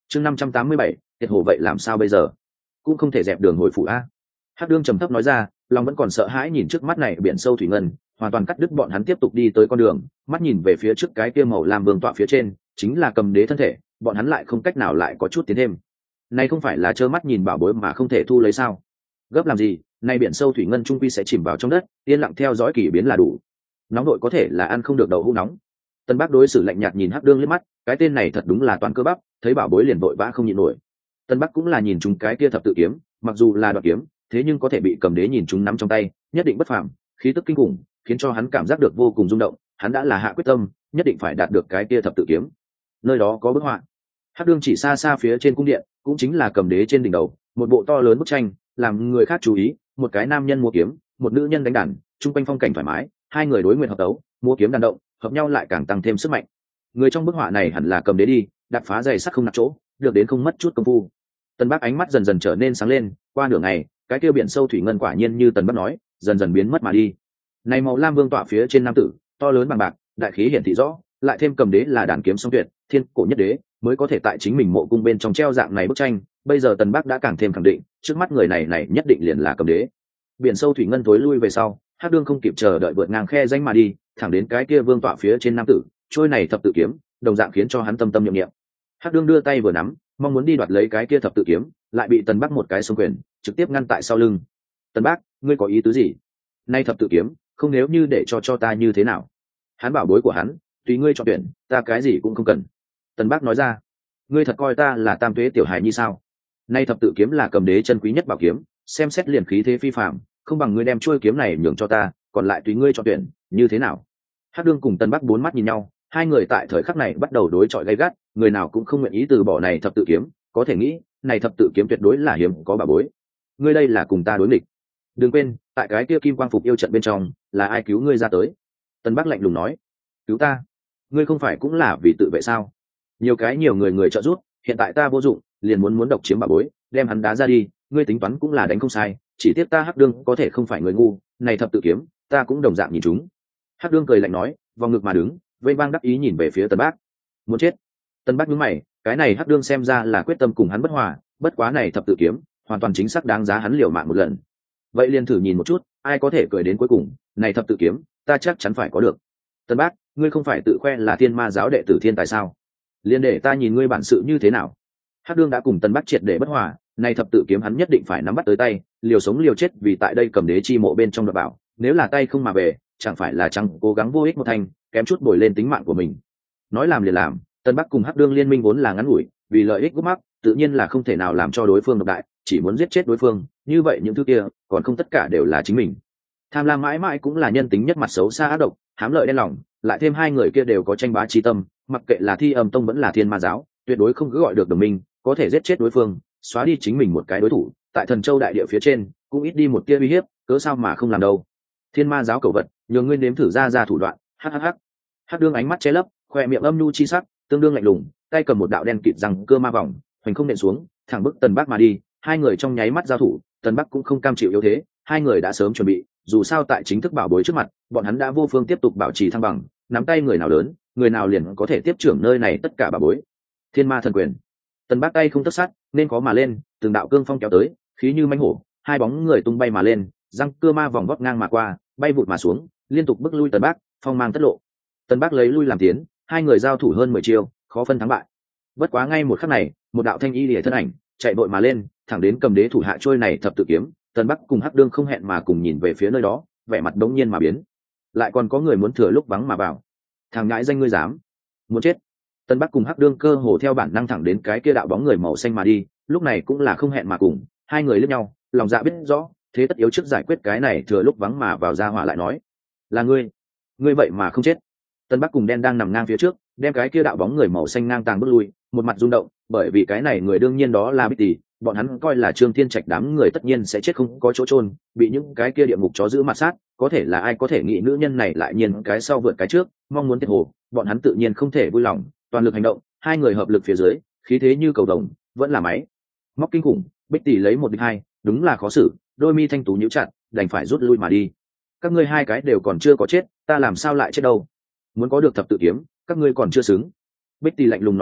chương 587, thiệt hồ vậy làm sao bây giờ, cũng không thể dẹp đường hồi phủ a. Hắc đương trầm thấp nói ra, lòng vẫn còn sợ hãi nhìn trước mắt này biển sâu thủy ngân, hoàn toàn cắt đứt bọn hắn tiếp tục đi tới con đường, mắt nhìn về phía trước cái kia màu lam vương tọa phía trên chính là cầm đế thân thể, bọn hắn lại không cách nào lại có chút tiến thêm. Này không phải là trơ mắt nhìn bảo bối mà không thể thu lấy sao? Gấp làm gì, nay biển sâu thủy ngân trung quy sẽ chìm vào trong đất, yên lặng theo dõi kỳ biến là đủ. Nóng đội có thể là ăn không được đậu hũ nóng. Tân Bác đối xử lạnh nhạt nhìn Hắc đương liếc mắt, cái tên này thật đúng là toàn cơ bắp, thấy bảo bối liền vội vã không nhịn nổi. Tân Bắc cũng là nhìn chúng cái kia thập tự kiếm, mặc dù là đoạt kiếm, thế nhưng có thể bị cầm đế nhìn chúng nắm trong tay, nhất định bất phàm, khí tức kinh khủng, khiến cho hắn cảm giác được vô cùng rung động. Hắn đã là hạ quyết tâm, nhất định phải đạt được cái kia thập tự kiếm. Nơi đó có bức họa. Hắc đương chỉ xa xa phía trên cung điện, cũng chính là cầm đế trên đỉnh đầu, một bộ to lớn bức tranh, làm người khác chú ý. Một cái nam nhân múa kiếm, một nữ nhân đánh đàn, trung quanh phong cảnh thoải mái, hai người đối nguyện hợp tấu, múa kiếm đàn động, hợp nhau lại càng tăng thêm sức mạnh. Người trong bức họa này hẳn là cầm đế đi, đạp phá giày sắt không nặng chỗ, được đến không mất chút công phu. Tân Bắc ánh mắt dần dần trở nên sáng lên, qua nửa ngày, cái kia biển sâu thủy ngân quả nhiên như Tần Bắc nói, dần dần biến mất mà đi. Này màu lam vương tọa phía trên nam tử, to lớn bằng bạc, đại khí hiển thị rõ, lại thêm cầm đế là đàn kiếm song tuyệt, thiên cổ nhất đế, mới có thể tại chính mình mộ cung bên trong treo dạng này bức tranh. Bây giờ Tần Bắc đã càng thêm khẳng định, trước mắt người này nhất định liền là cầm đế. Biển sâu thủy ngân tối lui về sau, Hắc đương không kịp chờ đợi vượt ngang khe danh mà đi, thẳng đến cái kia vương tọa phía trên nam tử, trôi này thập tự kiếm, đồng dạng khiến cho hắn tâm tâm niệm niệm. Hắc đương đưa tay vừa nắm, mong muốn đi đoạt lấy cái kia thập tự kiếm, lại bị Tần Bắc một cái xông quyền trực tiếp ngăn tại sau lưng. Tần Bắc, ngươi có ý tứ gì? Nay thập tự kiếm, không nếu như để cho ta như thế nào? Hắn bảo bối của hắn, tùy ngươi chọn tuyển, ta cái gì cũng không cần. Tần Bắc nói ra, ngươi thật coi ta là tam tuế tiểu hài như sao? Nay thập tự kiếm là cầm đế chân quý nhất bảo kiếm, xem xét liền khí thế phi phàm, không bằng ngươi đem chuôi kiếm này nhường cho ta, còn lại tùy ngươi chọn tuyển, như thế nào? Hắc đương cùng Tần Bắc bốn mắt nhìn nhau, hai người tại thời khắc này bắt đầu đối chọi gay gắt, người nào cũng không nguyện ý từ bỏ này thập tự kiếm, có thể nghĩ, này thập tự kiếm tuyệt đối là hiếm có bảo bối. Ngươi đây là cùng ta đối nghịch. Đừng quên, tại cái kia kim quang phục yêu trận bên trong, là ai cứu ngươi ra tới? Tân Bắc lạnh lùng nói, cứu ta? Ngươi không phải cũng là vì tự vệ sao? Nhiều người trợ giúp, hiện tại ta vô dụng, liền muốn độc chiếm bảo bối, đem hắn đá ra đi, ngươi tính toán cũng là đánh không sai, chỉ tiếc ta Hắc đương có thể không phải người ngu, này thập tự kiếm, ta cũng đồng dạng nhìn chúng. Hắc đương cười lạnh nói, vòng ngực mà đứng, vây vang đắc ý nhìn về phía Tân Bắc. Muốn chết? Tân Bắc nhướng mày, cái này Hắc đương xem ra là quyết tâm cùng hắn bất hòa, bất quá này thập tự kiếm, hoàn toàn chính xác đáng giá hắn liều mạng một lần. Vậy liền thử nhìn một chút, ai có thể cười đến cuối cùng, này thập tự kiếm, ta chắc chắn phải có được. Tân Bắc, ngươi không phải tự khoe là thiên ma giáo đệ tử thiên tài sao? Liên để ta nhìn ngươi bản sự như thế nào. Hắc đương đã cùng Tân Bắc triệt để bất hòa, này thập tự kiếm hắn nhất định phải nắm bắt tới tay, liều sống liều chết vì tại đây cầm đế chi mộ bên trong đoạt bảo, nếu là tay không mà về, chẳng phải là chẳng cố gắng vô ích một thành, kém chút bồi lên tính mạng của mình. Nói làm liền làm, Tân Bắc cùng Hắc đương liên minh vốn là ngắn ngủi, vì lợi ích gút mắc, tự nhiên là không thể nào làm cho đối phương độc đại, chỉ muốn giết chết đối phương, như vậy những thứ kia, còn không tất cả đều là chính mình. Tham lam mãi mãi cũng là nhân tính nhất mặt xấu xa ác độc, hám lợi đen lòng, lại thêm hai người kia đều có tranh bá chi tâm, mặc kệ là Thi Âm Tông vẫn là Thiên Ma giáo, tuyệt đối không cứ gọi được đồng minh, có thể giết chết đối phương, xóa đi chính mình một cái đối thủ, tại Thần Châu đại địa phía trên, cũng ít đi một tia uy hiếp, cớ sao mà không làm đâu. Thiên Ma giáo cẩu vật, nhường ngươi nếm thử ra thủ đoạn, hắc. Hắc đương ánh mắt che lấp, khoe miệng âm nhu chi sắc, tương đương lạnh lùng, tay cầm một đạo đen kịt răng cơ ma vòng, hoành không nện xuống, thẳng bức Tần Bắc mà đi. Hai người trong nháy mắt giao thủ, Tần Bắc cũng không cam chịu yếu thế, hai người đã sớm chuẩn bị, dù sao tại chính thức bảo bối trước mặt, bọn hắn đã vô phương tiếp tục bảo trì thăng bằng, nắm tay người nào lớn, người nào liền có thể tiếp trưởng nơi này tất cả bảo bối. Thiên Ma thần quyền. Tần Bắc tay không tất sát, nên có mà lên, từng đạo cương phong kéo tới, khí như mãnh hổ, hai bóng người tung bay mà lên, răng cưa ma vòng vót ngang mà qua, bay vụt mà xuống, liên tục bức lui Tần Bắc, phong mang tất lộ. Tần Bắc lấy lui làm tiến, hai người giao thủ hơn 10 chiêu, khó phân thắng bại. Bất quá ngay một khắc này, một đạo thanh y liễu thân ảnh chạy vội mà lên, thẳng đến cầm đế thủ hạ trôi này thập tự kiếm. Tần Bắc cùng Hắc đương không hẹn mà cùng nhìn về phía nơi đó, vẻ mặt đống nhiên mà biến. Lại còn có người muốn thừa lúc vắng mà vào. Thằng nhãi danh ngươi dám? Muốn chết. Tần Bắc cùng Hắc đương cơ hồ theo bản năng thẳng đến cái kia đạo bóng người màu xanh mà đi, lúc này cũng là không hẹn mà cùng, hai người liếc nhau, lòng dạ biết rõ, thế tất yếu trước giải quyết cái này thừa lúc vắng mà vào ra hỏa lại nói. Là ngươi vậy mà không chết. Tần Bắc cùng đen đang nằm ngang phía trước, đem cái kia đạo bóng người màu xanh ngang tàng bước lui, một mặt rung động, bởi vì cái này người đương nhiên đó là Bích Tỷ, bọn hắn coi là Trương Thiên Trạch đám người tất nhiên sẽ chết không có chỗ chôn, bị những cái kia địa ngục chó giữ mặt sát, có thể là ai có thể nghĩ nữ nhân này lại nhiên cái sau vượt cái trước, mong muốn tiệt hồ, bọn hắn tự nhiên không thể vui lòng, toàn lực hành động, hai người hợp lực phía dưới, khí thế như cầu đồng, vẫn là máy móc kinh khủng. Bích Tỷ lấy một địch hai, đúng là khó xử, đôi mi thanh tú nhíu chặt, đành phải rút lui mà đi. Các ngươi hai cái đều còn chưa có chết, ta làm sao lại chết đâu? Muốn có được thập tự kiếm, các ngươi còn chưa xứng. Bích Tỷ lạnh lùng nói ra,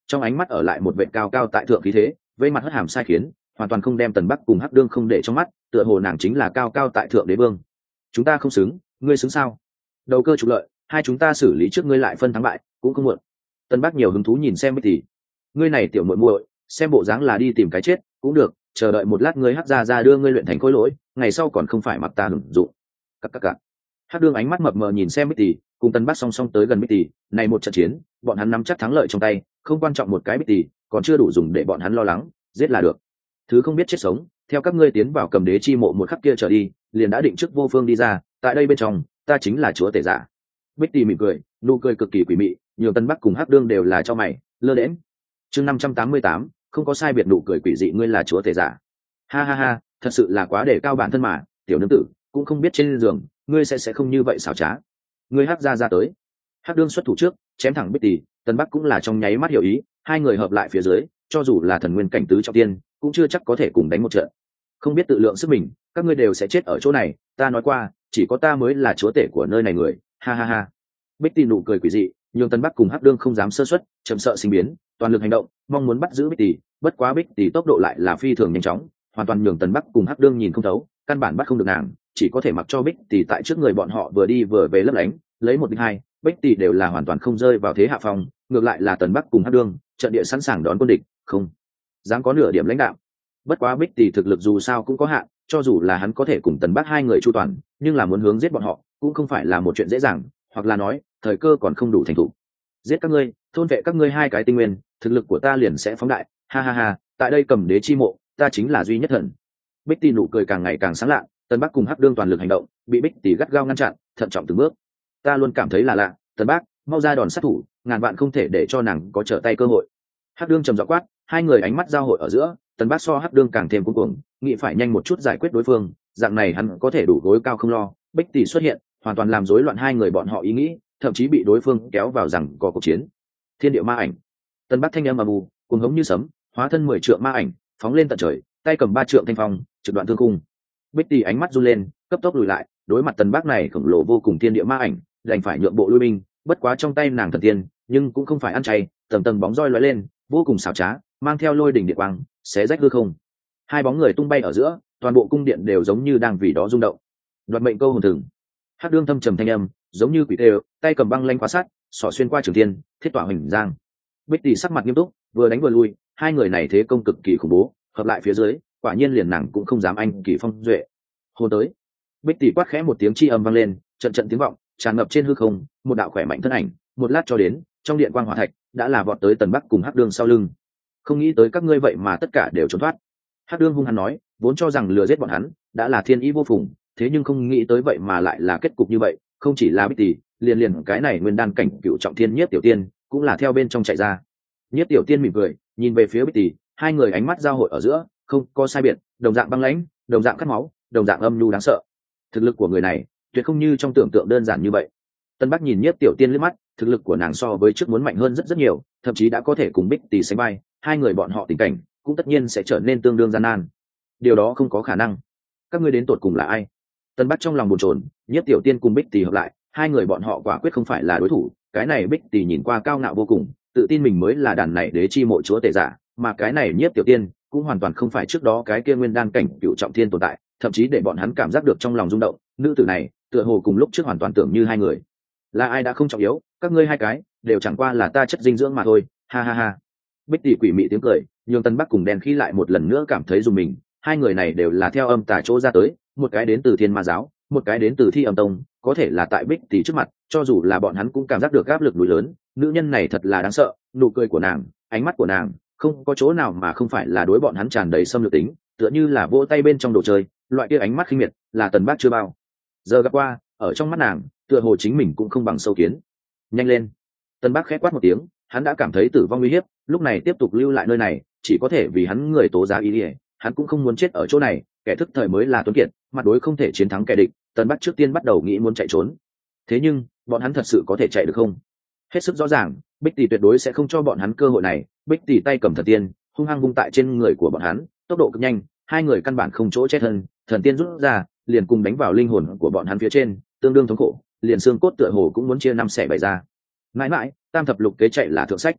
trong ánh mắt ở lại một vệ cao cao tại thượng khí thế, vây mặt hất hàm sai khiến, hoàn toàn không đem Tần Bắc cùng Hắc Đương không để trong mắt, tựa hồ nàng chính là cao cao tại thượng đế vương. Chúng ta không xứng, ngươi xứng sao? Đầu cơ trục lợi, hai chúng ta xử lý trước ngươi lại phân thắng bại, cũng không muộn. Tần Bắc nhiều hứng thú nhìn xem Bích Tỷ. Ngươi này tiểu muội muội, xem bộ dáng là đi tìm cái chết, cũng được, chờ đợi một lát ngươi Hắc gia ra đưa ngươi luyện thành khối lỗi, ngày sau còn không phải mặc ta hưởng dụng. Các. Hắc Đương ánh mắt mập mờ nhìn xem Bích Tỷ, cùng Tần Bắc song song tới gần Bích Tỷ, này một trận chiến, bọn hắn nắm chắc thắng lợi trong tay, không quan trọng một cái Bích Tỷ, còn chưa đủ dùng để bọn hắn lo lắng, giết là được. Thứ không biết chết sống, theo các ngươi tiến vào Cầm Đế chi mộ một khắc kia trở đi, liền đã định trước vô phương đi ra, tại đây bên trong, ta chính là chúa tể giả. Bích Tỷ mỉm cười, nụ cười cực kỳ quỷ mị, nhiều Tần Bắc cùng Hắc Đương đều là cho mày, lơ đễnh. Chương 588, không có sai biệt nụ cười quỷ dị, ngươi là chúa tể giả. Ha ha ha, thật sự là quá để cao bản thân mà, tiểu nương tử, cũng không biết trên giường, ngươi sẽ không như vậy xảo trá. Ngươi Hắc ra tới. Hắc Đương xuất thủ trước, chém thẳng Bích Tỷ, Tần Bắc cũng là trong nháy mắt hiểu ý, hai người hợp lại phía dưới, cho dù là thần nguyên cảnh tứ trọng tiên, cũng chưa chắc có thể cùng đánh một trận. Không biết tự lượng sức mình, các ngươi đều sẽ chết ở chỗ này, ta nói qua, chỉ có ta mới là chúa tể của nơi này người, ha ha ha. Bích Tỷ nụ cười quỷ dị, nhưng Tần Bắc cùng Hắc Đương không dám sơ suất, chậm sợ sinh biến, toàn lực hành động, mong muốn bắt giữ Bích Tỷ, bất quá Bích Tỷ tốc độ lại là phi thường nhanh chóng, hoàn toàn nhường Tần Bắc cùng Hắc Đương nhìn không thấu, căn bản bắt không được nàng, chỉ có thể mặc cho Bích Tỷ tại trước người bọn họ vừa đi vừa về lấp lánh, lấy một địch hai, Bích Tỷ đều là hoàn toàn không rơi vào thế hạ phong, ngược lại là Tần Bắc cùng Hắc Đương, trận địa sẵn sàng đón quân địch, không dám có nửa điểm lãnh đạo. Bất quá Bích Tỷ thực lực dù sao cũng có hạn, cho dù là hắn có thể cùng Tần Bắc hai người chu toàn, nhưng là muốn hướng giết bọn họ, cũng không phải là một chuyện dễ dàng, hoặc là nói, thời cơ còn không đủ thành thủ. Giết các ngươi, thôn vệ các ngươi hai cái tinh nguyên, thực lực của ta liền sẽ phóng đại, ha ha ha, tại đây Cầm Đế chi mộ, ta chính là duy nhất thần. Bích Tỷ nụ cười càng ngày càng sáng lạ, Tần Bắc cùng Hắc Đương toàn lực hành động, bị Bích Tỷ gắt gao ngăn chặn, thận trọng từng bước. Ta luôn cảm thấy là lạ, Tần Bắc, mau ra đòn sát thủ, ngàn vạn không thể để cho nàng có trở tay cơ hội. Hắc Đương trầm giọng quát, hai người ánh mắt giao hội ở giữa, Tần Bắc so Hắc Đương càng thêm cuống cuồng, nghĩ phải nhanh một chút giải quyết đối phương, dạng này hắn có thể đủ gối cao không lo. Bích Tỷ xuất hiện, hoàn toàn làm rối loạn hai người bọn họ ý nghĩ, thậm chí bị đối phương kéo vào rằng có cuộc chiến. Thiên địa ma ảnh. Tần Bắc thanh âm ầm ầm, cuồng hống như sấm, hóa thân 10 trượng ma ảnh, phóng lên tận trời, tay cầm 3 trượng thanh phong, trực đoạn thương cung. Bích Tỷ ánh mắt run lên, cấp tốc lùi lại, đối mặt Tần Bắc này khổng lồ vô cùng thiên địa ma ảnh, đành phải nhượng bộ lui binh, bất quá trong tay nàng thần tiên, nhưng cũng không phải ăn chay, tầng tầng bóng roi lóe lên, vô cùng xảo trá, mang theo lôi đỉnh điện quang, xé rách hư không. Hai bóng người tung bay ở giữa, toàn bộ cung điện đều giống như đang vì đó rung động. Đoạt mệnh câu hồn thừng. Hắc Đương thâm trầm thanh âm, giống như quỷ tê, tay cầm băng lanh quá sát, xỏ xuyên qua trường tiên, thiết tỏa hình giang. Bích Tỷ sắc mặt nghiêm túc, vừa đánh vừa lui, hai người này thế công cực kỳ khủng bố, hợp lại phía dưới, quả nhiên liền nàng cũng không dám anh kỳ phong duệ. Hồn tới. Bích Tỷ quát khẽ một tiếng chi âm vang lên, trận trận tiếng vọng tràn ngập trên hư không, một đạo khỏe mạnh thân ảnh, một lát cho đến, trong điện quang hỏa thạch đã là vọt tới Tần Bắc cùng Hắc Đương sau lưng. Không nghĩ tới các ngươi vậy mà tất cả đều trốn thoát. Hắc Đương hung hăng nói, vốn cho rằng lừa giết bọn hắn đã là thiên ý vô phùng, thế nhưng không nghĩ tới vậy mà lại là kết cục như vậy, không chỉ là Bích Tỷ, liền cái này nguyên đan cảnh cựu trọng thiên Nhiếp Tiểu Tiên cũng là theo bên trong chạy ra. Nhiếp Tiểu Tiên mỉm cười, nhìn về phía Bích Tỷ, hai người ánh mắt giao hội ở giữa, không có sai biệt, đồng dạng băng lãnh, đồng dạng cắt máu, đồng dạng âm nhu đáng sợ. Thực lực của người này tuyệt không như trong tưởng tượng đơn giản như vậy. Tân Bắc nhìn Nhiếp Tiểu Tiên liếc mắt, thực lực của nàng so với trước muốn mạnh hơn rất rất nhiều, thậm chí đã có thể cùng Bích Tỷ sánh vai, hai người bọn họ tình cảnh cũng tất nhiên sẽ trở nên tương đương gian nan. Điều đó không có khả năng. Các ngươi đến tột cùng là ai? Tân Bắc trong lòng bồn chồn, Nhiếp Tiểu Tiên cùng Bích Tỷ hợp lại, hai người bọn họ quả quyết không phải là đối thủ. Cái này Bích Tỷ nhìn qua cao ngạo vô cùng, tự tin mình mới là đàn này đế chi mộ chúa tể giả, mà cái này Nhiếp Tiểu Tiên cũng hoàn toàn không phải trước đó cái kia nguyên đan cảnh cựu trọng thiên tồn tại, thậm chí để bọn hắn cảm giác được trong lòng rung động. Nữ tử này tựa hồ cùng lúc trước hoàn toàn tưởng như hai người. Là ai đã không trọng yếu, các ngươi hai cái đều chẳng qua là ta chất dinh dưỡng mà thôi, ha ha ha. Bích Tỷ quỷ mị tiếng cười, nhường Tân Bắc cùng Đen Khí lại một lần nữa cảm thấy dùng mình. Hai người này đều là theo âm tà chỗ ra tới, một cái đến từ Thiên Ma giáo, một cái đến từ Thi Âm tông, có thể là tại Bích Tỷ trước mặt, cho dù là bọn hắn cũng cảm giác được áp lực núi lớn. Nữ nhân này thật là đáng sợ, nụ cười của nàng, ánh mắt của nàng, không có chỗ nào mà không phải là đối bọn hắn tràn đầy xâm lược tính, tựa như là vỗ tay bên trong đồ chơi, loại kia ánh mắt khinh miệt, là Tần Bắc chưa bao giờ gặp qua, ở trong mắt nàng, tựa hồ chính mình cũng không bằng sâu kiến. Nhanh lên. Tần Bắc khẽ quát một tiếng, hắn đã cảm thấy tử vong uy hiếp, lúc này tiếp tục lưu lại nơi này, chỉ có thể vì hắn người tố giá ý ỉa, hắn cũng không muốn chết ở chỗ này, kẻ thức thời mới là tuấn kiệt, mặt đối không thể chiến thắng kẻ địch. Tần Bắc trước tiên bắt đầu nghĩ muốn chạy trốn. Thế nhưng, bọn hắn thật sự có thể chạy được không? Hết sức rõ ràng, Bích Tỷ tuyệt đối sẽ không cho bọn hắn cơ hội này. Bích Tỷ tay cầm thần tiên, hung hăng vung tại trên người của bọn hắn, tốc độ cực nhanh, hai người căn bản không chỗ che thân, thần tiên rút ra, liền cùng đánh vào linh hồn của bọn hắn phía trên, tương đương thống khổ, liền xương cốt tựa hồ cũng muốn chia năm xẻ bảy ra. Mãi mãi, tam thập lục kế chạy là thượng sách.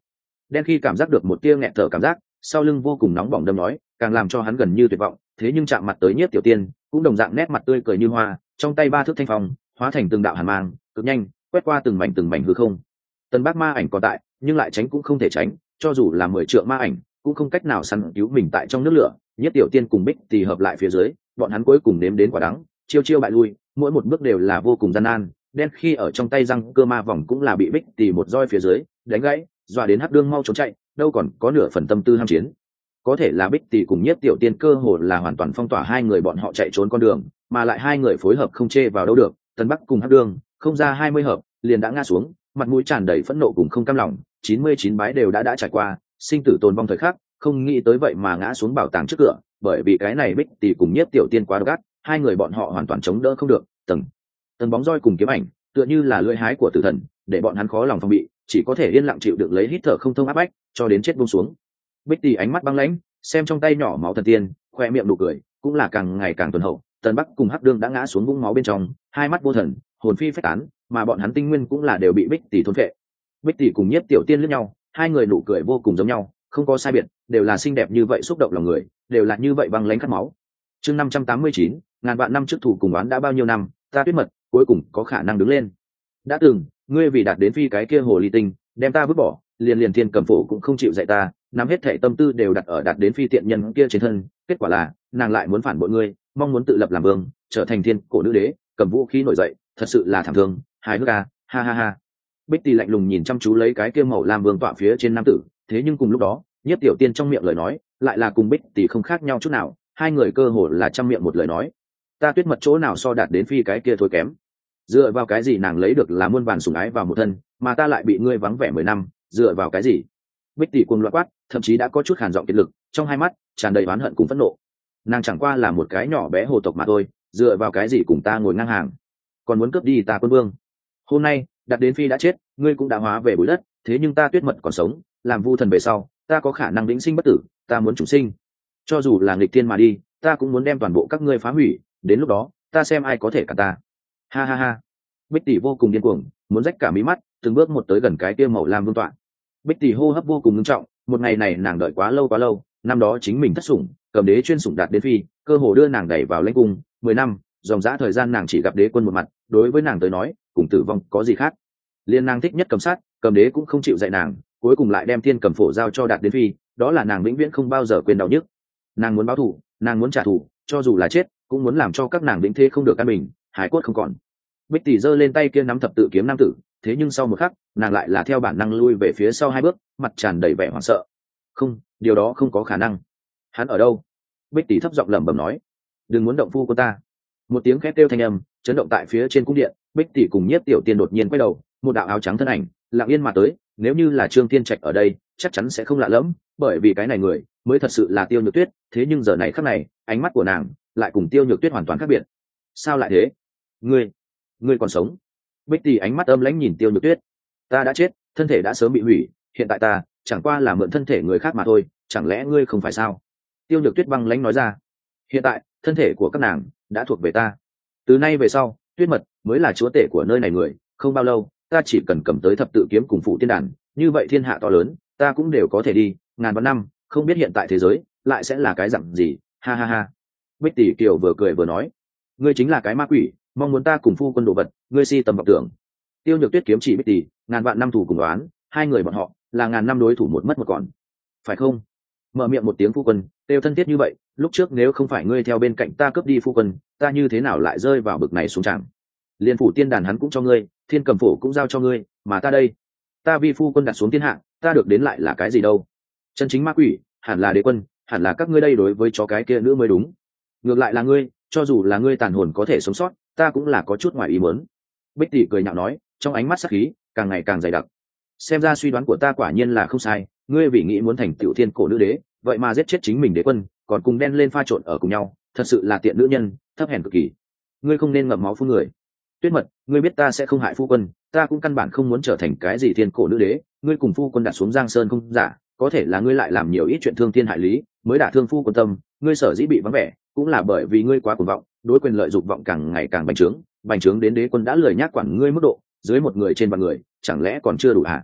Đen khi cảm giác được một tia nghẹt thở cảm giác, sau lưng vô cùng nóng bỏng đâm nói, càng làm cho hắn gần như tuyệt vọng. Thế nhưng chạm mặt tới Nhiếp Tiểu Tiên, cũng đồng dạng nét mặt tươi cười như hoa, trong tay ba thước thanh phong hóa thành từng đạo hàn mang, cực nhanh quét qua từng mảnh hư không. Tân Bác ma ảnh còn tại, nhưng lại tránh cũng không thể tránh, cho dù là 10 trượng ma ảnh cũng không cách nào săn cứu mình tại trong nước lửa. Nhiếp Tiểu Tiên cùng Bích Tỳ hợp lại phía dưới, bọn hắn cuối cùng nếm đến quả đắng, chiêu chiêu bại lui, mỗi một bước đều là vô cùng gian nan. Đen khi ở trong tay răng cơ ma vòng cũng là bị Bích Tỳ một roi phía dưới đánh gãy, dọa đến Hắc Đương mau trốn chạy, đâu còn có nửa phần tâm tư ham chiến. Có thể là Bích Tỳ cùng Nhiếp Tiểu Tiên cơ hồ là hoàn toàn phong tỏa hai người bọn họ chạy trốn con đường, mà lại hai người phối hợp không chê vào đâu được. Tân Bắc cùng Hắc Đương không ra 20 hợp liền đã ngã xuống, mặt mũi tràn đầy phẫn nộ cùng không cam lòng. 99 bái đều đã trải qua sinh tử tồn vong thời khắc, không nghĩ tới vậy mà ngã xuống bảo tàng trước cửa, bởi vì cái này Bích Tỳ cùng Nhiếp Tiểu Tiên quá độc ác, hai người bọn họ hoàn toàn chống đỡ không được. Tầng bóng roi cùng kiếm ảnh tựa như là lưỡi hái của tử thần, để bọn hắn khó lòng phòng bị, chỉ có thể yên lặng chịu đựng lấy hít thở không thông áp bách, cho đến chết buông xuống. Bích Tỳ ánh mắt băng lãnh, xem trong tay nhỏ máu thần tiên, khoe miệng nụ cười cũng là càng ngày càng tuần hậu. Tần Bắc cùng Hắc Đương đã ngã xuống vũng máu bên trong, hai mắt vô thần, hồn phi phách tán, mà bọn hắn tinh nguyên cũng là đều bị Bích Tỳ thôn phệ. Bích Tỳ cùng Nhiếp Tiểu Tiên liếc nhau, hai người nụ cười vô cùng giống nhau, không có sai biệt, đều là xinh đẹp như vậy xúc động lòng người, đều là như vậy băng lãnh khát máu. Chương 589, ngàn vạn năm trước thủ cùng oán đã bao nhiêu năm, ta Tuyết Mật cuối cùng có khả năng đứng lên. Đã từng, ngươi vì đạt đến phi cái kia hồ ly tinh, đem ta vứt bỏ, liền Thiên Cầm Phổ cũng không chịu dạy ta, nắm hết thảy tâm tư đều đặt ở đạt đến phi tiện nhân kia trên thân, kết quả là nàng lại muốn phản bội ngươi, mong muốn tự lập làm vương, trở thành thiên cổ nữ đế, cầm vũ khí nổi dậy, thật sự là thảm thương, hài hước à, ha ha ha. Bích Tỳ lạnh lùng nhìn chăm chú lấy cái kia màu lam vương tọa phía trên nam tử, thế nhưng cùng lúc đó, Nhiếp Tiểu Tiên trong miệng lời nói lại là cùng Bích Tỳ không khác nhau chút nào, hai người cơ hồ là trăm miệng một lời nói. Ta Tuyết Mật chỗ nào so đạt đến phi cái kia thôi kém, dựa vào cái gì nàng lấy được là muôn vàn sủng ái vào một thân, mà ta lại bị ngươi vắng vẻ 10 năm, dựa vào cái gì? Bích Tỳ cuồng loạn quát, thậm chí đã có chút hàn giọng kiệt lực, trong hai mắt tràn đầy oán hận cùng phẫn nộ. Nàng chẳng qua là một cái nhỏ bé hồ tộc mà thôi, dựa vào cái gì cùng ta ngồi ngang hàng, còn muốn cướp đi ta quân vương? Hôm nay đặt đến phi đã chết, ngươi cũng đã hóa về bụi đất, thế nhưng ta Tuyết Mật còn sống, làm vu thần về sau, ta có khả năng vĩnh sinh bất tử, ta muốn chủ sinh, cho dù là nghịch thiên mà đi, ta cũng muốn đem toàn bộ các ngươi phá hủy, đến lúc đó ta xem ai có thể cả ta. Ha ha ha. Bích Tỳ vô cùng điên cuồng, muốn rách cả mí mắt, từng bước một tới gần cái kia màu lam vương tọa. Bích Tỳ hô hấp vô cùng nghiêm trọng, một ngày này nàng đợi quá lâu, năm đó chính mình thất sủng, cầm đế chuyên sủng đạt đến phi, cơ hồ đưa nàng đẩy vào lãnh cung 10 năm, dòng dã thời gian nàng chỉ gặp đế quân một mặt, đối với nàng tới nói, cùng tử vong có gì khác. Liên nàng thích nhất cầm sát, cầm đế cũng không chịu dạy nàng, cuối cùng lại đem Thiên Cầm Phổ giao cho đạt đến phi, đó là nàng vĩnh viễn không bao giờ quên đau nhức. Nàng muốn báo thù, nàng muốn trả thù, cho dù là chết, cũng muốn làm cho các nàng vĩnh thế không được an bình, hải cốt không còn. Bích Tỳ giơ lên tay kia nắm thập tự kiếm nam tử, thế nhưng sau một khắc, nàng lại là theo bản năng lui về phía sau 2 bước, mặt tràn đầy vẻ hoảng sợ. Không, điều đó không có khả năng. Hắn ở đâu? Bích Tỳ thấp giọng lẩm bẩm nói. Đừng muốn động phu của ta. Một tiếng khét kêu thanh âm chấn động tại phía trên cung điện. Bích Tỳ cùng Nhiếp Tiểu Tiên đột nhiên quay đầu, một đạo áo trắng thân ảnh lặng yên mà tới. Nếu như là Trương Thiên Trạch ở đây, chắc chắn sẽ không lạ lẫm, bởi vì cái này người mới thật sự là Tiêu Nhược Tuyết. Thế nhưng giờ này khắc này, ánh mắt của nàng lại cùng Tiêu Nhược Tuyết hoàn toàn khác biệt. Sao lại thế? Ngươi còn sống? Bích Tỳ ánh mắt âm lãnh nhìn Tiêu Nhược Tuyết. Ta đã chết, thân thể đã sớm bị hủy, hiện tại ta chẳng qua là mượn thân thể người khác mà thôi, chẳng lẽ ngươi không phải sao? Tiêu Nhược Tuyết băng lãnh nói ra. Hiện tại thân thể của các nàng đã thuộc về ta, từ nay về sau Tuyết Mật mới là chúa tể của nơi này người. Không bao lâu ta chỉ cần cầm tới thập tự kiếm cùng phụ tiên đàn, như vậy thiên hạ to lớn ta cũng đều có thể đi, ngàn vạn năm không biết hiện tại thế giới lại sẽ là cái dặn gì. Ha ha ha. Bích Tỷ Kiều vừa cười vừa nói. Ngươi chính là cái ma quỷ, mong muốn ta cùng phu quân đồ vật, ngươi si tầm vọng tưởng. Tiêu Nhược Tuyết kiếm chỉ Bích Tỳ, ngàn vạn năm thù cùng đoán, hai người bọn họ là ngàn năm đối thủ một mất một còn, phải không? Mở miệng một tiếng phu quân, tiêu thân thiết như vậy, lúc trước nếu không phải ngươi theo bên cạnh ta cướp đi phu quân, ta như thế nào lại rơi vào bực này xuống chẳng? Liên phủ tiên đàn hắn cũng cho ngươi, Thiên Cầm Phổ cũng giao cho ngươi, mà ta đây, ta vi phu quân đặt xuống thiên hạ, ta được đến lại là cái gì đâu? Chân chính ma quỷ hẳn là đế quân, hẳn là các ngươi đây đối với chó cái kia nữa mới đúng. Ngược lại là ngươi, cho dù là ngươi tàn hồn có thể sống sót, ta cũng là có chút ngoài ý muốn. Bích Tỷ cười nhạo nói, trong ánh mắt sắc khí càng ngày càng dày đặc. Xem ra suy đoán của ta quả nhiên là không sai, ngươi vì nghĩ muốn thành tiểu thiên cổ nữ đế, vậy mà giết chết chính mình đế quân, còn cùng đen lên pha trộn ở cùng nhau, thật sự là tiện nữ nhân, thấp hèn cực kỳ. Ngươi không nên ngậm máu phun người. Tuyết Mật, ngươi biết ta sẽ không hại phu quân, ta cũng căn bản không muốn trở thành cái gì thiên cổ nữ đế, ngươi cùng phu quân đặt xuống Giang Sơn không giả, có thể là ngươi lại làm nhiều ít chuyện thương thiên hại lý, mới đả thương phu quân tâm, ngươi sở dĩ bị vắng vẻ, cũng là bởi vì ngươi quá cuồng vọng, đối quyền lợi dục vọng càng ngày càng bành trướng đến đế quân đã lười nhác quản ngươi mức độ, dưới một người trên vạn người, chẳng lẽ còn chưa đủ hả?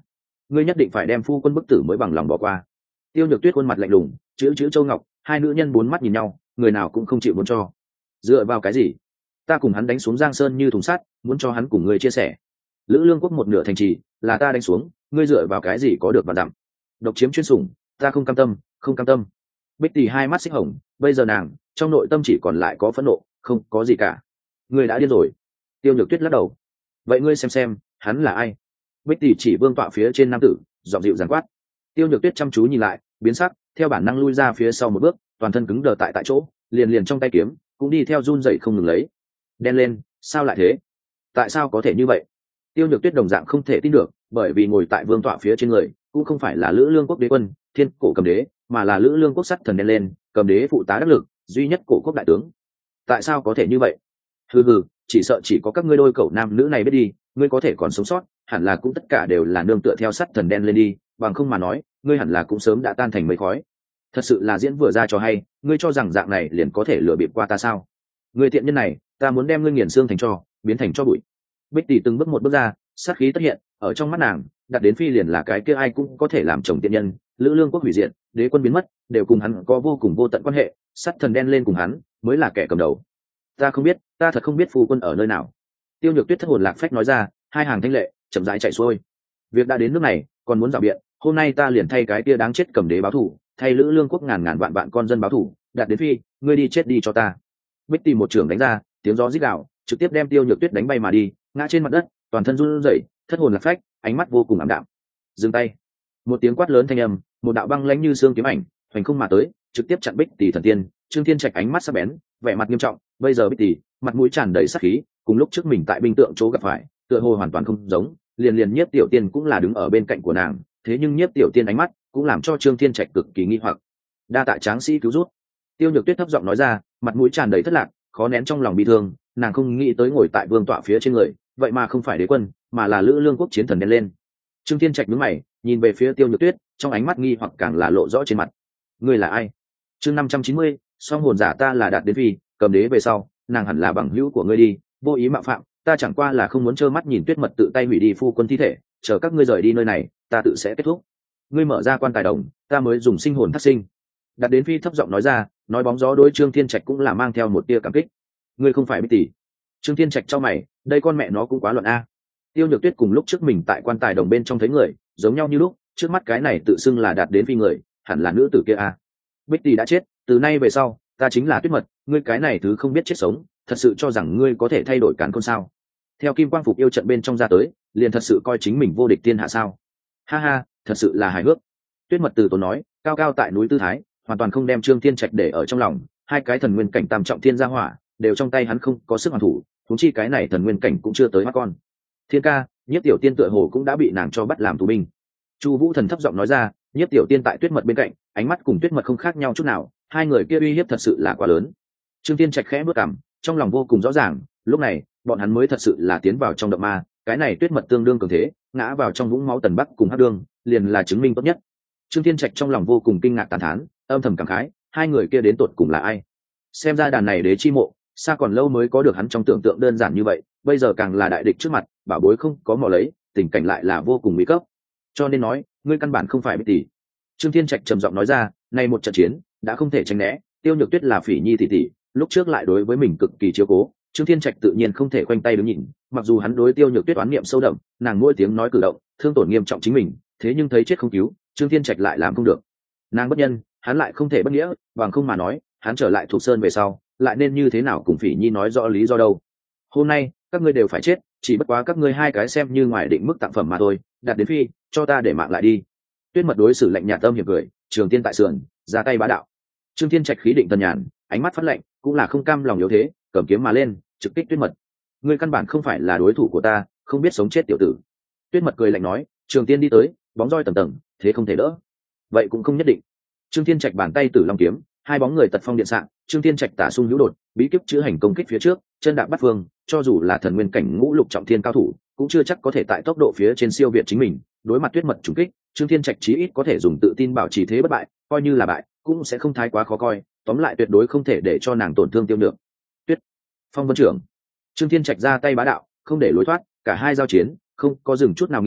ngươi nhất định phải đem phu quân bức tử mới bằng lòng bỏ qua. Tiêu Nhược Tuyết khuôn mặt lạnh lùng, chữ Châu Ngọc, hai nữ nhân bốn mắt nhìn nhau, người nào cũng không chịu muốn cho. Dựa vào cái gì? Ta cùng hắn đánh xuống Giang Sơn như thùng sắt, muốn cho hắn cùng ngươi chia sẻ. Lữ Lương Quốc một nửa thành trì, là ta đánh xuống, ngươi dựa vào cái gì có được và dặm? Độc chiếm chuyên sủng, ta không cam tâm, không cam tâm. Bích Tỷ hai mắt xích hồng, bây giờ nàng trong nội tâm chỉ còn lại có phẫn nộ, không có gì cả. Ngươi đã điên rồi. Tiêu Nhược Tuyết lắc đầu. Vậy ngươi xem, hắn là ai? Bích Tỷ chỉ vương tọa phía trên nam tử, giọng dịu dàng quát. Tiêu Nhược Tuyết chăm chú nhìn lại, biến sắc, theo bản năng lui ra phía sau một bước, toàn thân cứng đờ tại chỗ, liền trong tay kiếm cũng đi theo run rẩy không ngừng lấy. Đen lên, sao lại thế? Tại sao có thể như vậy? Tiêu Nhược Tuyết đồng dạng không thể tin được, bởi vì ngồi tại vương tọa phía trên người cũng không phải là Lữ Lương Quốc đế quân, Thiên Cổ Cầm Đế, mà là Lữ Lương Quốc sắt thần đen lên, Cầm Đế phụ tá đắc lực, duy nhất cổ quốc đại tướng. Tại sao có thể như vậy? Hừ, chỉ sợ chỉ có các ngươi đôi cậu nam nữ này biết đi, ngươi có thể còn sống sót, hẳn là cũng tất cả đều là nương tựa theo sắt thần đen lên đi, bằng không mà nói, ngươi hẳn là cũng sớm đã tan thành mây khói. Thật sự là diễn vừa ra cho hay, ngươi cho rằng dạng này liền có thể lừa bịp qua ta sao? Ngươi thiện nhân này, ta muốn đem ngươi nghiền xương thành tro, biến thành tro bụi. Bích Tỷ từng bước một bước ra, sát khí tất hiện, ở trong mắt nàng, đặt đến phi liền là cái kia ai cũng có thể làm chồng tiện nhân, Lữ Lương Quốc hủy diệt, đế quân biến mất, đều cùng hắn có vô cùng vô tận quan hệ, sắt thần đen lên cùng hắn, mới là kẻ cầm đầu. Ta không biết, ta thật không biết phu quân ở nơi nào. Tiêu Nhược Tuyết thất hồn lạc phách nói ra, hai hàng thanh lệ chậm rãi chảy xuôi. Việc đã đến nước này, còn muốn rào biện, hôm nay ta liền thay cái kia đáng chết Cầm Đế báo thù, thay Lữ Lương Quốc ngàn vạn con dân báo thù, đặt đến phi, ngươi đi chết đi cho ta. Bích Tỷ một trưởng đánh ra, tiếng gió rít gào, trực tiếp đem Tiêu Nhược Tuyết đánh bay mà đi, ngã trên mặt đất, toàn thân run rẩy, thất hồn lạc phách, ánh mắt vô cùng ảm đạm. Dừng tay. Một tiếng quát lớn thanh âm, một đạo băng lãnh như xương kiếm ảnh hoành không mà tới, trực tiếp chặn Bích Tỷ thần tiên. Trương Thiên Trạch ánh mắt sắc bén, vẻ mặt nghiêm trọng, bây giờ Bích Tỷ mặt mũi tràn đầy sát khí, cùng lúc trước mình tại binh tượng chỗ gặp phải tựa hồ hoàn toàn không giống, liền Nhiếp Tiểu Tiên cũng là đứng ở bên cạnh của nàng, thế nhưng Nhiếp Tiểu Tiên ánh mắt cũng làm cho Trương Thiên Trạch cực kỳ nghi hoặc. Đa tạ tráng sĩ cứu rút. Tiêu Nhược Tuyết thấp giọng nói ra, mặt mũi tràn đầy thất lạc, khó nén trong lòng bi thương, nàng không nghĩ tới ngồi tại vương tọa phía trên người, vậy mà không phải đế quân, mà là Lữ Lương Quốc chiến thần đen lên. Trương Thiên Trạch nhướng mày, nhìn về phía Tiêu Nhược Tuyết, trong ánh mắt nghi hoặc càng là lộ rõ trên mặt. Ngươi là ai? Chương 590, song hồn giả ta là Đạt Đến Phi, Cầm Đế về sau, nàng hẳn là bằng hữu của ngươi đi, vô ý mạo phạm, ta chẳng qua là không muốn trơ mắt nhìn Tuyết Mật tự tay hủy đi phu quân thi thể, chờ các ngươi rời đi nơi này, ta tự sẽ kết thúc. Ngươi mở ra quan tài đồng, ta mới dùng sinh hồn thác sinh. Đạt Đến Phi thấp giọng nói ra, nói bóng gió đối Trương Thiên Trạch cũng là mang theo một tia cảm kích. Ngươi không phải Bích Tỷ. Trương Thiên Trạch cho mày, đây con mẹ nó cũng quá loạn a. Tiêu Nhược Tuyết cùng lúc trước mình tại quan tài đồng bên trong thấy người, giống nhau như lúc, trước mắt cái này tự xưng là Đạt Đến Phi người, hẳn là nữ tử kia a. Bích Tỷ đã chết, từ nay về sau, ta chính là Tuyết Mật, ngươi cái này thứ không biết chết sống, thật sự cho rằng ngươi có thể thay đổi càn khôn sao? Theo Kim Quang Phục yêu trận bên trong ra tới, liền thật sự coi chính mình vô địch thiên hạ sao? Ha ha, thật sự là hài hước. Tuyết Mật từ tốn nói, cao cao tại núi tư thái, hoàn toàn không đem Trương Thiên Trạch để ở trong lòng, hai cái thần nguyên cảnh tam trọng thiên gia hỏa, đều trong tay hắn không có sức hoàn thủ, thúng chi cái này thần nguyên cảnh cũng chưa tới mắt con. Thiên ca, Nhiếp Tiểu Tiên tựa hồ cũng đã bị nàng cho bắt làm tù binh. Chu Vũ Thần thấp giọng nói ra, Nhiếp Tiểu Tiên tại Tuyết Mật bên cạnh, ánh mắt cùng Tuyết Mật không khác nhau chút nào, hai người kia uy hiếp thật sự là quá lớn. Trương Thiên Trạch khẽ bước cằm, trong lòng vô cùng rõ ràng, lúc này, bọn hắn mới thật sự là tiến vào trong động ma, cái này Tuyết Mật tương đương cường thế, ngã vào trong vũng máu Tần Bắc cùng Hắc Đường, liền là chứng minh tốt nhất. Trương Thiên Trạch trong lòng vô cùng kinh ngạc tán thán, âm thầm cảm khái, hai người kia đến tột cùng là ai? Xem ra đàn này đế chi mộ, xa còn lâu mới có được hắn trong tưởng tượng đơn giản như vậy, bây giờ càng là đại địch trước mặt, bảo bối không có mò lấy, tình cảnh lại là vô cùng nguy cấp. Cho nên nói, ngươi căn bản không phải Bích Tỷ. Trương Thiên Trạch trầm giọng nói ra, nay một trận chiến, đã không thể tránh né, Tiêu Nhược Tuyết là Phỉ Nhi tỷ tỷ, lúc trước lại đối với mình cực kỳ chiếu cố, Trương Thiên Trạch tự nhiên không thể khoanh tay đứng nhìn, mặc dù hắn đối Tiêu Nhược Tuyết oán niệm sâu đậm, nàng mỗi tiếng nói cử động, thương tổn nghiêm trọng chính mình, thế nhưng thấy chết không cứu, Trương Thiên Trạch lại làm không được. Nàng bất nhân, hắn lại không thể bất nghĩa, bằng không mà nói, hắn trở lại thuộc sơn về sau, lại nên như thế nào cùng Phỉ Nhi nói rõ lý do đâu. Hôm nay, các ngươi đều phải chết, chỉ bất quá các ngươi hai cái xem như ngoài định mức tặng phẩm mà thôi, Đạt Đến Phi, cho ta để mạng lại đi. Tuyết Mật đối xử lạnh nhạt âm hiểm cười, Trường Tiên tại sườn, ra tay bá đạo. Trương Thiên Trạch khí định thần nhàn, ánh mắt phát lạnh, cũng là không cam lòng yếu thế, cầm kiếm mà lên, trực kích Tuyết Mật. Ngươi căn bản không phải là đối thủ của ta, không biết sống chết tiểu tử. Tuyết Mật cười lạnh nói, Trường Tiên đi tới, bóng roi tầng tầng, thế không thể đỡ. Vậy cũng không nhất định. Trương Thiên Trạch bàn tay tử long kiếm, hai bóng người tật phong điện xạ, Trương Thiên Trạch tả xung hữu đột, bí kíp chữ hành công kích phía trước, chân đạp bắt phương, cho dù là thần nguyên cảnh ngũ lục trọng thiên cao thủ, cũng chưa chắc có thể tại tốc độ phía trên siêu việt chính mình. Đối mặt Tuyết Mật trùng kích, Trương Thiên Trạch chí ít có thể dùng tự tin bảo trì thế bất bại, coi như là bại, cũng sẽ không thái quá khó coi, tóm lại tuyệt đối không thể để cho nàng tổn thương tiêu được. Tuyết Phong Vân trưởng, Trương Thiên Trạch ra tay bá đạo, không để lối thoát, cả hai giao chiến, không có dừng chút nào nghỉ,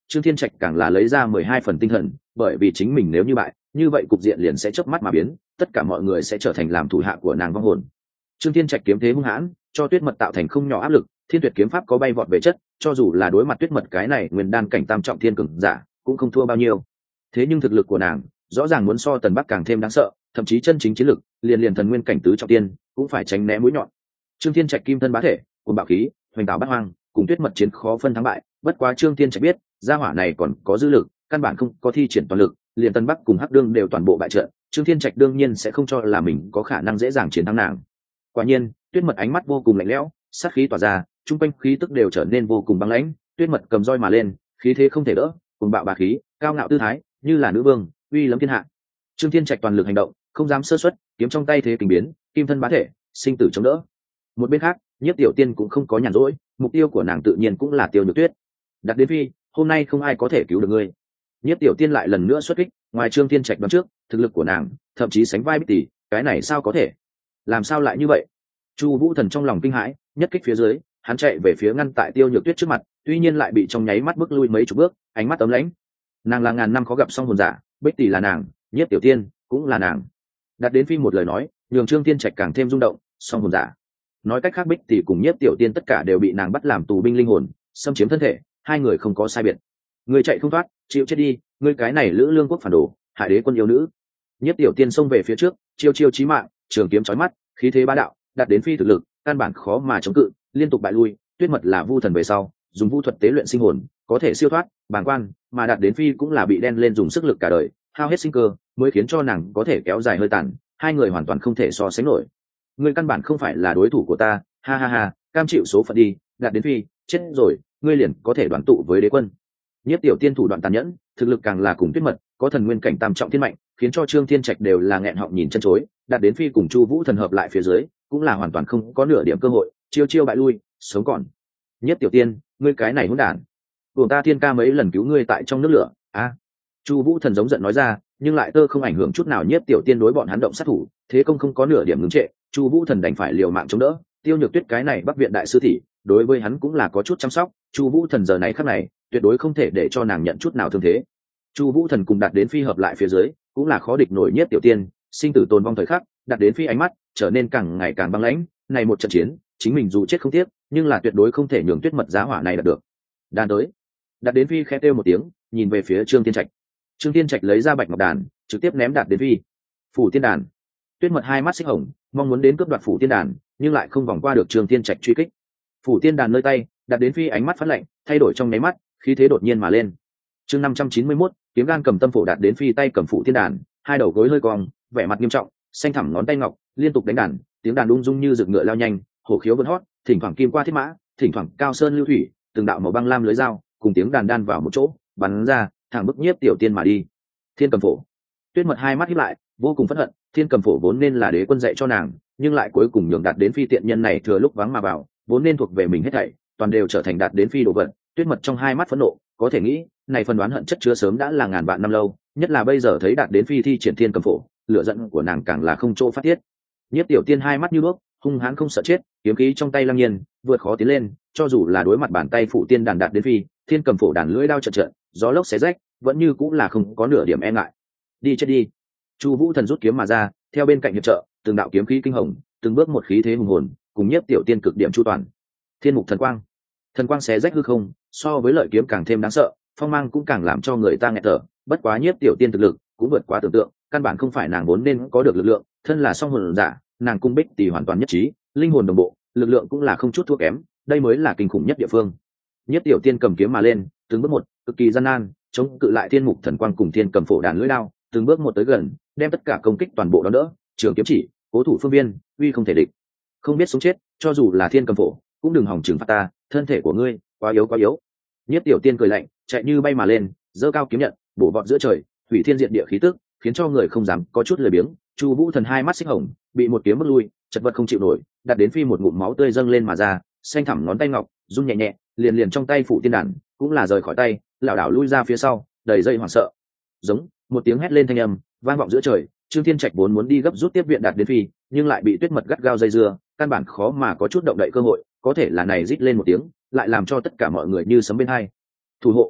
Trương Thiên Trạch càng là lấy ra 12 phần tinh thần, bởi vì chính mình nếu như bại, như vậy cục diện liền sẽ chớp mắt mà biến, tất cả mọi người sẽ trở thành làm thủ hạ của nàng vong hồn. Trương Thiên Trạch kiếm thế hung hãn, cho Tuyết Mật tạo thành không nhỏ áp lực, Thiên Tuyệt kiếm pháp có bay vọt về chất, cho dù là đối mặt Tuyết Mật cái này nguyên đan cảnh tam trọng thiên cường giả, cũng không thua bao nhiêu. Thế nhưng thực lực của nàng, rõ ràng muốn so Tần Bắc càng thêm đáng sợ, thậm chí chân chính chiến lực, liền thần nguyên cảnh tứ trọng tiên, cũng phải tránh né mũi nhọn. Trương Thiên Trạch kim thân bá thể, cùng bạo khí, hoành tạo bát hoang, cùng Tuyết Mật chiến khó phân thắng bại, bất quá Trương Thiên Trạch biết, gia hỏa này còn có dư lực, căn bản không có thi triển toàn lực, liền Tân Bắc cùng Hắc Đương đều toàn bộ bại trận, Trương Thiên Trạch đương nhiên sẽ không cho là mình có khả năng dễ dàng chiến thắng nàng. Quả nhiên, Tuyết Mật ánh mắt vô cùng lạnh lẽo, sát khí tỏa ra, trung quanh khí tức đều trở nên vô cùng băng lãnh, Tuyết Mật cầm roi mà lên, khí thế không thể đỡ, cùng bạo bá khí, cao ngạo tư thái, như là nữ vương, uy lẫm thiên hạ. Trương Thiên Trạch toàn lực hành động, không dám sơ suất, kiếm trong tay thế kình biến, kim thân bá thể, sinh tử chống đỡ. Một bên khác, Nhiếp Tiểu Tiên cũng không có nhàn rỗi, mục tiêu của nàng tự nhiên cũng là Tiêu Nhược Tuyết. Đặt đến phi, hôm nay không ai có thể cứu được ngươi. Nhiếp Tiểu Tiên lại lần nữa xuất kích, ngoài Trương Thiên Trạch đoán trước, thực lực của nàng thậm chí sánh vai Bích Tỷ, cái này sao có thể? Làm sao lại như vậy? Chu Vũ Thần trong lòng kinh hãi, nhất kích phía dưới, hắn chạy về phía ngăn tại Tiêu Nhược Tuyết trước mặt, tuy nhiên lại bị trong nháy mắt bước lui mấy chục bước, ánh mắt ấm lãnh. Nàng là ngàn năm khó gặp song hồn giả, Bích Tỷ là nàng, Nhiếp Tiểu Tiên cũng là nàng. Đặt đến phi một lời nói, nhường Trương Thiên Trạch càng thêm rung động, song hồn giả. Nói cách khác Bích Tỷ cùng Nhiếp Tiểu Tiên tất cả đều bị nàng bắt làm tù binh linh hồn, xâm chiếm thân thể, hai người không có sai biệt. Người chạy không thoát, chịu chết đi, ngươi cái này lữ lương quốc phản đồ, hại đế quân yêu nữ. Nhiếp Tiểu Tiên xông về phía trước, chiêu chiêu chí mạng, trường kiếm chói mắt, khí thế bá đạo, đạt đến phi thực lực, căn bản khó mà chống cự, liên tục bại lui. Tuyết Mật là vu thần về sau, dùng vu thuật tế luyện sinh hồn, có thể siêu thoát bàng quan, mà đạt đến phi cũng là bị đen lên dùng sức lực cả đời, hao hết sinh cơ, mới khiến cho nàng có thể kéo dài hơi tàn. Hai người hoàn toàn không thể so sánh nổi. Ngươi căn bản không phải là đối thủ của ta, ha ha ha, cam chịu số phận đi. Đạt đến phi, chết rồi, ngươi liền có thể đoàn tụ với đế quân. Nhiếp Tiểu Tiên thủ đoạn tàn nhẫn, thực lực càng là cùng Tuyết Mật, có thần nguyên cảnh tam trọng thiên mạnh, khiến cho Trương Thiên Trạch đều là nghẹn họng nhìn chân chối. Đạt đến phi cùng Chu Vũ Thần hợp lại phía dưới, cũng là hoàn toàn không có nửa điểm cơ hội, chiêu chiêu bại lui, sống còn. Nhiếp Tiểu Tiên, ngươi cái này hỗn đản, buồn ta Thiên Ca mấy lần cứu ngươi tại trong nước lửa, a. Chu Vũ Thần giống giận nói ra, nhưng lại tơ không ảnh hưởng chút nào Nhiếp Tiểu Tiên đối bọn hắn động sát thủ, thế công không có nửa điểm ngừng trệ, Chu Vũ Thần đành phải liều mạng chống đỡ. Tiêu Nhược Tuyết cái này Bắc viện đại sư thị, đối với hắn cũng là có chút chăm sóc, Chu Vũ Thần giờ này khắc này, tuyệt đối không thể để cho nàng nhận chút nào thương thế. Chu Vũ Thần cùng Đạt đến phi hợp lại phía dưới, cũng là khó địch nổi Nhiếp Tiểu Tiên, sinh tử tồn vong thời khắc, Đạt đến phi ánh mắt trở nên càng ngày càng băng lãnh, này một trận chiến, chính mình dù chết không tiếc, nhưng là tuyệt đối không thể nhường Tuyết Mật giá hỏa này đạt được. Đàn tới. Đạt đến phi khẽ kêu một tiếng, nhìn về phía Trương Thiên Trạch. Trương Thiên Trạch lấy ra bạch ngọc đàn, trực tiếp ném Đạt đến phi. Phủ tiên đàn. Tuyết Mật hai mắt xích hồng, mong muốn đến cướp đoạt phủ tiên đàn, nhưng lại không vòng qua được Trương Thiên Trạch truy kích. Phủ tiên đàn nơi tay, Đạt đến phi ánh mắt phát lạnh, thay đổi trong nháy mắt, khí thế đột nhiên mà lên. Chương 591, kiếm gan cầm tâm phổ. Đạt đến phi tay cầm phủ tiên đàn, hai đầu gối hơi cong, vẻ mặt nghiêm trọng, xanh thẳm ngón tay ngọc, liên tục đánh đàn, tiếng đàn ung dung như rực ngựa lao nhanh, hổ khiếu vân hót, thỉnh thoảng kim qua thiết mã, thỉnh thoảng cao sơn lưu thủy, từng đạo màu băng lam lưới dao, cùng tiếng đàn đan vào một chỗ, bắn ra, thẳng bức Nhiếp Tiểu Tiên mà đi. Thiên cầm phổ. Tuyết Mật hai mắt híp lại, vô cùng phẫn hận, thiên cầm phổ vốn nên là đế quân dạy cho nàng, nhưng lại cuối cùng nhường Đạt đến phi tiện nhân này thừa lúc vắng mà vào, vốn nên thuộc về mình hết thảy, toàn đều trở thành Đạt đến phi đồ vật. Tuyết Mật trong hai mắt phẫn nộ, có thể nghĩ, này phần đoán hận chất chứa sớm đã là ngàn vạn năm lâu, nhất là bây giờ thấy Đạt đến phi thi triển thiên cầm phổ, lửa giận của nàng càng là không chỗ phát tiết. Nhiếp Tiểu Tiên hai mắt như đuốc, hung hãn không sợ chết, kiếm khí trong tay lăng nhiên, vượt khó tiến lên, cho dù là đối mặt bàn tay phụ tiên đàn Đạt đến phi, thiên cầm phổ đàn lưỡi đao trận trận, gió lốc xé rách, vẫn như cũng là không có nửa điểm e ngại. Đi chết đi. Chu Vũ Thần rút kiếm mà ra, theo bên cạnh hiệp trợ, từng đạo kiếm khí kinh hồng, từng bước một khí thế hùng hồn, cùng Nhiếp Tiểu Tiên cực điểm chu toàn. Thiên mục thần quang. Thần quang xé rách hư không, so với lợi kiếm càng thêm đáng sợ, phong mang cũng càng làm cho người ta nghẹt thở, bất quá Nhiếp Tiểu Tiên thực lực cũng vượt quá tưởng tượng, căn bản không phải nàng vốn nên có được lực lượng, thân là song hồn giả, nàng cung Bích Tỷ hoàn toàn nhất trí, linh hồn đồng bộ, lực lượng cũng là không chút thua kém, đây mới là kinh khủng nhất địa phương. Nhiếp Tiểu Tiên cầm kiếm mà lên, từng bước một, cực kỳ gian nan, chống cự lại thiên mục thần quang cùng thiên cầm phổ đàn lưỡi đao, từng bước một tới gần, đem tất cả công kích toàn bộ đón đỡ, trường kiếm chỉ, cố thủ phương viên, uy không thể địch. Không biết sống chết, cho dù là thiên cầm phổ, cũng đừng hòng trừng phạt ta, thân thể của ngươi quá yếu quá yếu. Nhiếp Tiểu Tiên cười lạnh, chạy như bay mà lên, giơ cao kiếm nhận, bổ vọt giữa trời, hủy thiên diệt địa khí tức, khiến cho người không dám có chút lười biếng. Chu Vũ Thần hai mắt xích hồng, bị một kiếm bước lui, chật vật không chịu nổi, đặt đến phi một ngụm máu tươi dâng lên mà ra, xanh thẳm ngón tay ngọc, run nhẹ nhẹ, liền trong tay phụ tiên đàn, cũng là rời khỏi tay, lảo đảo lui ra phía sau, đầy dây hoảng sợ. Giống một tiếng hét lên thanh âm, vang vọng giữa trời. Trương Thiên Trạch vốn muốn đi gấp rút tiếp viện Đạt đến phi, nhưng lại bị Tuyết Mật gắt gao dây dưa, căn bản khó mà có chút động đậy cơ hội, có thể là này rít lên một tiếng, lại làm cho tất cả mọi người như sấm bên hai. Thủ hộ.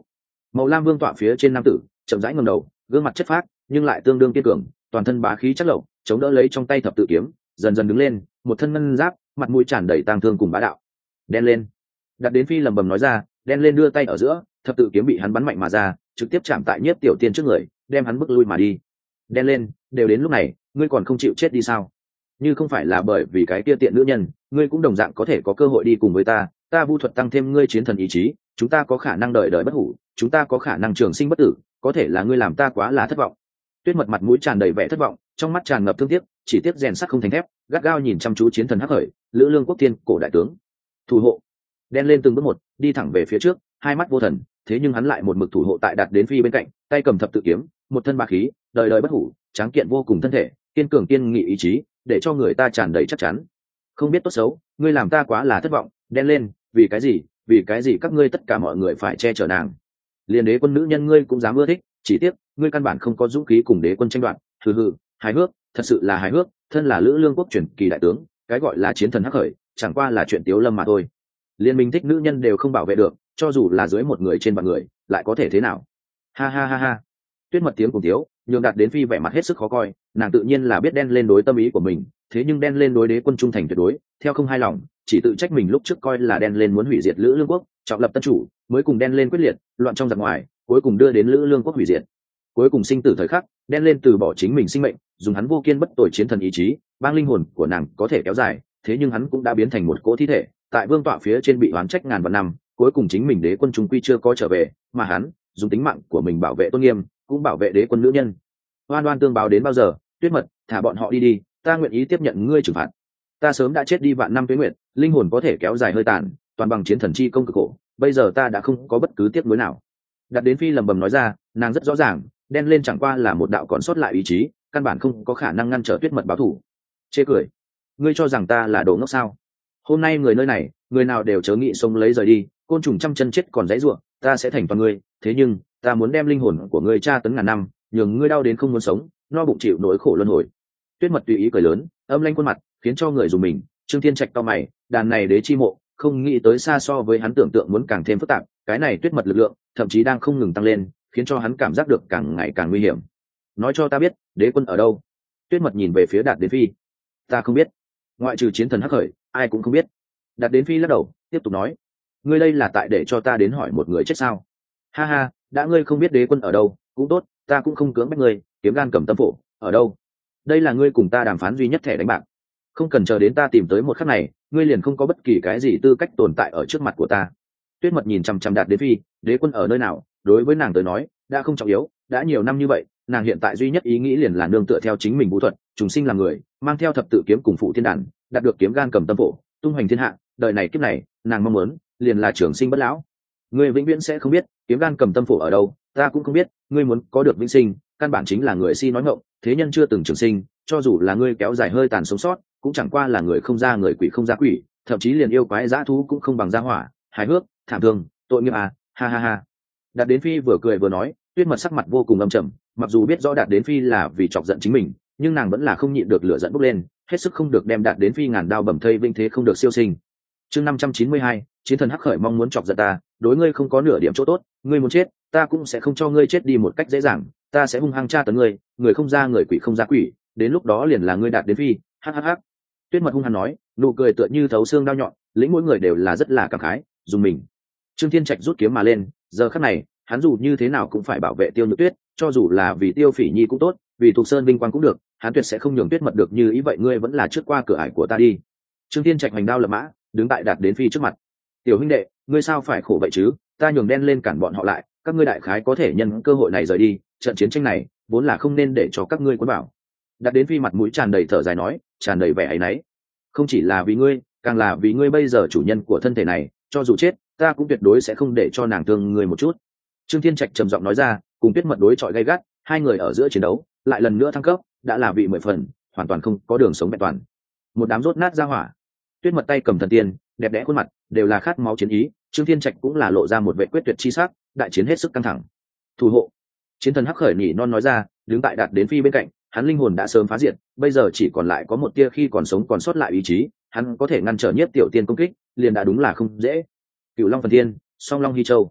Màu lam vương tọa phía trên nam tử chậm rãi ngẩng đầu, gương mặt chất phác nhưng lại tương đương kiên cường, toàn thân bá khí chất lậu, chống đỡ lấy trong tay thập tự kiếm, dần dần đứng lên, một thân ngân giáp, mặt mũi tràn đầy tang thương cùng bá đạo. Đen lên. Đặt đến phi lầm bầm nói ra, đen lên đưa tay ở giữa, thập tự kiếm bị hắn bắn mạnh mà ra, trực tiếp chạm tại Nhiếp Tiểu Tiên trước người, đem hắn bức lui mà đi. Đen lên, đều đến lúc này, ngươi còn không chịu chết đi sao? Như không phải là bởi vì cái kia tiện nữ nhân, ngươi cũng đồng dạng có thể có cơ hội đi cùng với ta, ta vu thuật tăng thêm ngươi chiến thần ý chí, chúng ta có khả năng đời đời bất hủ, chúng ta có khả năng trường sinh bất tử, có thể là ngươi làm ta quá là thất vọng. Tuyết Mật mặt mũi tràn đầy vẻ thất vọng, trong mắt tràn ngập thương tiếc, chỉ tiếc rèn sắt không thành thép, gắt gao nhìn chăm chú chiến thần hắc khởi, Lữ Lương Quốc Thiên, cổ đại tướng. Thủ hộ. Đen lên từng bước một, đi thẳng về phía trước, hai mắt vô thần, thế nhưng hắn lại một mực thủ hộ tại Đạt đến phi bên cạnh, tay cầm thập tự kiếm, một thân bá khí, đời đời bất hủ, tráng kiện vô cùng thân thể, kiên cường kiên nghị ý chí, để cho người ta tràn đầy chắc chắn. Không biết tốt xấu, ngươi làm ta quá là thất vọng. Đen lên, vì cái gì các ngươi tất cả mọi người phải che chở nàng? Liên đế quân nữ nhân ngươi cũng dám ưa thích, chỉ tiếc ngươi căn bản không có dũng khí cùng đế quân tranh đoạt. Hừ hừ, hài hước, thật sự là hài hước. Thân là Lữ Lương Quốc truyền kỳ đại tướng, cái gọi là chiến thần hắc khởi, chẳng qua là chuyện tiếu lâm mà thôi. Liên minh thích nữ nhân đều không bảo vệ được, cho dù là dưới một người trên vạn người, lại có thể thế nào? Ha ha ha ha. Tuyết Mật tiếng cùng tiếu, nhường Đạt đến phi vẻ mặt hết sức khó coi, nàng tự nhiên là biết đen lên đối tâm ý của mình, thế nhưng đen lên đối đế quân trung thành tuyệt đối, theo không hài lòng, chỉ tự trách mình lúc trước coi là đen lên muốn hủy diệt Lữ Lương Quốc, trọng lập tân chủ, mới cùng đen lên quyết liệt, loạn trong giặc ngoài, cuối cùng đưa đến Lữ Lương Quốc hủy diệt. Cuối cùng sinh tử thời khắc, đen lên từ bỏ chính mình sinh mệnh, dùng hắn vô kiên bất tồi chiến thần ý chí, bang linh hồn của nàng có thể kéo dài, thế nhưng hắn cũng đã biến thành một cỗ thi thể, tại vương tọa phía trên bị oán trách ngàn vạn năm, cuối cùng chính mình đế quân trung quy chưa có trở về, mà hắn dùng tính mạng của mình bảo vệ tôn nghiêm, cũng bảo vệ đế quân nữ nhân. Oan oan tương báo đến bao giờ? Tuyết Mật, thả bọn họ đi đi, ta nguyện ý tiếp nhận ngươi trừng phạt. Ta sớm đã chết đi vạn năm tuế nguyệt, linh hồn có thể kéo dài hơi tàn, toàn bằng chiến thần chi công cực khổ, bây giờ ta đã không có bất cứ tiếc nuối nào. Đặt đến phi lầm bầm nói ra, nàng rất rõ ràng, đen lên chẳng qua là một đạo còn sót lại ý chí, căn bản không có khả năng ngăn trở Tuyết Mật báo thù. Chê cười, ngươi cho rằng ta là đồ ngốc sao? Hôm nay người nơi này, người nào đều chớ nghĩ sống lấy rời đi, côn trùng trăm chân chết còn dãy ruộng, ta sẽ thành toàn ngươi, thế nhưng ta muốn đem linh hồn của ngươi tra tấn ngàn năm, nhường ngươi đau đến không muốn sống, no bụng chịu nỗi khổ luân hồi. Tuyết Mật tùy ý cười lớn, âm lanh khuôn mặt khiến cho người dùng mình. Trương Thiên Trạch cau mày, đàn này đế chi mộ, không nghĩ tới xa so với hắn tưởng tượng muốn càng thêm phức tạp, cái này Tuyết Mật lực lượng thậm chí đang không ngừng tăng lên, khiến cho hắn cảm giác được càng ngày càng nguy hiểm. Nói cho ta biết, đế quân ở đâu? Tuyết Mật nhìn về phía Đạt đến phi. Ta không biết, ngoại trừ chiến thần hắc khởi, ai cũng không biết. Đạt đến phi lắc đầu, tiếp tục nói, ngươi đây là tại để cho ta đến hỏi một người chết sao? Ha ha, đã ngươi không biết đế quân ở đâu, cũng tốt, ta cũng không cưỡng bách ngươi. Kiếm gan cầm tâm phổ ở đâu? Đây là ngươi cùng ta đàm phán duy nhất thẻ đánh bạc, không cần chờ đến ta tìm tới một khắc này, ngươi liền không có bất kỳ cái gì tư cách tồn tại ở trước mặt của ta. Tuyết Mật nhìn chằm chằm Đạt đến phi, đế quân ở nơi nào, đối với nàng tới nói đã không trọng yếu, đã nhiều năm như vậy, nàng hiện tại duy nhất ý nghĩ liền là nương tựa theo chính mình vũ thuật, trùng sinh làm người, mang theo thập tự kiếm cùng phụ thiên đàn, đạt được kiếm gan cầm tâm phổ, tung hoành thiên hạ. Đời này kiếp này, nàng mong muốn liền là trường sinh bất lão. Ngươi vĩnh viễn sẽ không biết kiếm gan cầm tâm phổ ở đâu, ta cũng không biết. Ngươi muốn có được vĩnh sinh, căn bản chính là người si nói ngọng, thế nhân chưa từng trường sinh, cho dù là ngươi kéo dài hơi tàn sống sót, cũng chẳng qua là người không ra người, quỷ không ra quỷ, thậm chí liền yêu quái dã thú cũng không bằng gia hỏa. Hài hước, thảm thương, tội nghiệp à, ha ha ha. Đạt đến phi vừa cười vừa nói. Tuyết Mật sắc mặt vô cùng âm trầm, mặc dù biết rõ Đạt đến phi là vì chọc giận chính mình, nhưng nàng vẫn là không nhịn được lửa giận bốc lên, hết sức không được đem Đạt đến phi ngàn đao bầm thây vinh thế không được siêu sinh. Chương 592, chiến thần hắc khởi mong muốn chọc giận ta, đối ngươi không có nửa điểm chỗ tốt, ngươi muốn chết, ta cũng sẽ không cho ngươi chết đi một cách dễ dàng, ta sẽ hung hăng tra tấn ngươi, người không ra người, quỷ không ra quỷ, đến lúc đó liền là ngươi Đạt đến phi. Hắc hắc hắc. Tuyết Mật hung hăng nói, nụ cười tựa như thấu xương đao nhọn, lĩnh mỗi người đều là rất là cảm khái, dùng mình. Trương Thiên Trạch rút kiếm mà lên, giờ khắc này, hắn dù như thế nào cũng phải bảo vệ Tiêu Nhược Tuyết, cho dù là vì Tiêu Phỉ Nhi cũng tốt, vì Thục Sơn vinh quang cũng được, hắn tuyệt sẽ không nhường Tuyết Mật được như ý vậy. Ngươi vẫn là trước qua cửa ải của ta đi. Trương Thiên Trạch hoành đao lập mã, đứng tại Đạt đến phi trước mặt. Tiểu huynh đệ, ngươi sao phải khổ vậy chứ? Ta nhường đen lên cản bọn họ lại, các ngươi đại khái có thể nhân cơ hội này rời đi. Trận chiến tranh này vốn là không nên để cho các ngươi cuốn vào. Đạt đến phi mặt mũi tràn đầy thở dài nói, tràn đầy vẻ áy náy. Không chỉ là vì ngươi, càng là vì ngươi bây giờ chủ nhân của thân thể này, cho dù chết, ta cũng tuyệt đối sẽ không để cho nàng thương ngươi một chút. Trương Thiên Trạch trầm giọng nói ra, cùng Tuyết Mật đối chọi gay gắt, hai người ở giữa chiến đấu lại lần nữa thăng cấp, đã là vị 10 phần, hoàn toàn không có đường sống vẹn toàn. Một đám rốt nát ra hỏa. Tuyết Mật tay cầm thần tiên, đẹp đẽ khuôn mặt đều là khát máu chiến ý, Trương Thiên Trạch cũng là lộ ra một vẻ quyết tuyệt chi sắc, đại chiến hết sức căng thẳng. Thủ hộ. Chiến thần hắc khởi nhỉ non nói ra, đứng tại Đạt đến phi bên cạnh, hắn linh hồn đã sớm phá diệt, bây giờ chỉ còn lại có một tia khi còn sống còn sót lại ý chí, hắn có thể ngăn trở Nhiếp Tiểu Tiên công kích, liền đã đúng là không dễ. Cửu Long Phần Thiên, Song Long Hy Châu.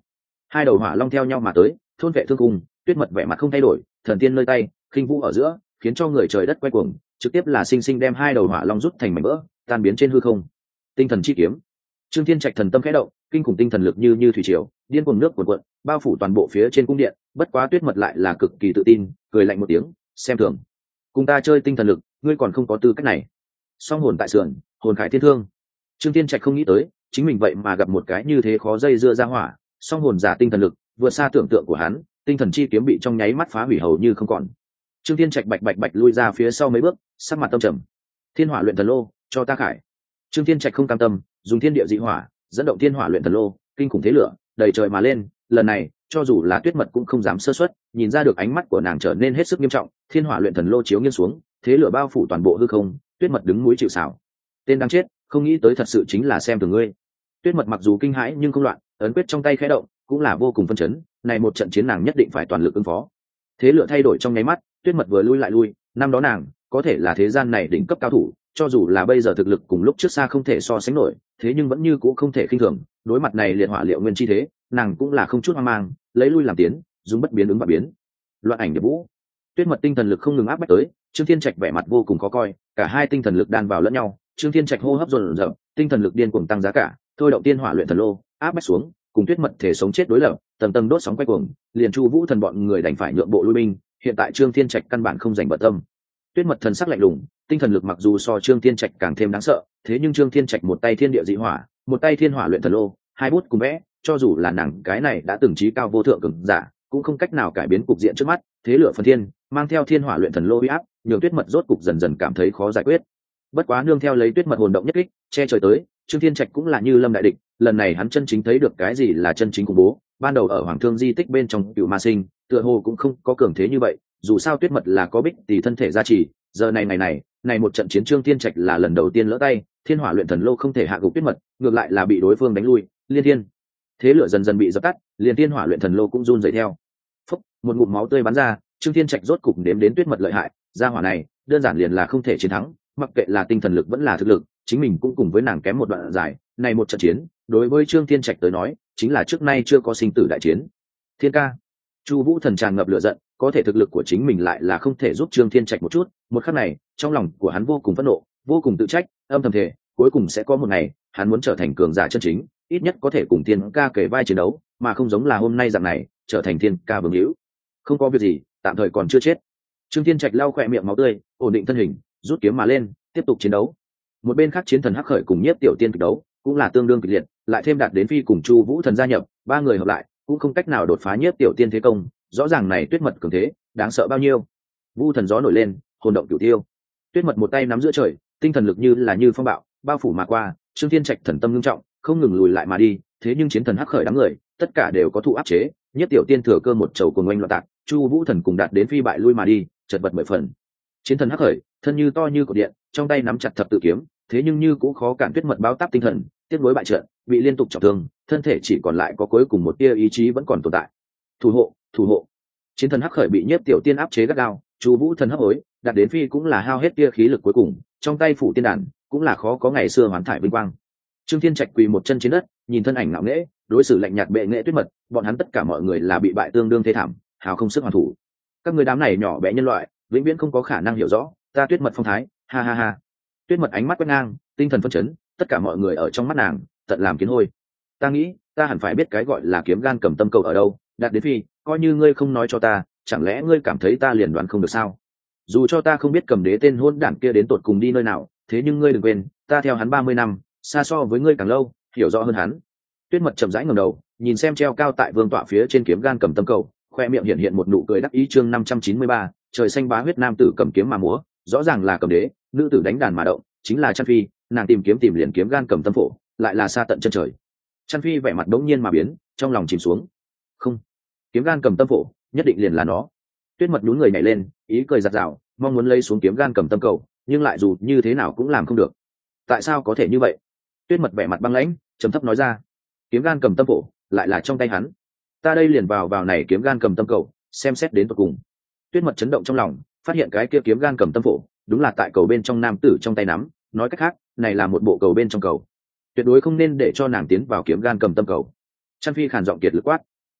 hai đầu hỏa long theo nhau mà tới, thôn vệ thương cung. Tuyết Mật vẻ mặt không thay đổi, thần tiên nơi tay, khinh vũ ở giữa, khiến cho người trời đất quay cuồng, trực tiếp là sinh sinh đem hai đầu hỏa long rút thành mảnh vỡ, tan biến trên hư không. Tinh thần chi kiếm. Trương Thiên Trạch thần tâm khẽ động, kinh khủng tinh thần lực như thủy triều, điên cuồng nước cuồn cuộn, bao phủ toàn bộ phía trên cung điện. Bất quá Tuyết Mật lại là cực kỳ tự tin, cười lạnh một tiếng, xem thường. Cùng ta chơi tinh thần lực, ngươi còn không có tư cách này. Song hồn tại sườn, hồn khải thiên thương. Trương Thiên Trạch không nghĩ tới, chính mình vậy mà gặp một cái như thế khó dây dưa ra hỏa, song hồn giả tinh thần lực, vượt xa tưởng tượng của hắn, tinh thần chi kiếm bị trong nháy mắt phá hủy hầu như không còn. Trương Thiên Trạch bạch lui ra phía sau mấy bước, sắc mặt tâm trầm. Thiên hỏa luyện thần lô, cho ta khải. Trương Thiên Trạch không cam tâm, dùng thiên địa dị hỏa, dẫn động thiên hỏa luyện thần lô, kinh khủng thế lửa, đầy trời mà lên. Lần này, cho dù là Tuyết Mật cũng không dám sơ suất, nhìn ra được ánh mắt của nàng trở nên hết sức nghiêm trọng. Thiên hỏa luyện thần lô chiếu nghiêng xuống, thế lửa bao phủ toàn bộ hư không. Tuyết Mật đứng núi chịu sào. Tên đang chết, không nghĩ tới thật sự chính là xem thường ngươi. Tuyết Mật mặc dù kinh hãi nhưng không loạn, ấn quyết trong tay khẽ động, cũng là vô cùng phân chấn. Này một trận chiến nàng nhất định phải toàn lực ứng phó. Thế lửa thay đổi trong nháy mắt, Tuyết Mật vừa lui lại lui, năm đó nàng có thể là thế gian này đỉnh cấp cao thủ, cho dù là bây giờ thực lực cùng lúc trước xa không thể so sánh nổi, thế nhưng vẫn như cũng không thể khinh thường. Đối mặt này liệt hỏa liệu nguyên chi thế, nàng cũng là không chút hoang mang, lấy lui làm tiến, dùng bất biến ứng và biến. Loạn ảnh điệp vũ. Tuyết Mật tinh thần lực không ngừng áp bách tới, Trương Thiên Trạch vẻ mặt vô cùng khó coi, cả hai tinh thần lực đan vào lẫn nhau, Trương Thiên Trạch hô hấp dồn dập, tinh thần lực điên cuồng tăng giá cả, thôi động tiên hỏa luyện thần lô, áp bách xuống, cùng Tuyết Mật thể sống chết đối lập, tầng tầng đốt sóng quay cuồng, liền Chu Vũ thần bọn người đành phải nhượng bộ lui binh. Hiện tại Trương Thiên Trạch căn bản không dành bận tâm. Tuyết Mật thần sắc lạnh lùng, tinh thần lực mặc dù so Trương Thiên Trạch càng thêm đáng sợ, thế nhưng Trương Thiên Trạch một tay thiên địa dị hỏa, một tay thiên hỏa luyện thần lô, hai bút cùng vẽ, cho dù là nàng cái này đã từng trí cao vô thượng cường giả, cũng không cách nào cải biến cục diện trước mắt. Thế lửa phần thiên, mang theo thiên hỏa luyện thần lô uy áp, nhường Tuyết Mật rốt cục dần dần cảm thấy khó giải quyết. Bất quá nương theo lấy Tuyết Mật hồn động nhất kích, che trời tới, Trương Thiên Trạch cũng là như lâm đại địch, lần này hắn chân chính thấy được cái gì là chân chính khủng bố. Ban đầu ở Hoàng Thương di tích bên trong Cửu Ma Sinh, tựa hồ cũng không có cường thế như vậy, dù sao Tuyết Mật là có Bích Tỷ thân thể gia trì. Giờ này này một trận chiến Trương Thiên Trạch là lần đầu tiên lỡ tay, thiên hỏa luyện thần lô không thể hạ gục Tuyết Mật, ngược lại là bị đối phương đánh lui, liên thiên. Thế lửa dần dần bị dập tắt, liền thiên hỏa luyện thần lô cũng run rẩy theo. Phốc, một ngụm máu tươi bắn ra, Trương Thiên Trạch rốt cục đếm đến Tuyết Mật lợi hại, gia hỏa này, đơn giản liền là không thể chiến thắng, mặc kệ là tinh thần lực vẫn là thực lực, chính mình cũng cùng với nàng kém một đoạn dài, này một trận chiến, đối với Trương Thiên Trạch tới nói, chính là trước nay chưa có sinh tử đại chiến. Thiên ca. Chu Vũ thần tràn ngập lửa giận, có thể thực lực của chính mình lại là không thể giúp Trương Thiên Trạch một chút, một khắc này, trong lòng của hắn vô cùng phẫn nộ, vô cùng tự trách, âm thầm thề, cuối cùng sẽ có một ngày, hắn muốn trở thành cường giả chân chính, ít nhất có thể cùng Thiên ca kể vai chiến đấu, mà không giống là hôm nay dạng này, trở thành Thiên ca vương hữu. Không có việc gì, tạm thời còn chưa chết. Trương Thiên Trạch lau khóe miệng máu tươi, ổn định thân hình, rút kiếm mà lên, tiếp tục chiến đấu. Một bên khác chiến thần Hắc Khởi cùng Nhiếp Tiểu Tiên kịch đấu, cũng là tương đương kịch liệt, lại thêm Đạt đến Phi cùng Chu Vũ thần gia nhập, ba người hợp lại, cũng không cách nào đột phá Nhiếp Tiểu Tiên thế công, rõ ràng này Tuyết Mật cường thế, đáng sợ bao nhiêu. Vu thần gió nổi lên, hồn động cửu tiêu. Tuyết Mật một tay nắm giữa trời, tinh thần lực như phong bạo, bao phủ mà qua, Trương Thiên Trạch thần tâm nghiêm trọng, không ngừng lùi lại mà đi, thế nhưng chiến thần Hắc Khởi đám người, tất cả đều có thụ áp chế, Nhiếp Tiểu Tiên thừa cơ một chầu cuồng oanh loạn tạc, Chu Vũ thần cùng Đạt đến Phi bại lui mà đi, chật vật 10 phần. Chiến thần Hắc Khởi, thân như to như cột điện, trong tay nắm chặt thập tự kiếm, thế nhưng như cũng khó cản Tuyết Mật báo táp tinh thần, tiếp nối bại trận, bị liên tục trọng thương, thân thể chỉ còn lại có cuối cùng một tia ý chí vẫn còn tồn tại. Thủ hộ, thủ hộ. Chiến thần Hắc Khởi bị Nhiếp Tiểu Tiên áp chế gắt gao, Chu Vũ thần hấp hối, Đạt đến Phi cũng là hao hết tia khí lực cuối cùng, trong tay phủ tiên đàn, cũng là khó có ngày xưa hoàn thải vinh quang. Trương Thiên Trạch quỳ một chân trên đất, nhìn thân ảnh ngạo nghễ, đối xử lạnh nhạt bệ nghệ Tuyết Mật, bọn hắn tất cả mọi người là bị bại tương đương thê thảm, hào không sức hoàn thủ. Các người đám này nhỏ bé nhân loại, vĩnh viễn không có khả năng hiểu rõ ta Tuyết Mật phong thái, ha ha ha. Tuyết Mật ánh mắt quét ngang, tinh thần phấn chấn, tất cả mọi người ở trong mắt nàng tận làm kiến hôi. Ta nghĩ ta hẳn phải biết cái gọi là kiếm gan cầm tâm cầu ở đâu. Đạt đến Phi, coi như ngươi không nói cho ta, chẳng lẽ ngươi cảm thấy ta liền đoán không được sao? Dù cho ta không biết cầm đế tên hôn đản kia đến tột cùng đi nơi nào, thế nhưng ngươi đừng quên, ta theo hắn 30 năm, xa so với ngươi càng lâu, hiểu rõ hơn hắn. Tuyết Mật chậm rãi ngẩng đầu, nhìn xem treo cao tại vương tọa phía trên kiếm gan cầm tâm cầu, khoe miệng hiện hiện một nụ cười đắc ý. Chương 593, trời xanh bá huyết nam tử cầm kiếm mà múa, rõ ràng là cầm đế, nữ tử đánh đàn mà động, chính là Chân Phi, nàng tìm liền kiếm gan cầm tâm phổ, lại là xa tận chân trời. Chân Phi vẻ mặt đống nhiên mà biến, trong lòng chìm xuống. Không, kiếm gan cầm tâm phổ, nhất định liền là nó. Tuyết Mật nhún người nhảy lên, ý cười giật giảo, mong muốn lấy xuống kiếm gan cầm tâm cầu, nhưng lại dù như thế nào cũng làm không được. Tại sao có thể như vậy? Tuyết Mật vẻ mặt băng lãnh, trầm thấp nói ra. Kiếm gan cầm tâm phổ, lại là trong tay hắn. Ta đây liền vào này kiếm gan cầm tâm cầu, xem xét đến tận cùng. Tuyết Mật chấn động trong lòng, phát hiện cái kia kiếm gan cầm tâm phổ, đúng là tại cầu bên trong nam tử trong tay nắm, nói cách khác, này là một bộ cầu bên trong cầu. Tuyệt đối không nên để cho nàng tiến vào kiếm gan cầm tâm cầu. Chân Phi khàn giọng kiệt lực quát.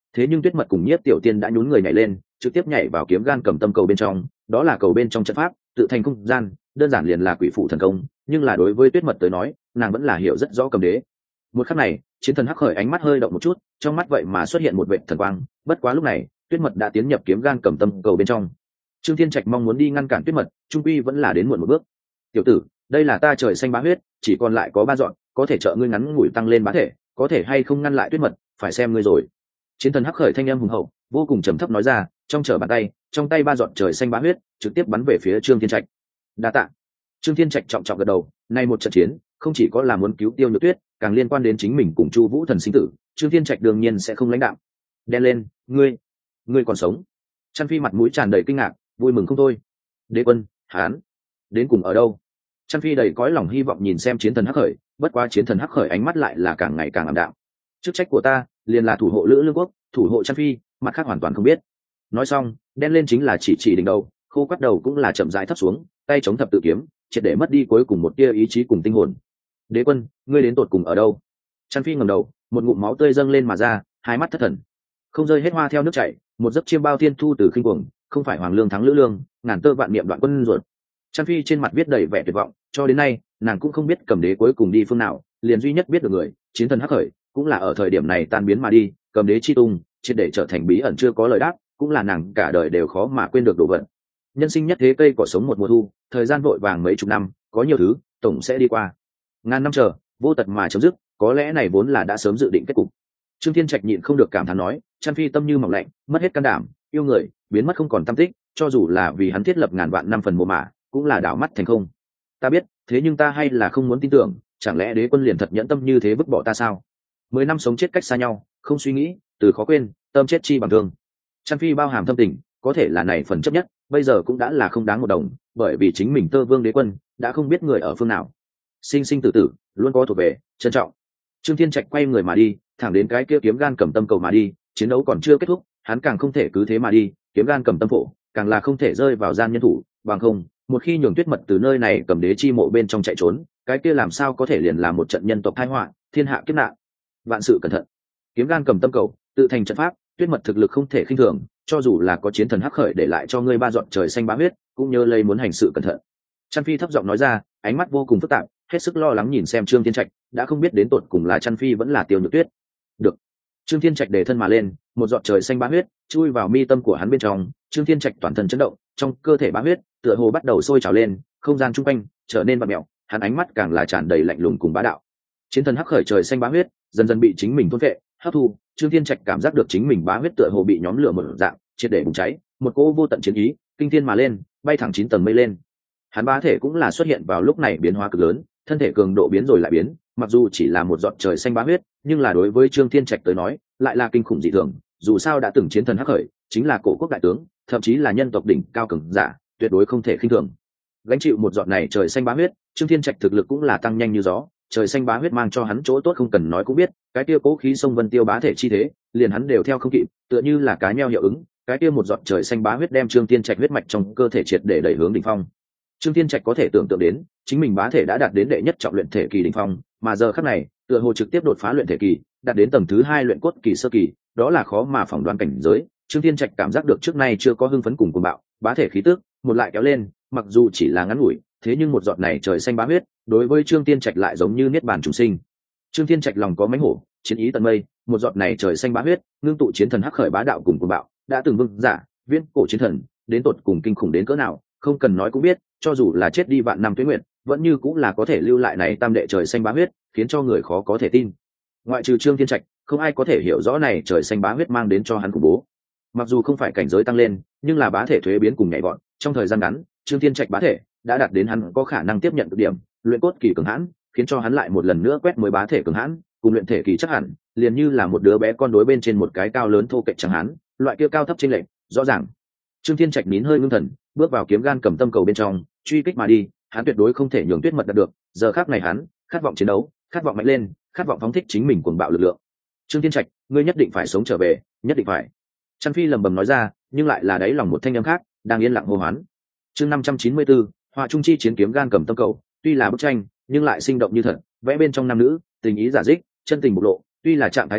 thế nhưng Tuyết Mật cùng Nhiếp Tiểu Tiên đã nhún người nhảy lên, trực tiếp nhảy vào kiếm gan cầm tâm cầu bên trong. Đó là cầu bên trong trận pháp tự thành không gian, đơn giản liền là quỷ phụ thần công, nhưng là đối với Tuyết Mật tới nói, nàng vẫn là hiểu rất rõ cầm đế. Một khắc này, chiến thần hắc khởi ánh mắt hơi động một chút, trong mắt vậy mà xuất hiện một vệt thần quang. Bất quá lúc này, Tuyết Mật đã tiến nhập kiếm gan cầm tâm cầu bên trong. Trương Thiên Trạch mong muốn đi ngăn cản Tuyết Mật, trung quy vẫn là đến muộn một bước. Tiểu tử, đây là ta trời xanh bá huyết, chỉ còn lại có 3 dọn, có thể trợ ngươi ngắn ngủi tăng lên bá thể, có thể hay không ngăn lại Tuyết Mật, phải xem ngươi rồi. Chiến thần hắc khởi thanh âm hùng hậu, vô cùng trầm thấp nói ra, trong trở bàn tay, trong tay 3 dọn trời xanh bá huyết, trực tiếp bắn về phía Trương Thiên Trạch. Đa tạ. Trương Thiên Trạch trọng trọng gật đầu, nay một trận chiến, không chỉ có là muốn cứu Tiêu Nhược Tuyết, càng liên quan đến chính mình cùng Chu Vũ Thần sinh tử, Trương Thiên Trạch đương nhiên sẽ không lãnh đạm. Đen lên, ngươi còn sống. Trăn Phi mặt mũi tràn đầy kinh ngạc, vui mừng không thôi. Đế quân, hán, đến cùng ở đâu? Trăn Phi đầy cõi lòng hy vọng nhìn xem chiến thần hắc khởi, bất quá chiến thần hắc khởi ánh mắt lại là càng ngày càng ảm đạm. Chức trách của ta liền là thủ hộ Lữ Lương quốc, thủ hộ Trăn Phi, mặt khác hoàn toàn không biết. Nói xong, đen lên chính là chỉ đỉnh đầu, khô quắt đầu cũng là chậm rãi thấp xuống, tay chống thập tự kiếm, triệt để mất đi cuối cùng một tia ý chí cùng tinh hồn. Đế quân, ngươi đến tột cùng ở đâu? Trăn Phi ngẩng đầu, một ngụm máu tươi dâng lên mà ra, hai mắt thất thần. Không rơi hết hoa theo nước chảy, một giấc chiêm bao thiên thu từ khinh cuồng, không phải hoàng lương thắng lữ lương, ngàn tơ vạn niệm đoạn quân ruột. Trăn Phi trên mặt viết đầy vẻ tuyệt vọng, cho đến nay, nàng cũng không biết cầm đế cuối cùng đi phương nào, liền duy nhất biết được người, chiến thần hắc khởi, cũng là ở thời điểm này tan biến mà đi, cầm đế chi tung, triệt để trở thành bí ẩn chưa có lời đáp, cũng là nàng cả đời đều khó mà quên được đồ vật. Nhân sinh nhất thế cây cỏ sống một mùa thu, thời gian vội vàng mấy chục năm, có nhiều thứ tổng sẽ đi qua. Ngàn năm chờ, vô tật mà chấm dứt, có lẽ này vốn là đã sớm dự định kết cục. Trương Thiên Trạch nhịn không được cảm thán nói, Trăn Phi tâm như mỏng lạnh, mất hết can đảm, yêu người, biến mất không còn tăm tích, cho dù là vì hắn thiết lập ngàn vạn năm phần mộ mả, cũng là đảo mắt thành không. Ta biết, thế nhưng ta hay là không muốn tin tưởng, chẳng lẽ đế quân liền thật nhẫn tâm như thế vứt bỏ ta sao? 10 năm sống chết cách xa nhau, không suy nghĩ, từ khó quên, tâm chết chi bằng thương. Trăn Phi bao hàm thâm tình, có thể là này phần chấp nhất, bây giờ cũng đã là không đáng một đồng, bởi vì chính mình Tơ Vương đế quân đã không biết người ở phương nào. Sinh sinh tử tử, luôn có thuộc về, trân trọng. Trương Thiên Trạch quay người mà đi, thẳng đến cái kia kiếm gan cầm tâm cầu mà đi, chiến đấu còn chưa kết thúc, hắn càng không thể cứ thế mà đi, kiếm gan cầm tâm phổ, càng là không thể rơi vào gian nhân thủ, bằng không, một khi nhường Tuyết Mật từ nơi này cầm đế chi mộ bên trong chạy trốn, cái kia làm sao có thể liền làm một trận nhân tộc tai họa, thiên hạ kiếp nạn. Vạn sự cẩn thận. Kiếm gan cầm tâm cầu, tự thành trận pháp, Tuyết Mật thực lực không thể khinh thường, cho dù là có chiến thần hắc khởi để lại cho ngươi 3 dọn trời xanh bá huyết, cũng nhớ lấy muốn hành sự cẩn thận. Trăn Phi thấp giọng nói ra, ánh mắt vô cùng phức tạp, hết sức lo lắng nhìn xem Trương Thiên Trạch, đã không biết đến tột cùng là Trăn Phi vẫn là Tiêu Nhược Tuyết. Được. Trương Thiên Trạch để thân mà lên, một giọt trời xanh bá huyết chui vào mi tâm của hắn bên trong, Trương Thiên Trạch toàn thân chấn động, trong cơ thể bá huyết tựa hồ bắt đầu sôi trào lên, không gian chung quanh trở nên vặn mèo, hắn ánh mắt càng là tràn đầy lạnh lùng cùng bá đạo. Chiến thần hắc khởi trời xanh bá huyết dần dần bị chính mình thôn phệ, hấp thu, Trương Thiên Trạch cảm giác được chính mình bá huyết tựa hồ bị nhóm lửa một dạng, triệt để bùng cháy, một cỗ vô tận chiến ý, kinh thiên mà lên, bay thẳng 9 tầng mây lên. Hắn bá thể cũng là xuất hiện vào lúc này biến hóa cực lớn, thân thể cường độ biến rồi lại biến, mặc dù chỉ là một giọt trời xanh bá huyết, nhưng là đối với Trương Thiên Trạch tới nói, lại là kinh khủng dị thường, dù sao đã từng chiến thần hắc khởi, chính là cổ quốc đại tướng, thậm chí là nhân tộc đỉnh cao cường giả, tuyệt đối không thể khinh thường. Gánh chịu một giọt này trời xanh bá huyết, Trương Thiên Trạch thực lực cũng là tăng nhanh như gió, trời xanh bá huyết mang cho hắn chỗ tốt không cần nói cũng biết, cái kia cố khí sông vân tiêu bá thể chi thế, liền hắn đều theo không kịp, tựa như là cái meo hiệu ứng, cái kia một giọt trời xanh bá huyết đem Trương Thiên Trạch huyết mạch trong cơ thể triệt để đẩy hướng đỉnh phong. Trương Thiên Trạch có thể tưởng tượng đến, chính mình bá thể đã đạt đến đệ nhất trọng luyện thể kỳ đỉnh phong, mà giờ khắc này, tựa hồ trực tiếp đột phá luyện thể kỳ, đạt đến tầng thứ 2 luyện cốt kỳ sơ kỳ, đó là khó mà phỏng đoán cảnh giới. Trương Thiên Trạch cảm giác được trước nay chưa có hưng phấn cùng cuồng bạo, bá thể khí tức một lại kéo lên, mặc dù chỉ là ngắn ngủi, thế nhưng một giọt này trời xanh bá huyết, đối với Trương Thiên Trạch lại giống như niết bàn trùng sinh. Trương Thiên Trạch lòng có mãnh hổ, chiến ý tận mây, một giọt này trời xanh bá huyết, ngưng tụ chiến thần hắc khởi bá đạo cùng cuồng bạo, đã từng vương giả, viễn cổ chiến thần, đến tột cùng kinh khủng đến cỡ nào, không cần nói cũng biết, cho dù là chết đi vạn năm tuế nguyệt, vẫn như cũng là có thể lưu lại này tam đệ trời xanh bá huyết, khiến cho người khó có thể tin. Ngoại trừ Trương Thiên Trạch, không ai có thể hiểu rõ này trời xanh bá huyết mang đến cho hắn khủng bố. Mặc dù không phải cảnh giới tăng lên, nhưng là bá thể thuế biến cùng nhảy vọt, trong thời gian ngắn, Trương Thiên Trạch bá thể đã đạt đến hắn có khả năng tiếp nhận cực điểm, luyện cốt kỳ cường hãn, khiến cho hắn lại một lần nữa quét mới bá thể cường hãn, cùng luyện thể kỳ chắc hẳn, liền như là một đứa bé con đối bên trên một cái cao lớn thô kệch chẳng hắn, loại kia cao thấp chênh lệch, rõ ràng. Trương Thiên Trạch nín hơi ngưng thần, bước vào kiếm gan cầm tâm cầu bên trong, truy kích mà đi, hắn tuyệt đối không thể nhường Tuyết Mật đạt được, giờ khắc này hắn, khát vọng chiến đấu, khát vọng mạnh lên, khát vọng phóng thích chính mình cuồng bạo lực lượng. Trương Thiên Trạch, ngươi nhất định phải sống trở về, nhất định phải. Trăn Phi lầm bầm nói ra, nhưng lại là đáy lòng một thanh âm khác, đang yên lặng hô hoán. Chương 594, Họa Trung Chi chiến kiếm gan cầm tâm cầu, tuy là bức tranh, nhưng lại sinh động như thật, vẽ bên trong nam nữ, tình ý giả dích, chân tình bộc lộ, tuy là trạng thái tĩnh,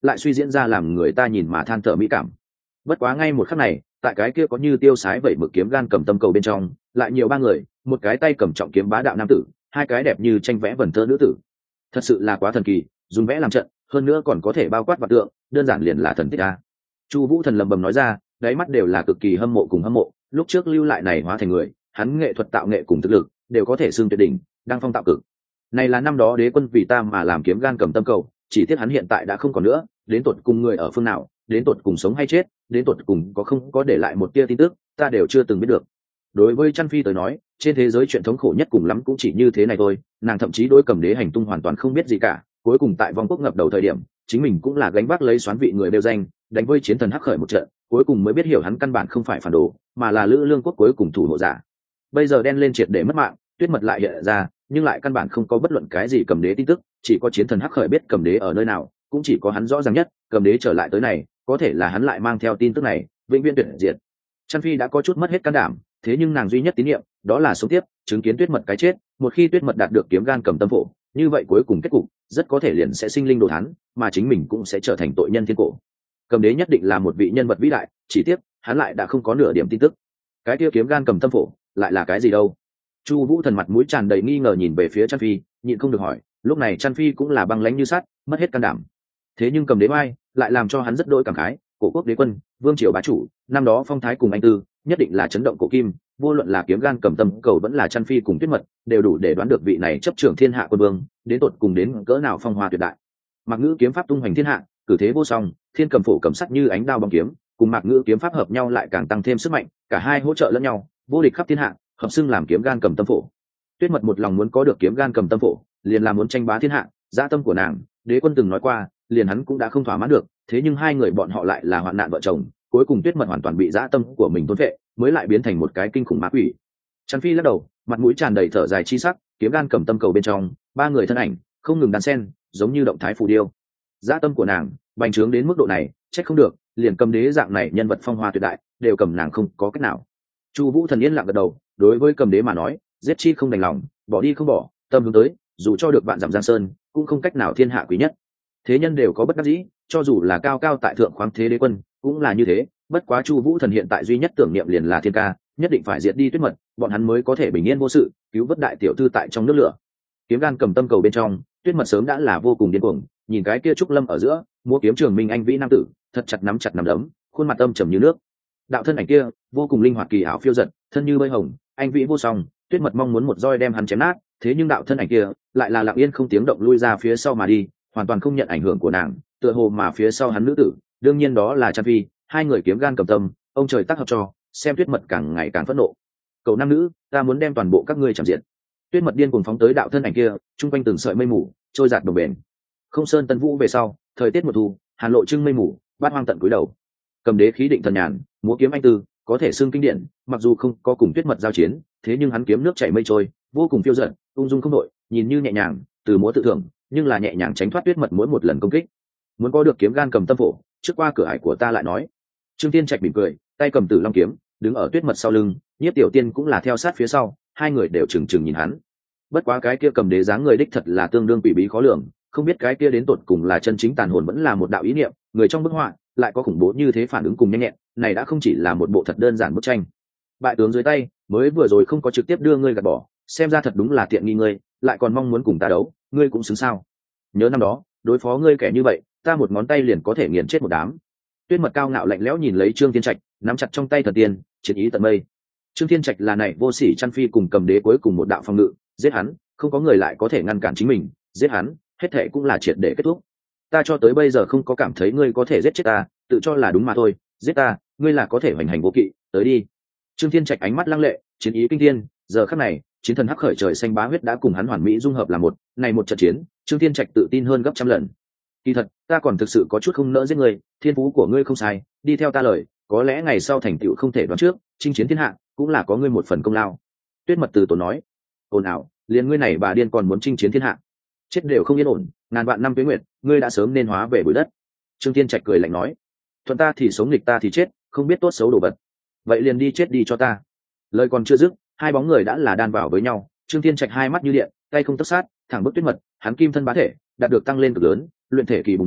lại suy diễn ra làm người ta nhìn mà than thở mỹ cảm. Bất quá ngay một khắc này, tại cái kia có như tiêu sái vậy mực kiếm gan cầm tâm cầu bên trong, lại nhiều ba người, một cái tay cầm trọng kiếm bá đạo nam tử, hai cái đẹp như tranh vẽ vần thơ nữ tử. Thật sự là quá thần kỳ, dùng vẽ làm trận, hơn nữa còn có thể bao quát vật tượng, đơn giản liền là thần tích a. Chu Vũ Thần lẩm bẩm nói ra, đáy mắt đều là cực kỳ hâm mộ cùng hâm mộ, lúc trước lưu lại này hóa thành người, hắn nghệ thuật tạo nghệ cùng thực lực, đều có thể xưng tuyệt đỉnh, đang phong tạo cực. Này là năm đó đế quân vì ta mà làm kiếm gan cầm tâm cầu, chỉ tiếc hắn hiện tại đã không còn nữa, đến tột cùng người ở phương nào, đến tột cùng sống hay chết, đến tột cùng có không có để lại một tia tin tức, ta đều chưa từng biết được. Đối với Chân Phi tới nói, trên thế giới chuyện thống khổ nhất cùng lắm cũng chỉ như thế này thôi, nàng thậm chí đối cầm đế hành tung hoàn toàn không biết gì cả, cuối cùng tại vong quốc ngập đầu thời điểm, chính mình cũng là gánh vác lấy xoán vị người đều danh, đánh với chiến thần hắc khởi một trận, cuối cùng mới biết hiểu hắn căn bản không phải phản đồ, mà là lữ lương quốc cuối cùng thủ hộ giả. Bây giờ đen lên triệt để mất mạng, tuyết mật lại hiện ra, nhưng lại căn bản không có bất luận cái gì cầm đế tin tức, chỉ có chiến thần hắc khởi biết cầm đế ở nơi nào, cũng chỉ có hắn rõ ràng nhất, cầm đế trở lại tới này, có thể là hắn lại mang theo tin tức này, vĩnh viễn tuyệt diệt. Chân Phi đã có chút mất hết can đảm, thế nhưng nàng duy nhất tín nhiệm, đó là sống tiếp, chứng kiến tuyết mật cái chết, một khi tuyết mật đạt được kiếm gan cầm tâm phổ, như vậy cuối cùng kết cục rất có thể liền sẽ sinh linh đồ thán, mà chính mình cũng sẽ trở thành tội nhân thiên cổ. Cầm đế nhất định là một vị nhân vật vĩ đại, chỉ tiếc hắn lại đã không có nửa điểm tin tức. Cái kia kiếm gan cầm tâm phổ lại là cái gì đâu? Chu Vũ Thần mặt mũi tràn đầy nghi ngờ nhìn về phía Chân Phi, nhịn không được hỏi. Lúc này Chân Phi cũng là băng lãnh như sắt, mất hết can đảm. Thế nhưng cầm đế oai lại làm cho hắn rất đỗi cảm khái, cổ quốc đế quân, vương triều bá chủ, năm đó phong thái cùng anh tư, nhất định là chấn động cổ kim, vô luận là kiếm gan cầm tâm cầu vẫn là Chân Phi cùng tuyết mật, đều đủ để đoán được vị này chấp trưởng thiên hạ quân vương, đến tột cùng đến cỡ nào phong hoa tuyệt đại. Mạc Ngữ kiếm pháp tung hoành thiên hạ, cử thế vô song, thiên cầm phổ cầm sắt như ánh đao bóng kiếm, cùng Mạc Ngữ kiếm pháp hợp nhau lại càng tăng thêm sức mạnh, cả hai hỗ trợ lẫn nhau, vô địch khắp thiên hạ, hợp xưng làm kiếm gan cầm tâm phổ. Tuyết mật một lòng muốn có được kiếm gan cầm tâm phổ, liền là muốn tranh bá thiên hạ, dã tâm của nàng, đế quân từng nói qua, liền hắn cũng đã không thỏa mãn được, thế nhưng hai người bọn họ lại là hoạn nạn vợ chồng, cuối cùng Tuyết mật hoàn toàn bị dã tâm của mình thôn phệ, mới lại biến thành một cái kinh khủng ma quỷ. Chân Phi lắc đầu, mặt mũi tràn đầy thở dài chi sắc, kiếm gan cầm tâm cầu bên trong, ba người thân ảnh không ngừng đan sen, giống như động thái phù điêu. Dã tâm của nàng bành trướng đến mức độ này, trách không được, liền cầm đế dạng này nhân vật phong hoa tuyệt đại, đều cầm nàng không có cách nào. Chu Vũ Thần yên lặng gật đầu, đối với cầm đế mà nói, giết chi không đành lòng, bỏ đi không bỏ, tâm hướng tới, dù cho được vạn dặm giang sơn, cũng không cách nào thiên hạ quý nhất. Thế nhân đều có bất đắc dĩ, cho dù là cao cao tại thượng khoáng thế đế quân, cũng là như thế, bất quá Chu Vũ Thần hiện tại duy nhất tưởng niệm liền là thiên ca, nhất định phải diệt đi tuyết mật, bọn hắn mới có thể bình yên vô sự, cứu vớt đại tiểu thư tại trong nước lửa. Kiếm gan cầm tâm cầu bên trong, tuyết mật sớm đã là vô cùng điên cuồng, nhìn cái kia trúc lâm ở giữa, múa kiếm trường minh anh vĩ nam tử, thật chặt nắm đấm, khuôn mặt âm trầm như nước. Đạo thân ảnh kia vô cùng linh hoạt kỳ ảo phiêu dật, thân như bơi hồng, anh vĩ vô song, tuyết mật mong muốn một roi đem hắn chém nát, thế nhưng đạo thân ảnh kia lại là lặng yên không tiếng động lui ra phía sau mà đi, hoàn toàn không nhận ảnh hưởng của nàng, tựa hồ mà phía sau hắn nữ tử, đương nhiên đó là Chân Phi, hai người kiếm gan cầm tâm, ông trời tác hợp cho, xem tuyết mật càng ngày càng phẫn nộ. Cậu nam nữ, ta muốn đem toàn bộ các ngươi chạm diện. Tuyết mật điên cuồng phóng tới đạo thân ảnh kia, trung quanh từng sợi mây mù trôi giạt đồng bền. Không sơn tân vũ về sau, thời tiết mùa thu, hàn lộ trưng mây mù, bát hoang tận cúi đầu. Cầm đế khí định thần nhàn, múa kiếm anh tư, có thể xưng kinh điển, mặc dù không có cùng tuyết mật giao chiến, thế nhưng hắn kiếm nước chảy mây trôi, vô cùng phiêu dật, ung dung không đội, nhìn như nhẹ nhàng, từ múa tự thưởng, nhưng là nhẹ nhàng tránh thoát tuyết mật mỗi một lần công kích. Muốn có được kiếm gan cầm tâm phổ, trước qua cửa ải của ta lại nói. Trương Tiên Trạch mỉm cười, tay cầm Tử Long kiếm, đứng ở tuyết mật sau lưng, Nhiếp Tiểu Tiên cũng là theo sát phía sau, hai người đều trừng trừng nhìn hắn. Bất quá cái kia cầm đế dáng người đích thật là tương đương quỷ bí khó lường, không biết cái kia đến tột cùng là chân chính tàn hồn vẫn là một đạo ý niệm, người trong bức họa lại có khủng bố như thế phản ứng cùng nhanh nhẹn, này đã không chỉ là một bộ thật đơn giản bức tranh. Bại tướng dưới tay, mới vừa rồi không có trực tiếp đưa ngươi gạt bỏ, xem ra thật đúng là tiện nghi ngươi, lại còn mong muốn cùng ta đấu, ngươi cũng xứng sao? Nhớ năm đó, đối phó ngươi kẻ như vậy, ta một ngón tay liền có thể nghiền chết một đám. Tuyết mật cao ngạo lạnh lẽo nhìn lấy Trương Thiên Trạch, nắm chặt trong tay thần tiên, chiến ý tận mây. Trương Thiên Trạch là này vô sỉ Chân Phi cùng cầm đế cuối cùng một đạo phòng ngự, giết hắn, không có người lại có thể ngăn cản chính mình, giết hắn, hết thệ cũng là triệt để kết thúc. Ta cho tới bây giờ không có cảm thấy ngươi có thể giết chết ta, tự cho là đúng mà thôi, giết ta, ngươi là có thể hoành hành vô kỵ, tới đi. Trương Thiên Trạch ánh mắt lăng lệ, chiến ý kinh thiên, giờ khắc này, chiến thần hắc khởi trời xanh bá huyết đã cùng hắn hoàn mỹ dung hợp là một, này một trận chiến, Trương Thiên Trạch tự tin hơn gấp trăm lần. Kỳ thật, ta còn thực sự có chút không nỡ giết ngươi, thiên phú của ngươi không sai, đi theo ta lời, có lẽ ngày sau thành tựu không thể đoán trước, chinh chiến thiên hạ, cũng là có ngươi một phần công lao. Tuyết mật từ tổ nói, ồn ào, liền ngươi này bà điên còn muốn chinh chiến thiên hạ, chết đều không yên ổn, ngàn vạn năm tuế nguyệt, ngươi đã sớm nên hóa về bụi đất. Trương Thiên Trạch cười lạnh nói, thuận ta thì sống, nghịch ta thì chết, không biết tốt xấu đồ vật, vậy liền đi chết đi cho ta. Lời còn chưa dứt, hai bóng người đã là đan vào với nhau. Trương Thiên Trạch hai mắt như điện, tay không tấc sát, thẳng bức tuyết mật, hắn kim thân bá thể đạt được tăng lên cực lớn, luyện thể kỳ bùng nổ,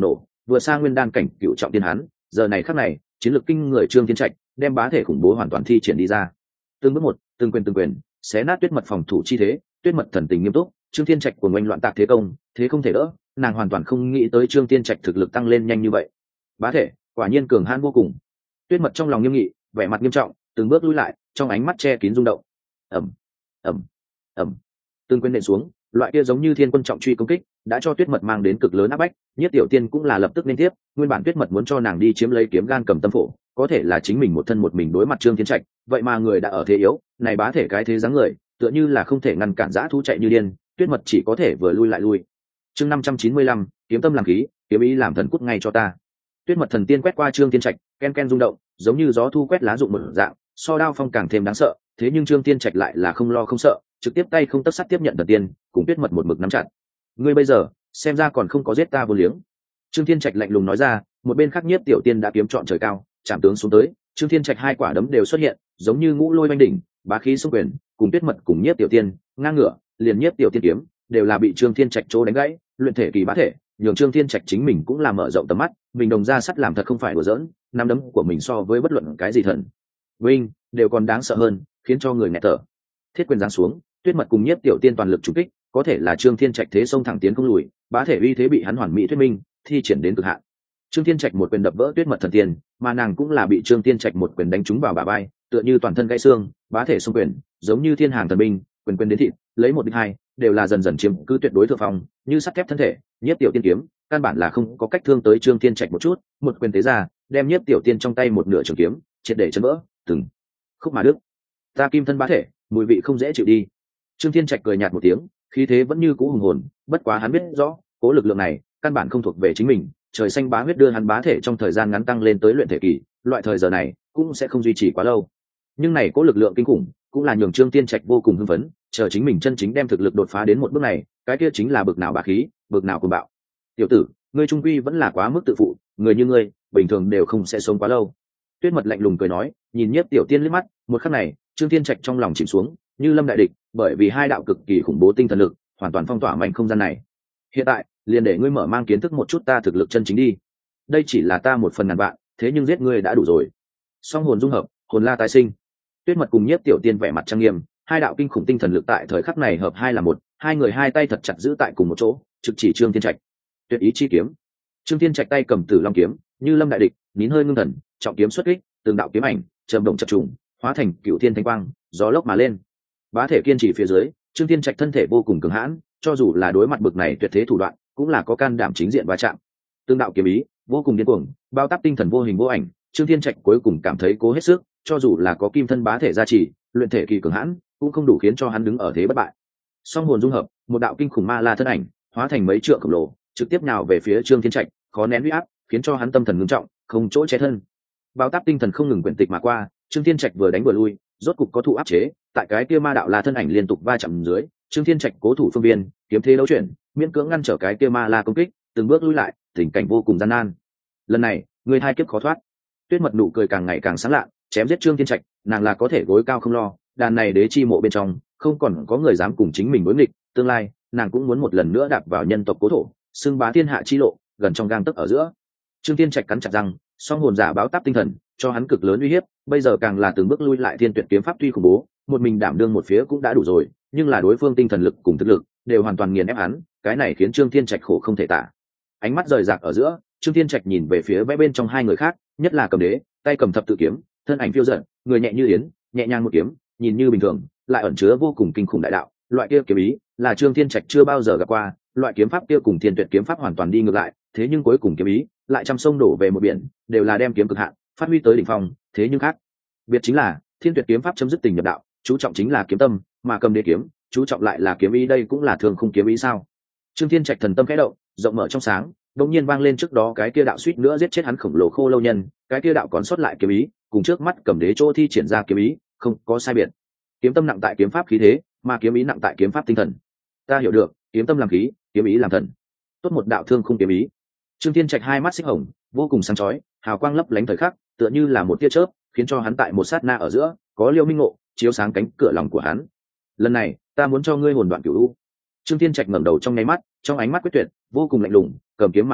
vừa xa nguyên đan cảnh cựu trọng tiên hắn giờ này khắc này chiến lược kinh người Trương Thiên Trạch đem bá thể khủng bố hoàn toàn thi triển đi ra. Từng bước một, từng quyền xé nát tuyết mật phòng thủ chi thế. Tuyết mật thần tình nghiêm túc, Trương Thiên Trạch cuồng oanh loạn tạc thế công, thế không thể đỡ. Nàng hoàn toàn không nghĩ tới Trương Thiên Trạch thực lực tăng lên nhanh như vậy. Bá thể quả nhiên cường hãn vô cùng. Tuyết mật trong lòng nghiêm nghị, vẻ mặt nghiêm trọng, từng bước lui lại, trong ánh mắt che kín rung động. ầm ầm ầm, từng quyền nện xuống, loại kia giống như thiên quân trọng truy công kích đã cho Tuyết mật mang đến cực lớn áp bách. Nhất Tiểu Tiên cũng là lập tức liên tiếp, nguyên bản Tuyết mật muốn cho nàng đi chiếm lấy kiếm gan cầm tâm phổ, có thể là chính mình một thân một mình đối mặt Trương Thiên Trạch, vậy mà người đã ở thế yếu, này bá thể cái thế dáng người, tựa như là không thể ngăn cản dã thú chạy như điên. Tuyết mật chỉ có thể vừa lui lại lui. Chương 595, kiếm tâm làm khí, kiếm ý làm thần cút ngay cho ta. Tuyết mật thần tiên quét qua Trương Thiên Trạch, ken ken rung động, giống như gió thu quét lá rụng một dạng, so đao phong càng thêm đáng sợ. Thế nhưng Trương Thiên Trạch lại là không lo không sợ, trực tiếp tay không tấc sắt tiếp nhận thần tiên, cùng Tuyết mật một mực nắm chặt. Ngươi bây giờ, xem ra còn không có giết ta vô liếng. Trương Thiên Trạch lạnh lùng nói ra. Một bên khác Nhiếp Tiểu Tiên đã kiếm trọn trời cao, chạm tướng xuống tới. Trương Thiên Trạch hai quả đấm đều xuất hiện, giống như ngũ lôi oanh đỉnh, bá khí xung quyền, cùng Tuyết mật cùng Nhiếp Tiểu Tiên ngang ngửa, liền Nhiếp Tiểu Tiên kiếm đều là bị Trương Thiên Trạch chỗ đánh gãy. Luyện thể kỳ bá thể, nhường Trương Thiên Trạch chính mình cũng là mở rộng tầm mắt, mình đồng ra sắt làm thật không phải đùa giỡn, nắm đấm của mình so với bất luận cái gì thần Vinh đều còn đáng sợ hơn, khiến cho người nghẹt thở. Thiết quyền giáng xuống, Tuyết mật cùng Nhiếp Tiểu Tiên toàn lực trúng kích, có thể là Trương Thiên Trạch thế sông thẳng tiến không lùi, bá thể uy thế bị hắn hoàn mỹ thuyết minh, thi triển đến cực hạn. Trương Thiên Trạch một quyền đập vỡ Tuyết mật thần tiên, mà nàng cũng là bị Trương Thiên Trạch một quyền đánh trúng vào bả vai, tựa như toàn thân gãy xương, bá thể xung quyền, giống như thiên hàng thần binh, quyền quyền đến thịt, lấy một địch hai, đều là dần dần chiếm cứ tuyệt đối thượng phong, như sắt thép thân thể. Nhiếp Tiểu Tiên kiếm, căn bản là không có cách thương tới Trương Thiên Trạch một chút, một quyền tế ra, đem Nhiếp Tiểu Tiên trong tay một nửa trường kiếm, triệt để chấn vỡ, từng khúc mà đứt. Ta kim thân bá thể, mùi vị không dễ chịu đi. Trương Thiên Trạch cười nhạt một tiếng, khí thế vẫn như cũ hùng hồn, bất quá hắn biết rõ, cố lực lượng này căn bản không thuộc về chính mình. Trời xanh bá huyết đưa hắn bá thể trong thời gian ngắn tăng lên tới luyện thể kỳ, loại thời giờ này cũng sẽ không duy trì quá lâu. Nhưng này cố lực lượng kinh khủng, cũng là nhường Trương Thiên Trạch vô cùng hưng phấn, chờ chính mình chân chính đem thực lực đột phá đến một bước này, cái kia chính là bực nào bá khí, bực nào cuồng bạo. Tiểu tử, ngươi trung quy vẫn là quá mức tự phụ, người như ngươi, bình thường đều không sẽ sống quá lâu. Tuyết mật lạnh lùng cười nói, nhìn Nhiếp Tiểu Tiên liếc mắt, một khắc này, Trương Thiên Trạch trong lòng chìm xuống, như lâm đại địch, bởi vì hai đạo cực kỳ khủng bố tinh thần lực, hoàn toàn phong tỏa mảnh không gian này. Hiện tại, liền để ngươi mở mang kiến thức một chút ta thực lực chân chính đi. Đây chỉ là ta một phần ngàn vạn, thế nhưng giết ngươi đã đủ rồi. Song hồn dung hợp, hồn la tái sinh. Tuyết mật cùng Nhiếp Tiểu Tiên vẻ mặt trang nghiêm, hai đạo kinh khủng tinh thần lực tại thời khắc này hợp hai là một, hai người hai tay thật chặt giữ tại cùng một chỗ, trực chỉ Trương Thiên Trạch. Tuyệt ý chi kiếm. Trương Thiên Trạch tay cầm Tử Long kiếm, như lâm đại địch, nín hơi ngưng thần, trọng kiếm xuất kích, từng đạo kiếm ảnh trầm động chập trùng, hóa thành cựu thiên thanh quang, gió lốc mà lên. Bá thể kiên trì phía dưới, Trương Thiên Trạch thân thể vô cùng cường hãn, cho dù là đối mặt bực này tuyệt thế thủ đoạn, cũng là có can đảm chính diện va chạm. Tương đạo kiếm ý vô cùng điên cuồng, bao táp tinh thần vô hình vô ảnh. Trương Thiên Trạch cuối cùng cảm thấy cố hết sức, cho dù là có kim thân bá thể gia trì, luyện thể kỳ cường hãn, cũng không đủ khiến cho hắn đứng ở thế bất bại. Song hồn dung hợp, một đạo kinh khủng ma la thân ảnh hóa thành mấy trượng khổng lồ, trực tiếp nhào về phía Trương Thiên Trạch, khó nén uy áp, khiến cho hắn tâm thần ngưng trọng, không chỗ che thân. Bao táp tinh thần không ngừng quyển tịch mà qua, Trương Thiên Trạch vừa đánh vừa lui, rốt cục có thụ áp chế. Tại cái kia ma đạo la thân ảnh liên tục va chạm dưới, Trương Thiên Trạch cố thủ phương viên, kiếm thế đấu chuyển, miễn cưỡng ngăn trở cái kia ma la công kích, từng bước lui lại, tình cảnh vô cùng gian nan. Lần này, người hai kiếp khó thoát. Tuyết mật nụ cười càng ngày càng sáng lạ, chém giết Trương Thiên Trạch, nàng là có thể gối cao không lo, đàn này đế chi mộ bên trong, không còn có người dám cùng chính mình đối nghịch, tương lai, nàng cũng muốn một lần nữa đạp vào nhân tộc cố thổ, xưng bá thiên hạ chi lộ, gần trong gang tấc ở giữa. Trương Thiên Trạch cắn chặt răng, song hồn giả báo táp tinh thần, cho hắn cực lớn uy hiếp, bây giờ càng là từng bước lui lại. Thiên tuyệt kiếm pháp tuy khủng bố, một mình đảm đương một phía cũng đã đủ rồi, nhưng là đối phương tinh thần lực cùng thực lực đều hoàn toàn nghiền ép hắn, cái này khiến Trương Thiên Trạch khổ không thể tả. Ánh mắt rời rạc ở giữa, Trương Thiên Trạch nhìn về phía vẽ bên trong hai người khác, nhất là Cầm Đế, tay cầm thập tự kiếm, thân ảnh phiêu dật, người nhẹ như yến, nhẹ nhàng một kiếm, nhìn như bình thường, lại ẩn chứa vô cùng kinh khủng đại đạo. Loại kia kiếm ý là Trương Thiên Trạch chưa bao giờ gặp qua, loại kiếm pháp kia cùng Thiên tuyệt kiếm pháp hoàn toàn đi ngược lại, thế nhưng cuối cùng kiếm ý lại trăm sông đổ về một biển, đều là đem kiếm cực hạn phát huy tới đỉnh phong. Thế nhưng khác biệt chính là Thiên tuyệt kiếm pháp chấm dứt tình nhập đạo, chú trọng chính là kiếm tâm, mà Cầm Đế kiếm chú trọng lại là kiếm ý. Đây cũng là thường không kiếm ý sao? Trương Thiên Trạch thần tâm khẽ động, rộng mở trong sáng, đột nhiên vang lên trước đó cái kia đạo suýt nữa giết chết hắn khổng lồ khô lâu nhân, cái kia đạo còn sót lại kiếm ý, cùng trước mắt Cầm Đế chỗ thi triển ra kiếm ý không có sai biệt. Kiếm tâm nặng tại kiếm pháp khí thế, mà kiếm ý nặng tại kiếm pháp tinh thần. Ta hiểu được, kiếm tâm làm khí, kiếm ý làm thần. Tốt một đạo thương không kiếm ý. Trương Thiên Trạch hai mắt xích hồng, vô cùng sáng chói, hào quang lấp lánh thời khắc, tựa như là một tia chớp, khiến cho hắn tại một sát na ở giữa, có liêu minh ngộ, chiếu sáng cánh cửa lòng của hắn. Lần này, ta muốn cho ngươi hồn đoạn cửu u. Trương Thiên Trạch ngẩng đầu trong nháy mắt, trong ánh mắt quyết tuyệt, vô cùng lạnh lùng, cầm kiếm mà lên,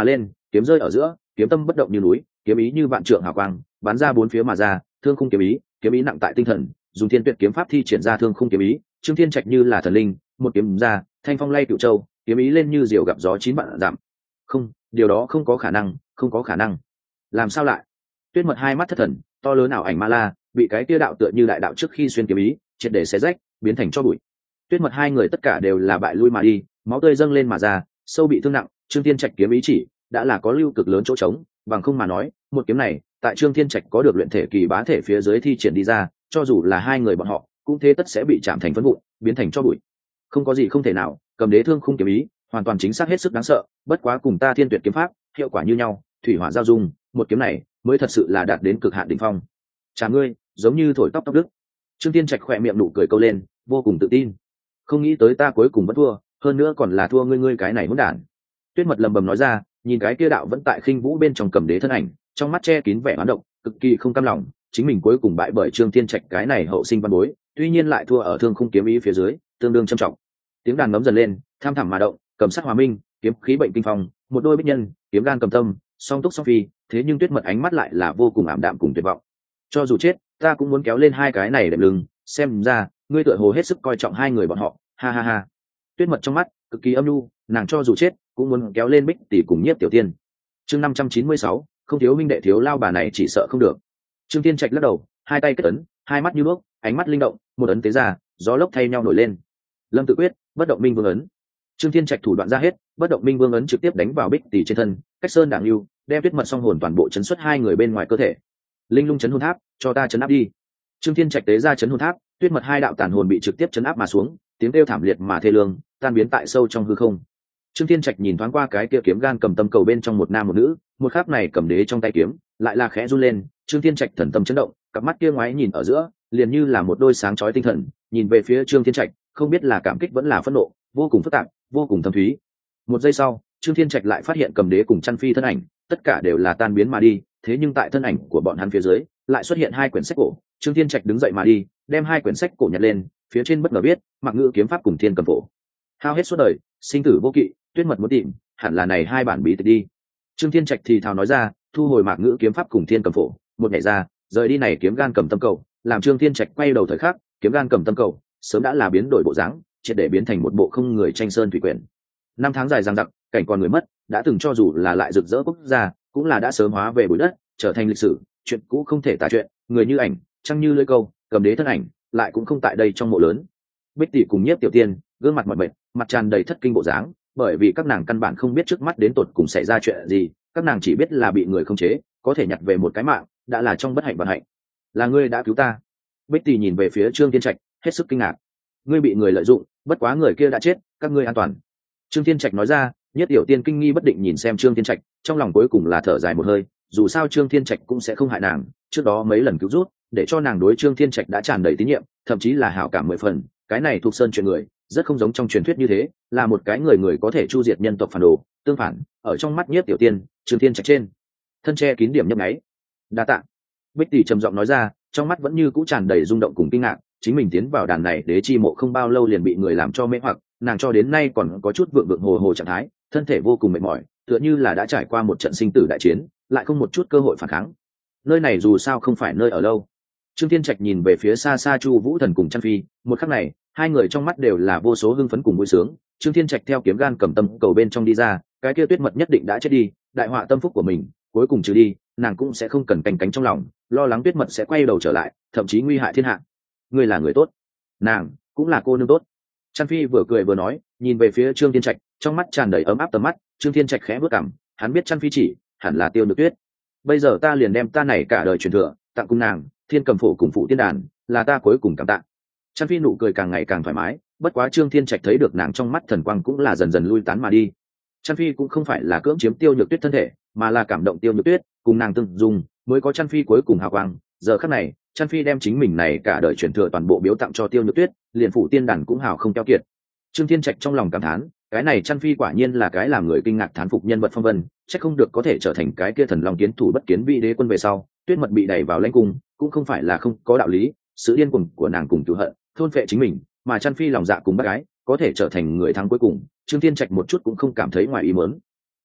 kiếm rơi ở giữa, kiếm tâm bất động như núi, kiếm ý như vạn trượng hào quang bắn ra bốn phía mà ra, thương khung kiếm ý nặng tại tinh thần, dùng thiên tuyệt kiếm pháp thi triển ra thương khung kiếm ý. Trương Thiên Trạch như là thần linh, một kiếm ra, thanh phong lay cựu châu, kiếm ý lên như diều gặp gió chín vạn dặm. Không, điều đó không có khả năng, không có khả năng. Làm sao lại? Tuyết Mật hai mắt thất thần, to lớn ảo ảnh ma la bị cái kia đạo tựa như đại đạo trước khi xuyên kiếm ý triệt để xé rách, biến thành cho bụi. Tuyết Mật hai người tất cả đều là bại lui mà đi, máu tươi dâng lên mà ra, sâu bị thương nặng. Trương Thiên Trạch kiếm ý chỉ đã là có lưu cực lớn chỗ trống, bằng không mà nói, một kiếm này tại Trương Thiên Trạch có được luyện thể kỳ bá thể phía dưới thi triển đi ra, cho dù là hai người bọn họ cũng thế tất sẽ bị chạm thành phấn vụn, biến thành cho bụi. Không có gì không thể nào, cầm đế thương khung kiếm ý hoàn toàn chính xác hết sức đáng sợ, bất quá cùng ta thiên tuyệt kiếm pháp hiệu quả như nhau, thủy hỏa giao dung, một kiếm này mới thật sự là đạt đến cực hạn đỉnh phong. Chà ngươi, giống như thổi tóc đức. Trương Thiên Trạch khỏe miệng nụ cười câu lên, vô cùng tự tin. Không nghĩ tới ta cuối cùng vẫn thua, hơn nữa còn là thua ngươi cái này hỗn đản. Tuyết Mật lầm bầm nói ra, nhìn cái kia đạo vẫn tại khinh vũ bên trong cầm đế thân ảnh, trong mắt che kín vẻ oán độc, cực kỳ không cam lòng, chính mình cuối cùng bại bởi Trương Thiên Trạch cái này hậu sinh văn bối, tuy nhiên lại thua ở thương khung kiếm ý phía dưới, tương đương trầm trọng. Tiếng đàn ngấm dần lên, tham thẳm mà động, cầm sắc hòa minh, kiếm khí bệnh kinh phong, một đôi bích nhân, kiếm gan cầm tâm, song túc song phi, thế nhưng Tuyết Mật ánh mắt lại là vô cùng ảm đạm cùng tuyệt vọng. Cho dù chết, ta cũng muốn kéo lên hai cái này đệm lưng, xem ra ngươi tựa hồ hết sức coi trọng hai người bọn họ, ha ha ha. Tuyết Mật trong mắt cực kỳ âm nhu, nàng cho dù chết cũng muốn kéo lên Bích tỷ cùng Nhiếp Tiểu Tiên. Chương 596, không thiếu minh đệ thiếu lao bà này chỉ sợ không được. Trương Thiên Trạch lắc đầu, hai tay kết ấn, hai mắt như đuốc, ánh mắt linh động, một ấn tế ra, gió lốc thay nhau nổi lên. Lâm Tự Quyết, bất động minh vương ấn. Trương Thiên Trạch thủ đoạn ra hết, bất động minh vương ấn trực tiếp đánh vào Bích tỷ trên thân, cách sơn đảng lưu, đem Tuyết Mật song hồn toàn bộ chấn xuất hai người bên ngoài cơ thể. Linh lung chấn hồn tháp, cho ta chấn áp đi. Trương Thiên Trạch tế ra chấn hồn tháp, Tuyết Mật hai đạo tản hồn bị trực tiếp chấn áp mà xuống, tiếng kêu thảm liệt mà thê lương, tan biến tại sâu trong hư không. Trương Thiên Trạch nhìn thoáng qua cái kia kiếm gan cầm tâm cầu bên trong một nam một nữ, một khắc này cầm đế trong tay kiếm, lại là khẽ run lên. Trương Thiên Trạch thần tâm chấn động, cặp mắt kia ngoái nhìn ở giữa, liền như là một đôi sáng chói tinh thần, nhìn về phía Trương Thiên Trạch, không biết là cảm kích vẫn là phẫn nộ, vô cùng phức tạp, vô cùng thâm thúy. Một giây sau, Trương Thiên Trạch lại phát hiện cầm đế cùng Chăn Phi thân ảnh, tất cả đều là tan biến mà đi, thế nhưng tại thân ảnh của bọn hắn phía dưới, lại xuất hiện hai quyển sách cổ. Trương Thiên Trạch đứng dậy mà đi, đem hai quyển sách cổ nhặt lên, phía trên bất ngờ viết Mặc Ngữ kiếm pháp cùng Thiên Cầm Phổ. Hao hết suốt đời, sinh tử vô kỵ, Tuyết Mật muốn tìm, hẳn là này hai bản bí tịch đi. Trương Thiên Trạch thì thào nói ra, thu hồi Mạc Ngữ kiếm pháp cùng Thiên Cầm Phổ, một nhảy ra, rời đi này kiếm gan cầm tâm cầu, làm Trương Thiên Trạch quay đầu thời khắc, kiếm gan cầm tâm cầu sớm đã là biến đổi bộ dáng, triệt để biến thành một bộ không người tranh sơn thủy quyển. Năm tháng dài dằng dặc, cảnh còn người mất, đã từng cho dù là lại rực rỡ quốc gia, cũng là đã sớm hóa về bụi đất, trở thành lịch sử, chuyện cũ không thể tả chuyện, người như ảnh, trăng như lưỡi câu, cầm đế thân ảnh, lại cũng không tại đây trong mộ lớn. Bích tỷ cùng Nhiếp Tiểu Tiên, gương mặt mỏi mệt, mặt tràn đầy thất kinh bộ dáng, bởi vì các nàng căn bản không biết trước mắt đến tột cùng xảy ra chuyện gì, các nàng chỉ biết là bị người khống chế, có thể nhặt về một cái mạng, đã là trong bất hạnh vận hạnh. Là ngươi đã cứu ta. Bích tỷ nhìn về phía Trương Thiên Trạch, hết sức kinh ngạc. Ngươi bị người lợi dụng, bất quá người kia đã chết, các ngươi an toàn. Trương Thiên Trạch nói ra. Nhất Tiểu Tiên kinh nghi bất định nhìn xem Trương Thiên Trạch, trong lòng cuối cùng là thở dài một hơi, dù sao Trương Thiên Trạch cũng sẽ không hại nàng, trước đó mấy lần cứu rút, để cho nàng đối Trương Thiên Trạch đã tràn đầy tín nhiệm, thậm chí là hảo cảm 10 phần. Cái này thuộc sơn chuyện người, rất không giống trong truyền thuyết như thế, là một cái người có thể chu diệt nhân tộc phản đồ, tương phản, ở trong mắt Nhất Tiểu Tiên, Trương Thiên Trạch trên thân che kín điểm nhấp nháy. Đa tạ. Bích tỷ trầm giọng nói ra, trong mắt vẫn như cũ tràn đầy rung động cùng kinh ngạc, chính mình tiến vào đàn này đế chi mộ không bao lâu liền bị người làm cho mê hoặc, nàng cho đến nay còn có chút vượng vượng hồ hồ trạng thái, thân thể vô cùng mệt mỏi, tựa như là đã trải qua một trận sinh tử đại chiến, lại không một chút cơ hội phản kháng. Nơi này dù sao không phải nơi ở lâu. Trương Thiên Trạch nhìn về phía xa xa Chu Vũ Thần cùng Chăn Phi, một khắc này, hai người trong mắt đều là vô số hưng phấn cùng vui sướng. Trương Thiên Trạch theo kiếm gan cầm tâm cầu bên trong đi ra, cái kia Tuyết Mật nhất định đã chết đi, đại họa tâm phúc của mình, cuối cùng trừ đi, nàng cũng sẽ không cần canh cánh trong lòng, lo lắng Tuyết Mật sẽ quay đầu trở lại, thậm chí nguy hại thiên hạ. Ngươi là người tốt, nàng cũng là cô nương tốt. Chăn Phi vừa cười vừa nói, nhìn về phía Trương Thiên Trạch, trong mắt tràn đầy ấm áp tầm mắt. Trương Thiên Trạch khẽ bước cằm, hắn biết Chăn Phi chỉ hẳn là Tiêu Nhược Tuyết. Bây giờ ta liền đem ta này cả đời truyền thừa tặng cùng nàng, Thiên Cầm Phổ cùng phụ tiên đàn, là ta cuối cùng cảm tạ. Chăn Phi nụ cười càng ngày càng thoải mái, bất quá Trương Thiên Trạch thấy được nàng trong mắt thần quang cũng là dần dần lui tán mà đi. Chăn Phi cũng không phải là cưỡng chiếm Tiêu Nhược Tuyết thân thể, mà là cảm động Tiêu Nhược Tuyết, cùng nàng từng dùng, mới có Chăn Phi cuối cùng hào quang. Giờ khắc này, Chăn Phi đem chính mình này cả đời truyền thừa toàn bộ biếu tặng cho Tiêu Nhược Tuyết, liền phụ tiên đàn cũng hào không keo kiệt. Trương Thiên Trạch trong lòng cảm thán, cái này Chăn Phi quả nhiên là cái làm người kinh ngạc thán phục nhân vật phong vân, chắc không được có thể trở thành cái kia thần long kiến thủ bất kiến vị đế quân về sau. Tuyết Mật bị đẩy vào lãnh cung, cũng không phải là không có đạo lý, sự điên cuồng của nàng cùng cửu hận, thôn phệ chính mình, mà Chăn Phi lòng dạ cùng bác gái, có thể trở thành người thắng cuối cùng, Trương Thiên Trạch một chút cũng không cảm thấy ngoài ý muốn.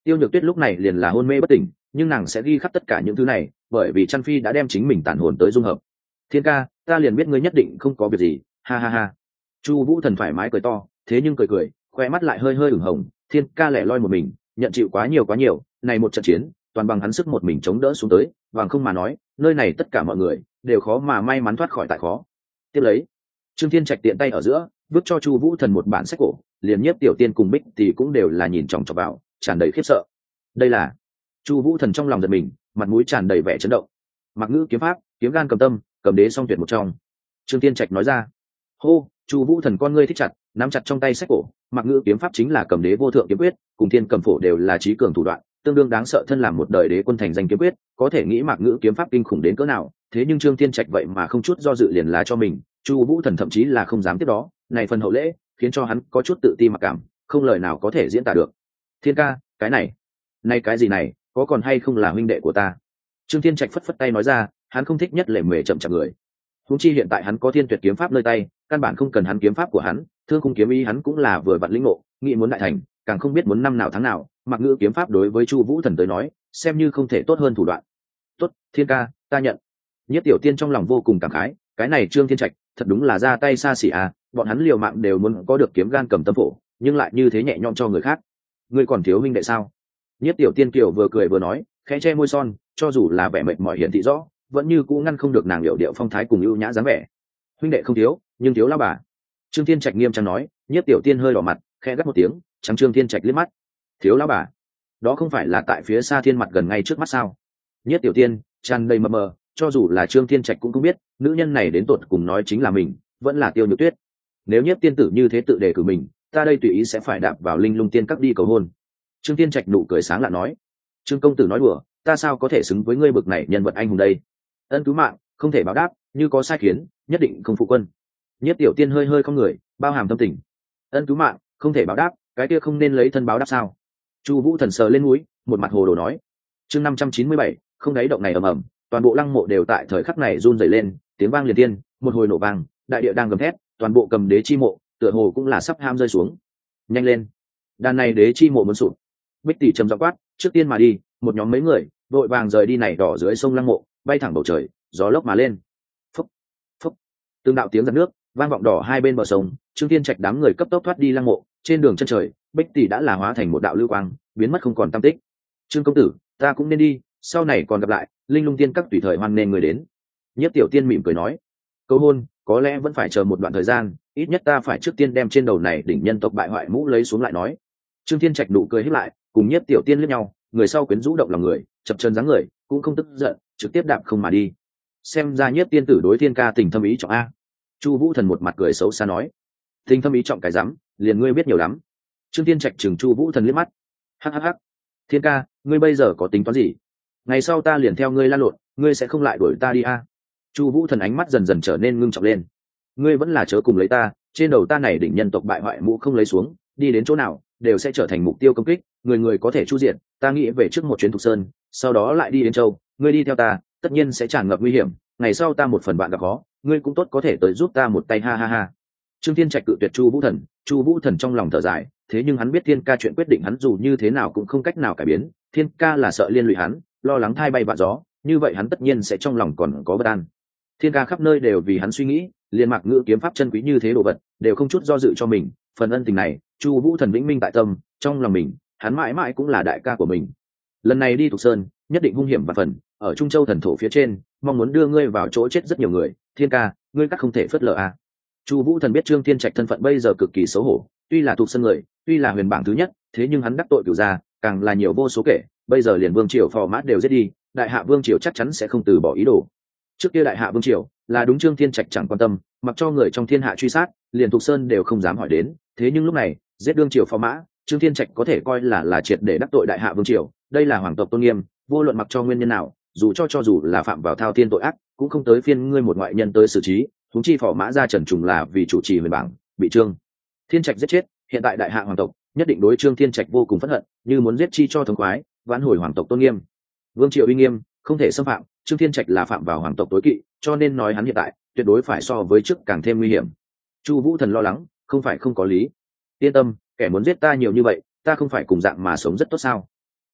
Tiêu Nhược Tuyết lúc này liền là hôn mê bất tỉnh, nhưng nàng sẽ ghi khắc tất cả những thứ này, bởi vì Trăn Phi đã đem chính mình tản hồn tới dung hợp. Thiên ca, ta liền biết ngươi nhất định không có việc gì, ha ha ha. Chu Vũ Thần thoải mái cười to, thế nhưng cười cười, khoe mắt lại hơi hơi ửng hồng. Thiên ca lẻ loi một mình, nhận chịu quá nhiều, này một trận chiến, toàn bằng hắn sức một mình chống đỡ xuống tới, bằng không mà nói, nơi này tất cả mọi người đều khó mà may mắn thoát khỏi tại khó. Tiếp lấy, Trương Thiên Trạch tiện tay ở giữa, vứt cho Chu Vũ Thần một bản sách cổ, liền Nhiếp Tiểu Tiên cùng Bích thì cũng đều là nhìn chòng chọc vào, tràn đầy khiếp sợ. Đây là Chu Vũ Thần trong lòng giật mình, mặt mũi tràn đầy vẻ chấn động. Mặc ngữ kiếm pháp, kiếm gan cầm tâm, cầm đế song tuyệt một trong. Trương Thiên Trạch nói ra. Hô, Chu Vũ Thần con ngươi thích chặt, nắm chặt trong tay sách cổ, mặc ngữ kiếm pháp chính là cầm đế vô thượng kiếm quyết, cùng thiên cầm phổ đều là trí cường thủ đoạn, tương đương đáng sợ thân làm một đời đế quân thành danh kiếm quyết, có thể nghĩ mặc ngữ kiếm pháp kinh khủng đến cỡ nào, thế nhưng Trương Thiên Trạch vậy mà không chút do dự liền lá cho mình, Chu Vũ Thần thậm chí là không dám tiếp đó, này phần hậu lễ, khiến cho hắn có chút tự ti mặc cảm, không lời nào có thể diễn tả được. Thiên ca, cái này cái gì này, có còn hay không là huynh đệ của ta? Trương Thiên Trạch phất phất tay nói ra, hắn không thích nhất lề mề chậm chạp người. Huống chi hiện tại hắn có thiên tuyệt kiếm pháp nơi tay, căn bản không cần hắn kiếm pháp của hắn, thương khung kiếm ý hắn cũng là vừa vặn lĩnh ngộ, nghĩ muốn đại thành, càng không biết muốn năm nào tháng nào, mặc ngữ kiếm pháp đối với Chu Vũ Thần tới nói, xem như không thể tốt hơn thủ đoạn. Tốt, Thiên ca, ta nhận. Nhất Tiểu Tiên trong lòng vô cùng cảm khái, cái này Trương Thiên Trạch, thật đúng là ra tay xa xỉ à, bọn hắn liều mạng đều muốn có được kiếm gan cầm tâm phổ, nhưng lại như thế nhẹ nhõm cho người khác. Ngươi còn thiếu huynh đệ sao? Nhất Tiểu Tiên kiều vừa cười vừa nói, khẽ che môi son, cho dù là vẻ mệt mỏi hiển thị rõ, vẫn như cũ ngăn không được nàng liệu điệu phong thái cùng ưu nhã dáng vẻ. Huynh đệ không thiếu, nhưng thiếu lão bà. Trương Thiên Trạch nghiêm trang nói. Nhất Tiểu Tiên hơi đỏ mặt, khẽ gắt một tiếng, trắng Trương Thiên Trạch liếc mắt. Thiếu lão bà? Đó không phải là tại phía xa thiên mặt gần ngay trước mắt sao? Nhất Tiểu Tiên tràn đầy mờ mờ, cho dù là Trương Thiên Trạch cũng không biết, nữ nhân này đến tột cùng nói chính là mình, vẫn là Tiêu Nhược Tuyết. Nếu Nhất tiên tử như thế tự đề cử mình, ta đây tùy ý sẽ phải đạp vào Linh Lung Tiên các đi cầu hôn. Trương Thiên Trạch nụ cười sáng lạ nói. Trương công tử nói đùa, ta sao có thể xứng với ngươi bực này nhân vật anh hùng đây? Ân cứu mạng không thể báo đáp, như có sai khiến nhất định không phụ quân. Nhất Tiểu Tiên hơi hơi không người, bao hàm tâm tình. Ân cứu mạng không thể báo đáp, cái kia không nên lấy thân báo đáp sao? Chu Vũ Thần sờ lên mũi, một mặt hồ đồ nói. Chương 597, không đáy động này ầm ầm, toàn bộ lăng mộ đều tại thời khắc này run rẩy lên, tiếng vang liền tiên, một hồi nổ vang, đại địa đang gầm thét, toàn bộ cầm đế chi mộ, tựa hồ cũng là sắp ham rơi xuống. Nhanh lên, đàn này đế chi mộ muốn sụp. Bích Tỷ trầm giọng quát, trước tiên mà đi, một nhóm mấy người vội vàng rời đi này đỏ dưới sông lăng mộ, bay thẳng bầu trời, gió lốc mà lên. Phúc, phúc, tương đạo tiếng giật nước vang vọng đỏ hai bên bờ sông. Trương Thiên Trạch đám người cấp tốc thoát đi lăng mộ, trên đường chân trời, Bích Tỷ đã là hóa thành một đạo lưu quang, biến mất không còn tăm tích. Trương công tử, ta cũng nên đi, sau này còn gặp lại, Linh Lung Tiên các tùy thời hoan nghênh người đến. Nhất Tiểu Tiên mỉm cười nói, cầu hôn có lẽ vẫn phải chờ một đoạn thời gian, ít nhất ta phải trước tiên đem trên đầu này đỉnh nhân tộc bại hoại mũ lấy xuống lại nói. Trương Thiên Trạch nụ cười hít lại, cùng Nhất Tiểu Tiên liếc nhau, người sau quyến rũ động lòng người, chập chân dáng người, cũng không tức giận, trực tiếp đạp không mà đi. Xem ra Nhất tiên tử đối Thiên ca tình thâm ý trọng a. Chu Vũ Thần một mặt cười xấu xa nói, tình thâm ý trọng cái rắm, liền ngươi biết nhiều lắm. Trương Thiên Trạch chừng Chu Vũ Thần liếc mắt, hắc hắc hắc, Thiên ca, ngươi bây giờ có tính toán gì? Ngày sau ta liền theo ngươi lan lộn, ngươi sẽ không lại đuổi ta đi a? Chu Vũ Thần ánh mắt dần dần trở nên ngưng trọng lên. Ngươi vẫn là chớ cùng lấy ta, trên đầu ta này đỉnh nhân tộc bại hoại mũ không lấy xuống, đi đến chỗ nào đều sẽ trở thành mục tiêu công kích, người người có thể chu diện. Ta nghĩ về trước một chuyến Thục Sơn, sau đó lại đi đến Châu, ngươi đi theo ta, tất nhiên sẽ tràn ngập nguy hiểm. Ngày sau ta một phần bạn gặp khó, ngươi cũng tốt có thể tới giúp ta một tay, ha ha ha. Trương Thiên Trạch cự tuyệt Chu Vũ Thần, Chu Vũ Thần trong lòng thở dài, thế nhưng hắn biết Thiên ca chuyện quyết định hắn dù như thế nào cũng không cách nào cải biến, Thiên ca là sợ liên lụy hắn, lo lắng thai bay vạ gió, như vậy hắn tất nhiên sẽ trong lòng còn có bất an. Thiên ca khắp nơi đều vì hắn suy nghĩ, liên mặc ngữ kiếm pháp chân quý như thế đồ vật, đều không chút do dự cho mình, phần ân tình này, Chu Vũ Thần vĩnh minh tại tâm, trong lòng mình, hắn mãi mãi cũng là đại ca của mình. Lần này đi Thục Sơn, nhất định hung hiểm và phần, ở Trung Châu thần thổ phía trên, mong muốn đưa ngươi vào chỗ chết rất nhiều người, Thiên ca, ngươi các không thể phớt lờ a. Chu Vũ Thần biết Trương Thiên Trạch thân phận bây giờ cực kỳ xấu hổ, tuy là Thục Sơn người, tuy là huyền bảng thứ nhất, thế nhưng hắn đắc tội cửu gia, càng là nhiều vô số kể, bây giờ liền vương triều phò mát đều giết đi, đại hạ vương triều chắc chắn sẽ không từ bỏ ý đồ. Trước kia đại hạ vương triều là đúng Trương Thiên Trạch chẳng quan tâm, mặc cho người trong thiên hạ truy sát, liền Thục Sơn đều không dám hỏi đến, thế nhưng lúc này, giết đương triều phò mã, Trương Thiên Trạch có thể coi là triệt để đắc tội đại hạ vương triều, đây là hoàng tộc tôn nghiêm, vô luận mặc cho nguyên nhân nào, cho dù là phạm vào thao thiên tội ác, cũng không tới phiên ngươi một ngoại nhân tới xử trí, huống chi phò mã ra Trần Trùng là vì chủ trì huyền bảng, bị Trương Thiên Trạch giết chết, hiện tại đại hạ hoàng tộc nhất định đối Trương Thiên Trạch vô cùng phẫn hận, như muốn giết chi cho thống khoái, vãn hồi hoàng tộc tôn nghiêm. Vương triều uy nghiêm không thể xâm phạm, Trương Thiên Trạch là phạm vào hoàng tộc tối kỵ, cho nên nói hắn hiện tại tuyệt đối phải so với trước càng thêm nguy hiểm. Chu Vũ Thần lo lắng, không phải không có lý. Yên tâm, kẻ muốn giết ta nhiều như vậy, ta không phải cùng dạng mà sống rất tốt sao?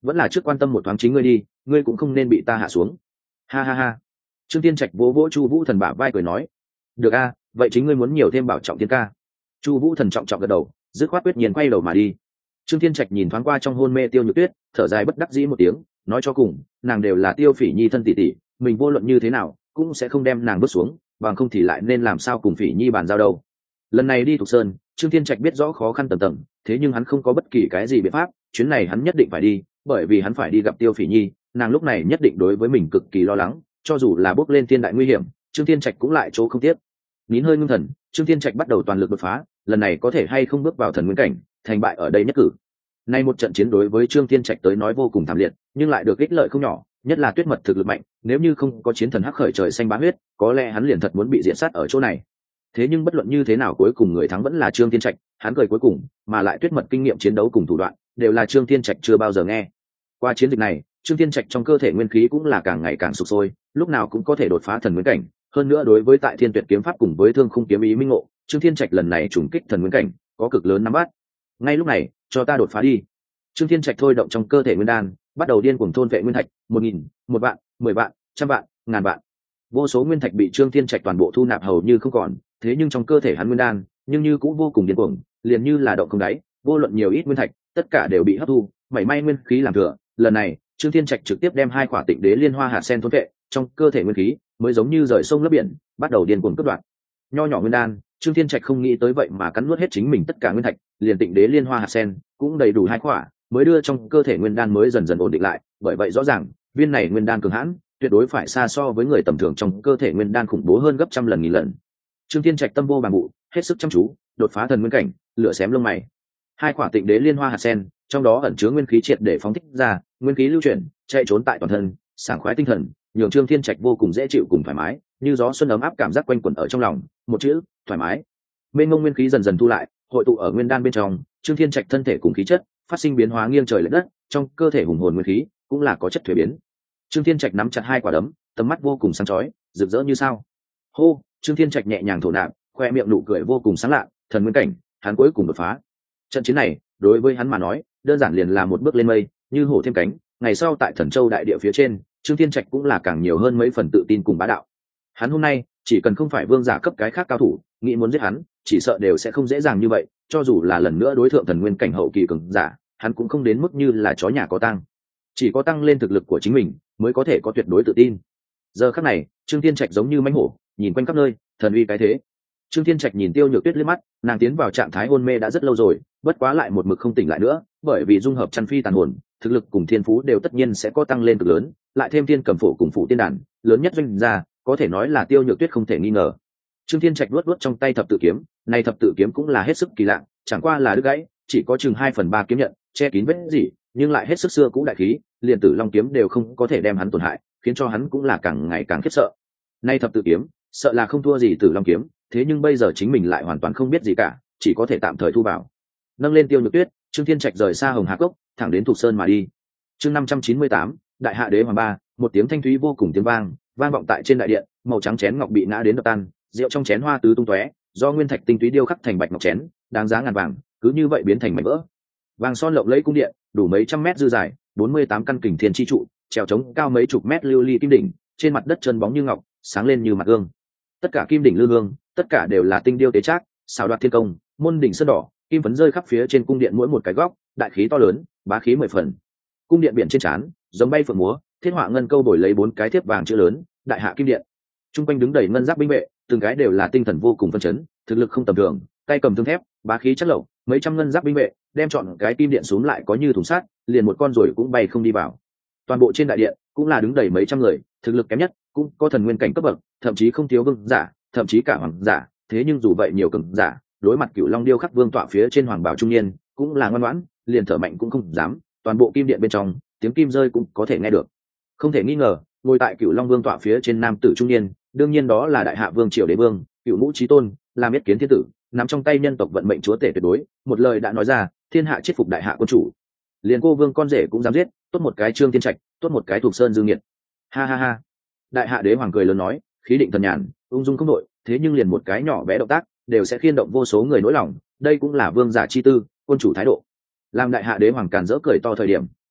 vẫn là trước quan tâm một thoáng chính ngươi đi, ngươi cũng không nên bị ta hạ xuống. Ha ha ha. Trương Thiên Trạch vỗ vỗ Chu Vũ Thần bả vai cười nói, được a, vậy chính ngươi muốn nhiều thêm bảo trọng thiên ca. Chu Vũ Thần trọng trọng gật đầu, dứt khoát quyết nhiên quay đầu mà đi. Trương Thiên Trạch nhìn thoáng qua trong hôn mê Tiêu Nhược Tuyết, thở dài bất đắc dĩ một tiếng, nói cho cùng, nàng đều là Tiêu Phỉ Nhi thân tỷ tỷ, mình vô luận như thế nào cũng sẽ không đem nàng bước xuống, bằng không thì lại nên làm sao cùng Phỉ Nhi bàn giao đâu. Lần này đi Thục Sơn, Trương Thiên Trạch biết rõ khó khăn tầng tầng, thế nhưng hắn không có bất kỳ cái gì biện pháp, chuyến này hắn nhất định phải đi, bởi vì hắn phải đi gặp Tiêu Phỉ Nhi, nàng lúc này nhất định đối với mình cực kỳ lo lắng, cho dù là bước lên thiên đại nguy hiểm, Trương Thiên Trạch cũng lại chỗ không tiếc. Nín hơi ngưng thần, Trương Thiên Trạch bắt đầu toàn lực đột phá, lần này có thể hay không bước vào thần nguyên cảnh, thành bại ở đây nhất cử. Nay một trận chiến đối với Trương Thiên Trạch tới nói vô cùng thảm liệt, nhưng lại được ích lợi không nhỏ, nhất là Tuyết Mật thực lực mạnh, nếu như không có chiến thần hắc khởi trời xanh bá huyết, có lẽ hắn liền thật muốn bị diệt sát ở chỗ này. Thế nhưng bất luận như thế nào cuối cùng người thắng vẫn là Trương Thiên Trạch, hắn cười cuối cùng, mà lại Tuyết Mật kinh nghiệm chiến đấu cùng thủ đoạn, đều là Trương Thiên Trạch chưa bao giờ nghe. Qua chiến dịch này, Trương Thiên Trạch trong cơ thể nguyên khí cũng là càng ngày càng sục sôi, lúc nào cũng có thể đột phá thần nguyên cảnh, hơn nữa đối với tại Thiên Tuyệt kiếm pháp cùng với Thương Khung kiếm ý minh ngộ, Trương Thiên Trạch lần này trùng kích thần nguyên cảnh, có cực lớn nắm bắt. Ngay lúc này, cho ta đột phá đi. Trương Thiên Trạch thôi động trong cơ thể nguyên đan, bắt đầu điên cuồng thôn vệ nguyên thạch, 1000, 1 vạn, 10 vạn, trăm vạn, ngàn vạn. Vô số nguyên thạch bị Trương Thiên Trạch toàn bộ thu nạp hầu như không còn, thế nhưng trong cơ thể hắn nguyên đan, nhưng như cũng vô cùng điên cuồng, liền như là động không đáy, vô luận nhiều ít nguyên thạch, tất cả đều bị hấp thu, mảy may nguyên khí làm thừa. Lần này, Trương Thiên Trạch trực tiếp đem 2 quả Tịnh Đế Liên Hoa hạt sen thôn vệ, trong cơ thể nguyên khí mới giống như rời sông lấp biển, bắt đầu điên cuồng cướp đoạt. Nho nhỏ nguyên đan, Trương Thiên Trạch không nghĩ tới vậy mà cắn nuốt hết chính mình tất cả nguyên thạch, liền Tịnh Đế Liên Hoa hạt sen cũng đầy đủ 2 quả, mới đưa trong cơ thể nguyên đan mới dần dần ổn định lại. Bởi vậy rõ ràng, viên này nguyên đan cường hãn, tuyệt đối phải xa so với người tầm thường trong cơ thể nguyên đan khủng bố hơn gấp trăm lần nghìn lần. Trương Thiên Trạch tâm vô bằng vụ, hết sức chăm chú, đột phá thần nguyên cảnh, lửa xém lông mày. 2 quả Tịnh Đế Liên Hoa hạt sen, trong đó ẩn chứa nguyên khí triệt để phóng thích ra, nguyên khí lưu chuyển, chạy trốn tại toàn thân, sảng khoái tinh thần, nhường Trương Thiên Trạch vô cùng dễ chịu cùng thoải mái, như gió xuân ấm áp cảm giác quanh quẩn ở trong lòng, một chữ, thoải mái. Mênh mông nguyên khí dần dần thu lại, hội tụ ở nguyên đan bên trong, Trương Thiên Trạch thân thể cùng khí chất phát sinh biến hóa nghiêng trời lệch đất, trong cơ thể hùng hồn nguyên khí cũng là có chất thuế biến. Trương Thiên Trạch nắm chặt 2 quả đấm, tầm mắt vô cùng sáng chói, rực rỡ như sao. Hô, Trương Thiên Trạch nhẹ nhàng thổ nạp, khoe miệng nụ cười vô cùng sáng lạ, thần nguyên cảnh, hắn cuối cùng đột phá. Trận chiến này, đối với hắn mà nói, đơn giản liền là một bước lên mây, như hổ thêm cánh. Ngày sau tại Thần Châu đại địa phía trên, Trương Thiên Trạch cũng là càng nhiều hơn mấy phần tự tin cùng bá đạo. Hắn hôm nay, chỉ cần không phải vương giả cấp cái khác cao thủ, nghĩ muốn giết hắn, chỉ sợ đều sẽ không dễ dàng như vậy, cho dù là lần nữa đối thượng thần nguyên cảnh hậu kỳ cường giả, hắn cũng không đến mức như là chó nhà có tang. Chỉ có tăng lên thực lực của chính mình, mới có thể có tuyệt đối tự tin. Giờ khắc này, Trương Thiên Trạch giống như mãnh hổ, nhìn quanh khắp nơi, thần uy cái thế. Trương Thiên Trạch nhìn Tiêu Nhược Tuyết liếc mắt, nàng tiến vào trạng thái hôn mê đã rất lâu rồi, bất quá lại một mực không tỉnh lại nữa, bởi vì dung hợp chăn phi tàn hồn, thực lực cùng thiên phú đều tất nhiên sẽ có tăng lên cực lớn, lại thêm thiên cầm phổ cùng phụ tiên đàn, lớn nhất doanh gia, có thể nói là Tiêu Nhược Tuyết không thể nghi ngờ. Trương Thiên Trạch luốt trong tay thập tự kiếm, này thập tự kiếm cũng là hết sức kỳ lạ, chẳng qua là đứt gãy, chỉ có chừng 2/3 kiếm nhận, che kín vết gì, nhưng lại hết sức xưa cũ đại khí, liền Tử Long kiếm đều không có thể đem hắn tổn hại, khiến cho hắn cũng là càng ngày càng khiếp sợ. Nay thập tự kiếm, sợ là không thua gì Tử Long kiếm, thế nhưng bây giờ chính mình lại hoàn toàn không biết gì cả, chỉ có thể tạm thời thu vào. Nâng lên Tiêu Nhược Tuyết, Trương Thiên Trạch rời xa Hồng Hà Cốc, thẳng đến Thục Sơn mà đi. Chương 598, Đại Hạ Đế Hoàng Ba, một tiếng thanh thúy vô cùng tiếng vang, vang vọng tại trên đại điện, màu trắng chén ngọc bị ngã đến đập tan, rượu trong chén hoa tứ tung tóe, do nguyên thạch tinh túy điêu khắc thành bạch ngọc chén, đáng giá ngàn vàng, cứ như vậy biến thành mảnh vỡ. Vàng son lộng lẫy cung điện, đủ mấy trăm mét dư dài, 48 căn kình thiên chi trụ, trèo trống cao mấy chục mét lưu ly kim đỉnh, trên mặt đất trơn bóng như ngọc, sáng lên như mặt gương. Tất cả kim đỉnh lư hương, tất cả đều là tinh điêu tế trác, xảo đoạt thiên công, môn đỉnh sơn đỏ, kim phấn rơi khắp phía trên cung điện mỗi một cái góc, đại khí to lớn, bá khí 10 phần. Cung điện biển trên trán, giống bay phượng múa, thiết họa ngân câu bồi lấy 4 cái thiếp vàng chữ lớn, Đại Hạ Kim Điện. Trung quanh đứng đầy ngân giáp binh vệ, từng cái đều là tinh thần vô cùng phân chấn, thực lực không tầm thường, tay cầm thương thép, bá khí chất lậu, mấy trăm ngân giáp binh vệ, đem chọn cái kim điện xuống lại có như thùng sắt, liền một con rồi cũng bay không đi vào. Toàn bộ trên đại điện cũng là đứng đầy mấy trăm người, thực lực kém nhất cũng có thần nguyên cảnh cấp bậc, thậm chí không thiếu vương giả, thậm chí cả hoàng giả, thế nhưng dù vậy nhiều cường giả, đối mặt Cửu Long điêu khắc vương tọa phía trên hoàng bảo trung niên, cũng là ngoan ngoãn, liền thở mạnh cũng không dám, toàn bộ kim điện bên trong, tiếng kim rơi cũng có thể nghe được. Không thể nghi ngờ, ngồi tại Cửu Long vương tọa phía trên nam tử trung niên, đương nhiên đó là Đại Hạ Vương Triều Đế Vương, Cửu Ngũ Chí Tôn, làm yết kiến thiên tử, nắm trong tay nhân tộc vận mệnh chúa tể tuyệt đối, một lời đã nói ra, thiên hạ chết phục Đại Hạ quân chủ. Liền cô vương con rể cũng dám giết, tốt một cái Trương Thiên Trạch, tốt một cái Thục Sơn Dương Nghiệt. Ha ha ha. Đại Hạ Đế Hoàng cười lớn nói, khí định thần nhàn, ung dung không đội, thế nhưng liền một cái nhỏ bé động tác, đều sẽ khiên động vô số người nỗi lòng, đây cũng là vương giả chi tư, quân chủ thái độ. Làm Đại Hạ Đế Hoàng càn rỡ cười to thời điểm,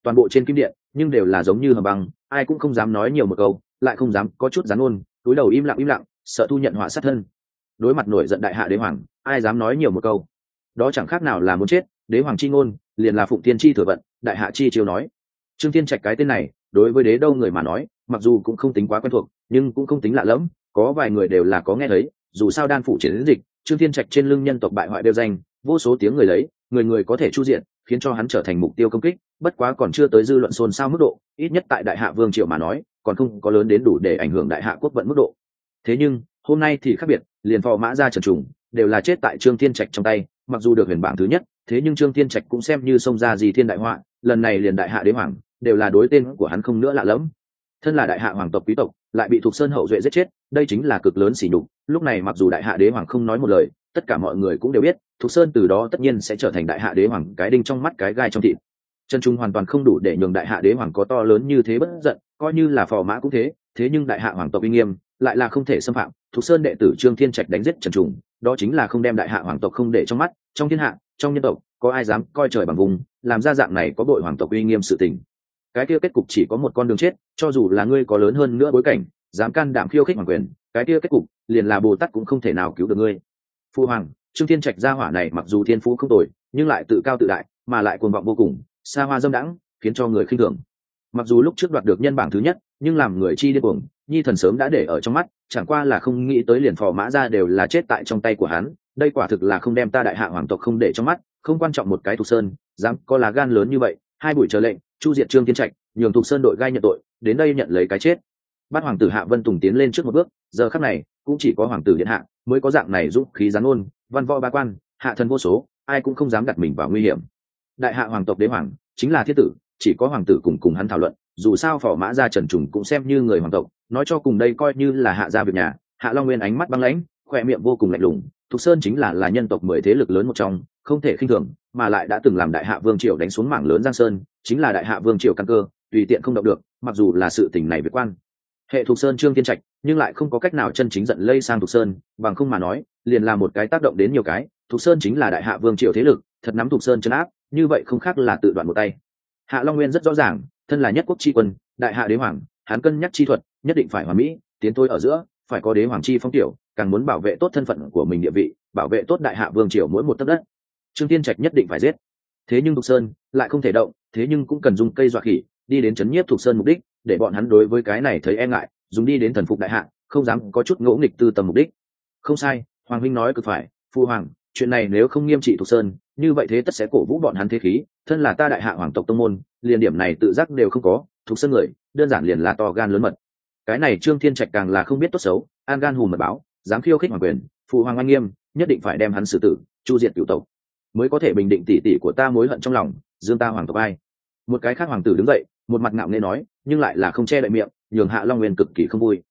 toàn bộ trên kim điện nhưng đều là giống như hầm băng, ai cũng không dám nói nhiều một câu, lại không dám có chút gián ôn, túi đầu im lặng, sợ thu nhận họa sát thân. Đối mặt nổi giận đại hạ đế hoàng, ai dám nói nhiều một câu, đó chẳng khác nào là muốn chết. Đế hoàng chi ngôn liền là phụng tiên chi thừa vận, đại hạ chi chiếu nói. Trương Thiên Trạch cái tên này đối với đế đâu người mà nói, mặc dù cũng không tính quá quen thuộc, nhưng cũng không tính lạ lẫm, có vài người đều là có nghe thấy. Dù sao đan phủ chiến dịch, Trương Thiên Trạch trên lưng nhân tộc bại hoại đều danh, vô số tiếng người lấy, người có thể chu diện, khiến cho hắn trở thành mục tiêu công kích. Bất quá còn chưa tới dư luận xôn xao mức độ, ít nhất tại đại hạ vương triều mà nói, còn không có lớn đến đủ để ảnh hưởng đại hạ quốc vận mức độ. Thế nhưng hôm nay thì khác biệt, liền phò mã ra trần trùng đều là chết tại Trương Thiên Trạch trong tay. Mặc dù được huyền bảng thứ nhất, thế nhưng Trương Thiên Trạch cũng xem như xông ra gì thiên đại họa. Lần này liền đại hạ đế hoàng đều là đối tên của hắn không nữa lạ lẫm. Thân là đại hạ hoàng tộc quý tộc, lại bị Thục Sơn hậu duệ giết chết, đây chính là cực lớn sỉ nhục. Lúc này mặc dù đại hạ đế hoàng không nói một lời, tất cả mọi người cũng đều biết, Thục Sơn từ đó tất nhiên sẽ trở thành đại hạ đế hoàng cái đinh trong mắt cái gai trong thịt. Chân trung hoàn toàn không đủ để nhường đại hạ đế hoàng có to lớn như thế bất giận, coi như là phò mã cũng thế. Thế nhưng đại hạ hoàng tộc uy nghiêm lại là không thể xâm phạm. Thục Sơn đệ tử Trương Thiên Trạch đánh giết Trần Trùng, đó chính là không đem đại hạ hoàng tộc không để trong mắt. Trong thiên hạ, trong nhân tộc, có ai dám coi trời bằng vùng, làm ra dạng này có bội hoàng tộc uy nghiêm sự tình. Cái kia kết cục chỉ có một con đường chết, cho dù là ngươi có lớn hơn nữa bối cảnh, dám can đảm khiêu khích hoàng quyền, cái kia kết cục liền là Bồ Tát cũng không thể nào cứu được ngươi. Phu hoàng, Trương Thiên Trạch gia hỏa này mặc dù thiên phú không tồi, nhưng lại tự cao tự đại, mà lại cuồng vọng vô cùng, xa hoa dâm đãng, khiến cho người khinh thường. Mặc dù lúc trước đoạt được nhân bảng thứ nhất, nhưng làm người chi điên cuồng, nhi thần sớm đã để ở trong mắt, chẳng qua là không nghĩ tới liền phò mã ra đều là chết tại trong tay của hắn. Đây quả thực là không đem ta đại hạ hoàng tộc không để trong mắt, không quan trọng một cái Thục Sơn, dám có lá gan lớn như vậy. Hai buổi chờ lệnh, chu diệt Trương Thiên Trạch, nhường Thục Sơn đội gai nhận tội, đến đây nhận lấy cái chết. Bát hoàng tử Hạ Vân Tùng tiến lên trước một bước, giờ khắc này cũng chỉ có hoàng tử điện hạ mới có dạng này dũng khí giáng ngôn, văn võ ba quan, hạ thần vô số, ai cũng không dám đặt mình vào nguy hiểm. Đại hạ hoàng tộc đế hoàng chính là thiết tử, chỉ có hoàng tử cùng hắn thảo luận. Dù sao phò mã gia Trần Trùng cũng xem như người hoàng tộc, nói cho cùng đây coi như là hạ gia việc nhà. Hạ Long Nguyên ánh mắt băng lãnh, khoe miệng vô cùng lạnh lùng. Thục Sơn chính là nhân tộc 10 thế lực lớn một trong, không thể khinh thường, mà lại đã từng làm đại hạ vương triều đánh xuống mảng lớn Giang Sơn, chính là đại hạ vương triều căn cơ, tùy tiện không động được. Mặc dù là sự tình này việc quan hệ Thục Sơn Trương Thiên Trạch, nhưng lại không có cách nào chân chính giận lây sang Thục Sơn, bằng không mà nói, liền là một cái tác động đến nhiều cái. Thục Sơn chính là đại hạ vương triều thế lực, thật nắm Thục Sơn trấn áp, như vậy không khác là tự đoạn một tay. Hạ Long Nguyên rất rõ ràng, thân là nhất quốc chi quân, đại hạ đế hoàng, hắn cân nhắc chi thuật, nhất định phải hoàn mỹ, tiến thôi ở giữa, phải có đế hoàng chi phong tiểu, càng muốn bảo vệ tốt thân phận của mình địa vị, bảo vệ tốt đại hạ vương triều mỗi một tấc đất. Trương Thiên Trạch nhất định phải giết. Thế nhưng Thục Sơn lại không thể động, thế nhưng cũng cần dùng cây dọa khỉ, đi đến chấn nhiếp Thục Sơn mục đích, để bọn hắn đối với cái này thấy e ngại, dùng đi đến thần phục đại hạ, không dám có chút ngỗ nghịch tư tầm mục đích. Không sai, hoàng huynh nói cực phải, phu hoàng, chuyện này nếu không nghiêm trị Thục Sơn, như vậy thế tất sẽ cổ vũ bọn hắn thế khí. Thân là ta đại hạ hoàng tộc tông môn, liền điểm này tự giác đều không có. Thục Sơn người đơn giản liền là to gan lớn mật. Cái này Trương Thiên Trạch càng là không biết tốt xấu, an gan hùm mật báo, dám khiêu khích hoàng quyền, phụ hoàng oanh nghiêm, nhất định phải đem hắn xử tử, chu diệt cửu tộc, mới có thể bình định tỷ tỷ của ta mối hận trong lòng, dương ta hoàng tộc ai. Một cái khác hoàng tử đứng dậy, một mặt ngạo nghễ nói, nhưng lại là không che đậy miệng, nhường Hạ Long Nguyên cực kỳ không vui.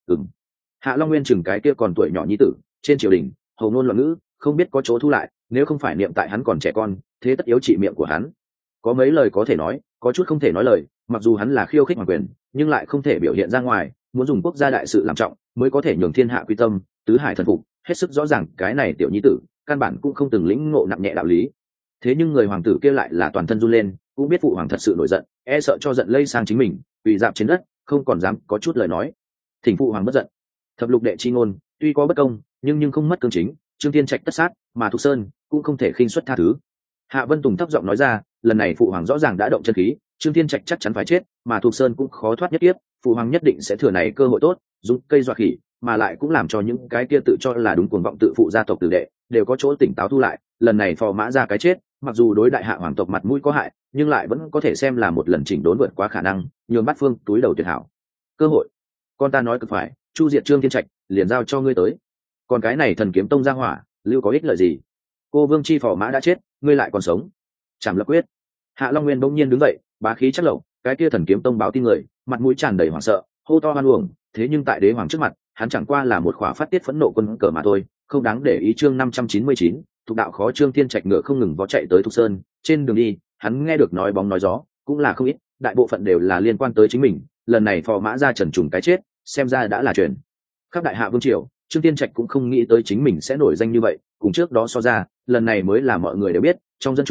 Hạ Long Nguyên chừng cái kia còn tuổi nhỏ nhi tử, trên triều đình hầu ngôn loạn ngữ, không biết có chỗ thu lại, nếu không phải niệm tại hắn còn trẻ con, thế tất yếu trị miệng của hắn. Có mấy lời có thể nói, có chút không thể nói lời. Mặc dù hắn là khiêu khích hoàng quyền, nhưng lại không thể biểu hiện ra ngoài, muốn dùng quốc gia đại sự làm trọng, mới có thể nhường thiên hạ quy tâm, tứ hải thần phục. Hết sức rõ ràng cái này tiểu nhi tử căn bản cũng không từng lĩnh ngộ nặng nhẹ đạo lý. Thế nhưng người hoàng tử kia lại là toàn thân run lên, cũng biết phụ hoàng thật sự nổi giận, e sợ cho giận lây sang chính mình, quỳ dạp trên đất, không còn dám có chút lời nói. Thỉnh phụ hoàng bất giận. Thập lục đệ chi ngôn tuy có bất công, nhưng không mất cương chính. Trương Thiên Trạch tất sát, mà Thục Sơn cũng không thể khinh suất tha thứ. Hạ Vân Tùng thấp giọng nói ra, lần này phụ hoàng rõ ràng đã động chân khí, Trương Thiên Trạch chắc chắn phải chết, mà Thục Sơn cũng khó thoát nhất kiếp. Phụ hoàng nhất định sẽ thừa này cơ hội tốt, dùng cây dọa khỉ, mà lại cũng làm cho những cái kia tự cho là đúng cuồng vọng tự phụ gia tộc tử đệ đều có chỗ tỉnh táo thu lại. Lần này phò mã ra cái chết, mặc dù đối đại hạ hoàng tộc mặt mũi có hại, nhưng lại vẫn có thể xem là một lần chỉnh đốn vượt quá khả năng, nhường bát phương túi đầu tuyệt hảo. Cơ hội, con ta nói cực phải, chu diệt Trương Thiên Trạch, liền giao cho ngươi tới. Còn cái này thần kiếm tông ra hỏa, lưu có ích lợi gì? Cô vương chi phò mã đã chết, ngươi lại còn sống, chảm lập quyết. Hạ Long Nguyên bỗng nhiên đứng dậy, bá khí chắc lậu, cái kia thần kiếm tông báo tin người, mặt mũi tràn đầy hoảng sợ, hô to hoan uổng. Thế nhưng tại đế hoàng trước mặt, hắn chẳng qua là một khỏa phát tiết phẫn nộ quân cờ mà thôi, không đáng để ý. Chương 599, thuộc đạo khó. Trương Thiên Trạch ngựa không ngừng vó chạy tới Thục Sơn. Trên đường đi, hắn nghe được nói bóng nói gió cũng là không ít, đại bộ phận đều là liên quan tới chính mình. Lần này phò mã ra Trần Trùng cái chết, xem ra đã là chuyện khắp đại hạ vương triều. Trương Thiên Trạch cũng không nghĩ tới chính mình sẽ nổi danh như vậy, cùng trước đó so ra, lần này mới là mọi người đều biết, trong dân chúng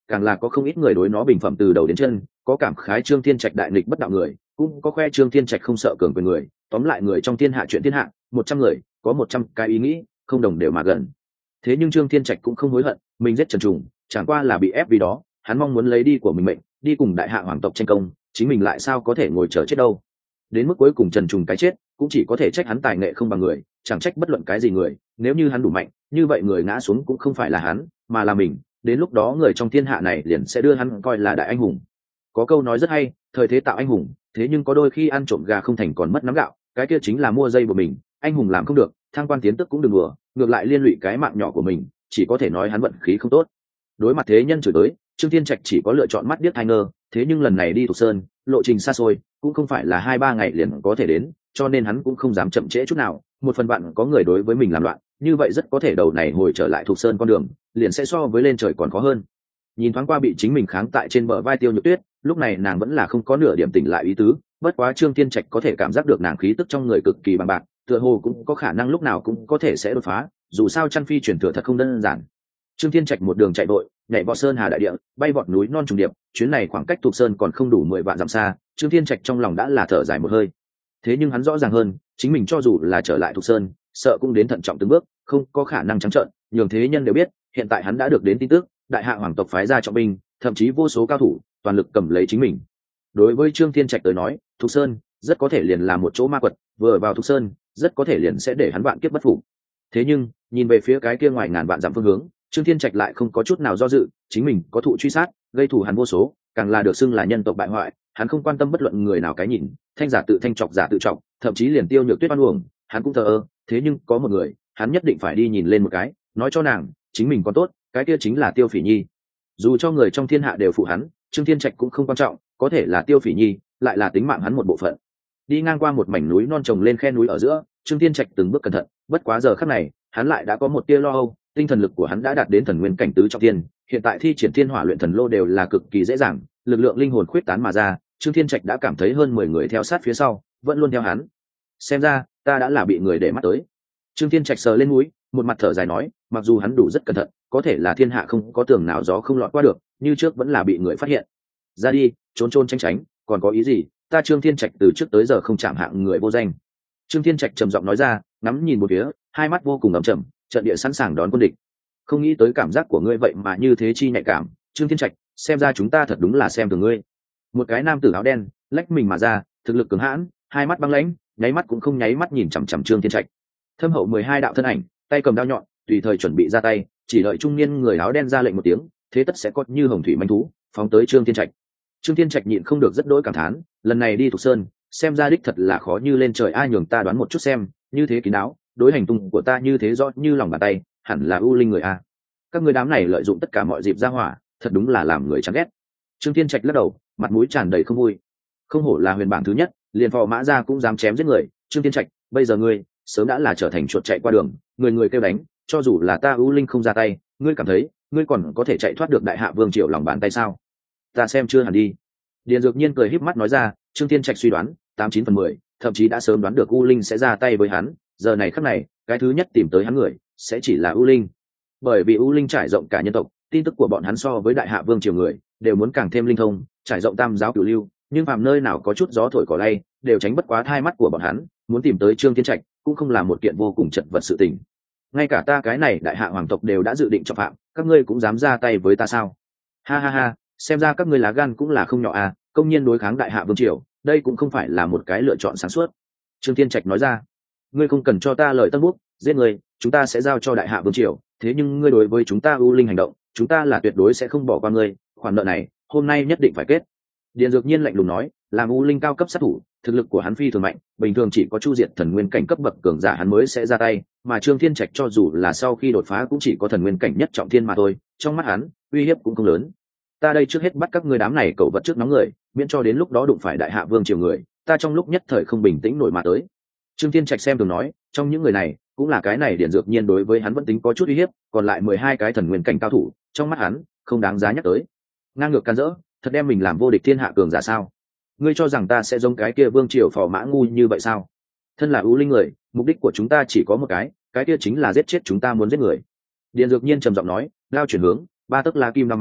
càng là có không ít người đối nó bình phẩm từ đầu đến chân, có cảm khái Trương Thiên Trạch đại nghịch bất đạo người, cũng có khoe Trương Thiên Trạch không sợ cường quyền người, tóm lại người trong thiên hạ chuyện thiên hạ, 100 người có 100 cái ý nghĩ, không đồng đều mà gần. Thế nhưng Trương Thiên Trạch cũng không hối hận, mình giết Trần Trùng chẳng qua là bị ép vì đó, hắn mong muốn lấy đi của mình mệnh, đi cùng đại hạ hoàng tộc tranh công, chính mình lại sao có thể ngồi chờ chết đâu. Đến mức cuối cùng Trần Trùng cái chết cũng chỉ có thể trách hắn tài nghệ không bằng người, chẳng trách bất luận cái gì người, nếu như hắn đủ mạnh, như vậy người ngã xuống cũng không phải là hắn, mà là mình, đến lúc đó người trong thiên hạ này liền sẽ đưa hắn coi là đại anh hùng. Có câu nói rất hay, thời thế tạo anh hùng, thế nhưng có đôi khi ăn trộm gà không thành còn mất nắm gạo, cái kia chính là mua dây của mình, anh hùng làm không được, thăng quan tiến tức cũng đừng đùa, ngược lại liên lụy cái mạng nhỏ của mình, chỉ có thể nói hắn vận khí không tốt. Đối mặt thế nhân chửi tới, Trương Thiên Trạch chỉ có lựa chọn mắt điếc tai ngơ, thế nhưng lần này đi Thục Sơn, lộ trình xa xôi, cũng không phải là 2-3 ngày liền có thể đến, cho nên hắn cũng không dám chậm trễ chút nào. Một phần bạn có người đối với mình làm loạn, như vậy rất có thể đầu này hồi trở lại Thục Sơn con đường, liền sẽ so với lên trời còn khó hơn. Nhìn thoáng qua bị chính mình kháng tại trên bờ vai Tiêu Nhược Tuyết, lúc này nàng vẫn là không có nửa điểm tỉnh lại ý tứ, bất quá Trương Thiên Trạch có thể cảm giác được nàng khí tức trong người cực kỳ bằng bạc, tựa hồ cũng có khả năng lúc nào cũng có thể sẽ đột phá, dù sao Chân Phi truyền thừa thật không đơn giản. Trương Thiên Trạch một đường chạy vội, nhảy vọt sơn hà đại địa, bay vọt núi non trùng điệp, chuyến này khoảng cách Thục Sơn còn không đủ 10 vạn dặm xa, Trương Thiên Trạch trong lòng đã là thở dài một hơi. Thế nhưng hắn rõ ràng hơn, chính mình cho dù là trở lại Thục Sơn, sợ cũng đến thận trọng từng bước, không có khả năng trắng trợn, nhường thế nhân đều biết, hiện tại hắn đã được đến tin tức, đại hạ hoàng tộc phái ra trọng binh, thậm chí vô số cao thủ, toàn lực cầm lấy chính mình. Đối với Trương Thiên Trạch tới nói, Thục Sơn rất có thể liền là một chỗ ma quật, vừa vào Thục Sơn, rất có thể liền sẽ để hắn vạn kiếp bất phục. Thế nhưng, nhìn về phía cái kia ngoài ngàn vạn dặm phương hướng, Trương Thiên Trạch lại không có chút nào do dự, chính mình có thụ truy sát, gây thù hắn vô số, càng là được xưng là nhân tộc bại hoại, hắn không quan tâm bất luận người nào cái nhìn, thanh giả tự thanh, chọc giả tự trọng, thậm chí liền Tiêu Nhược Tuyết oan uổng, hắn cũng thờ ơ. Thế nhưng có một người, hắn nhất định phải đi nhìn lên một cái, nói cho nàng, chính mình có tốt, cái kia chính là Tiêu Phỉ Nhi. Dù cho người trong thiên hạ đều phụ hắn, Trương Thiên Trạch cũng không quan trọng, có thể là Tiêu Phỉ Nhi, lại là tính mạng hắn một bộ phận. Đi ngang qua một mảnh núi non trồng lên khe núi ở giữa, Trương Thiên Trạch từng bước cẩn thận, bất quá giờ khắc này, hắn lại đã có một tia lo âu, tinh thần lực của hắn đã đạt đến thần nguyên cảnh tứ trọng thiên, hiện tại thi triển thiên hỏa luyện thần lô đều là cực kỳ dễ dàng, lực lượng linh hồn khuyết tán mà ra, Trương Thiên Trạch đã cảm thấy hơn 10 người theo sát phía sau, vẫn luôn theo hắn. Xem ra, ta đã là bị người để mắt tới. Trương Thiên Trạch sờ lên mũi, một mặt thở dài nói, mặc dù hắn đủ rất cẩn thận, có thể là thiên hạ không có tường nào gió không lọt qua được, như trước vẫn là bị người phát hiện. Ra đi, trốn trốn tránh tránh, còn có ý gì? Ta Trương Thiên Trạch từ trước tới giờ không chạm hạng người vô danh. Trương Thiên Trạch trầm giọng nói ra, ngắm nhìn một phía, hai mắt vô cùng ẩm trầm, trận địa sẵn sàng đón quân địch. Không nghĩ tới cảm giác của ngươi vậy mà như thế chi nhạy cảm, Trương Thiên Trạch, xem ra chúng ta thật đúng là xem thường ngươi. Một cái nam tử áo đen lách mình mà ra, thực lực cường hãn, hai mắt băng lãnh, nháy mắt cũng không nháy mắt nhìn chằm chằm Trương Thiên Trạch. Thâm hậu 12 đạo thân ảnh, tay cầm đao nhọn, tùy thời chuẩn bị ra tay, chỉ đợi trung niên người áo đen ra lệnh một tiếng, thế tất sẽ có như hồng thủy manh thú phóng tới Trương Thiên Trạch. Trương Thiên Trạch nhịn không được rất đỗi cảm thán, lần này đi Thục Sơn, xem ra đích thật là khó như lên trời, ai nhường ta đoán một chút xem, như thế kín đáo, đối hành tung của ta như thế rõ như lòng bàn tay, hẳn là ưu linh người a. Các ngươi đám này lợi dụng tất cả mọi dịp ra hỏa, thật đúng là làm người chán ghét. Trương Thiên Trạch lắc đầu, mặt mũi tràn đầy không vui. Không hổ là huyền bảng thứ nhất, liền phò mã ra cũng dám chém giết người. Trương Thiên Trạch, bây giờ ngươi sớm đã là trở thành chuột chạy qua đường, người người kêu đánh, cho dù là ta ưu linh không ra tay, ngươi cảm thấy ngươi còn có thể chạy thoát được đại hạ vương triều lòng bàn tay sao? Ta xem chưa hẳn đi. Điền Dược Nhiên cười híp mắt nói ra, Trương Thiên Trạch suy đoán 89/10, thậm chí đã sớm đoán được U Linh sẽ ra tay với hắn, giờ này khắc này, cái thứ nhất tìm tới hắn người sẽ chỉ là U Linh. Bởi vì U Linh trải rộng cả nhân tộc, tin tức của bọn hắn so với đại hạ vương triều người đều muốn càng thêm linh thông, trải rộng tam giáo cửu lưu, nhưng phàm nơi nào có chút gió thổi cỏ lay, đều tránh bất quá thai mắt của bọn hắn, muốn tìm tới Trương Thiên Trạch cũng không là một kiện vô cùng chật vật sự tình. Ngay cả ta cái này đại hạ hoàng tộc đều đã dự định trọng phạm, các ngươi cũng dám ra tay với ta sao? Ha ha ha, xem ra các ngươi lá gan cũng là không nhỏ à, công nhiên đối kháng đại hạ vương triều, đây cũng không phải là một cái lựa chọn sáng suốt. Trương Thiên Trạch nói ra, ngươi không cần cho ta lời tân bút, giết người, chúng ta sẽ giao cho đại hạ vương triều, thế nhưng ngươi đối với chúng ta U Linh hành động, chúng ta là tuyệt đối sẽ không bỏ qua ngươi, khoản nợ này hôm nay nhất định phải kết. Điền Dược Nhiên lạnh lùng nói, làm U Linh cao cấp sát thủ, thực lực của hắn phi thường mạnh, bình thường chỉ có chu diệt thần nguyên cảnh cấp bậc cường giả hắn mới sẽ ra tay, mà Trương Thiên Trạch cho dù là sau khi đột phá cũng chỉ có thần nguyên cảnh nhất trọng thiên mà thôi, trong mắt hắn uy hiếp cũng không lớn. Ta đây trước hết bắt các ngươi đám này cẩu vật trước nóng người, miễn cho đến lúc đó đụng phải đại hạ vương triều người, ta trong lúc nhất thời không bình tĩnh nổi mà tới. Trương Thiên Trạch xem thường nói, trong những người này cũng là cái này Điền Dược Nhiên đối với hắn vẫn tính có chút uy hiếp, còn lại 12 cái thần nguyên cảnh cao thủ, trong mắt hắn không đáng giá nhắc tới. Ngang ngược can dỡ, thật đem mình làm vô địch thiên hạ cường giả sao? Ngươi cho rằng ta sẽ giống cái kia vương triều phò mã ngu như vậy sao? Thân là ưu linh người, mục đích của chúng ta chỉ có một cái kia chính là giết chết chúng ta muốn giết người. Điền Dược Nhiên trầm giọng nói, lao chuyển hướng, ba tấc la kim đao mang,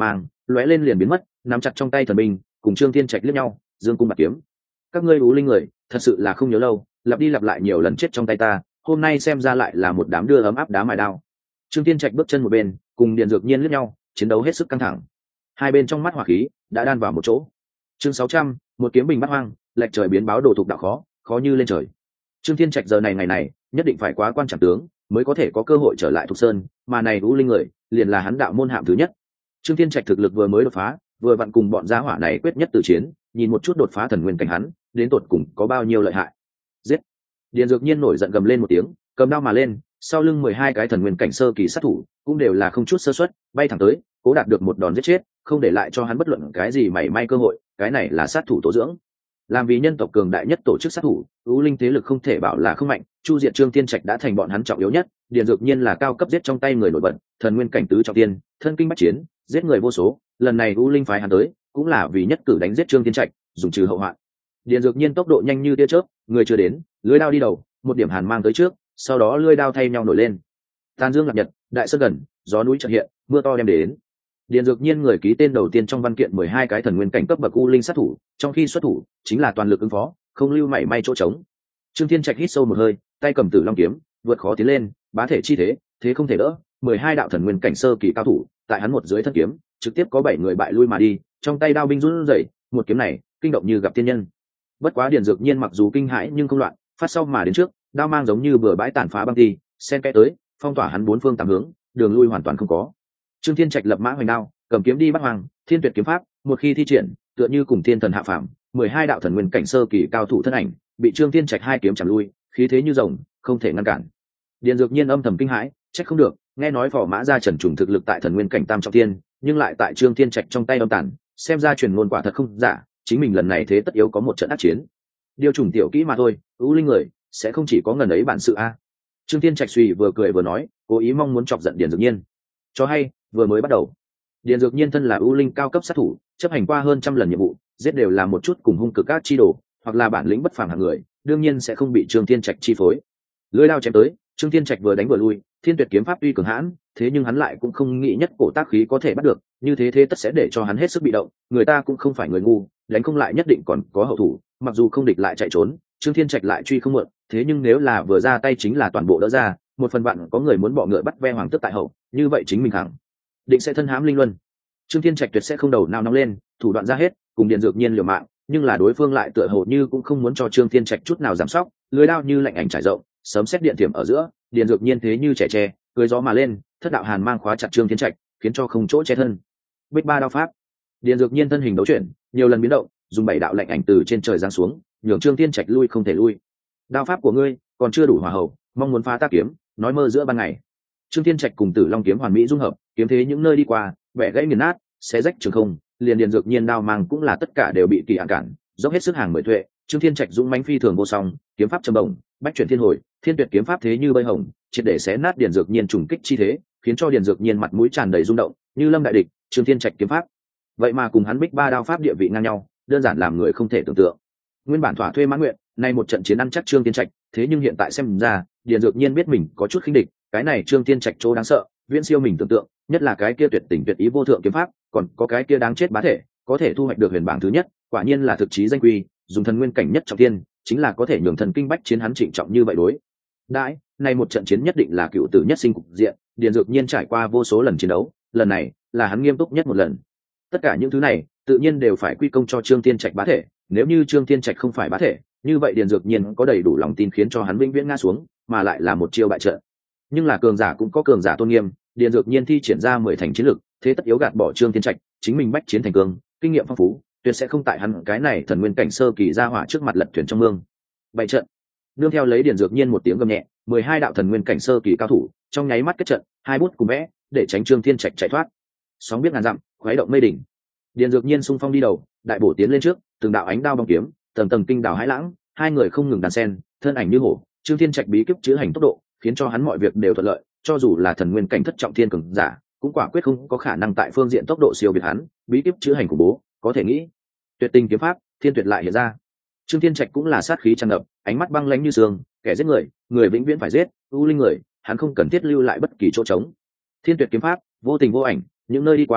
lóe lên liền biến mất, nắm chặt trong tay thần binh, cùng Trương Thiên Trạch liếc nhau, dương cung bạt kiếm. Các ngươi U Linh người, thật sự là không nhớ lâu, lặp đi lặp lại nhiều lần chết trong tay ta, hôm nay xem ra lại là một đám đưa ấm áp đá mài đao. Trương Thiên Trạch bước chân một bên, cùng Điền Dược Nhiên liếc nhau, chiến đấu hết sức căng thẳng. Hai bên trong mắt hỏa khí đã đan vào một chỗ. Chương 600, một kiếm bình bắt hoang, lệch trời biến báo đồ thuộc đạo khó, khó như lên trời. Trương Thiên Trạch giờ này ngày này, nhất định phải quá quan trọng tướng, mới có thể có cơ hội trở lại Thục Sơn, mà này U Linh người, liền là hắn đạo môn hạng thứ nhất. Trương Thiên Trạch thực lực vừa mới đột phá, vừa vặn cùng bọn gia hỏa này quyết nhất tử chiến, nhìn một chút đột phá thần nguyên cảnh hắn, đến tột cùng có bao nhiêu lợi hại. Giết! Điền Dược Nhiên nổi giận gầm lên một tiếng, cầm đao mà lên, sau lưng 12 cái thần nguyên cảnh sơ kỳ sát thủ, cũng đều là không chút sơ suất, bay thẳng tới, cố đạt được một đòn giết chết, không để lại cho hắn bất luận cái gì mảy may cơ hội, cái này là sát thủ tố dưỡng. Làm vì nhân tộc cường đại nhất tổ chức sát thủ, U Linh thế lực không thể bảo là không mạnh, chu diệt Trương Thiên Trạch đã thành bọn hắn trọng yếu nhất. Điền Dược Nhiên là cao cấp giết trong tay người nổi bật, thần nguyên cảnh tứ trọng tiên, thân kinh bách chiến, giết người vô số. Lần này U Linh phái hắn tới, cũng là vì nhất cử đánh giết Trương Thiên Trạch, dùng trừ hậu hoạn. Điền Dược Nhiên tốc độ nhanh như tia chớp, người chưa đến, lưỡi đao đi đầu, một điểm hàn mang tới trước, sau đó lưỡi đao thay nhau nổi lên. Tàn dương lạc nhật, đại sơn gần, gió núi chợt hiện, mưa to đem đến. Điền Dược Nhiên người ký tên đầu tiên trong văn kiện 12 cái thần nguyên cảnh cấp bậc U Linh sát thủ, trong khi xuất thủ, chính là toàn lực ứng phó, không lưu mảy may chỗ trống. Trương Thiên Trạch hít sâu một hơi, tay cầm Tử Long kiếm, vượt khó tiến lên, bá thể chi thế, thế không thể đỡ. 12 đạo thần nguyên cảnh sơ kỳ cao thủ, tại hắn một dưới thân kiếm, trực tiếp có 7 người bại lui mà đi, trong tay đao binh run rẩy, một kiếm này, kinh động như gặp thiên nhân. Bất quá Điền Dược Nhiên mặc dù kinh hãi nhưng không loạn, phát sau mà đến trước, đao mang giống như bừa bãi tàn phá băng ti, xen kẽ tới, phong tỏa hắn bốn phương tám hướng, đường lui hoàn toàn không có. Trương Thiên Trạch lập mã hoành đao, cầm kiếm đi bắt hoàng, Thiên Tuyệt kiếm pháp, một khi thi triển, tựa như cùng thiên thần hạ phàm, 12 đạo thần nguyên cảnh sơ kỳ cao thủ thân ảnh, bị Trương Thiên Trạch hai kiếm chạm lui, khí thế như rồng, không thể ngăn cản. Điền Dược Nhiên âm thầm kinh hãi, trách không được, nghe nói Phò Mã Gia Trần Trùng thực lực tại thần nguyên cảnh tam trọng thiên, nhưng lại tại Trương Thiên Trạch trong tay âm tàn, xem ra truyền ngôn quả thật không giả, chính mình lần này thế tất yếu có một trận ác chiến. Điều trùng tiểu kỹ mà thôi, U Linh người sẽ không chỉ có ngần ấy bản sự a. Trương Thiên Trạch suy vừa cười vừa nói, cố ý mong muốn chọc giận Điền Dược Nhiên. Cho hay, vừa mới bắt đầu, Điền Dược Nhiên thân là U Linh cao cấp sát thủ, chấp hành qua hơn trăm lần nhiệm vụ, giết đều là một chút cùng hung cực các chi đồ, hoặc là bản lĩnh bất phàm hạng người, đương nhiên sẽ không bị Trương Thiên Trạch chi phối. Lưỡi đao chém tới, Trương Thiên Trạch vừa đánh vừa lui, Thiên Tuyệt kiếm pháp tuy cường hãn, thế nhưng hắn lại cũng không nghĩ nhất cổ tác khí có thể bắt được, như thế thế tất sẽ để cho hắn hết sức bị động, người ta cũng không phải người ngu, đánh không lại nhất định còn có hậu thủ, mặc dù không địch lại chạy trốn, Trương Thiên Trạch lại truy không muộn, thế nhưng nếu là vừa ra tay chính là toàn bộ đỡ ra, một phần bạn có người muốn bọ ngựa bắt ve hoàng tước tại hậu, như vậy chính mình khẳng định sẽ thân hãm linh luân. Trương Thiên Trạch tuyệt sẽ không đầu nào nóng lên, thủ đoạn ra hết, cùng Điền Dược Nhiên liều mạng, nhưng là đối phương lại tựa hồ như cũng không muốn cho Trương Thiên Trạch chút nào giảm sóc, lưỡi đao như lạnh ảnh trải rộng, sấm sét điện thiểm ở giữa, Điền Dược Nhiên thế như trẻ tre, cười gió mà lên, thất đạo hàn mang khóa chặt Trương Thiên Trạch, khiến cho không chỗ che thân. Bích ba đao pháp, Điền Dược Nhiên thân hình đấu chuyển, nhiều lần biến động, dùng 7 đạo lạnh ảnh từ trên trời giáng xuống, nhường Trương Thiên Trạch lui không thể lui. Đao pháp của ngươi còn chưa đủ hỏa hậu, mong muốn phá ta kiếm, nói mơ giữa ban ngày. Trương Thiên Trạch cùng Tử Long kiếm hoàn mỹ dung hợp, kiếm thế những nơi đi qua, bẻ gãy nghiền nát, xé rách trường không, liền Điền Dược Nhiên đao mang cũng là tất cả đều bị kỳ hạn cản, dốc hết sức hàng mười tuệ. Trương Thiên Trạch dũng mãnh phi thường vô song, kiếm pháp trầm động, bách chuyển thiên hồi, Thiên Tuyệt kiếm pháp thế như bơi hồng, triệt để xé nát Điền Dược Nhiên trùng kích chi thế, khiến cho Điền Dược Nhiên mặt mũi tràn đầy rung động, như lâm đại địch. Trương Thiên Trạch kiếm pháp, vậy mà cùng hắn Bích ba đao pháp địa vị ngang nhau, đơn giản làm người không thể tưởng tượng. Nguyên bản thỏa thuê mãn nguyện, nay một trận chiến ăn chắc Trương Thiên Trạch, thế nhưng hiện tại xem ra, Điền Dược Nhiên biết mình có chút khinh địch, cái này Trương Thiên Trạch chỗ đáng sợ, viễn siêu mình tưởng tượng, nhất là cái kia tuyệt tình tuyệt ý vô thượng kiếm pháp, còn có cái kia đáng chết bá thể, có thể thu hoạch được huyền bảng thứ nhất, quả nhiên là thực chí danh quy, dùng thần nguyên cảnh nhất trọng thiên, chính là có thể nhường thần kinh bách chiến hắn trịnh trọng như vậy đối. Đãi, nay một trận chiến nhất định là cựu tử nhất sinh cục diện, Điền Dược Nhiên trải qua vô số lần chiến đấu, lần này là hắn nghiêm túc nhất một lần. Tất cả những thứ này, tự nhiên đều phải quy công cho Trương Thiên Trạch bá thể, nếu như Trương Thiên Trạch không phải bá thể, như vậy Điền Dược Nhiên có đầy đủ lòng tin khiến cho hắn vĩnh viễn ngã xuống, mà lại là một chiêu bại trận. Nhưng là cường giả cũng có cường giả tôn nghiêm, Điền Dược Nhiên thi triển ra 10 thành chiến lực, thế tất yếu gạt bỏ Trương Thiên Trạch, chính mình bách chiến thành cường, kinh nghiệm phong phú, tuyệt sẽ không tại hắn cái này thần nguyên cảnh sơ kỳ ra hỏa trước mặt lật thuyền trong mương. Bại trận. Nương theo lấy Điền Dược Nhiên một tiếng gầm nhẹ, 12 đạo thần nguyên cảnh sơ kỳ cao thủ, trong nháy mắt kết trận, hai bút cùng vẽ, để tránh Trương Thiên Trạch chạy thoát. Sóng biết ngàn dặm, khuấy động mây đỉnh. Điền Dược Nhiên xung phong đi đầu, đại bổ tiến lên trước, từng đạo ánh đao bóng kiếm, tầng tầng kinh đảo hãi lãng, hai người không ngừng đan sen, thân ảnh như hổ. Trương Thiên Trạch bí kíp chữ hành tốc độ, khiến cho hắn mọi việc đều thuận lợi, cho dù là thần nguyên cảnh thất trọng thiên cường giả, cũng quả quyết không có khả năng tại phương diện tốc độ siêu việt hắn. Bí kíp chữ hành của bố, có thể nghĩ, tuyệt tình kiếm pháp, thiên tuyệt lại hiện ra. Trương Thiên Trạch cũng là sát khí tràn ngập, ánh mắt băng lãnh như sương, kẻ giết người, người vĩnh viễn phải giết, U Linh người, hắn không cần thiết lưu lại bất kỳ chỗ trống. Thiên tuyệt kiếm pháp, vô tình vô ảnh, những nơi đi qua,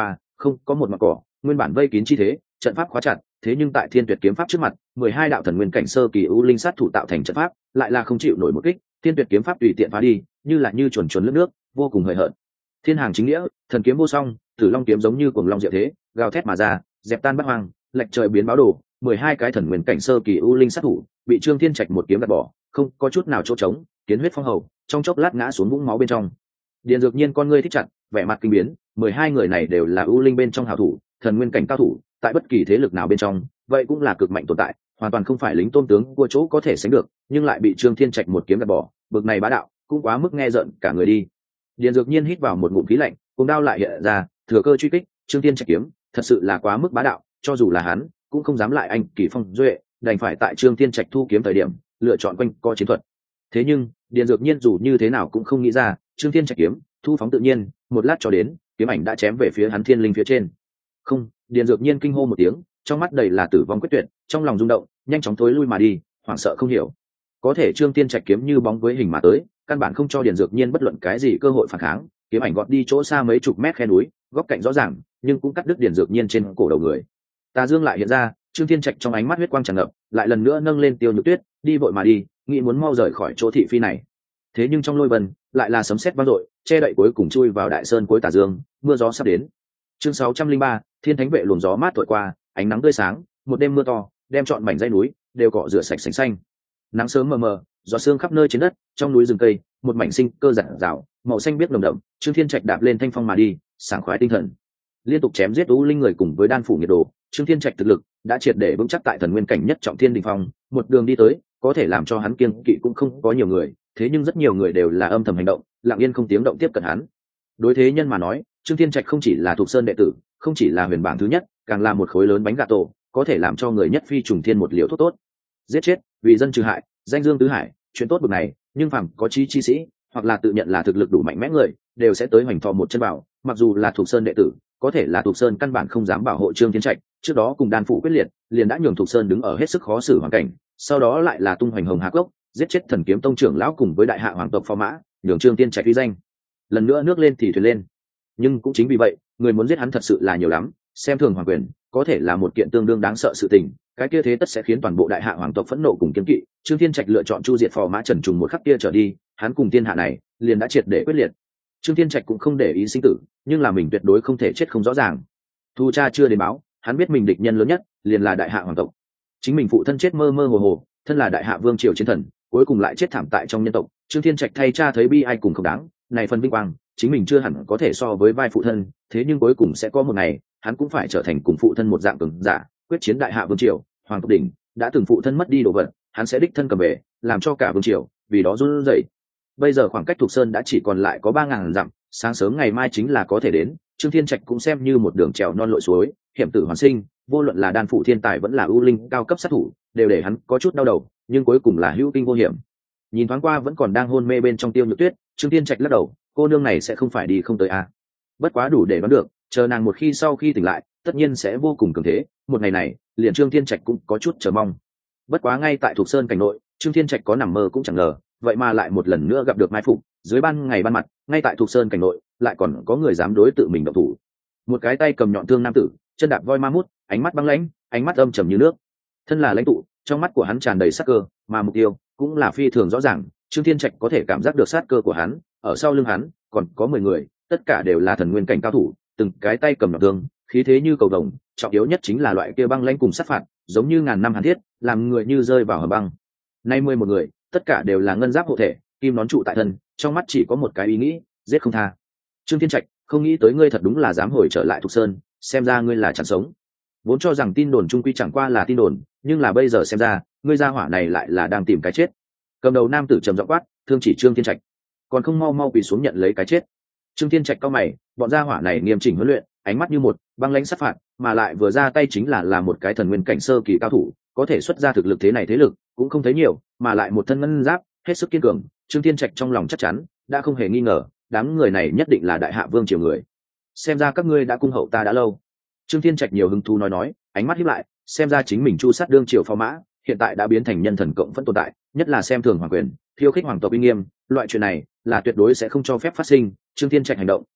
không có một mặt cỏ, nguyên bản vây kín chi thế, trận pháp khóa chặt, thế nhưng tại Thiên Tuyệt kiếm pháp trước mặt, 12 đạo thần nguyên cảnh sơ kỳ u linh sát thủ tạo thành trận pháp, lại là không chịu nổi một kích, Thiên Tuyệt kiếm pháp tùy tiện phá đi, như là như chuồn chuồn lướt nước, vô cùng hời hợt. Thiên hàng chính nghĩa, thần kiếm vô song, Tử Long kiếm giống như cuồng long diệu thế, gào thét mà ra, dẹp tan bát hoang, lệch trời biến báo đồ, 12 cái thần nguyên cảnh sơ kỳ u linh sát thủ, bị Trương Thiên Trạch một kiếm gạt bỏ, không có chút nào chỗ trống, kiến huyết phong hầu, trong chốc lát ngã xuống vũng máu bên trong. Điền Dược Nhiên con ngươi thích chặt, vẻ mặt kinh biến, 12 người này đều là u linh bên trong hảo thủ, thần nguyên cảnh cao thủ, tại bất kỳ thế lực nào bên trong, vậy cũng là cực mạnh tồn tại, hoàn toàn không phải lính tôn tướng của chỗ có thể sánh được, nhưng lại bị Trương Thiên Trạch một kiếm gạt bỏ, bực này bá đạo, cũng quá mức nghe giận cả người đi. Điền Dược Nhiên hít vào một ngụm khí lạnh, cùng đao lại hiện ra, thừa cơ truy kích, Trương Thiên Trạch kiếm, thật sự là quá mức bá đạo, cho dù là hắn, cũng không dám lại anh kỳ phong duệ, đành phải tại Trương Thiên Trạch thu kiếm thời điểm, lựa chọn quanh co chiến thuật. Thế nhưng, Điền Dược Nhiên dù như thế nào cũng không nghĩ ra, Trương Thiên Trạch kiếm, thu phóng tự nhiên, một lát cho đến, kiếm ảnh đã chém về phía hắn thiên linh phía trên. Không, Điền Dược Nhiên kinh hô một tiếng, trong mắt đầy là tử vong quyết tuyệt, trong lòng rung động, nhanh chóng thối lui mà đi, hoảng sợ không hiểu. Có thể Trương Thiên Trạch kiếm như bóng với hình mà tới, căn bản không cho Điền Dược Nhiên bất luận cái gì cơ hội phản kháng, kiếm ảnh gọt đi chỗ xa mấy chục mét khe núi, góc cạnh rõ ràng, nhưng cũng cắt đứt Điền Dược Nhiên trên cổ đầu người. Tà Dương lại hiện ra, Trương Thiên Trạch trong ánh mắt huyết quang tràn ngập, lại lần nữa nâng lên Tiêu Nhược Tuyết, đi vội mà đi, nghĩ muốn mau rời khỏi chỗ thị phi này. Thế nhưng trong lôi vân, lại là sấm sét vang dội, che đậy cuối cùng chui vào đại sơn cuối Tà Dương, mưa gió sắp đến. Chương 603, Thiên Thánh vệ luồng gió mát thổi qua, ánh nắng tươi sáng, một đêm mưa to, đem trọn mảnh dãy núi đều cọ rửa sạch sành xanh. Nắng sớm mờ mờ, gió sương khắp nơi trên đất, trong núi rừng cây, một mảnh sinh cơ rạng rào, màu xanh biếc nồng đậm, Trương Thiên Trạch đạp lên thanh phong mà đi, sảng khoái tinh thần. Liên tục chém giết u linh người cùng với đan phủ nhiệt đồ, Trương Thiên Trạch thực lực đã triệt để vững chắc tại thần nguyên cảnh nhất trọng thiên đỉnh phong, một đường đi tới, có thể làm cho hắn kiêng kỵ cũng không có nhiều người, thế nhưng rất nhiều người đều là âm thầm hành động, lặng yên không tiếng động tiếp cận hắn. Đối thế nhân mà nói, Trương Thiên Trạch không chỉ là thuộc sơn đệ tử, không chỉ là huyền bảng thứ nhất, càng là một khối lớn bánh gà tổ, có thể làm cho người nhất phi trùng thiên một liều thuốc tốt. Giết chết, vì dân trừ hại, danh dương tứ hải, chuyện tốt bực này, nhưng phàm có chí chi sĩ, hoặc là tự nhận là thực lực đủ mạnh mẽ người, đều sẽ tới hoành thọ một chân bảo, mặc dù là thuộc sơn đệ tử, có thể là thuộc sơn căn bản không dám bảo hộ Trương Thiên Trạch, trước đó cùng đan phụ quyết liệt, liền đã nhường thuộc sơn đứng ở hết sức khó xử hoàn cảnh, sau đó lại là tung hoành hồng hạc gốc, giết chết thần kiếm tông trưởng lão cùng với đại hạ hoàng tộc phò mã, nhường Trương Thiên Trạch uy danh lần nữa nước lên thì thuyền lên. Nhưng cũng chính vì vậy, người muốn giết hắn thật sự là nhiều lắm, xem thường hoàng quyền có thể là một kiện tương đương đáng sợ sự tình, cái kia thế tất sẽ khiến toàn bộ đại hạ hoàng tộc phẫn nộ cùng kiêng kỵ. Trương Thiên Trạch lựa chọn chu diệt phò mã Trần Trùng một khắc kia trở đi, hắn cùng thiên hạ này liền đã triệt để quyết liệt. Trương Thiên Trạch cũng không để ý sinh tử, nhưng là mình tuyệt đối không thể chết không rõ ràng. Thu cha chưa đến báo, hắn biết mình địch nhân lớn nhất liền là đại hạ hoàng tộc. Chính mình phụ thân chết mơ mơ hồ hồ, thân là đại hạ vương triều chiến thần, cuối cùng lại chết thảm tại trong nhân tộc. Trương Thiên Trạch thay cha thấy bi ai cùng không đáng, này phần vinh quang, chính mình chưa hẳn có thể so với vai phụ thân, thế nhưng cuối cùng sẽ có một ngày, hắn cũng phải trở thành cùng phụ thân một dạng cường giả, quyết chiến đại hạ vương triều, hoàng tộc đỉnh, đã từng phụ thân mất đi đồ vật, hắn sẽ đích thân cầm về, làm cho cả vương triều vì đó run rẩy. Bây giờ khoảng cách Thục Sơn đã chỉ còn lại có 3000 dặm, sáng sớm ngày mai chính là có thể đến, Trương Thiên Trạch cũng xem như một đường trèo non lội suối, hiểm tử hoàn sinh, vô luận là đan phụ thiên tài vẫn là ưu linh cao cấp sát thủ, đều để hắn có chút đau đầu, nhưng cuối cùng là hữu kinh vô hiểm. Nhìn thoáng qua vẫn còn đang hôn mê bên trong Tiêu Nhược Tuyết, Trương Thiên Trạch lắc đầu, cô nương này sẽ không phải đi không tới à? Bất quá đủ để đoán được, chờ nàng một khi sau khi tỉnh lại, tất nhiên sẽ vô cùng cường thế, một ngày này, liền Trương Thiên Trạch cũng có chút chờ mong. Bất quá ngay tại Thục Sơn cảnh nội, Trương Thiên Trạch có nằm mơ cũng chẳng ngờ, vậy mà lại một lần nữa gặp được mai phục, dưới ban ngày ban mặt, ngay tại Thục Sơn cảnh nội, lại còn có người dám đối tự mình động thủ. Một cái tay cầm nhọn thương nam tử, chân đạp voi ma mút, ánh mắt băng lãnh, ánh mắt âm trầm như nước. Thân là lãnh tụ, trong mắt của hắn tràn đầy sát cơ, mà mục tiêu cũng là phi thường rõ ràng. Trương Thiên Trạch có thể cảm giác được sát cơ của hắn, ở sau lưng hắn còn có 10 người, tất cả đều là thần nguyên cảnh cao thủ, từng cái tay cầm nhọn thương, khí thế như cầu vồng, trọng yếu nhất chính là loại kia băng lãnh cùng sát phạt, giống như ngàn năm hàn thiết, làm người như rơi vào hầm băng. Nay 11 người, tất cả đều là ngân giáp hộ thể, kim nón trụ tại thân, trong mắt chỉ có một cái ý nghĩ, giết không tha. Trương Thiên Trạch, không nghĩ tới ngươi thật đúng là dám hồi trở lại Thục Sơn, xem ra ngươi là chẳng sống. Vốn cho rằng tin đồn trung quy chẳng qua là tin đồn, nhưng là bây giờ xem ra, ngươi gia hỏa này lại là đang tìm cái chết. Cầm đầu nam tử trầm giọng quát, thương chỉ Trương Thiên Trạch, còn không mau mau quỳ xuống nhận lấy cái chết. Trương Thiên Trạch cao mày, bọn gia hỏa này nghiêm chỉnh huấn luyện, ánh mắt như một, băng lãnh sát phạt, mà lại vừa ra tay chính là một cái thần nguyên cảnh sơ kỳ cao thủ, có thể xuất ra thực lực thế này thế lực cũng không thấy nhiều, mà lại một thân ngân giáp, hết sức kiên cường. Trương Thiên Trạch trong lòng chắc chắn, đã không hề nghi ngờ, đám người này nhất định là đại hạ vương triều người. Xem ra các ngươi đã cung hậu ta đã lâu. Trương Thiên Trạch nhiều hứng thú nói, ánh mắt híp lại, xem ra chính mình chu sát đương triều phò mã, hiện tại đã biến thành nhân thần cộng vẫn tồn tại, nhất là xem thường hoàng quyền, khiêu khích hoàng tộc uy nghiêm, loại chuyện này là tuyệt đối sẽ không cho phép phát sinh. Trương Thiên Trạch hành động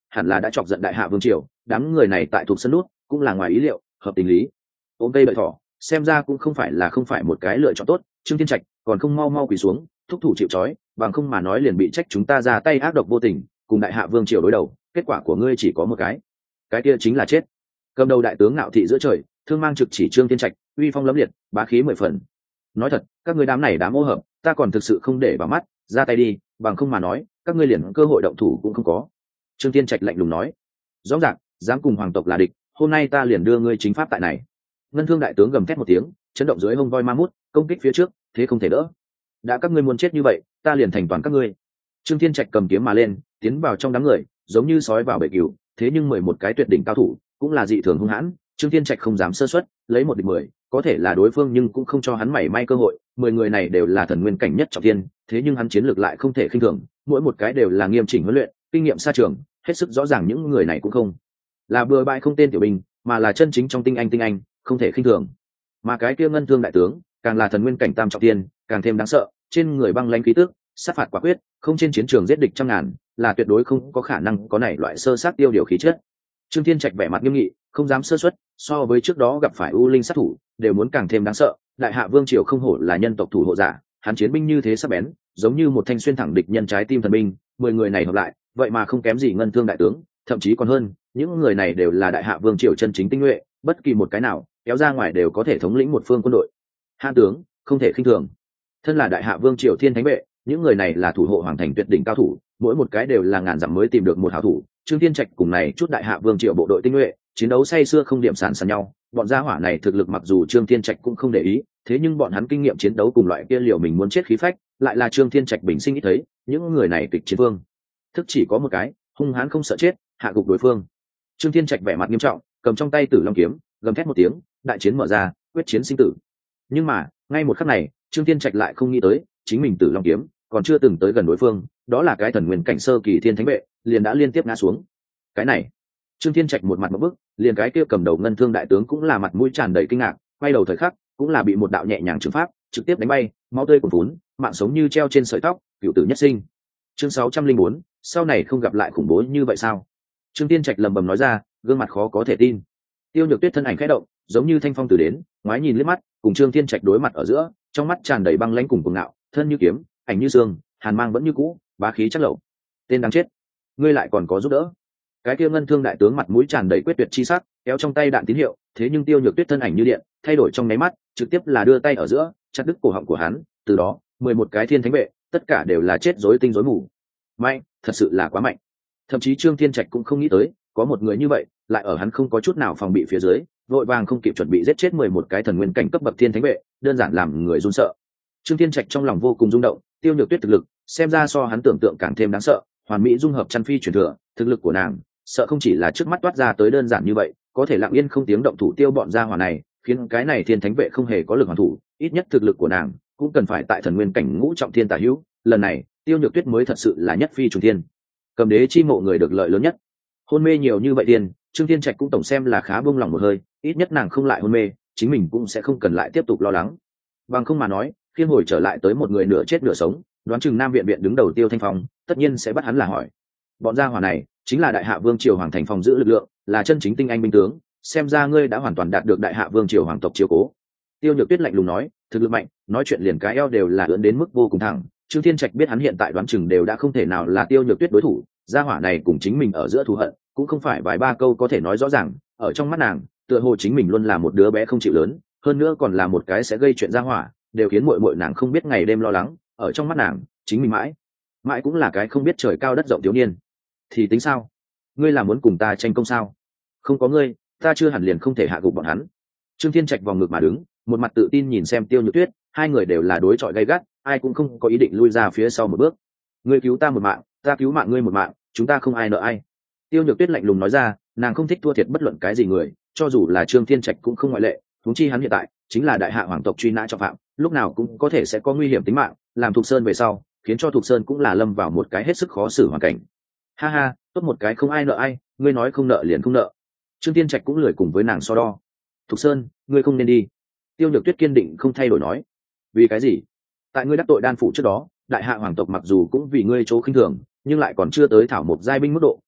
hẳn là đã chọc giận đại hạ vương triều, đám người này tại thuộc sân nút cũng là ngoài ý liệu, hợp tình lý. Ôm cây đợi thỏ, xem ra cũng không phải một cái lựa chọn tốt. Trương Thiên Trạch còn không mau mau quỳ xuống, thúc thủ chịu trói, bằng không mà nói liền bị trách chúng ta ra tay ác độc vô tình, cùng đại hạ vương triều đối đầu, kết quả của ngươi chỉ có một cái kia chính là chết. Cầm đầu đại tướng ngạo thị giữa trời, thương mang trực chỉ Trương Thiên Trạch, uy phong lẫm liệt, bá khí mười phần. Nói thật, các ngươi đám này đám ô hợp, ta còn thực sự không để vào mắt, ra tay đi, bằng không mà nói các ngươi liền cơ hội động thủ cũng không có. Trương Thiên Trạch lạnh lùng nói, rõ ràng dám cùng hoàng tộc là địch, hôm nay ta liền đưa ngươi chính pháp tại này. Ngân Thương đại tướng gầm thét một tiếng, chấn động dưới hông voi ma mút, công kích phía trước, thế không thể đỡ. Đã các ngươi muốn chết như vậy, ta liền thành toàn các ngươi. Trương Thiên Trạch cầm kiếm mà lên, tiến vào trong đám người, giống như sói vào bể cừu, thế nhưng 11 cái tuyệt đỉnh cao thủ, cũng là dị thường hung hãn, Trương Thiên Trạch không dám sơ suất, lấy 1 địch 10, có thể là đối phương nhưng cũng không cho hắn mảy may cơ hội. 10 người này đều là thần nguyên cảnh nhất trọng thiên, thế nhưng hắn chiến lược lại không thể khinh thường, mỗi một cái đều là nghiêm chỉnh huấn luyện, kinh nghiệm xa trường, hết sức rõ ràng những người này cũng không là bừa bãi không tên tiểu binh, mà là chân chính trong tinh anh, không thể khinh thường. Mà cái kia Ngân Thương đại tướng, càng là thần nguyên cảnh tam trọng thiên, càng thêm đáng sợ, trên người băng lãnh khí tức, sát phạt quả quyết, không trên chiến trường giết địch trăm ngàn, là tuyệt đối không có khả năng có này loại sơ sát tiêu điều khí chất. Trương Thiên Trạch vẻ mặt nghiêm nghị, không dám sơ suất, so với trước đó gặp phải U Linh sát thủ, đều muốn càng thêm đáng sợ. Đại hạ vương triều không hổ là nhân tộc thủ hộ giả, hắn chiến binh như thế sắc bén, giống như một thanh xuyên thẳng địch nhân trái tim thần binh. 10 người này hợp lại, vậy mà không kém gì Ngân Thương đại tướng, thậm chí còn hơn. Những người này đều là đại hạ vương triều chân chính tinh nhuệ, bất kỳ một cái nào kéo ra ngoài đều có thể thống lĩnh một phương quân đội. Hãn tướng, không thể khinh thường. Thân là đại hạ vương triều thiên thánh vệ, những người này là thủ hộ hoàng thành tuyệt đỉnh cao thủ, mỗi một cái đều là ngàn dặm mới tìm được một hảo thủ. Trương Thiên Trạch cùng này chút đại hạ vương triều bộ đội tinh nhuệ, chiến đấu say sưa không điểm sàn sàn nhau. Bọn gia hỏa này thực lực mặc dù Trương Thiên Trạch cũng không để ý, thế nhưng bọn hắn kinh nghiệm chiến đấu cùng loại kia liều mình muốn chết khí phách, lại là Trương Thiên Trạch bình sinh ít thấy. Những người này kịch chiến vương thức chỉ có một cái, hung hãn không sợ chết, hạ gục đối phương. Trương Thiên Trạch vẻ mặt nghiêm trọng, cầm trong tay Tử Long kiếm, gầm thét một tiếng, đại chiến mở ra, quyết chiến sinh tử. Nhưng mà ngay một khắc này, Trương Thiên Trạch lại không nghĩ tới, chính mình Tử Long kiếm còn chưa từng tới gần đối phương, đó là cái thần nguyên cảnh sơ kỳ thiên thánh vệ, liền đã liên tiếp ngã xuống. Cái này, Trương Thiên Trạch một mặt ngộp bức, liền cái kia cầm đầu Ngân Thương đại tướng cũng là mặt mũi tràn đầy kinh ngạc, quay đầu thời khắc, cũng là bị một đạo nhẹ nhàng trừng pháp trực tiếp đánh bay, máu tươi cuồn cuốn, mạng sống như treo trên sợi tóc, cửu tử nhất sinh. Chương 604, sau này không gặp lại khủng bố như vậy sao? Trương Thiên Trạch lẩm bẩm nói ra, gương mặt khó có thể tin. Tiêu Nhược Tuyết thân ảnh khẽ động, giống như thanh phong từ đến, ngoái nhìn liếc mắt, cùng Trương Thiên Trạch đối mặt ở giữa, trong mắt tràn đầy băng lãnh cùng cuồng ngạo, thân như kiếm, ảnh như xương, hàn mang vẫn như cũ, bá khí chắc lậu. Tên đáng chết, ngươi lại còn có giúp đỡ. Cái kia Ngân Thương đại tướng mặt mũi tràn đầy quyết tuyệt chi sắc, kéo trong tay đạn tín hiệu, thế nhưng Tiêu Nhược Tuyết thân ảnh như điện, thay đổi trong nháy mắt, trực tiếp là đưa tay ở giữa, chặt đứt cổ họng của hắn. Từ đó, 11 cái thiên thánh vệ, tất cả đều là chết rối tinh rối mù. Mạnh, thật sự là quá mạnh. Thậm chí Trương Thiên Trạch cũng không nghĩ tới, có một người như vậy, lại ở hắn không có chút nào phòng bị phía dưới, vội vàng không kịp chuẩn bị giết chết 11 cái thần nguyên cảnh cấp bậc thiên thánh vệ, đơn giản làm người run sợ. Trương Thiên Trạch trong lòng vô cùng rung động, Tiêu Nhược Tuyết thực lực, xem ra so hắn tưởng tượng càng thêm đáng sợ, hoàn mỹ dung hợp chăn phi truyền thừa, thực lực của nàng, sợ không chỉ là trước mắt toát ra tới đơn giản như vậy, có thể lặng yên không tiếng động thủ tiêu bọn gia hỏa này, khiến cái này thiên thánh vệ không hề có lực hoàn thủ, ít nhất thực lực của nàng cũng cần phải tại thần nguyên cảnh ngũ trọng thiên tả hữu, lần này, Tiêu Nhược Tuyết mới thật sự là nhất phi trùng thiên. Cầm đế chi mộ người được lợi lớn nhất. Hôn mê nhiều như vậy tiền, Trương Thiên Trạch cũng tổng xem là khá buông lòng một hơi, ít nhất nàng không lại hôn mê, chính mình cũng sẽ không cần lại tiếp tục lo lắng. Bằng không mà nói, khi hồi trở lại tới một người nửa chết nửa sống, đoán chừng Nam viện viện đứng đầu Tiêu Thanh Phong, tất nhiên sẽ bắt hắn là hỏi. Bọn gia hỏa này chính là đại hạ vương triều hoàng thành phòng giữ lực lượng, là chân chính tinh anh binh tướng, xem ra ngươi đã hoàn toàn đạt được đại hạ vương triều hoàng tộc chiếu cố. Tiêu Nhược Tuyết lạnh lùng nói, thực lực mạnh, nói chuyện liền cái eo đều là ưỡn đến mức vô cùng thẳng. Trương Thiên Trạch biết hắn hiện tại đoán chừng đều đã không thể nào là Tiêu Nhược Tuyết đối thủ, gia hỏa này cùng chính mình ở giữa thù hận, cũng không phải vài ba câu có thể nói rõ ràng. Ở trong mắt nàng, tựa hồ chính mình luôn là một đứa bé không chịu lớn, hơn nữa còn là một cái sẽ gây chuyện gia hỏa, đều khiến muội muội nàng không biết ngày đêm lo lắng. Ở trong mắt nàng, chính mình mãi cũng là cái không biết trời cao đất rộng thiếu niên. Thì tính sao? Ngươi là muốn cùng ta tranh công sao? Không có ngươi, ta chưa hẳn liền không thể hạ gục bọn hắn. Trương Thiên Trạch vòng ngực mà đứng, một mặt tự tin nhìn xem Tiêu Nhược Tuyết, hai người đều là đối chọi gay gắt, ai cũng không có ý định lui ra phía sau một bước. Ngươi cứu ta một mạng, ta cứu mạng ngươi một mạng, chúng ta không ai nợ ai. Tiêu Nhược Tuyết lạnh lùng nói ra, nàng không thích thua thiệt bất luận cái gì người, cho dù là Trương Thiên Trạch cũng không ngoại lệ. Huống chi hắn hiện tại chính là đại hạ hoàng tộc truy nã trọng phạm, lúc nào cũng có thể sẽ có nguy hiểm tính mạng. Làm Thục Sơn về sau, khiến cho Thục Sơn cũng là lâm vào một cái hết sức khó xử hoàn cảnh. Ha ha, tốt một cái không ai nợ ai, ngươi nói không nợ liền không nợ. Trương Thiên Trạch cũng lười cùng với nàng so đo. Thục Sơn, ngươi không nên đi. Tiêu Nhược Tuyết kiên định không thay đổi nói. Vì cái gì? Tại ngươi đắc tội đan phủ trước đó, đại hạ hoàng tộc mặc dù cũng vì ngươi chỗ khinh thường, nhưng lại còn chưa tới thảo một giai binh mức độ,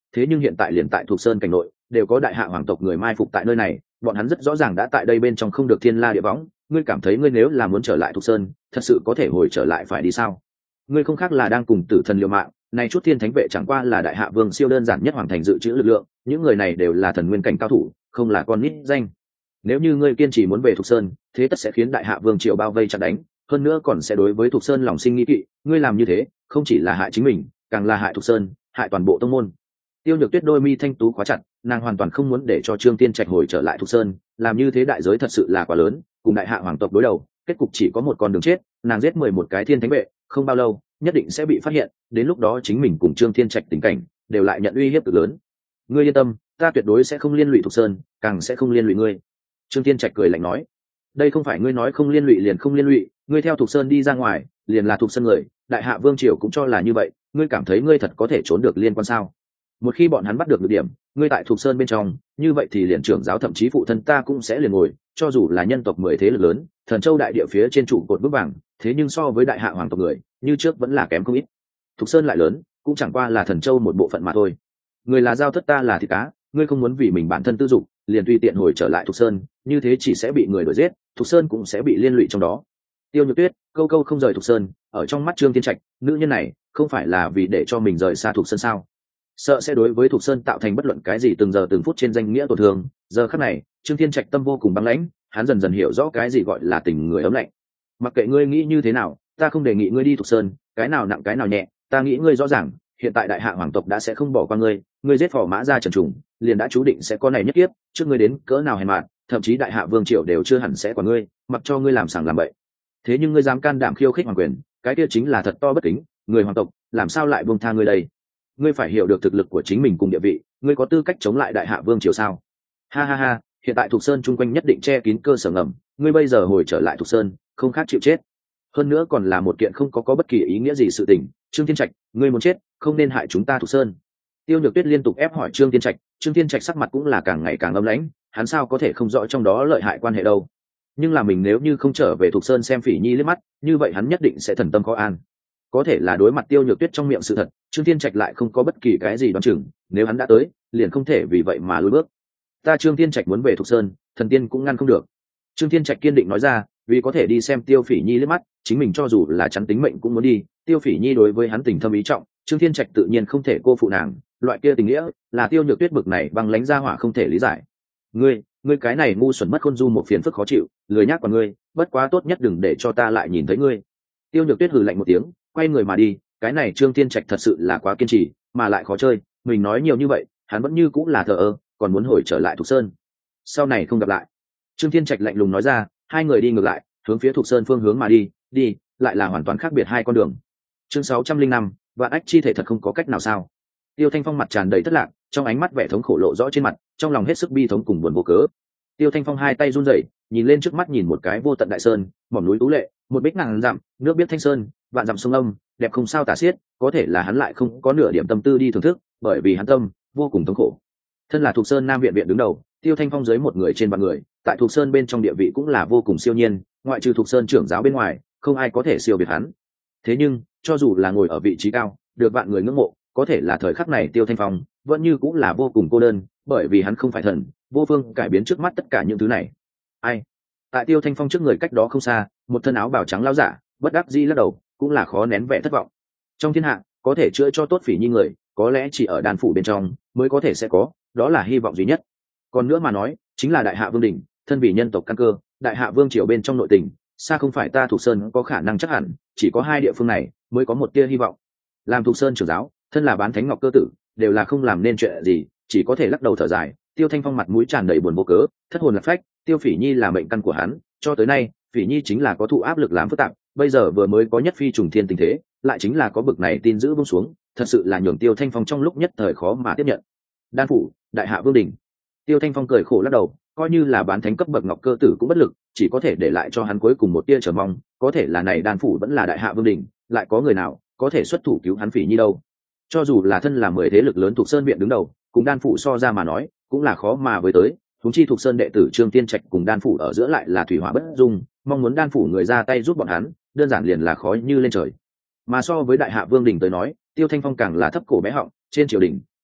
thế nhưng hiện tại liền tại Thục Sơn cảnh nội đều có đại hạ hoàng tộc người mai phục tại nơi này, bọn hắn rất rõ ràng đã tại đây bên trong không được thiên la địa võng. Ngươi cảm thấy ngươi nếu là muốn trở lại Thục Sơn, thật sự có thể hồi trở lại phải đi sao? Ngươi không khác là đang cùng tử thần liều mạng. Này chút thiên thánh vệ chẳng qua là đại hạ vương siêu đơn giản nhất hoàng thành dự trữ lực lượng, những người này đều là thần nguyên cảnh cao thủ, không là con nít danh. Nếu như ngươi kiên trì muốn về Thục Sơn, thế tất sẽ khiến đại hạ vương triều bao vây chặt đánh, hơn nữa còn sẽ đối với Thục Sơn lòng sinh nghi kỵ. Ngươi làm như thế không chỉ là hại chính mình, càng là hại Thục Sơn, hại toàn bộ tông môn. Tiêu Nhược Tuyết đôi mi thanh tú khóa chặt, nàng hoàn toàn không muốn để cho Trương Tiên Trạch hồi trở lại Thục Sơn, làm như thế đại giới thật sự là quá lớn, cùng đại hạ hoàng tộc đối đầu, kết cục chỉ có một con đường chết. Nàng giết 11 cái thiên thánh vệ, không bao lâu nhất định sẽ bị phát hiện, đến lúc đó chính mình cùng Trương Thiên Trạch tình cảnh đều lại nhận uy hiếp cực lớn. Ngươi yên tâm, ta tuyệt đối sẽ không liên lụy Thục Sơn, càng sẽ không liên lụy ngươi. Trương Thiên Trạch cười lạnh nói, đây không phải ngươi nói không liên lụy liền không liên lụy, ngươi theo Thục Sơn đi ra ngoài liền là Thục Sơn người, đại hạ vương triều cũng cho là như vậy, ngươi cảm thấy ngươi thật có thể trốn được liên quan sao? Một khi bọn hắn bắt được điểm ngươi tại Thục Sơn bên trong, như vậy thì liền trưởng giáo thậm chí phụ thân ta cũng sẽ liền ngồi, cho dù là nhân tộc 10 thế lực lớn, Thần Châu đại địa phía trên trụ cột vững vàng, thế nhưng so với đại hạ hoàng tộc người như trước vẫn là kém không ít. Thục Sơn lại lớn, cũng chẳng qua là Thần Châu một bộ phận mà thôi. Người là dao thất, ta là thịt cá, ngươi không muốn vì mình bản thân tư dục liền tùy tiện hồi trở lại Thục Sơn, như thế chỉ sẽ bị người đuổi giết, Thục Sơn cũng sẽ bị liên lụy trong đó. Tiêu Nhược Tuyết câu câu không rời Thục Sơn, ở trong mắt Trương Tiên Trạch, nữ nhân này không phải là vì để cho mình rời xa Thục Sơn sao? Sợ sẽ đối với Thục Sơn tạo thành bất luận cái gì từng giờ từng phút trên danh nghĩa tổn thương. Giờ khắc này Trương Thiên Trạch tâm vô cùng băng lãnh, hắn dần dần hiểu rõ cái gì gọi là tình người ấm lạnh. Mặc kệ ngươi nghĩ như thế nào, ta không đề nghị ngươi đi Thục Sơn, cái nào nặng cái nào nhẹ, ta nghĩ ngươi rõ ràng, hiện tại đại hạ hoàng tộc đã sẽ không bỏ qua ngươi, ngươi giết Phò Mã Gia Trần Trùng, liền đã chú định sẽ có này nhất kiếp, trước ngươi đến cỡ nào hèn mạn, thậm chí đại hạ vương triều đều chưa hẳn sẽ quản ngươi, mặc cho ngươi làm sàng làm bậy. Thế nhưng ngươi dám can đảm khiêu khích hoàng quyền, cái kia chính là thật to bất kính, người hoàng tộc làm sao lại buông tha ngươi đây? Ngươi phải hiểu được thực lực của chính mình cùng địa vị, ngươi có tư cách chống lại đại hạ vương triều sao? Ha ha ha, hiện tại Thục Sơn chung quanh nhất định che kín cơ sở ngầm, ngươi bây giờ hồi trở lại Thục Sơn không khác chịu chết, hơn nữa còn là một kiện không có bất kỳ ý nghĩa gì sự tình. Trương Thiên Trạch, ngươi muốn chết không nên hại chúng ta Thục Sơn. Tiêu Nhược Tuyết liên tục ép hỏi Trương Thiên Trạch, Trương Thiên Trạch sắc mặt cũng là càng ngày càng âm lãnh, hắn sao có thể không rõ trong đó lợi hại quan hệ đâu. Nhưng là mình nếu như không trở về Thục Sơn xem Phỉ Nhi liếc mắt, như vậy hắn nhất định sẽ thần tâm khó an. Có thể là đối mặt Tiêu Nhược Tuyết trong miệng sự thật, Trương Thiên Trạch lại không có bất kỳ cái gì đoán chừng, nếu hắn đã tới liền không thể vì vậy mà lùi bước. Ta Trương Thiên Trạch muốn về Thục Sơn, thần tiên cũng ngăn không được. Trương Thiên Trạch kiên định nói ra, vì có thể đi xem Tiêu Phỉ Nhi liếc mắt, chính mình cho dù là chắn tính mệnh cũng muốn đi. Tiêu Phỉ Nhi đối với hắn tình thâm ý trọng, Trương Thiên Trạch tự nhiên không thể cô phụ nàng, loại kia tình nghĩa là Tiêu Nhược Tuyết bực này băng lãnh ra hỏa không thể lý giải. Ngươi cái này ngu xuẩn mất khôn du một phiền phức khó chịu, lười nhác của ngươi, bất quá tốt nhất đừng để cho ta lại nhìn thấy ngươi. Tiêu Nhược Tuyết hừ lạnh một tiếng, quay người mà đi. Cái này Trương Thiên Trạch thật sự là quá kiên trì, mà lại khó chơi, mình nói nhiều như vậy hắn vẫn như cũng là thờ ơ, còn muốn hồi trở lại Thục Sơn. Sau này không gặp lại. Trương Thiên Trạch lạnh lùng nói ra. Hai người đi ngược lại, hướng phía Thục Sơn phương hướng mà đi lại là hoàn toàn khác biệt hai con đường. Chương 605, Vạn Ách chi thể thật không có cách nào sao? Tiêu Thanh Phong mặt tràn đầy thất lạc, trong ánh mắt vẻ thống khổ lộ rõ trên mặt, trong lòng hết sức bi thống cùng buồn vô cớ. Tiêu Thanh Phong hai tay run rẩy, nhìn lên trước mắt, nhìn một cái vô tận đại sơn, mỏm núi tú lệ, một bích ngàn dặm, nước biết thanh sơn, vạn dặm sông âm, đẹp không sao tả xiết. Có thể là hắn lại không có nửa điểm tâm tư đi thưởng thức, bởi vì hắn tâm vô cùng thống khổ. Thân là Thục Sơn Nam viện viện đứng đầu, Tiêu Thanh Phong dưới một người trên vạn người, tại Thục Sơn bên trong địa vị cũng là vô cùng siêu nhiên, ngoại trừ Thục Sơn trưởng giáo bên ngoài, không ai có thể siêu việt hắn. Thế nhưng, cho dù là ngồi ở vị trí cao, được vạn người ngưỡng mộ, có thể là thời khắc này Tiêu Thanh Phong vẫn như cũng là vô cùng cô đơn, bởi vì hắn không phải thần, vô phương cải biến trước mắt tất cả những thứ này. Ai? Tại Tiêu Thanh Phong trước người cách đó không xa, một thân áo bào trắng lão giả, bất đắc dĩ lắc đầu, cũng là khó nén vẻ thất vọng. Trong thiên hạ, có thể chữa cho tốt Phỉ Nhi người, có lẽ chỉ ở đan phủ bên trong mới có thể sẽ có, đó là hy vọng duy nhất. Còn nữa mà nói, chính là đại hạ vương đỉnh, thân vì nhân tộc căn cơ, đại hạ vương triều bên trong nội tình, xa không phải ta Thục Sơn có khả năng chắc hẳn, chỉ có hai địa phương này mới có một tia hy vọng. Làm Thục Sơn trưởng giáo, thân là bán thánh ngọc cơ tử, đều là không làm nên chuyện gì, chỉ có thể lắc đầu thở dài. Tiêu Thanh Phong mặt mũi tràn đầy buồn vô cớ, thất hồn lạc phách. Tiêu Phỉ Nhi là mệnh căn của hắn, cho tới nay Phỉ Nhi chính là có thụ áp lực làm phức tạp, bây giờ vừa mới có nhất phi trùng thiên tình thế, lại chính là có bực này tin giữ buông xuống, thật sự là nhường Tiêu Thanh Phong trong lúc nhất thời khó mà tiếp nhận. Đan phủ, đại hạ vương đình. Tiêu Thanh Phong cười khổ lắc đầu, coi như là bán thánh cấp bậc ngọc cơ tử cũng bất lực, chỉ có thể để lại cho hắn cuối cùng một tia chờ mong, có thể là này đan phủ vẫn là đại hạ vương đình, lại có người nào có thể xuất thủ cứu hắn Phỉ Nhi đâu. Cho dù là thân là 10 thế lực lớn Thục Sơn viện đứng đầu, cùng đan phủ so ra mà nói, cũng là khó mà với tới. Huống chi Thục Sơn đệ tử Trương Tiên Trạch cùng đan phủ ở giữa lại là thủy hỏa bất dung, mong muốn đan phủ người ra tay giúp bọn hắn, đơn giản liền là khó như lên trời. Mà so với đại hạ vương đình tới nói, Tiêu Thanh Phong càng là thấp cổ bé họng, trên triều đình,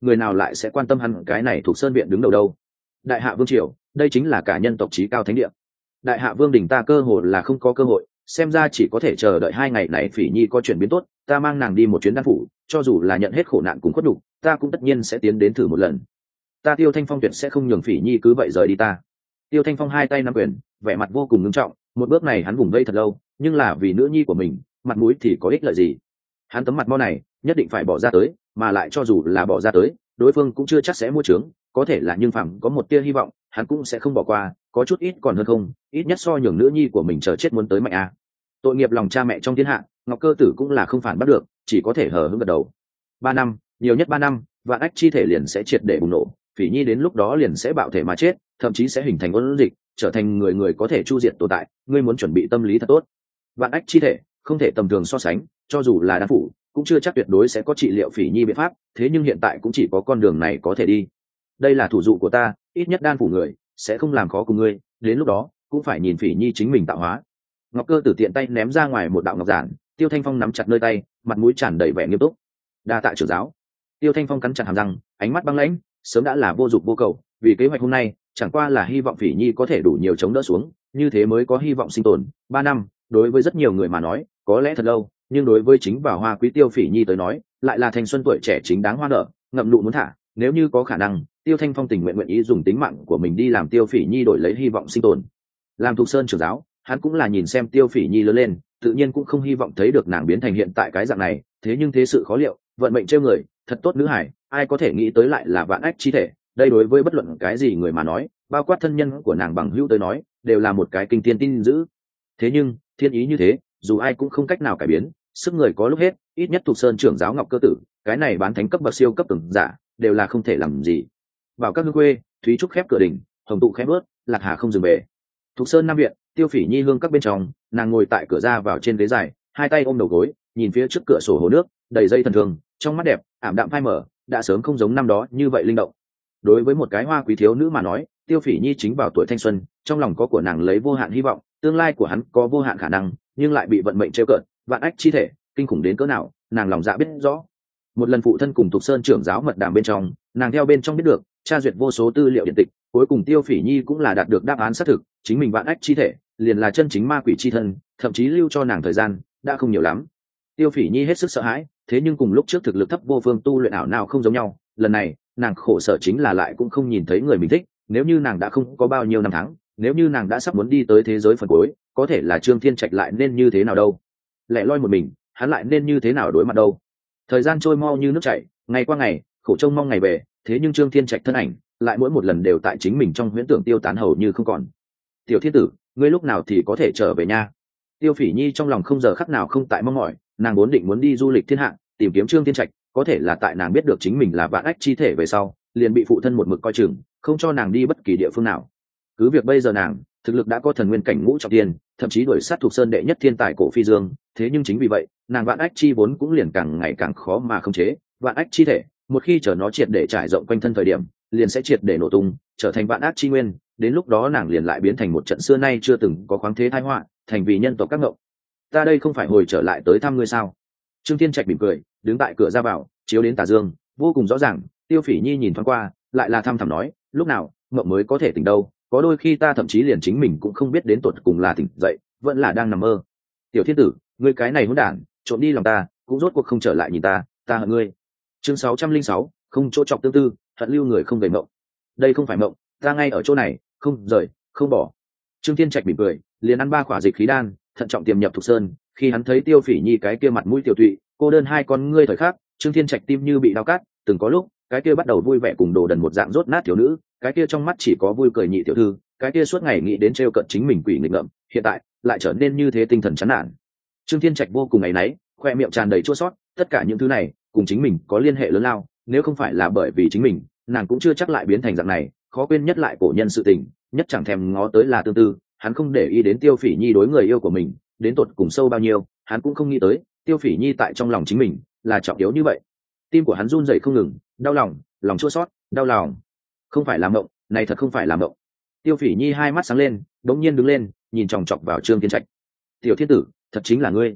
người nào lại sẽ quan tâm hắn cái này thuộc sơn viện đứng đầu đâu. Đại hạ vương triều, đây chính là cả nhân tộc chí cao thánh địa. Đại hạ vương đình ta cơ hội là không có cơ hội, xem ra chỉ có thể chờ đợi 2 ngày này Phỉ Nhi có chuyển biến tốt, ta mang nàng đi một chuyến đan phủ, cho dù là nhận hết khổ nạn cùng khuất nhục, ta cũng tất nhiên sẽ tiến đến thử một lần. Ta Tiêu Thanh Phong tuyệt sẽ không nhường Phỉ Nhi cứ vậy rời đi ta. Tiêu Thanh Phong hai tay nắm quyền, vẻ mặt vô cùng nghiêm trọng, một bước này hắn vùng vây thật lâu, nhưng là vì nữ nhi của mình, mặt mũi thì có ích lợi gì? Hắn tấm mặt mo này, nhất định phải bỏ ra tới, mà lại cho dù là bỏ ra tới, đối phương cũng chưa chắc sẽ mua trướng, có thể là nhưng phàm có một tia hy vọng, hắn cũng sẽ không bỏ qua, có chút ít còn hơn không, ít nhất so nhường nữ nhi của mình chờ chết muốn tới mạnh a. Tội nghiệp lòng cha mẹ trong thiên hạ, Ngọc Cơ Tử cũng là không phản bắt được, chỉ có thể hờ hững gật đầu. 3 năm, nhiều nhất 3 năm, Vạn Ách chi thể liền sẽ triệt để bùng nổ, Phỉ Nhi đến lúc đó liền sẽ bạo thể mà chết, thậm chí sẽ hình thành ôn dịch, trở thành người người có thể chu diệt tồn tại, ngươi muốn chuẩn bị tâm lý thật tốt. Vạn Ách chi thể không thể tầm thường so sánh, cho dù là đan phủ cũng chưa chắc tuyệt đối sẽ có trị liệu Phỉ Nhi biện pháp, thế nhưng hiện tại cũng chỉ có con đường này có thể đi. Đây là thủ dụ của ta, ít nhất đan phủ người sẽ không làm khó cùng ngươi, đến lúc đó cũng phải nhìn Phỉ Nhi chính mình tạo hóa. Ngọc Cơ Tử tiện tay ném ra ngoài một đạo ngọc giản, Tiêu Thanh Phong nắm chặt nơi tay, mặt mũi tràn đầy vẻ nghiêm túc. Đa tạ trưởng giáo. Tiêu Thanh Phong cắn chặt hàm răng, ánh mắt băng lãnh, sớm đã là vô dụng vô cầu, vì kế hoạch hôm nay chẳng qua là hy vọng Phỉ Nhi có thể đủ nhiều chống đỡ xuống, như thế mới có hy vọng sinh tồn. 3 năm đối với rất nhiều người mà nói có lẽ thật lâu, nhưng đối với chính vào Hoa Quý Tiêu Phỉ Nhi tới nói lại là thanh xuân tuổi trẻ chính đáng hoa nở, ngậm nụ muốn thả. Nếu như có khả năng, Tiêu Thanh Phong tình nguyện ý dùng tính mạng của mình đi làm Tiêu Phỉ Nhi đổi lấy hy vọng sinh tồn. Làm Thục Sơn trưởng giáo, hắn cũng là nhìn xem Tiêu Phỉ Nhi lớn lên, tự nhiên cũng không hy vọng thấy được nàng biến thành hiện tại cái dạng này, thế nhưng thế sự khó liệu, vận mệnh trêu người, thật tốt nữ hải, ai có thể nghĩ tới lại là Vạn Ách chi thể. Đây đối với bất luận cái gì người mà nói, bao quát thân nhân của nàng bằng hữu tới nói, đều là một cái kinh thiên tin dữ. Thế nhưng thiên ý như thế, dù ai cũng không cách nào cải biến, sức người có lúc hết, ít nhất Thục Sơn trưởng giáo Ngọc Cơ Tử, cái này bán thánh cấp bậc siêu cấp từng giả, đều là không thể làm gì. Vào các hương quê, Thúy Trúc khép cửa đỉnh, Hồng Tụ khép bớt, Lạc Hà không dừng về. Thục Sơn Nam viện, Tiêu Phỉ Nhi hương các bên trong, nàng ngồi tại cửa ra vào trên ghế dài, hai tay ôm đầu gối, nhìn phía trước cửa sổ hồ nước, đầy dây thần thường, trong mắt đẹp, ảm đạm phai mở, đã sớm không giống năm đó như vậy linh động. Đối với một cái Hoa Quý thiếu nữ mà nói, Tiêu Phỉ Nhi chính vào tuổi thanh xuân, trong lòng có của nàng lấy vô hạn hy vọng, tương lai của hắn có vô hạn khả năng, nhưng lại bị vận mệnh trêu cợt, Vạn Ách chi thể, kinh khủng đến cỡ nào, nàng lòng dạ biết rõ. Một lần phụ thân cùng Thục Sơn trưởng giáo mật đàm bên trong, nàng theo bên trong biết được, tra duyệt vô số tư liệu điện tịch, cuối cùng Tiêu Phỉ Nhi cũng là đạt được đáp án xác thực, chính mình Vạn Ách chi thể liền là chân chính ma quỷ chi thân, thậm chí lưu cho nàng thời gian đã không nhiều lắm. Tiêu Phỉ Nhi hết sức sợ hãi, thế nhưng cùng lúc trước thực lực thấp vô phương tu luyện ảo nào không giống nhau, lần này nàng khổ sở chính là lại cũng không nhìn thấy người mình thích. Nếu như nàng đã không có bao nhiêu năm tháng, nếu như nàng đã sắp muốn đi tới thế giới phần cuối, có thể là Trương Thiên Trạch lại nên như thế nào đâu? Lẻ loi một mình, hắn lại nên như thế nào đối mặt đâu? Thời gian trôi mau như nước chảy, ngày qua ngày, khổ trông mong ngày về, thế nhưng Trương Thiên Trạch thân ảnh lại mỗi một lần đều tại chính mình trong huyễn tưởng tiêu tán hầu như không còn. Tiểu Thiên Tử, ngươi lúc nào thì có thể trở về nha? Tiêu Phỉ Nhi trong lòng không giờ khắc nào không tại mong mỏi, nàng vốn định muốn đi du lịch thiên hạ, tìm kiếm Trương Thiên Trạch, có thể là tại nàng biết được chính mình là Vạn Ách chi thể về sau, liền bị phụ thân một mực coi chừng, không cho nàng đi bất kỳ địa phương nào. Cứ việc bây giờ nàng thực lực đã có thần nguyên cảnh ngũ trọng thiên, thậm chí đuổi sát Thục Sơn đệ nhất thiên tài Cổ Phi Dương, thế nhưng chính vì vậy, nàng Vạn Ách chi vốn cũng liền càng ngày càng khó mà khống chế. Vạn Ách chi thể, một khi chờ nó triệt để trải rộng quanh thân thời điểm, liền sẽ triệt để nổ tung, trở thành Vạn Ác chi nguyên, đến lúc đó nàng liền lại biến thành một trận xưa nay chưa từng có khoáng thế tai họa, thành vì nhân tộc các ngộng. Ta đây không phải hồi trở lại tới thăm ngươi sao? Trương Thiên Trạch mỉm cười, đứng tại cửa ra vào, chiếu đến tà dương, vô cùng rõ ràng. Tiêu Phỉ Nhi nhìn thoáng qua, lại là thăm thẳm nói, lúc nào mộng mới có thể tỉnh đâu, có đôi khi ta thậm chí liền chính mình cũng không biết đến tột cùng là tỉnh dậy vẫn là đang nằm mơ. Tiểu Thiên Tử, ngươi cái này hỗn đản, trộm đi lòng ta, cũng rốt cuộc không trở lại nhìn ta, ta hận ngươi. Chương 606, không chỗ chọc tương tư, hận lưu người không về mộng. Đây không phải mộng, ta ngay ở chỗ này, không rời, không bỏ. Trương Thiên Trạch mỉm cười, liền ăn 3 khỏa dịch khí đan, thận trọng tiềm nhập Thục Sơn. Khi hắn thấy Tiêu Phỉ Nhi cái kia mặt mũi tiểu tụy, cô đơn hai con ngươi thời khắc, Trương Thiên Trạch tim như bị đau cắt. Từng có lúc, cái kia bắt đầu vui vẻ cùng đồ đần một dạng rốt nát thiếu nữ, cái kia trong mắt chỉ có vui cười nhị tiểu thư, cái kia suốt ngày nghĩ đến trêu cợt chính mình quỷ nghịch ngợm, hiện tại lại trở nên như thế tinh thần chán nản. Trương Thiên Trạch vô cùng áy náy, khoe miệng tràn đầy chua xót, tất cả những thứ này cùng chính mình có liên hệ lớn lao, nếu không phải là bởi vì chính mình, nàng cũng chưa chắc lại biến thành dạng này. Khó quên nhất lại cổ nhân sự tình, nhất chẳng thèm ngó tới là tương tư, hắn không để ý đến Tiêu Phỉ Nhi đối người yêu của mình đến tột cùng sâu bao nhiêu, hắn cũng không nghĩ tới Tiêu Phỉ Nhi tại trong lòng chính mình là trọng yếu như vậy. Tim của hắn run rẩy không ngừng, đau lòng, lòng chua xót, đau lòng. Không phải làm mộng, này thật không phải làm mộng. Tiêu Phỉ Nhi hai mắt sáng lên, đống nhiên đứng lên, nhìn chòng chọc vào Trương Thiên Trạch. Tiểu Thiên Tử, thật chính là ngươi.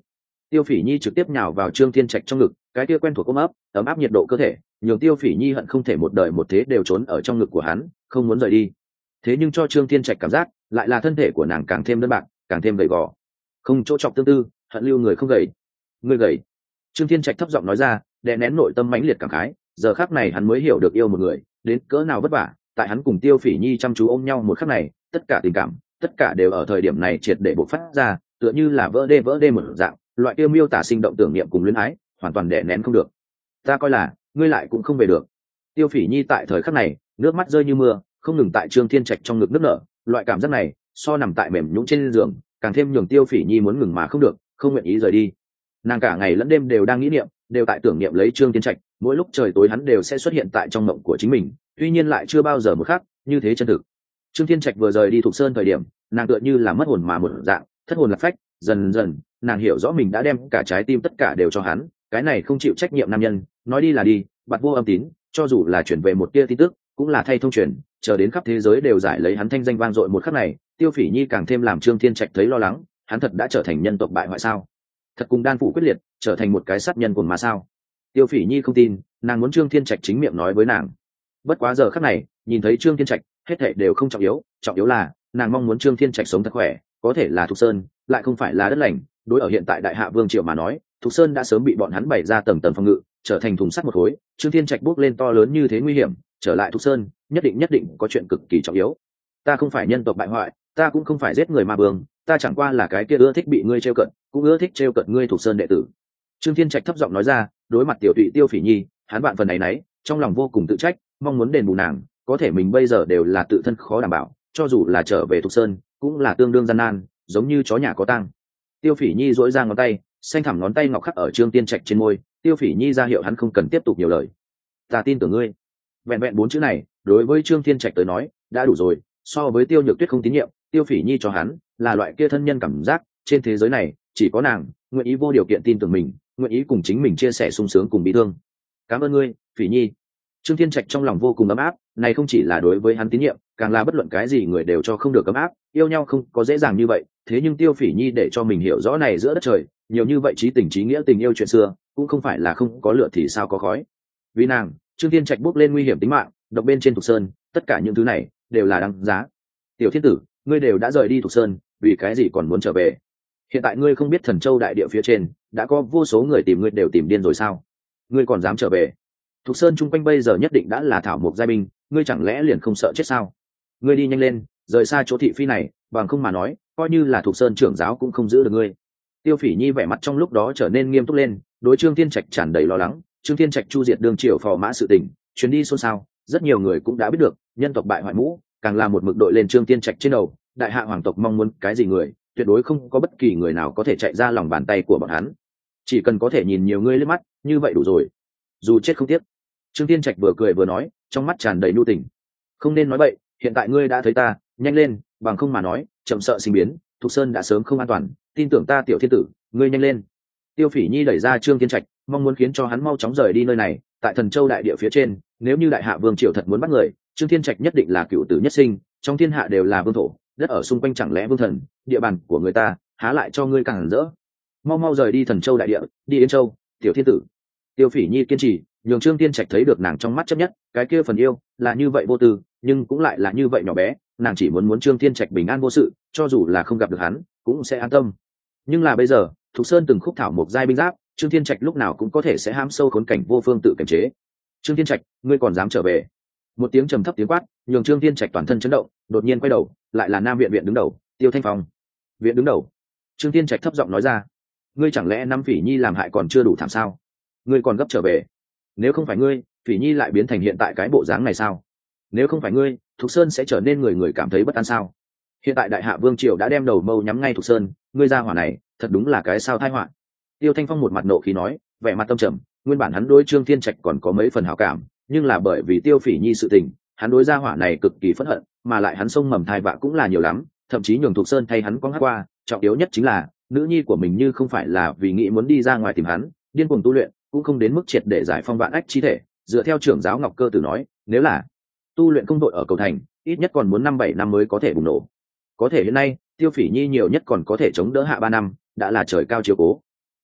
Tiêu Phỉ Nhi trực tiếp nhào vào Trương Thiên Trạch trong ngực, cái kia quen thuộc ôm ấp, ấm áp nhiệt độ cơ thể, nhường Tiêu Phỉ Nhi hận không thể một đời một thế đều trốn ở trong ngực của hắn, không muốn rời đi. Thế nhưng cho Trương Thiên Trạch cảm giác, lại là thân thể của nàng càng thêm đơn bạc, càng thêm gầy gò. Không chỗ chọc tương tư, hận lưu người không gầy. Người gầy. Trương Thiên Trạch thấp giọng nói ra, đè nén nội tâm mãnh liệt cảm khái, giờ khắc này hắn mới hiểu được yêu một người, đến cỡ nào vất vả, tại hắn cùng Tiêu Phỉ Nhi chăm chú ôm nhau một khắc này, tất cả tình cảm, tất cả đều ở thời điểm này triệt để bộc phát ra, tựa như là vỡ đê một dạng, loại kia miêu tả sinh động tưởng niệm cùng luyến ái, hoàn toàn đè nén không được. Ta coi là, ngươi lại cũng không về được. Tiêu Phỉ Nhi tại thời khắc này, nước mắt rơi như mưa, không ngừng tại Trương Thiên Trạch trong ngực nức nở, loại cảm giác này, so nằm tại mềm nhũn trên giường, càng thêm nhường Tiêu Phỉ Nhi muốn ngừng mà không được, không nguyện ý rời đi. Nàng cả ngày lẫn đêm đều đang nghĩ niệm, đều tại tưởng niệm lấy Trương Thiên Trạch, mỗi lúc trời tối hắn đều sẽ xuất hiện tại trong mộng của chính mình, tuy nhiên lại chưa bao giờ một khắc như thế chân thực. Trương Thiên Trạch vừa rời đi Thục Sơn thời điểm, nàng tựa như là mất hồn mà một dạng, thất hồn lạc phách, dần dần, nàng hiểu rõ mình đã đem cả trái tim tất cả đều cho hắn, cái này không chịu trách nhiệm nam nhân, nói đi là đi, bặt vô âm tín, cho dù là chuyển về một tia tin tức, cũng là thay thông truyền, chờ đến khắp thế giới đều giải lấy hắn thanh danh vang dội một khắc này, Tiêu Phỉ Nhi càng thêm làm Trương Thiên Trạch thấy lo lắng, hắn thật đã trở thành nhân tộc bại hoại sao? Thật cùng đan phụ quyết liệt, trở thành một cái sát nhân cuồng mà sao? Tiêu Phỉ Nhi không tin, nàng muốn Trương Thiên Trạch chính miệng nói với nàng. Bất quá giờ khắc này, nhìn thấy Trương Thiên Trạch, hết thảy đều không trọng yếu là nàng mong muốn Trương Thiên Trạch sống thật khỏe, có thể là Thục Sơn, lại không phải là đất lành, đối ở hiện tại Đại Hạ Vương triều mà nói, Thục Sơn đã sớm bị bọn hắn bày ra tầng tầng phòng ngự, trở thành thùng sắt một khối, Trương Thiên Trạch bước lên to lớn như thế nguy hiểm, trở lại Thục Sơn, nhất định có chuyện cực kỳ trọng yếu. Ta không phải nhân tộc bại hoại, ta cũng không phải giết người ma vương, ta chẳng qua là cái kia ưa thích bị ngươi trêu cận, cũng ưa thích trêu cận ngươi Thục Sơn đệ tử. Trương Thiên Trạch thấp giọng nói ra, đối mặt tiểu tụy Tiêu Phỉ Nhi, hắn bạn phần này nấy, trong lòng vô cùng tự trách, mong muốn đền bù nàng, có thể mình bây giờ đều là tự thân khó đảm bảo, cho dù là trở về Thục Sơn, cũng là tương đương gian nan, giống như chó nhà có tang. Tiêu Phỉ Nhi duỗi ra ngón tay, xanh thẳm ngón tay ngọc khắc ở Trương Thiên Trạch trên môi, Tiêu Phỉ Nhi ra hiệu hắn không cần tiếp tục nhiều lời. Ta tin tưởng ngươi. Vẹn vẹn 4 chữ này, đối với Trương Thiên Trạch tới nói, đã đủ rồi, so với Tiêu Nhược Tuyết không tín nhiệm, Tiêu Phỉ Nhi cho hắn là loại kia thân nhân cảm giác, trên thế giới này, chỉ có nàng nguyện ý vô điều kiện tin tưởng mình, nguyện ý cùng chính mình chia sẻ sung sướng cùng bi thương. Cảm ơn ngươi, Phỉ Nhi. Trương Thiên Trạch trong lòng vô cùng ấm áp, này không chỉ là đối với hắn tín nhiệm, càng là bất luận cái gì người đều cho không được ấm áp, yêu nhau không có dễ dàng như vậy, thế nhưng Tiêu Phỉ Nhi để cho mình hiểu rõ này giữa đất trời, nhiều như vậy trí tình trí nghĩa tình yêu chuyện xưa, cũng không phải là không có lửa thì sao có khói. Vì nàng, Trương Thiên Trạch bước lên nguy hiểm tính mạng, độc bên trên Thục Sơn, tất cả những thứ này đều là đáng giá. Tiểu Thiên tử, ngươi đều đã rời đi Thục Sơn, vì cái gì còn muốn trở về? Hiện tại ngươi không biết Thần Châu đại địa phía trên, đã có vô số người tìm ngươi đều tìm điên rồi sao? Ngươi còn dám trở về? Thục Sơn chung quanh bây giờ nhất định đã là thảo mộc giai binh, ngươi chẳng lẽ liền không sợ chết sao? Ngươi đi nhanh lên, rời xa chỗ thị phi này, bằng không mà nói, coi như là Thục Sơn trưởng giáo cũng không giữ được ngươi. Tiêu Phỉ Nhi vẻ mặt trong lúc đó trở nên nghiêm túc lên, đối Trương Thiên Trạch tràn đầy lo lắng. Trương Thiên Trạch chu diệt đường triều phò mã sự tình, chuyến đi xôn xao, rất nhiều người cũng đã biết được, nhân tộc bại hoại mũ, càng là một mực đội lên Trương Thiên Trạch trên đầu. Đại hạ hoàng tộc mong muốn cái gì người, tuyệt đối không có bất kỳ người nào có thể chạy ra lòng bàn tay của bọn hắn. Chỉ cần có thể nhìn nhiều người lên mắt, như vậy đủ rồi. Dù chết không tiếc. Trương Thiên Trạch vừa cười vừa nói, trong mắt tràn đầy nhu tình. Không nên nói bậy, hiện tại ngươi đã thấy ta, nhanh lên, bằng không mà nói, chậm sợ sinh biến, Thục Sơn đã sớm không an toàn, tin tưởng ta Tiểu Thiên tử, ngươi nhanh lên. Tiêu Phỉ Nhi đẩy ra Trương Thiên Trạch, mong muốn khiến cho hắn mau chóng rời đi nơi này, tại Thần Châu đại địa phía trên, nếu như Đại Hạ Vương triều thật muốn bắt người, Trương Thiên Trạch nhất định là cựu tử nhất sinh, trong thiên hạ đều là vương thổ, đất ở xung quanh chẳng lẽ vương thần, địa bàn của người ta, há lại cho ngươi càng rỡ. Mau mau rời đi Thần Châu đại địa, đi Yên Châu, Tiểu Thiên tử. Tiêu Phỉ Nhi kiên trì, nhường Trương Thiên Trạch thấy được nàng trong mắt chấp nhất, cái kia phần yêu là như vậy vô tư, nhưng cũng lại là như vậy nhỏ bé, nàng chỉ muốn Trương Thiên Trạch bình an vô sự, cho dù là không gặp được hắn, cũng sẽ an tâm. Nhưng là bây giờ, Thục Sơn từng khúc thảo một giai binh giáp, Trương Thiên Trạch lúc nào cũng có thể sẽ hãm sâu khốn cảnh vô phương tự kiềm chế. Trương Thiên Trạch, ngươi còn dám trở về? Một tiếng trầm thấp tiếng quát, nhường Trương Thiên Trạch toàn thân chấn động, đột nhiên quay đầu, lại là Nam viện viện đứng đầu, Tiêu Thanh Phong. Viện đứng đầu. Trương Thiên Trạch thấp giọng nói ra, ngươi chẳng lẽ năm Phỉ Nhi làm hại còn chưa đủ thảm sao? Ngươi còn gấp trở về? Nếu không phải ngươi, Phỉ Nhi lại biến thành hiện tại cái bộ dáng này sao? Nếu không phải ngươi, Thục Sơn sẽ trở nên người người cảm thấy bất an sao? Hiện tại Đại Hạ Vương triều đã đem đầu mâu nhắm ngay Thục Sơn, ngươi ra hỏa này, thật đúng là cái sao tai họa. Tiêu Thanh Phong một mặt nộ khí nói, vẻ mặt tâm trầm, nguyên bản hắn đối Trương Thiên Trạch còn có mấy phần hảo cảm, nhưng là bởi vì Tiêu Phỉ Nhi sự tình, hắn đối gia hỏa này cực kỳ phẫn hận, mà lại hắn sông mầm thai vạ cũng là nhiều lắm, thậm chí nhường Thục Sơn thay hắn quăng hát qua, trọng yếu nhất chính là, nữ nhi của mình như không phải là vì nghĩ muốn đi ra ngoài tìm hắn, điên cuồng tu luyện, cũng không đến mức triệt để giải phong vạn ách chi thể, dựa theo trưởng giáo Ngọc Cơ Tử nói, nếu là tu luyện không đội ở cầu thành, ít nhất còn muốn 5-7 năm mới có thể bùng nổ. Có thể hiện nay, Tiêu Phỉ Nhi nhiều nhất còn có thể chống đỡ hạ 3 năm, đã là trời cao chiếu cố.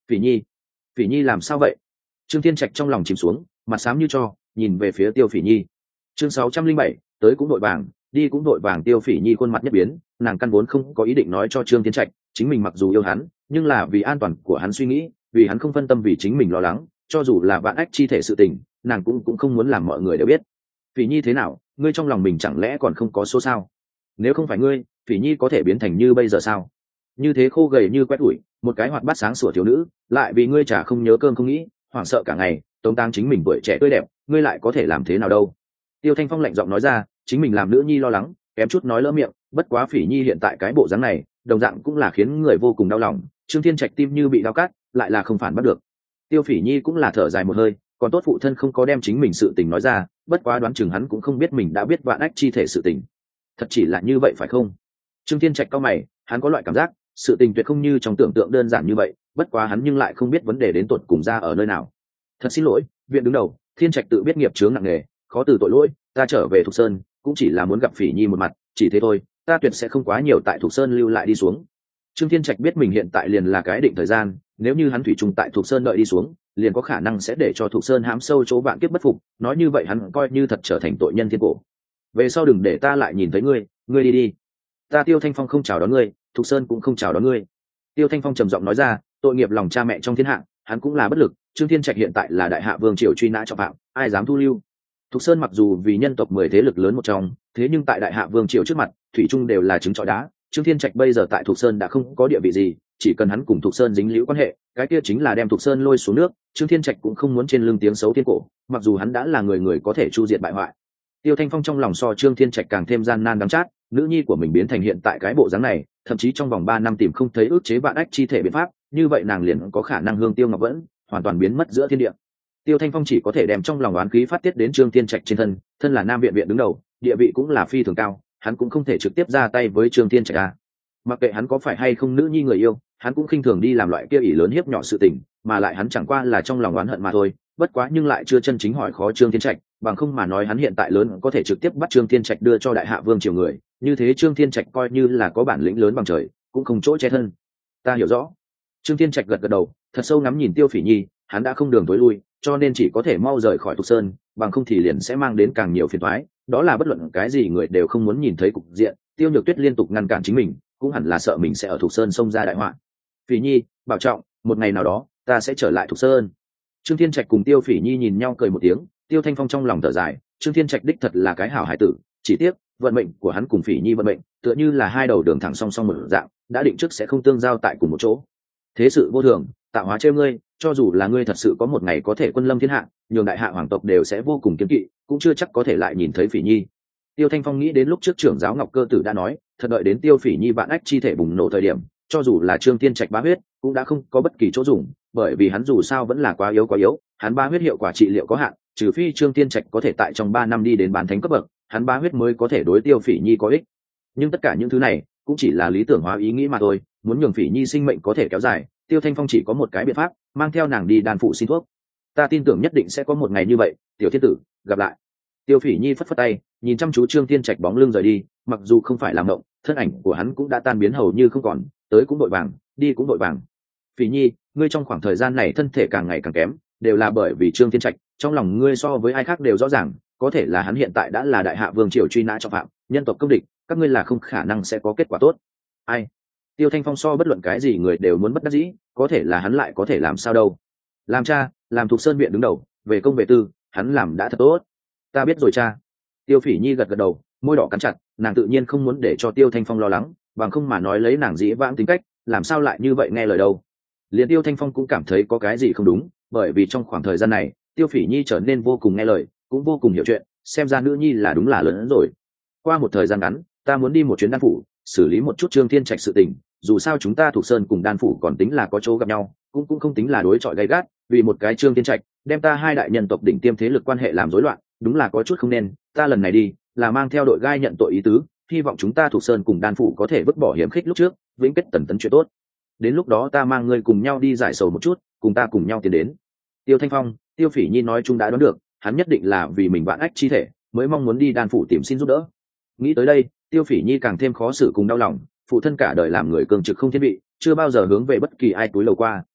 Phỉ Nhi, Phỉ Nhi làm sao vậy? Trương Thiên Trạch trong lòng chìm xuống, mặt xám như tro, nhìn về phía Tiêu Phỉ Nhi. Chương 607, tới cũng đội vàng, đi cũng đội vàng. Tiêu Phỉ Nhi khuôn mặt nhất biến, nàng căn vốn không có ý định nói cho Trương Thiên Trạch, chính mình mặc dù yêu hắn, nhưng là vì an toàn của hắn suy nghĩ, vì hắn không phân tâm, vì chính mình lo lắng, cho dù là vạn ách chi thể sự tình, nàng cũng không muốn làm mọi người đều biết. Phỉ Nhi thế nào, ngươi trong lòng mình chẳng lẽ còn không có số sao? Nếu không phải ngươi, Phỉ Nhi có thể biến thành như bây giờ sao? Như thế khô gầy như quét ủi, một cái hoạt bát sáng sủa thiếu nữ, lại vì ngươi chả không nhớ cơm không nghĩ, hoảng sợ cả ngày, tống táng chính mình tuổi trẻ tươi đẹp, ngươi lại có thể làm thế nào đâu? Tiêu Thanh Phong lạnh giọng nói ra, chính mình làm nữ nhi lo lắng, kém chút nói lỡ miệng, bất quá Phỉ Nhi hiện tại cái bộ dáng này, đồng dạng cũng là khiến người vô cùng đau lòng. Trương Thiên Trạch tim như bị đau cắt, lại là không phản bắt được. Tiêu Phỉ Nhi cũng là thở dài một hơi, còn tốt phụ thân không có đem chính mình sự tình nói ra, bất quá đoán chừng hắn cũng không biết mình đã biết vạn ách chi thể sự tình. Thật chỉ là như vậy phải không? Trương Thiên Trạch cau mày, hắn có loại cảm giác, sự tình tuyệt không như trong tưởng tượng đơn giản như vậy, bất quá hắn nhưng lại không biết vấn đề đến tột cùng ra ở nơi nào. Thật xin lỗi, viện đứng đầu, Thiên Trạch tự biết nghiệp chướng nặng nề, khó từ tội lỗi, ta trở về Thục Sơn, cũng chỉ là muốn gặp Phỉ Nhi một mặt, chỉ thế thôi, ta tuyệt sẽ không quá nhiều tại Thục Sơn lưu lại đi xuống. Trương Thiên Trạch biết mình hiện tại liền là cái định thời gian, nếu như hắn thủy chung tại Thục Sơn đợi đi xuống, liền có khả năng sẽ để cho Thục Sơn hãm sâu chỗ vạn kiếp bất phục, nói như vậy hắn coi như thật trở thành tội nhân thiên cổ. Về sau đừng để ta lại nhìn thấy ngươi, ngươi đi đi. Ta Tiêu Thanh Phong không chào đón ngươi, Thục Sơn cũng không chào đón ngươi. Tiêu Thanh Phong trầm giọng nói ra, tội nghiệp lòng cha mẹ trong thiên hạ, hắn cũng là bất lực. Trương Thiên Trạch hiện tại là đại hạ vương triều truy nã trọng phạm, ai dám thu lưu? Thục Sơn mặc dù vì nhân tộc 10 thế lực lớn một trong, thế nhưng tại đại hạ vương triều trước mặt, thủy chung đều là trứng trọi đá. Trương Thiên Trạch bây giờ tại Thục Sơn đã không có địa vị gì, chỉ cần hắn cùng Thục Sơn dính liễu quan hệ, cái kia chính là đem Thục Sơn lôi xuống nước. Trương Thiên Trạch cũng không muốn trên lưng tiếng xấu thiên cổ, mặc dù hắn đã là người có thể chu diệt bại hoại. Tiêu Thanh Phong trong lòng so Trương Thiên Trạch càng thêm gian nan đắng chát, nữ nhi của mình biến thành hiện tại cái bộ dáng này, thậm chí trong vòng 3 năm tìm không thấy ức chế vạn ách chi thể biện pháp, như vậy nàng liền có khả năng hương tiêu ngọc vẫn hoàn toàn biến mất giữa thiên địa. Tiêu Thanh Phong chỉ có thể đem trong lòng oán khí phát tiết đến Trương Thiên Trạch trên thân, thân là Nam viện viện đứng đầu, địa vị cũng là phi thường cao, hắn cũng không thể trực tiếp ra tay với Trương Thiên Trạch à. Mặc kệ hắn có phải hay không nữ nhi người yêu, hắn cũng khinh thường đi làm loại kia ỷ lớn hiếp nhỏ sự tình, mà lại hắn chẳng qua là trong lòng oán hận mà thôi, bất quá nhưng lại chưa chân chính hỏi khó Trương Thiên Trạch, bằng không mà nói hắn hiện tại lớn có thể trực tiếp bắt Trương Thiên Trạch đưa cho đại hạ vương triều người, như thế Trương Thiên Trạch coi như là có bản lĩnh lớn bằng trời, cũng không chỗ che thân. Ta hiểu rõ. Trương Thiên Trạch gật gật đầu, thật sâu ngắm nhìn Tiêu Phỉ Nhi, hắn đã không đường tối lui, cho nên chỉ có thể mau rời khỏi Thục Sơn, bằng không thì liền sẽ mang đến càng nhiều phiền toái, đó là bất luận cái gì người đều không muốn nhìn thấy cục diện. Tiêu Nhược Tuyết liên tục ngăn cản chính mình, cũng hẳn là sợ mình sẽ ở Thục Sơn xông ra đại họa. Phỉ Nhi, bảo trọng, một ngày nào đó ta sẽ trở lại Thục Sơn. Trương Thiên Trạch cùng Tiêu Phỉ Nhi nhìn nhau cười một tiếng, Tiêu Thanh Phong trong lòng thở dài, Trương Thiên Trạch đích thật là cái hảo hải tử, chỉ tiếc vận mệnh của hắn cùng Phỉ Nhi vận mệnh tựa như là hai đầu đường thẳng song song một dạng, đã định trước sẽ không tương giao tại cùng một chỗ. Thế sự vô thường, tạo hóa trêu ngươi, cho dù là ngươi thật sự có một ngày có thể quân lâm thiên hạ, nhường đại hạ hoàng tộc đều sẽ vô cùng kiêng kỵ, cũng chưa chắc có thể lại nhìn thấy Phỉ Nhi. Tiêu Thanh Phong nghĩ đến lúc trước trưởng giáo Ngọc Cơ Tử đã nói, thật đợi đến Tiêu Phỉ Nhi vạn ách chi thể bùng nổ thời điểm, cho dù là Trương Thiên Trạch bá huyết, cũng đã không có bất kỳ chỗ dùng, bởi vì hắn dù sao vẫn là quá yếu, hắn bá huyết hiệu quả trị liệu có hạn, trừ phi Trương Thiên Trạch có thể tại trong 3 năm đi đến bán thánh cấp bậc, hắn bá huyết mới có thể đối Tiêu Phỉ Nhi có ích. Nhưng tất cả những thứ này cũng chỉ là lý tưởng hóa ý nghĩ mà thôi, muốn nhường Phỉ Nhi sinh mệnh có thể kéo dài, Tiêu Thanh Phong chỉ có một cái biện pháp, mang theo nàng đi đan phụ xin thuốc. Ta tin tưởng nhất định sẽ có một ngày như vậy, tiểu thiên tử, gặp lại. Tiêu Phỉ Nhi phất phất tay, nhìn chăm chú Trương Thiên Trạch bóng lưng rời đi, mặc dù không phải làm mộng, thân ảnh của hắn cũng đã tan biến hầu như không còn, tới cũng đội vàng, đi cũng đội vàng. Phỉ Nhi, ngươi trong khoảng thời gian này thân thể càng ngày càng kém, đều là bởi vì Trương Thiên Trạch, trong lòng ngươi so với ai khác đều rõ ràng, có thể là hắn hiện tại đã là đại hạ vương triều truy nã trọng phạm, nhân tộc công địch, các ngươi là không khả năng sẽ có kết quả tốt. Ai? Tiêu Thanh Phong so bất luận cái gì người đều muốn bất đắc dĩ, có thể là hắn lại có thể làm sao đâu? Làm cha, làm Thục Sơn viện đứng đầu, về công về tư, hắn làm đã thật tốt. Ta biết rồi cha. Tiêu Phỉ Nhi gật gật đầu, môi đỏ cắn chặt, nàng tự nhiên không muốn để cho Tiêu Thanh Phong lo lắng, bằng không mà nói lấy nàng dĩ vãng tính cách, làm sao lại như vậy nghe lời đâu. Liền Tiêu Thanh Phong cũng cảm thấy có cái gì không đúng, bởi vì trong khoảng thời gian này, Tiêu Phỉ Nhi trở nên vô cùng nghe lời, cũng vô cùng hiểu chuyện, xem ra nữ nhi là đúng là lớn hơn rồi. Qua một thời gian ngắn, ta muốn đi một chuyến đan phủ, xử lý một chút Trương Thiên Trạch sự tình, dù sao chúng ta Thục Sơn cùng đan phủ còn tính là có chỗ gặp nhau, cũng không tính là đối chọi gay gắt, vì một cái Trương Thiên Trạch, đem ta hai đại nhân tộc đỉnh tiêm thế lực quan hệ làm rối loạn, đúng là có chút không nên, ta lần này đi, là mang theo đội gai nhận tội ý tứ, hy vọng chúng ta Thục Sơn cùng đan phủ có thể vứt bỏ hiểm khích lúc trước, vĩnh kết tần tấn chuyện tốt. Đến lúc đó ta mang ngươi cùng nhau đi giải sầu một chút, cùng ta cùng nhau tiến đến. Tiêu Thanh Phong, Tiêu Phỉ Nhi nói chung đã đoán được, hắn nhất định là vì mình vạn ách chi thể, mới mong muốn đi đan phủ tìm xin giúp đỡ. Nghĩ tới đây, Tiêu Phỉ Nhi càng thêm khó xử cùng đau lòng, phụ thân cả đời làm người cường trực không thiên vị, chưa bao giờ hướng về bất kỳ ai túi lầu qua,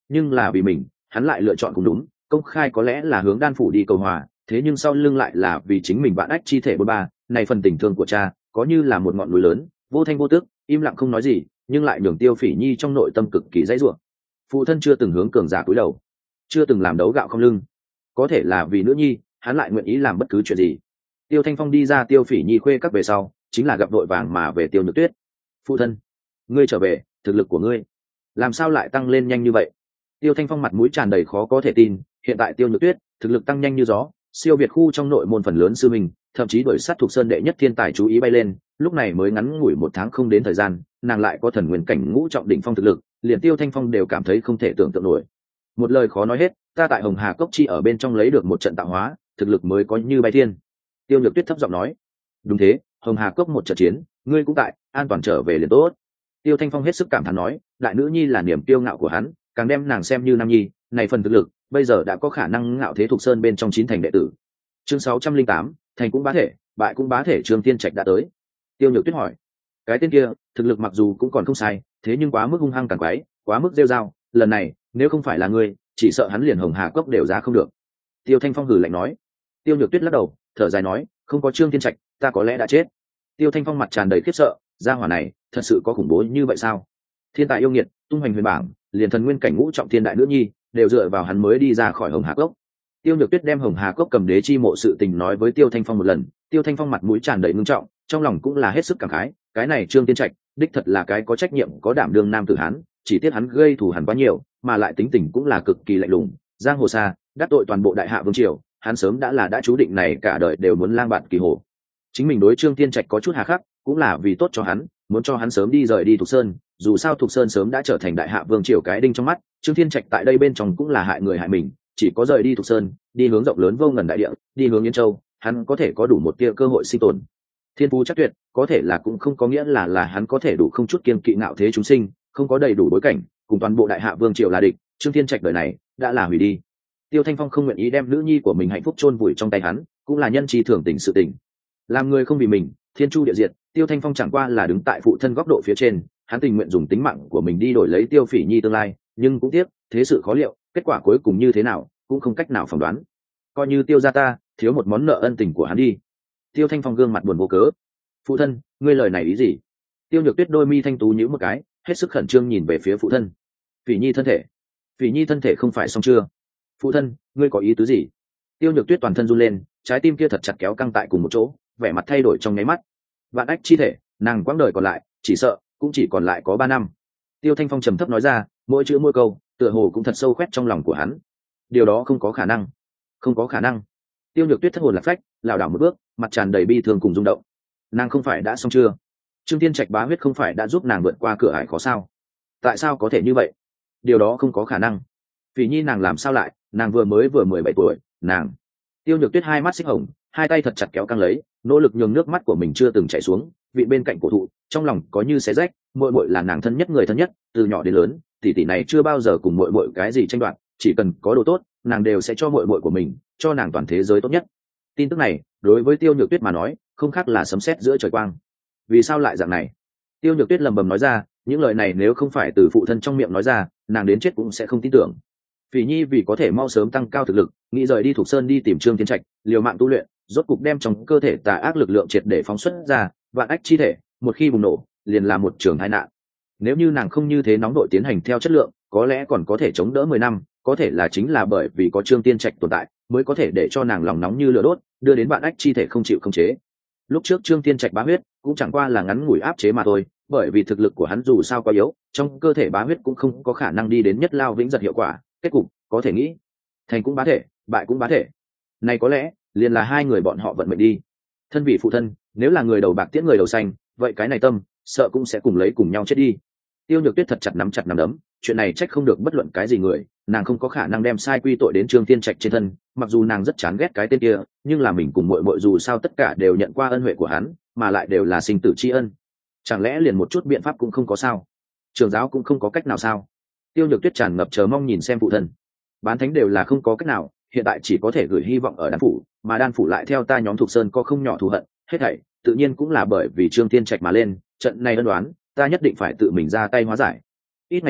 nhưng là vì mình hắn lại lựa chọn cũng đúng, công khai có lẽ là hướng đan phủ đi cầu hòa, thế nhưng sau lưng lại là vì chính mình vạn ách chi thể bôn ba. Này phần tình thương của cha có như là một ngọn núi lớn, vô thanh vô tước, im lặng không nói gì, nhưng lại nhường Tiêu Phỉ Nhi trong nội tâm cực kỳ dãy rủa. Phụ thân chưa từng hướng cường giả cúi đầu, chưa từng làm đấu gạo không lưng, có thể là vì nữ nhi hắn lại nguyện ý làm bất cứ chuyện gì. Tiêu Thanh Phong đi ra Tiêu Phỉ Nhi khuê các về sau, chính là gặp đội vàng mà về Tiêu Nhược Tuyết. Phụ thân, ngươi trở về, thực lực của ngươi làm sao lại tăng lên nhanh như vậy? Tiêu Thanh Phong mặt mũi tràn đầy khó có thể tin, hiện tại Tiêu Nhược Tuyết thực lực tăng nhanh như gió, siêu việt khu trong nội môn phần lớn sư mình, thậm chí đuổi sát thuộc sơn đệ nhất thiên tài chú ý bay lên, lúc này mới ngắn ngủi 1 tháng không đến thời gian, nàng lại có thần nguyên cảnh ngũ trọng đỉnh phong thực lực, liền Tiêu Thanh Phong đều cảm thấy không thể tưởng tượng nổi. Một lời khó nói hết, ta tại Hồng Hà Cốc chi ở bên trong lấy được một trận tạo hóa, thực lực mới có như bay thiên. Tiêu Nhược Tuyết thấp giọng nói. Đúng thế, Hồng Hà Cốc một trận chiến, ngươi cũng tại, an toàn trở về liền tốt. Tiêu Thanh Phong hết sức cảm thán nói, đại nữ nhi là niềm kiêu ngạo của hắn, càng đem nàng xem như nam nhi, này phần thực lực, bây giờ đã có khả năng ngạo thế thuộc sơn bên trong 9 thành đệ tử. Chương 608, thành cũng bá thể, bại cũng bá thể. Trương Tiên Trạch đã tới. Tiêu Nhược Tuyết hỏi, cái tên kia, thực lực mặc dù cũng còn không sai, thế nhưng quá mức hung hăng càng quái, quá mức rêu rao, lần này, nếu không phải là ngươi, chỉ sợ hắn liền Hồng Hà Cốc đều ra không được. Tiêu Thanh Phong hừ lạnh nói. Tiêu Nhược Tuyết lắc đầu, thở dài nói, không có Trương Tiên Trạch, ta có lẽ đã chết. Tiêu Thanh Phong mặt tràn đầy khiếp sợ, gia hỏa này, thật sự có khủng bố như vậy sao? Thiên tài yêu nghiệt, tung hoành huyền bảng, liền thần nguyên cảnh ngũ trọng thiên đại nữ nhi, đều dựa vào hắn mới đi ra khỏi Hồng Hà Cốc. Tiêu Nhược Tuyết đem Hồng Hà Cốc cầm đế chi mộ sự tình nói với Tiêu Thanh Phong một lần, Tiêu Thanh Phong mặt mũi tràn đầy ngưng trọng, trong lòng cũng là hết sức cảm khái, cái này Trương Tiên Trạch, đích thật là cái có trách nhiệm, có đảm đương nam tử hán, chỉ tiếc hắn gây thù hằn quá nhiều, mà lại tính tình cũng là cực kỳ lạnh lùng, giang hồ xa, đắc tội toàn bộ đại hạ vương triều, hắn sớm đã đã chú định này cả đời đều muốn lang bạt kỳ hồ. Chính mình đối Trương Tiên Trạch có chút hà khắc, cũng là vì tốt cho hắn, muốn cho hắn sớm đi rời đi Thục Sơn, dù sao Thục Sơn sớm đã trở thành đại hạ vương triều cái đinh trong mắt, Trương Tiên Trạch tại đây bên trong cũng là hại người hại mình, chỉ có rời đi Thục Sơn, đi hướng rộng lớn vô ngần đại địa, đi hướng Yên Châu, hắn có thể có đủ một tia cơ hội sinh tồn. Thiên phú chắc tuyệt, có thể là cũng không có nghĩa là hắn có thể đủ không chút kiêng kỵ ngạo thế chúng sinh, không có đầy đủ bối cảnh, cùng toàn bộ đại hạ vương triều là địch, Trương Tiên Trạch đời này đã là hủy đi. Tiêu Thanh Phong không nguyện ý đem nữ nhi của mình hạnh phúc chôn vùi trong tay hắn, cũng là nhân chi thường tình sự tình. Làm người không vì mình, thiên chu địa diệt, Tiêu Thanh Phong chẳng qua là đứng tại phụ thân góc độ phía trên, hắn tình nguyện dùng tính mạng của mình đi đổi lấy Tiêu Phỉ Nhi tương lai, nhưng cũng tiếc, thế sự khó liệu, kết quả cuối cùng như thế nào, cũng không cách nào phỏng đoán. Coi như Tiêu gia ta thiếu một món nợ ân tình của hắn đi. Tiêu Thanh Phong gương mặt buồn vô cớ. Phụ thân, ngươi lời này ý gì? Tiêu Nhược Tuyết đôi mi thanh tú nhíu một cái, hết sức khẩn trương nhìn về phía phụ thân. Phỉ Nhi thân thể, Phỉ Nhi thân thể không phải xong chưa? Phụ thân, ngươi có ý tứ gì? Tiêu Nhược Tuyết toàn thân run lên, trái tim kia thật chặt kéo căng tại cùng một chỗ, vẻ mặt thay đổi trong nháy mắt. Vạn ách chi thể, nàng quãng đời còn lại, chỉ sợ cũng chỉ còn lại có 3 năm. Tiêu Thanh Phong trầm thấp nói ra, mỗi chữ mỗi câu, tựa hồ cũng thật sâu khoét trong lòng của hắn. Điều đó không có khả năng, không có khả năng. Tiêu Nhược Tuyết thất hồn lạc phách, lảo đảo một bước, mặt tràn đầy bi thương cùng rung động. Nàng không phải đã xong chưa? Trương Tiên Trạch bá huyết không phải đã giúp nàng vượt qua cửa ải khó sao? Tại sao có thể như vậy? Điều đó không có khả năng. Phỉ Nhi nàng làm sao lại, nàng vừa 17 tuổi, nàng. Tiêu Nhược Tuyết hai mắt xích hồng, hai tay thật chặt kéo căng lấy, nỗ lực nhường nước mắt của mình chưa từng chảy xuống, vị bên cạnh cổ thụ, trong lòng có như xé rách, muội muội là nàng thân nhất người thân nhất, từ nhỏ đến lớn, tỷ tỷ này chưa bao giờ cùng muội muội cái gì tranh đoạt, chỉ cần có đồ tốt, nàng đều sẽ cho muội muội của mình, cho nàng toàn thế giới tốt nhất. Tin tức này, đối với Tiêu Nhược Tuyết mà nói, không khác là sấm sét giữa trời quang. Vì sao lại dạng này? Tiêu Nhược Tuyết lẩm bẩm nói ra, những lời này nếu không phải từ phụ thân trong miệng nói ra, nàng đến chết cũng sẽ không tin tưởng. Phỉ Nhi vì có thể mau sớm tăng cao thực lực, nghĩ rời đi Thục Sơn đi tìm Trương Tiên Trạch, liều mạng tu luyện, rốt cục đem trong cơ thể tà ác lực lượng triệt để phóng xuất ra, vạn ách chi thể, một khi bùng nổ, liền là một trường tai nạn. Nếu như nàng không như thế nóng đội tiến hành theo chất lượng, có lẽ còn có thể chống đỡ 10 năm, có thể là chính là bởi vì có Trương Tiên Trạch tồn tại, mới có thể để cho nàng lòng nóng như lửa đốt, đưa đến vạn ách chi thể không chịu khống chế. Lúc trước Trương Tiên Trạch bá huyết, cũng chẳng qua là ngắn ngủi áp chế mà thôi, bởi vì thực lực của hắn dù sao quá yếu, trong cơ thể bá huyết cũng không có khả năng đi đến nhất lao vĩnh giật hiệu quả, kết cục có thể nghĩ, thành cũng bá thể, bại cũng bá thể. Này có lẽ liền là hai người bọn họ vận mệnh đi. Thân vị phụ thân, nếu là người đầu bạc tiễn người đầu xanh, vậy cái này tâm, sợ cũng sẽ cùng lấy cùng nhau chết đi. Tiêu Nhược Tuyết thật chặt nắm đấm, chuyện này trách không được bất luận cái gì người, nàng không có khả năng đem sai quy tội đến Trương Tiên Trạch trên thân, mặc dù nàng rất chán ghét cái tên kia, nhưng là mình cùng muội muội dù sao tất cả đều nhận qua ân huệ của hắn, mà lại đều là sinh tử tri ân. Chẳng lẽ liền một chút biện pháp cũng không có sao? Trường giáo cũng không có cách nào sao? Tiêu Nhược Tuyết tràn ngập chờ mong nhìn xem phụ thân. Bán thánh đều là không có cách nào, hiện tại chỉ có thể gửi hy vọng ở đan phủ, mà đan phủ lại theo ta nhóm Thục Sơn có không nhỏ thù hận, hết thảy tự nhiên cũng là bởi vì Trương Tiên Trạch mà lên, trận này ân đoán, ta nhất định phải tự mình ra tay hóa giải. Ít ngày nữa,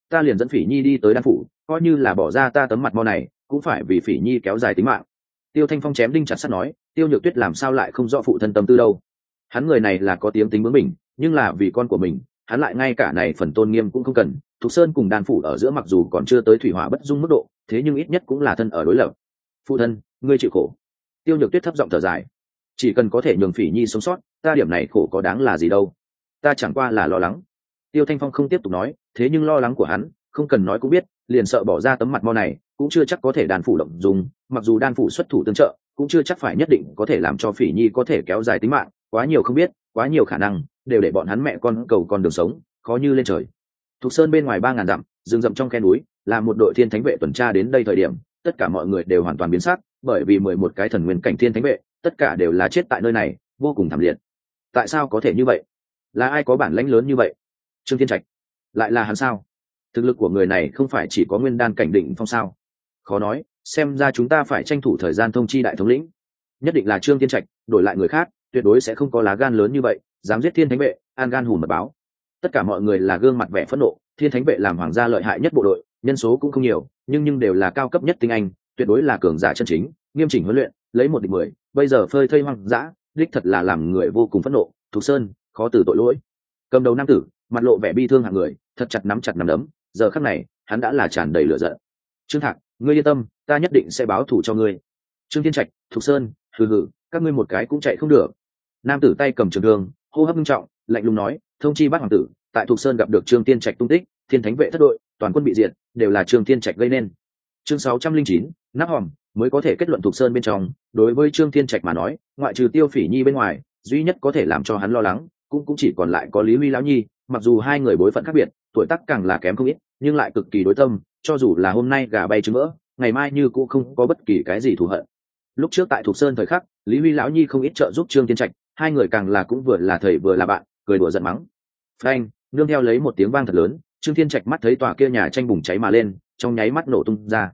ta liền dẫn Phỉ Nhi đi tới đan phủ, coi như là bỏ ra ta tấm mặt mo này cũng phải vì Phỉ Nhi kéo dài tính mạng. Tiêu Thanh Phong chém đinh chặt sắt nói, Tiêu Nhược Tuyết làm sao lại không rõ phụ thân tâm tư đâu. Hắn người này là có tiếng tính bướng bỉnh, nhưng là vì con của mình, hắn lại ngay cả này phần tôn nghiêm cũng không cần. Thục Sơn cùng đan phủ ở giữa mặc dù còn chưa tới thủy hỏa bất dung mức độ, thế nhưng ít nhất cũng là thân ở đối lập. Phụ thân, ngươi chịu khổ. Tiêu Nhược Tuyết thấp giọng thở dài, chỉ cần có thể nhường Phỉ Nhi sống sót, ta điểm này khổ có đáng là gì đâu, ta chẳng qua là lo lắng. Tiêu Thanh Phong không tiếp tục nói, thế nhưng lo lắng của hắn không cần nói cũng biết, liền sợ bỏ ra tấm mặt mo này cũng chưa chắc có thể đan phủ động dùng, mặc dù đan phủ xuất thủ tương trợ cũng chưa chắc phải nhất định có thể làm cho Phỉ Nhi có thể kéo dài tính mạng, quá nhiều không biết, quá nhiều khả năng đều để bọn hắn mẹ con cầu con đường sống khó như lên trời. Thục Sơn bên ngoài 3000 dặm, rừng rậm trong khe núi, là một đội thiên thánh vệ tuần tra đến đây thời điểm, tất cả mọi người đều hoàn toàn biến sắc, bởi vì 11 cái thần nguyên cảnh thiên thánh vệ, tất cả đều là chết tại nơi này, vô cùng thảm liệt. Tại sao có thể như vậy? Là ai có bản lãnh lớn như vậy? Trương Thiên Trạch, lại là hắn sao? Thực lực của người này không phải chỉ có nguyên đan cảnh định phong sao? Khó nói, xem ra chúng ta phải tranh thủ thời gian thông chi đại thống lĩnh. Nhất định là Trương Thiên Trạch, đổi lại người khác, tuyệt đối sẽ không có lá gan lớn như vậy, dám giết thiên thánh vệ, an gan hùn mật báo. Tất cả mọi người là gương mặt vẻ phẫn nộ, thiên thánh vệ làm hoàng gia lợi hại nhất bộ đội, nhân số cũng không nhiều, nhưng đều là cao cấp nhất tinh anh, tuyệt đối là cường giả chân chính, nghiêm chỉnh huấn luyện, lấy 1 địch 10, bây giờ phơi thây hoang dã, đích thật là làm người vô cùng phẫn nộ. Thục Sơn, khó từ tội lỗi. Cầm đầu nam tử, mặt lộ vẻ bi thương hạng người, thật chặt nắm đấm, giờ khắc này, hắn đã là tràn đầy lửa giận. Trương Thạc, ngươi yên tâm, ta nhất định sẽ báo thù cho ngươi. Trương Thiên Trạch, Thục Sơn, hừ hừ, các ngươi một cái cũng chạy không được. Nam tử tay cầm trường thương, hô hấp nghiêm trọng, lạnh lùng nói, thông chi Bát hoàng tử, tại Thục Sơn gặp được Trương Thiên Trạch tung tích, thiên thánh vệ thất đội, toàn quân bị diệt, đều là Trương Thiên Trạch gây nên. Chương 609, nắp hòm, mới có thể kết luận Thục Sơn bên trong, đối với Trương Thiên Trạch mà nói, ngoại trừ Tiêu Phỉ Nhi bên ngoài, duy nhất có thể làm cho hắn lo lắng, cũng chỉ còn lại có Lý Huy lão nhi, mặc dù hai người bối phận khác biệt, tuổi tác càng là kém không ít, nhưng lại cực kỳ đối tâm, cho dù là hôm nay gà bay trứng mỡ, ngày mai như cũng không có bất kỳ cái gì thù hận. Lúc trước tại Thục Sơn thời khắc, Lý Huy lão nhi không ít trợ giúp Trương Thiên Trạch, hai người càng là cũng vừa là thầy vừa là bạn, cười đùa giận mắng. Phanh, nương theo lấy một tiếng vang thật lớn, Trương Thiên Trạch mắt thấy tòa kia nhà tranh bùng cháy mà lên, trong nháy mắt nổ tung ra.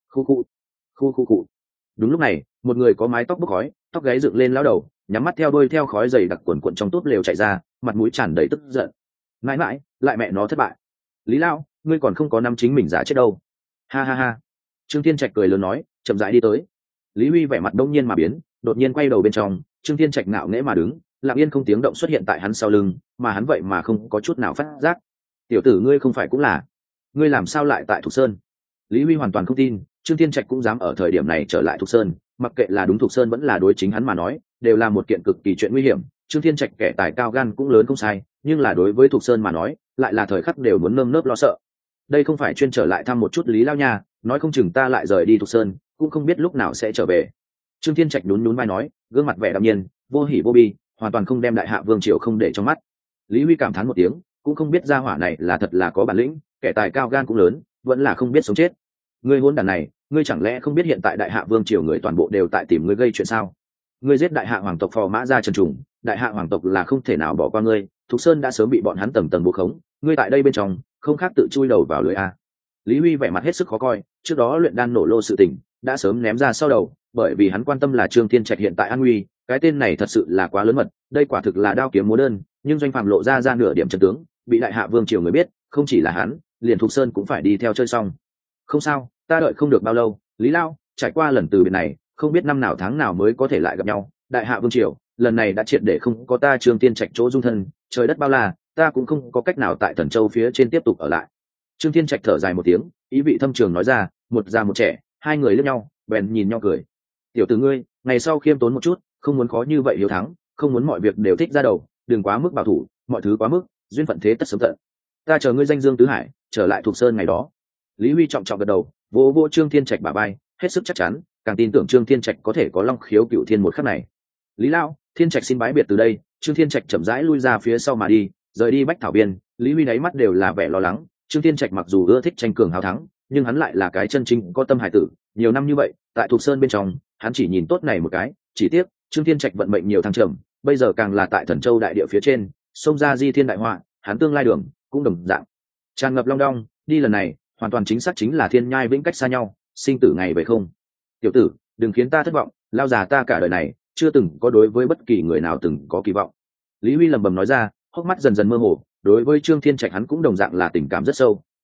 Khu. Đúng lúc này, một người có mái tóc bốc khói, tóc gáy dựng lên lão đầu, nhắm mắt theo đuôi theo khói dày đặc quần quần trong túp lều chạy ra, mặt mũi tràn đầy tức giận. Mãi mãi, lại mẹ nó thất bại. Lý Lão, ngươi còn không có năm chính mình giả chết đâu. Ha ha ha. Trương Thiên Trạch cười lớn nói, chậm rãi đi tới. Lý Huy vẻ mặt đông nhiên mà biến, đột nhiên quay đầu bên trong, Trương Thiên Trạch ngạo nghễ mà đứng, lặng yên không tiếng động xuất hiện tại hắn sau lưng, mà hắn vậy mà không có chút nào phát giác. Tiểu tử ngươi không phải cũng là, ngươi làm sao lại tại Thục Sơn? Lý Huy hoàn toàn không tin, Trương Thiên Trạch cũng dám ở thời điểm này trở lại Thục Sơn, mặc kệ là đúng Thục Sơn vẫn là đối chính hắn mà nói, đều là một kiện cực kỳ chuyện nguy hiểm. Trương Thiên Trạch kẻ tài cao gan cũng lớn không sai, nhưng là đối với Thục Sơn mà nói, lại là thời khắc đều muốn nơm nớp lo sợ. Đây không phải chuyên trở lại thăm một chút Lý Lao nha, nói không chừng ta lại rời đi Thục Sơn, cũng không biết lúc nào sẽ trở về. Trương Thiên Trạch nhún vai nói, gương mặt vẻ đạm nhiên, vô hỉ vô bi, hoàn toàn không đem đại hạ vương triều không để trong mắt. Lý Huy cảm thán một tiếng, cũng không biết gia hỏa này là thật là có bản lĩnh, kẻ tài cao gan cũng lớn, vẫn là không biết sống chết. Ngươi hỗn đản này, ngươi chẳng lẽ không biết hiện tại đại hạ vương triều người toàn bộ đều tại tìm ngươi gây chuyện sao? Ngươi giết đại hạ hoàng tộc Phò Mã Gia Trần Trùng, đại hạ hoàng tộc là không thể nào bỏ qua ngươi, Thục Sơn đã sớm bị bọn hắn tầng tầng buộc khống, ngươi tại đây bên trong, không khác tự chui đầu vào lưới a. Lý Huy vẻ mặt hết sức khó coi, trước đó luyện đan nổ lô sự tình, đã sớm ném ra sau đầu, bởi vì hắn quan tâm là Trương Thiên Trạch hiện tại an nguy, cái tên này thật sự là quá lớn mật, đây quả thực là đao kiếm múa đơn, nhưng doanh phàm lộ ra nửa điểm chân tướng, bị đại hạ vương triều người biết, không chỉ là hắn, liền Thục Sơn cũng phải đi theo chơi xong. Không sao, ta đợi không được bao lâu, Lý Lao, trải qua lần từ biệt này, không biết năm nào tháng nào mới có thể lại gặp nhau, đại hạ vương triều, lần này đã triệt để không có ta Trương Thiên Trạch chỗ dung thân, trời đất bao la, ta cũng không có cách nào tại Thần Châu phía trên tiếp tục ở lại. Trương Thiên Trạch thở dài một tiếng, ý vị thâm trường nói ra, một già một trẻ, hai người liếc nhau, bèn nhìn nhau cười. Tiểu tử ngươi, ngày sau khiêm tốn một chút, không muốn khó như vậy hiếu thắng, không muốn mọi việc đều thích ra đầu, đừng quá mức bảo thủ, mọi thứ quá mức, duyên phận thế tất sớm tận. Ta chờ ngươi danh dương tứ hải, trở lại Thục Sơn ngày đó. Lý Huy trọng trọng gật đầu, vỗ vỗ Trương Thiên Trạch bả vai, hết sức chắc chắn, càng tin tưởng Trương Thiên Trạch có thể có long khiếu cựu thiên một khắc này. Lý Lão, Thiên Trạch xin bái biệt từ đây. Trương Thiên Trạch chậm rãi lui ra phía sau mà đi, rời đi Bách Thảo Biên. Lý Huy đáy mắt đều là vẻ lo lắng. Trương Thiên Trạch mặc dù ưa thích tranh cường hào thắng, nhưng hắn lại là cái chân chính có tâm hải tử. Nhiều năm như vậy, tại Thục Sơn bên trong, hắn chỉ nhìn tốt này một cái, chỉ tiếc Trương Thiên Trạch vận mệnh nhiều thăng trầm, bây giờ càng là tại Thần Châu đại địa phía trên, xông ra di thiên đại họa, hắn tương lai đường cũng đồng dạng tràn ngập long đong. Đi lần này, hoàn toàn chính xác chính là thiên nhai vĩnh cách xa nhau, sinh tử ngày về không. Tiểu tử, đừng khiến ta thất vọng, lao già ta cả đời này chưa từng có đối với bất kỳ người nào từng có kỳ vọng. Lý Huy lẩm bẩm nói ra, hốc mắt dần dần mơ hồ, đối với Trương Thiên Trạch hắn cũng đồng dạng là tình cảm rất sâu,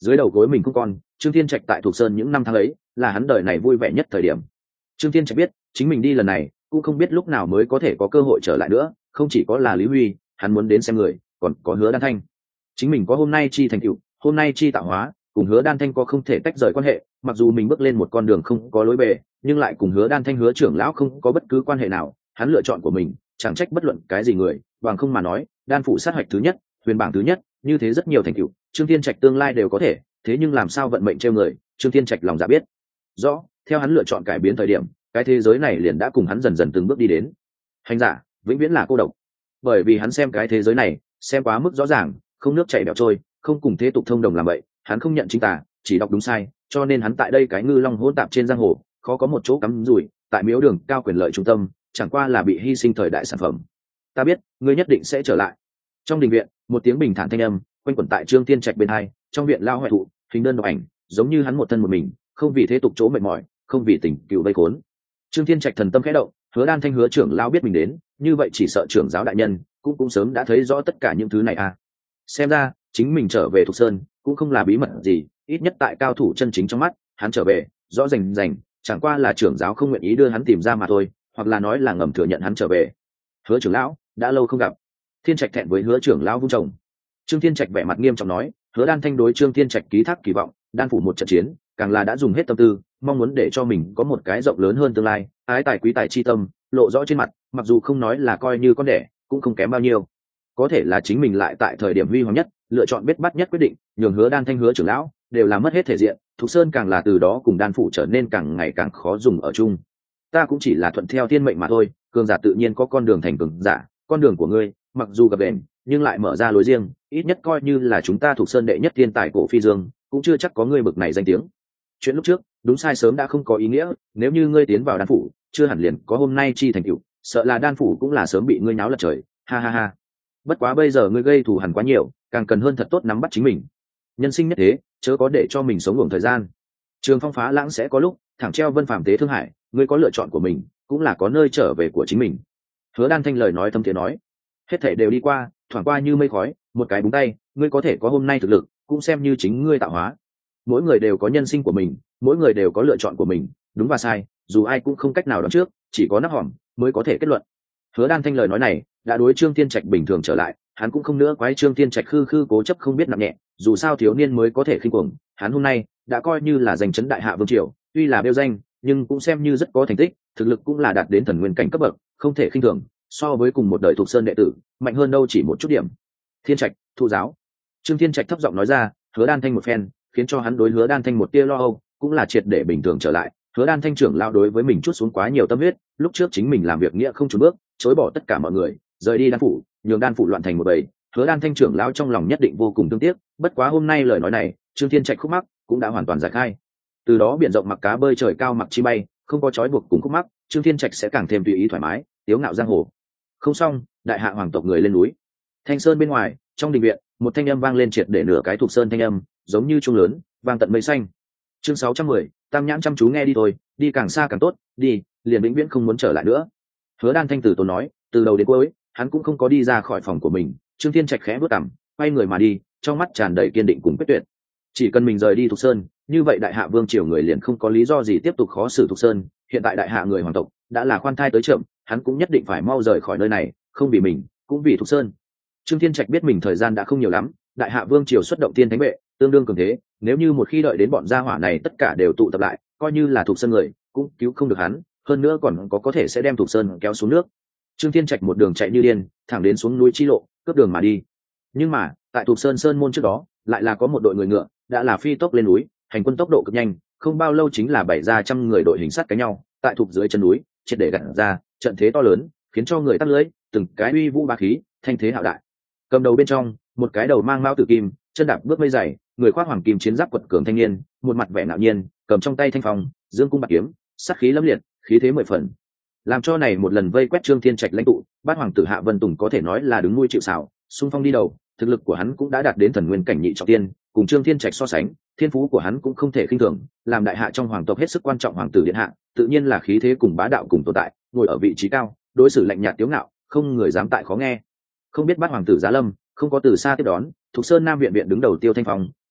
dưới đầu gối mình không còn. Trương Thiên Trạch tại Thục Sơn những năm tháng ấy là hắn đời này vui vẻ nhất thời điểm. Trương Thiên Trạch biết chính mình đi lần này cũng không biết lúc nào mới có thể có cơ hội trở lại nữa, không chỉ có là Lý Huy, hắn muốn đến xem người, còn có Hứa Đan Thanh. Chính mình có hôm nay chi thành tựu, hôm nay chi tạo hóa, cùng Hứa Đan Thanh có không thể tách rời quan hệ. Mặc dù mình bước lên một con đường không có lối về, nhưng lại cùng Hứa Đan Thanh, Hứa trưởng lão không có bất cứ quan hệ nào. Hắn lựa chọn của mình, chẳng trách bất luận cái gì người, bằng không mà nói, đan phủ sát hoạch thứ nhất, huyền bảng thứ nhất, như thế rất nhiều thành tựu, Trương Thiên Trạch tương lai đều có thể. Thế nhưng làm sao vận mệnh trêu người, Trương Thiên Trạch lòng dạ biết rõ. Theo hắn lựa chọn cải biến thời điểm, cái thế giới này liền đã cùng hắn dần dần từng bước đi đến. Hành giả vĩnh viễn là cô độc, bởi vì hắn xem cái thế giới này xem quá mức rõ ràng, không nước chảy bẻo trôi, không cùng thế tục thông đồng làm vậy. Hắn không nhận chính tà, chỉ đọc đúng sai, cho nên hắn tại đây cái ngư long hỗn tạp trên giang hồ khó có một chỗ cắm rủi. Tại miếu đường cao quyền lợi trung tâm, chẳng qua là bị hy sinh thời đại sản phẩm. Ta biết ngươi nhất định sẽ trở lại. Trong đình viện, một tiếng bình thản thanh âm quanh quẩn tại Trương Thiên Trạch bên hai. Trong viện lao hoại thụ, hình đơn độc ảnh, giống như hắn một thân một mình, không vì thế tục chỗ mệt mỏi, không vì tình cựu vây khốn. Trương Thiên Trạch thần tâm khẽ động, Hứa Đan Thanh, Hứa trưởng lão biết mình đến, như vậy chỉ sợ trưởng giáo đại nhân cũng sớm đã thấy rõ tất cả những thứ này à. Xem ra chính mình trở về Thục Sơn cũng không là bí mật gì, ít nhất tại cao thủ chân chính trong mắt, hắn trở về rõ rành rành, chẳng qua là trưởng giáo không nguyện ý đưa hắn tìm ra mà thôi, hoặc là nói là ngầm thừa nhận hắn trở về. Hứa trưởng lão, đã lâu không gặp. Thiên Trạch thẹn với Hứa trưởng lão vung chồng. Trương Thiên Trạch vẻ mặt nghiêm trọng nói. Hứa Đan Thanh đối Trương Thiên Trạch ký thác kỳ vọng, đan phủ một trận chiến, càng là đã dùng hết tâm tư, mong muốn để cho mình có một cái rộng lớn hơn tương lai. Ái tài quý tài chi tâm lộ rõ trên mặt, mặc dù không nói là coi như con đẻ, cũng không kém bao nhiêu. Có thể là chính mình lại tại thời điểm huy hoàng nhất, lựa chọn bết bát nhất quyết định, nhường Hứa Đan Thanh, Hứa trưởng lão đều là mất hết thể diện. Thục Sơn càng là từ đó cùng đan phủ trở nên càng ngày càng khó dùng ở chung. Ta cũng chỉ là thuận theo thiên mệnh mà thôi, cường giả tự nhiên có con đường thành cường giả, con đường của ngươi mặc dù gập ghềnh nhưng lại mở ra lối riêng, ít nhất coi như là chúng ta Thục Sơn đệ nhất thiên tài cổ phi dương cũng chưa chắc có ngươi bực này danh tiếng. Chuyện lúc trước đúng sai sớm đã không có ý nghĩa, nếu như ngươi tiến vào đan phủ chưa hẳn liền có hôm nay chi thành tựu, sợ là đan phủ cũng là sớm bị ngươi nháo lật trời. Ha ha ha. Bất quá bây giờ ngươi gây thù hằn quá nhiều, càng cần hơn thật tốt nắm bắt chính mình. Nhân sinh nhất thế, chớ có để cho mình sống ngủ thời gian. Trường phong phá lãng sẽ có lúc, thẳng treo vân phàm tế thương hải, ngươi có lựa chọn của mình, cũng là có nơi trở về của chính mình. Hứa Đan Thanh lời nói thâm thiện nói. Hết thảy đều đi qua, thoảng qua như mây khói, một cái búng tay, ngươi có thể có hôm nay thực lực, cũng xem như chính ngươi tạo hóa. Mỗi người đều có nhân sinh của mình, mỗi người đều có lựa chọn của mình, đúng và sai, dù ai cũng không cách nào đoán trước, chỉ có nắp hòm mới có thể kết luận. Hứa Đan Thanh lời nói này đã đối Trương Thiên Trạch bình thường trở lại, hắn cũng không nữa quái Trương Thiên Trạch khư khư cố chấp không biết nặng nhẹ, dù sao thiếu niên mới có thể khinh cuồng, hắn hôm nay đã coi như là giành chấn đại hạ vương triều, tuy là bêu danh, nhưng cũng xem như rất có thành tích, thực lực cũng là đạt đến thần nguyên cảnh cấp bậc, không thể khinh thường, so với cùng một đời Thục Sơn đệ tử, mạnh hơn đâu chỉ một chút điểm. Thiên Trạch, thụ giáo. Trương Thiên Trạch thấp giọng nói ra. Hứa Đan Thanh một phen, khiến cho hắn đối Hứa Đan Thanh một tia lo âu, cũng là triệt để bình thường trở lại. Hứa Đan Thanh trưởng lao đối với mình chút xuống quá nhiều tâm huyết, lúc trước chính mình làm việc nghĩa không chùn bước, chối bỏ tất cả mọi người, rời đi đan phủ, nhường đan phủ loạn thành một bầy. Hứa Đan Thanh trưởng lao trong lòng nhất định vô cùng thương tiếc, bất quá hôm nay lời nói này, Trương Thiên Trạch khúc mắc cũng đã hoàn toàn giải khai. Từ đó biển rộng mặc cá bơi, trời cao mặc chi bay, không có trói buộc cùng khúc mắc, Trương Thiên Trạch sẽ càng thêm tùy ý thoải mái, tiếu ngạo giang hồ. Không xong, đại hạ hoàng tộc người lên núi. Thanh sơn bên ngoài, trong đình viện, một thanh âm vang lên triệt để nửa cái Thục Sơn thanh âm, giống như chuông lớn, vang tận mây xanh. Chương 610, Tam Nhãn chăm chú nghe đi thôi, đi càng xa càng tốt, đi, liền vĩnh viễn không muốn trở lại nữa. Hứa Đan Thanh từ tốn nói, từ đầu đến cuối, hắn cũng không có đi ra khỏi phòng của mình. Trương Thiên Trạch khẽ bước cằm, quay người mà đi, trong mắt tràn đầy kiên định cùng quyết tuyệt. Chỉ cần mình rời đi Thục Sơn, như vậy đại hạ vương triều người liền không có lý do gì tiếp tục khó xử Thục Sơn. Hiện tại đại hạ người hoàng tộc đã là khoan thai tới chậm, hắn cũng nhất định phải mau rời khỏi nơi này, không vì mình, cũng vì Thục Sơn. Trương Thiên Trạch biết mình thời gian đã không nhiều lắm, đại hạ vương triều xuất động tiên thánh vệ, tương đương cường thế, nếu như một khi đợi đến bọn gia hỏa này tất cả đều tụ tập lại, coi như là Thục Sơn người, cũng cứu không được hắn, hơn nữa còn có thể sẽ đem Thục Sơn kéo xuống nước. Trương Thiên Trạch một đường chạy như điên, thẳng đến xuống núi chi lộ, cướp đường mà đi. Nhưng mà, tại Thục Sơn sơn môn trước đó, lại là có một đội người ngựa, đã là phi tốc lên núi, hành quân tốc độ cực nhanh, không bao lâu chính là 700 người đội hình sắt cánh nhau, tại Thục dưới chân núi, triệt để gặt ra, trận thế to lớn, khiến cho người tắt lưỡi, từng cái uy vũ bá khí, thanh thế hạo đại. Cầm đầu bên trong, một cái đầu mang mao tử kim, chân đạp bước mây dày, người khoác hoàng kim chiến giáp quật cường thanh niên, một mặt vẻ ngạo nhiên, cầm trong tay thanh phong, dương cung bạc kiếm, sát khí lâm liệt, khí thế mười phần. Làm cho này một lần vây quét Trương Thiên Trạch lãnh tụ, bát hoàng tử Hạ Vân Tùng có thể nói là đứng nuôi chịu sào, xung phong đi đầu, thực lực của hắn cũng đã đạt đến thần nguyên cảnh nhị trọng tiên, cùng Trương Thiên Trạch so sánh, thiên phú của hắn cũng không thể khinh thường, làm đại hạ trong hoàng tộc hết sức quan trọng hoàng tử điện hạ, tự nhiên là khí thế cùng bá đạo cùng tồn tại, ngồi ở vị trí cao, đối xử lạnh nhạt tiếu ngạo, không người dám tại khó nghe. Không biết bát hoàng tử Giá Lâm không có từ xa tiếp đón, Thục Sơn Nam viện viện đứng đầu Tiêu Thanh Phong,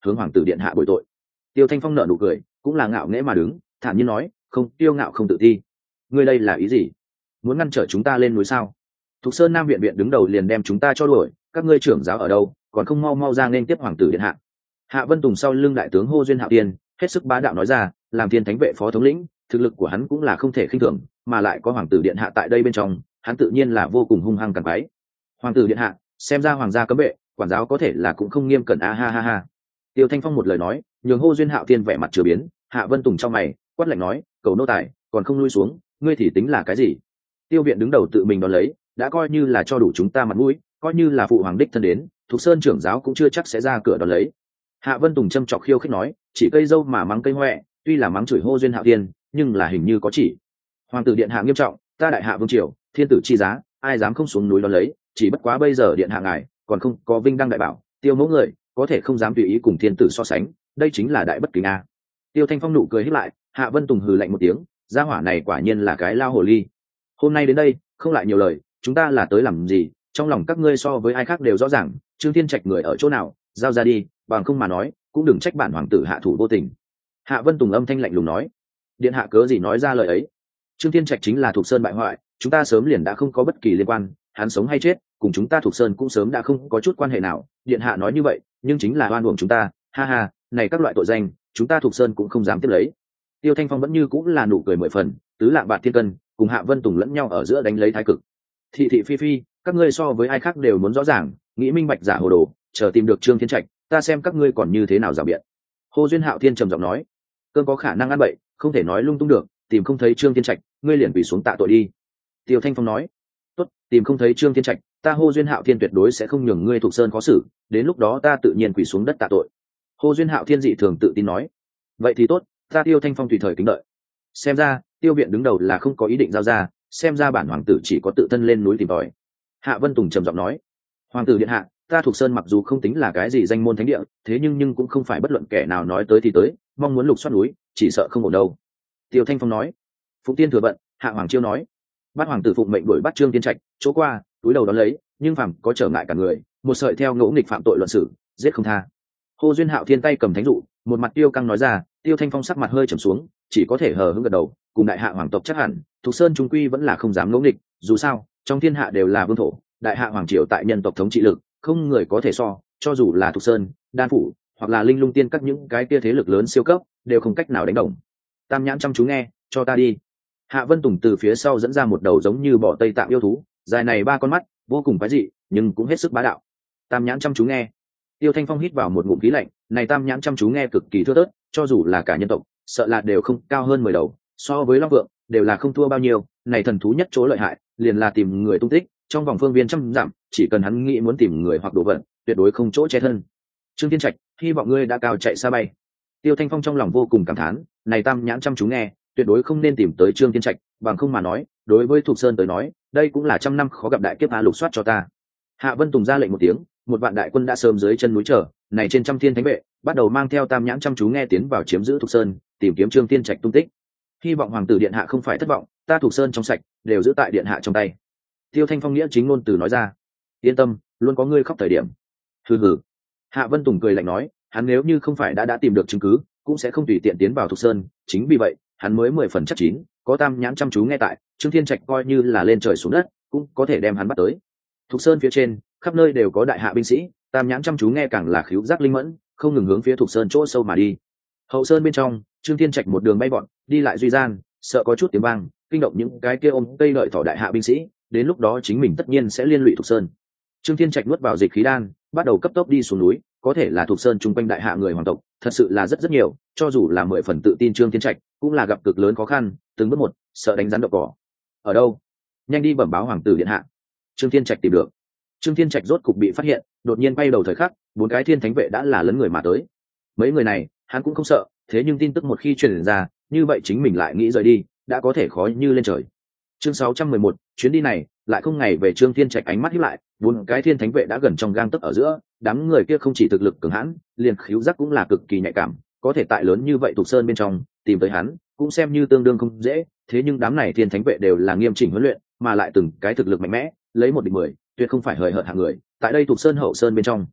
hướng hoàng tử điện hạ bồi tội. Tiêu Thanh Phong nở nụ cười, cũng là ngạo nghễ mà đứng, thản nhiên nói, không tiêu ngạo không tự ti. Ngươi đây là ý gì? Muốn ngăn trở chúng ta lên núi sao? Thục Sơn Nam viện viện đứng đầu liền đem chúng ta cho đuổi, các ngươi trưởng giáo ở đâu, còn không mau mau ra nên tiếp hoàng tử điện hạ. Hạ Vân Tùng sau lưng đại tướng Hô Duyên Hạo Tiên hết sức bá đạo nói ra, làm thiên thánh vệ phó thống lĩnh, thực lực của hắn cũng là không thể khinh thường, mà lại có hoàng tử điện hạ tại đây bên trong, hắn tự nhiên là vô cùng hung hăng càn quái. Hoàng tử điện hạ, xem ra hoàng gia cấm vệ, quản giáo có thể là cũng không nghiêm cẩn a ha ha ha. Tiêu Thanh Phong một lời nói, nhường Hô Duyên Hạo Tiên vẻ mặt chửa biến, Hạ Vân Tùng trong mày, quát lạnh nói, cầu nô tài, còn không lui xuống, ngươi thì tính là cái gì? Tiêu viện đứng đầu tự mình đón lấy, đã coi như là cho đủ chúng ta mặt mũi, coi như là phụ hoàng đích thân đến, Thục Sơn trưởng giáo cũng chưa chắc sẽ ra cửa đón lấy. Hạ Vân Tùng châm chọc khiêu khích nói, chỉ cây dâu mà mắng cây hoẹ, tuy là mắng chửi Hô Duyên Hạo Tiên, nhưng là hình như có chỉ. Hoàng tử điện hạ nghiêm trọng, ta đại hạ vương triều, thiên tử chi giá, ai dám không xuống núi đón lấy, chỉ bất quá bây giờ điện hạ ngài còn không có vinh đăng đại bảo, Tiêu mẫu người có thể không dám tùy ý cùng thiên tử so sánh, đây chính là đại bất kính a. Tiêu Thanh Phong nụ cười hít lại, Hạ Vân Tùng hừ lạnh một tiếng, gia hỏa này quả nhiên là cái lao hồ ly. Hôm nay đến đây, không lại nhiều lời, chúng ta là tới làm gì, trong lòng các ngươi so với ai khác đều rõ ràng, Trương Thiên Trạch người ở chỗ nào, giao ra đi, bằng không mà nói, cũng đừng trách bản hoàng tử hạ thủ vô tình. Hạ Vân Tùng âm thanh lạnh lùng nói, điện hạ cớ gì nói ra lời ấy? Trương Thiên Trạch chính là Thục Sơn bại hoại, chúng ta sớm liền đã không có bất kỳ liên quan, hắn sống hay chết, cùng chúng ta Thục Sơn cũng sớm đã không có chút quan hệ nào, điện hạ nói như vậy, nhưng chính là oan uổng chúng ta, ha ha, này các loại tội danh, chúng ta Thục Sơn cũng không dám tiếp lấy. Tiêu Thanh Phong vẫn như cũng là nụ cười mười phần, tứ lạng bạc thiên cân, cùng Hạ Vân Tùng lẫn nhau ở giữa đánh lấy thái cực. Thị thị phi phi, các ngươi so với ai khác đều muốn rõ ràng, nghĩ minh bạch giả hồ đồ, chờ tìm được Trương Thiên Trạch, ta xem các ngươi còn như thế nào rào biện. Hồ Duyên Hạo Thiên trầm giọng nói, cơn có khả năng ăn bậy, không thể nói lung tung được, tìm không thấy Trương Thiên Trạch, ngươi liền quỳ xuống tạ tội đi. Tiêu Thanh Phong nói, tốt, tìm không thấy Trương Thiên Trạch, ta Hồ Duyên Hạo Thiên tuyệt đối sẽ không nhường ngươi Thục Sơn khó xử, đến lúc đó ta tự nhiên quỳ xuống đất tạ tội. Hồ Duyên Hạo Thiên dị thường tự tin nói, vậy thì tốt, ta Tiêu Thanh Phong tùy thời kính đợi. Xem ra Tiêu viện đứng đầu là không có ý định giao ra, xem ra bản hoàng tử chỉ có tự thân lên núi tìm tòi. Hạ Vân Tùng trầm giọng nói, hoàng tử điện hạ, ta Thục Sơn mặc dù không tính là cái gì danh môn thánh địa, thế nhưng cũng không phải bất luận kẻ nào nói tới thì tới, mong muốn lục soát núi, chỉ sợ không ổn đâu. Tiêu Thanh Phong nói. Phụng Tiên thừa vận, Hạ Hoàng Chiêu nói, bắt hoàng tử phụng mệnh đuổi bắt Trương Thiên Trạch, chỗ qua túi đầu đón lấy, nhưng phàm có trở ngại cả người, một sợi theo ngỗ nghịch phạm tội luận xử, giết không tha. Hồ Duyên Hạo Thiên tay cầm thánh dụ, một mặt tiêu căng nói ra. Tiêu Thanh Phong sắc mặt hơi trầm xuống, chỉ có thể hờ hững gật đầu, cùng đại hạ hoàng tộc chắc hẳn, Thục Sơn trung quy vẫn là không dám ngỗ nghịch, dù sao, trong thiên hạ đều là vương thổ, đại hạ hoàng triều tại nhân tộc thống trị lực, không người có thể so, cho dù là Thục Sơn, Đan phủ, hoặc là Linh Lung Tiên các những cái kia thế lực lớn siêu cấp, đều không cách nào đánh đồng. Tam nhãn chăm chú nghe, cho ta đi. Hạ Vân Tùng từ phía sau dẫn ra một đầu giống như bò Tây Tạng yêu thú, dài này 3 con mắt, vô cùng quái dị, nhưng cũng hết sức bá đạo. Tam nhãn chăm chú nghe. Tiêu Thanh Phong hít vào một ngụm khí lạnh, này tam nhãn chăm chú nghe cực kỳ thưa thớt, cho dù là cả nhân tộc, sợ là đều không cao hơn 10 đầu, so với Long Vượng, đều là không thua bao nhiêu, này thần thú nhất chỗ lợi hại, liền là tìm người tung tích, trong vòng phương viên trăm dặm, chỉ cần hắn nghĩ muốn tìm người hoặc đồ vật, tuyệt đối không chỗ che thân. Trương Thiên Trạch, hy vọng ngươi đã cao chạy xa bay. Tiêu Thanh Phong trong lòng vô cùng cảm thán, này tam nhãn chăm chú nghe, tuyệt đối không nên tìm tới Trương Thiên Trạch, bằng không mà nói, đối với Thục Sơn tới nói, đây cũng là trăm năm khó gặp đại kiếp a, lục soát cho ta. Hạ Vân Tùng ra lệnh một tiếng, một vạn đại quân đã sớm dưới chân núi chờ, này trên trăm thiên thánh vệ, bắt đầu mang theo tam nhãn chăm chú nghe tiến vào chiếm giữ Thục Sơn, tìm kiếm Trương Thiên Trạch tung tích. Hy vọng hoàng tử điện hạ không phải thất vọng, ta Thục Sơn trong sạch, đều giữ tại điện hạ trong tay. Tiêu Thanh Phong nghĩa chính ngôn từ nói ra. Yên tâm, luôn có ngươi khóc thời điểm. Hừ hừ. Hạ Vân Tùng cười lạnh nói, hắn nếu như không phải đã tìm được chứng cứ, cũng sẽ không tùy tiện tiến vào Thục Sơn, chính vì vậy, hắn mới 10 phần chắc chín, có tam nhãn chăm chú nghe tại, Trương Thiên Trạch coi như là lên trời xuống đất, cũng có thể đem hắn bắt tới. Thục Sơn phía trên, khắp nơi đều có đại hạ binh sĩ, tam nhãn chăm chú nghe càng là khứu giác linh mẫn, không ngừng hướng phía Thục Sơn chỗ sâu mà đi. Hậu Sơn bên trong, Trương Thiên Trạch một đường bay bọn, đi lại duy gian, sợ có chút tiếng vang, kinh động những cái kia ôm cây lợi thỏ đại hạ binh sĩ, đến lúc đó chính mình tất nhiên sẽ liên lụy Thục Sơn. Trương Thiên Trạch nuốt vào dịch khí đan, bắt đầu cấp tốc đi xuống núi, có thể là Thục Sơn chung quanh đại hạ người hoàng tộc, thật sự là rất nhiều, cho dù là 10 phần tự tin Trương Thiên Trạch, cũng là gặp cực lớn khó khăn, từng bước một, sợ đánh rắn độc cỏ. Ở đâu? Nhanh đi bẩm báo hoàng tử điện hạ. Trương Thiên Trạch tìm được. Trương Thiên Trạch rốt cục bị phát hiện, đột nhiên bay đầu thời khắc, 4 cái thiên thánh vệ đã là lấn người mà tới. Mấy người này, hắn cũng không sợ, thế nhưng tin tức một khi truyền ra, như vậy chính mình lại nghĩ rời đi, đã có thể khó như lên trời. Chương 611, chuyến đi này, lại không ngày về. Trương Thiên Trạch ánh mắt híp lại, 4 cái thiên thánh vệ đã gần trong gang tấc ở giữa, đám người kia không chỉ thực lực cường hãn, liền khứu giác cũng là cực kỳ nhạy cảm, có thể tại lớn như vậy Thục Sơn bên trong, tìm tới hắn, cũng xem như tương đương không dễ, thế nhưng đám này thiên thánh vệ đều là nghiêm chỉnh huấn luyện, mà lại từng cái thực lực mạnh mẽ, lấy 1 địch 10, tuyệt không phải hời hợt hạng người, tại đây Thục Sơn Hậu Sơn bên trong.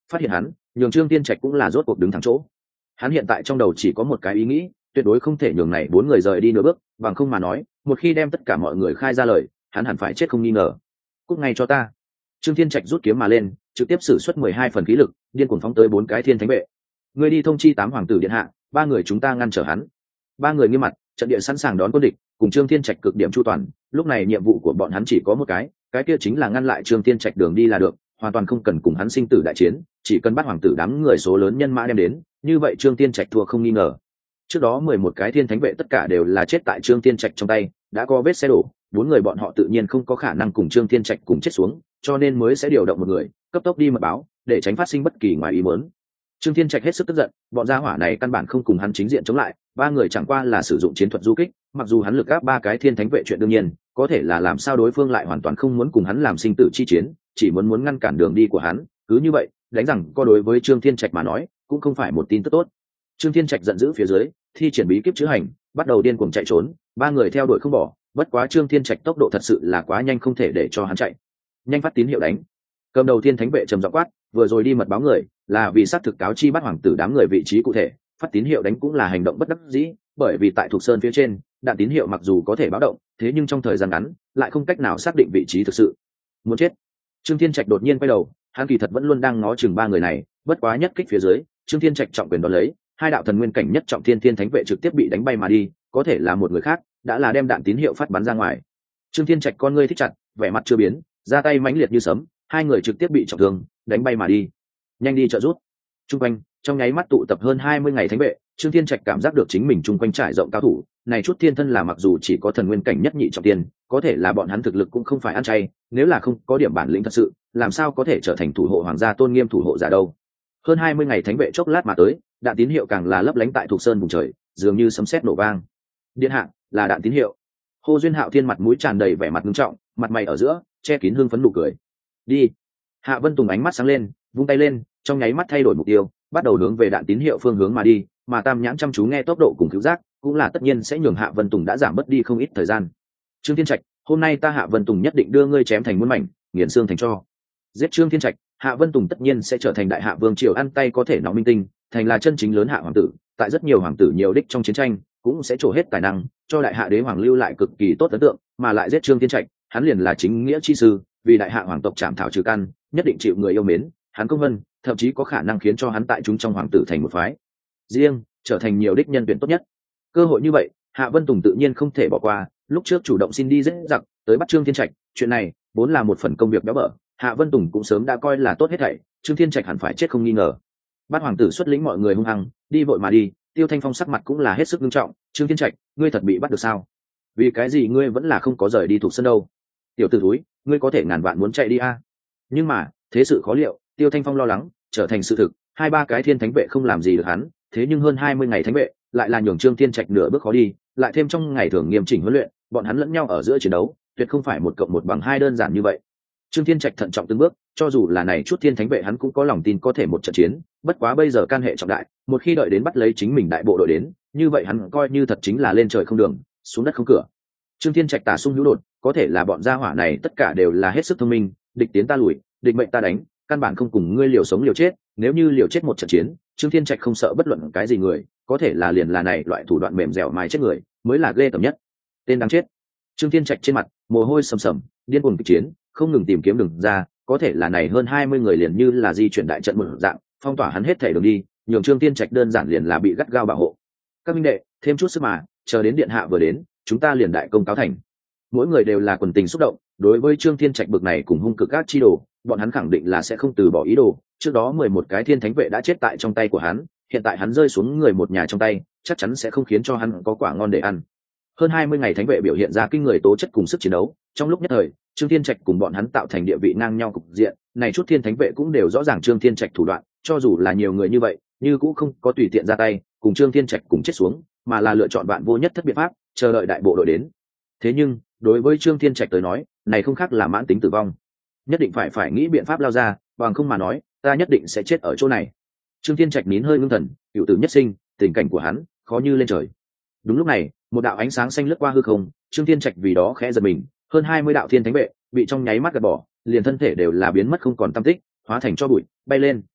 phát hiện hắn, nhường Trương Thiên Trạch cũng là rốt cuộc đứng thẳng chỗ. Hắn hiện tại trong đầu chỉ có một cái ý nghĩ, tuyệt đối không thể nhường này bốn người rời đi nửa bước, bằng không mà nói, một khi đem tất cả mọi người khai ra lời, hắn hẳn phải chết không nghi ngờ. Cút ngay cho ta. Trương Thiên Trạch rút kiếm mà lên, trực tiếp sử xuất 12 phần khí lực, điên cuồng phóng tới bốn cái thiên thánh vệ. Người đi thông chi 8 hoàng tử điện hạ, ba người chúng ta ngăn trở hắn. Ba người nghiêm mặt, trận địa sẵn sàng đón quân địch, cùng Trương Thiên Trạch cực điểm chu toàn. Lúc này nhiệm vụ của bọn hắn chỉ có một cái kia chính là ngăn lại Trương Thiên Trạch đường đi là được, hoàn toàn không cần cùng hắn sinh tử đại chiến, chỉ cần bắt hoàng tử đám người số lớn nhân mã đem đến, như vậy Trương Thiên Trạch thua không nghi ngờ. Trước đó 11 cái thiên thánh vệ tất cả đều là chết tại Trương Thiên Trạch trong tay, đã có vết xe đổ, bốn người bọn họ tự nhiên không có khả năng cùng Trương Thiên Trạch cùng chết xuống, cho nên mới sẽ điều động một người cấp tốc đi mật báo, để tránh phát sinh bất kỳ ngoài ý muốn. Trương Thiên Trạch hết sức tức giận, bọn gia hỏa này căn bản không cùng hắn chính diện chống lại, ba người chẳng qua là sử dụng chiến thuật du kích, mặc dù hắn lực áp ba cái thiên thánh vệ chuyện đương nhiên, có thể là làm sao đối phương lại hoàn toàn không muốn cùng hắn làm sinh tử chi chiến, chỉ muốn ngăn cản đường đi của hắn, cứ như vậy, đánh rằng có đối với Trương Thiên Trạch mà nói, cũng không phải một tin tức tốt. Trương Thiên Trạch giận dữ phía dưới, thi triển bí kíp chữ hành, bắt đầu điên cuồng chạy trốn, ba người theo đuổi không bỏ, bất quá Trương Thiên Trạch tốc độ thật sự là quá nhanh không thể để cho hắn chạy. Nhanh phát tín hiệu đánh. Cầm đầu thiên thánh vệ trầm giọng quát, vừa rồi đi mật báo người, là vì xác thực cáo chi bắt hoàng tử đám người vị trí cụ thể, phát tín hiệu đánh cũng là hành động bất đắc dĩ, bởi vì tại Thục Sơn phía trên, đạn tín hiệu mặc dù có thể báo động, thế nhưng trong thời gian ngắn, lại không cách nào xác định vị trí thực sự. Muốn chết. Trương Thiên Trạch đột nhiên quay đầu, hắn kỳ thật vẫn luôn đang ngó chừng ba người này, bất quá nhất kích phía dưới, Trương Thiên Trạch trọng quyền đón lấy, hai đạo thần nguyên cảnh nhất trọng thiên thánh vệ trực tiếp bị đánh bay mà đi, có thể là một người khác, đã là đem đạn tín hiệu phát bắn ra ngoài. Trương Thiên Trạch con ngươi thích chặt, vẻ mặt chưa biến, ra tay mãnh liệt như sấm, hai người trực tiếp bị trọng thương, đánh bay mà đi. Nhanh đi trợ rút. Trung quanh, trong nháy mắt tụ tập hơn 20 ngày thánh vệ, Trương Thiên Trạch cảm giác được chính mình trung quanh trải rộng cao thủ, này chút thiên thân là mặc dù chỉ có thần nguyên cảnh nhất nhị trọng thiên, có thể là bọn hắn thực lực cũng không phải ăn chay, nếu là không có điểm bản lĩnh thật sự, làm sao có thể trở thành thủ hộ hoàng gia tôn nghiêm thủ hộ giả đâu. Hơn 20 ngày thánh vệ chốc lát mà tới, đạn tín hiệu càng là lấp lánh tại Thục Sơn vùng trời, dường như sấm sét nổ vang. Điện hạ, là đạn tín hiệu. Hồ Duyên Hạo Thiên mặt mũi tràn đầy vẻ mặt nghiêm trọng, mặt mày ở giữa che kín hương phấn nụ cười. Đi. Hạ Vân Tùng ánh mắt sáng lên, vung tay lên, trong nháy mắt thay đổi mục tiêu, bắt đầu hướng về đạn tín hiệu phương hướng mà đi, mà Tam Nhãn chăm chú nghe tốc độ cùng cứu giác, cũng là tất nhiên sẽ nhường Hạ Vân Tùng đã giảm bớt đi không ít thời gian. Trương Thiên Trạch, hôm nay ta Hạ Vân Tùng nhất định đưa ngươi chém thành muôn mảnh, nghiền xương thành tro. Giết Trương Thiên Trạch, Hạ Vân Tùng tất nhiên sẽ trở thành đại hạ vương triều ăn tay có thể nóng minh tinh, thành là chân chính lớn hạ hoàng tử, tại rất nhiều hoàng tử nhiều đích trong chiến tranh, cũng sẽ trổ hết tài năng, cho đại hạ đế hoàng lưu lại cực kỳ tốt ấn tượng, mà lại giết Trương Thiên Trạch, hắn liền là chính nghĩa chi sư, vì đại hạ hoàng tộc trảm thảo trừ căn, nhất định chịu người yêu mến, hắn công vân, thậm chí có khả năng khiến cho hắn tại chúng trong hoàng tử thành một phái riêng, trở thành nhiều đích nhân tuyển tốt nhất. Cơ hội như vậy, Hạ Vân Tùng tự nhiên không thể bỏ qua, lúc trước chủ động xin đi giết giặc, tới bắt Trương Thiên Trạch, chuyện này vốn là một phần công việc béo bở, Hạ Vân Tùng cũng sớm đã coi là tốt hết thảy, Trương Thiên Trạch hẳn phải chết không nghi ngờ. Bát hoàng tử xuất lĩnh mọi người hung hăng, đi vội mà đi, Tiêu Thanh Phong sắc mặt cũng là hết sức nghiêm trọng, Trương Thiên Trạch, ngươi thật bị bắt được sao? Vì cái gì ngươi vẫn là không có rời đi Thục Sơn đâu? Tiểu tử thúi, ngươi có thể ngàn vạn muốn chạy đi a. Nhưng mà, thế sự khó liệu, Tiêu Thanh Phong lo lắng, trở thành sự thực, hai ba cái thiên thánh vệ không làm gì được hắn, thế nhưng hơn 20 ngày thánh vệ, lại là nhường Trương Thiên Trạch nửa bước khó đi, lại thêm trong ngày thường nghiêm chỉnh huấn luyện, bọn hắn lẫn nhau ở giữa chiến đấu, tuyệt không phải 1+1=2 đơn giản như vậy. Trương Thiên Trạch thận trọng từng bước, cho dù là này chút thiên thánh vệ hắn cũng có lòng tin có thể một trận chiến, bất quá bây giờ can hệ trọng đại, một khi đợi đến bắt lấy chính mình đại bộ đội đến, như vậy hắn coi như thật chính là lên trời không đường, xuống đất không cửa. Trương Thiên Trạch tả sung hữu đột, có thể là bọn gia hỏa này tất cả đều là hết sức thông minh, địch tiến ta lùi, địch mệnh ta đánh, căn bản không cùng ngươi liều sống liều chết, nếu như liều chết một trận chiến, Trương Thiên Trạch không sợ bất luận cái gì người, có thể là liền là này loại thủ đoạn mềm dẻo mài chết người, mới là ghê tởm nhất. Tên đáng chết. Trương Thiên Trạch trên mặt mồ hôi sầm sầm, điên cuồng kịch chiến, không ngừng tìm kiếm đường ra, có thể là này hơn 20 người liền như là di chuyển đại trận một dạng, phong tỏa hắn hết thể đường đi, nhường Trương Thiên Trạch đơn giản liền là bị gắt gao bảo hộ. Các minh đệ, thêm chút sức mà, chờ đến điện hạ vừa đến, chúng ta liền đại công cáo thành. Mỗi người đều là quần tình xúc động, đối với Trương Thiên Trạch bực này cùng hung cực các chi đồ, bọn hắn khẳng định là sẽ không từ bỏ ý đồ. Trước đó 11 cái thiên thánh vệ đã chết tại trong tay của hắn, hiện tại hắn rơi xuống người một nhà trong tay, chắc chắn sẽ không khiến cho hắn có quả ngon để ăn. Hơn 20 ngày thánh vệ biểu hiện ra kinh người tố chất cùng sức chiến đấu, trong lúc nhất thời, Trương Thiên Trạch cùng bọn hắn tạo thành địa vị ngang nhau cục diện, này chút thiên thánh vệ cũng đều rõ ràng Trương Thiên Trạch thủ đoạn, cho dù là nhiều người như vậy, như cũng không có tùy tiện ra tay, cùng Trương Thiên Trạch cùng chết xuống, mà là lựa chọn bạn vô nhất thất biện pháp, chờ đợi đại bộ đội đến. Thế nhưng, đối với Trương Thiên Trạch tới nói, này không khác là mãn tính tử vong. Nhất định phải nghĩ biện pháp lao ra, bằng không mà nói, ta nhất định sẽ chết ở chỗ này. Trương Thiên Trạch nín hơi ngưng thần, cựu tử nhất sinh, tình cảnh của hắn khó như lên trời. Đúng lúc này, một đạo ánh sáng xanh lướt qua hư không, Trương Thiên Trạch vì đó khẽ giật mình, hơn 20 đạo thiên thánh vệ bị trong nháy mắt gạt bỏ, liền thân thể đều là biến mất không còn tăm tích, hóa thành tro bụi, bay lên.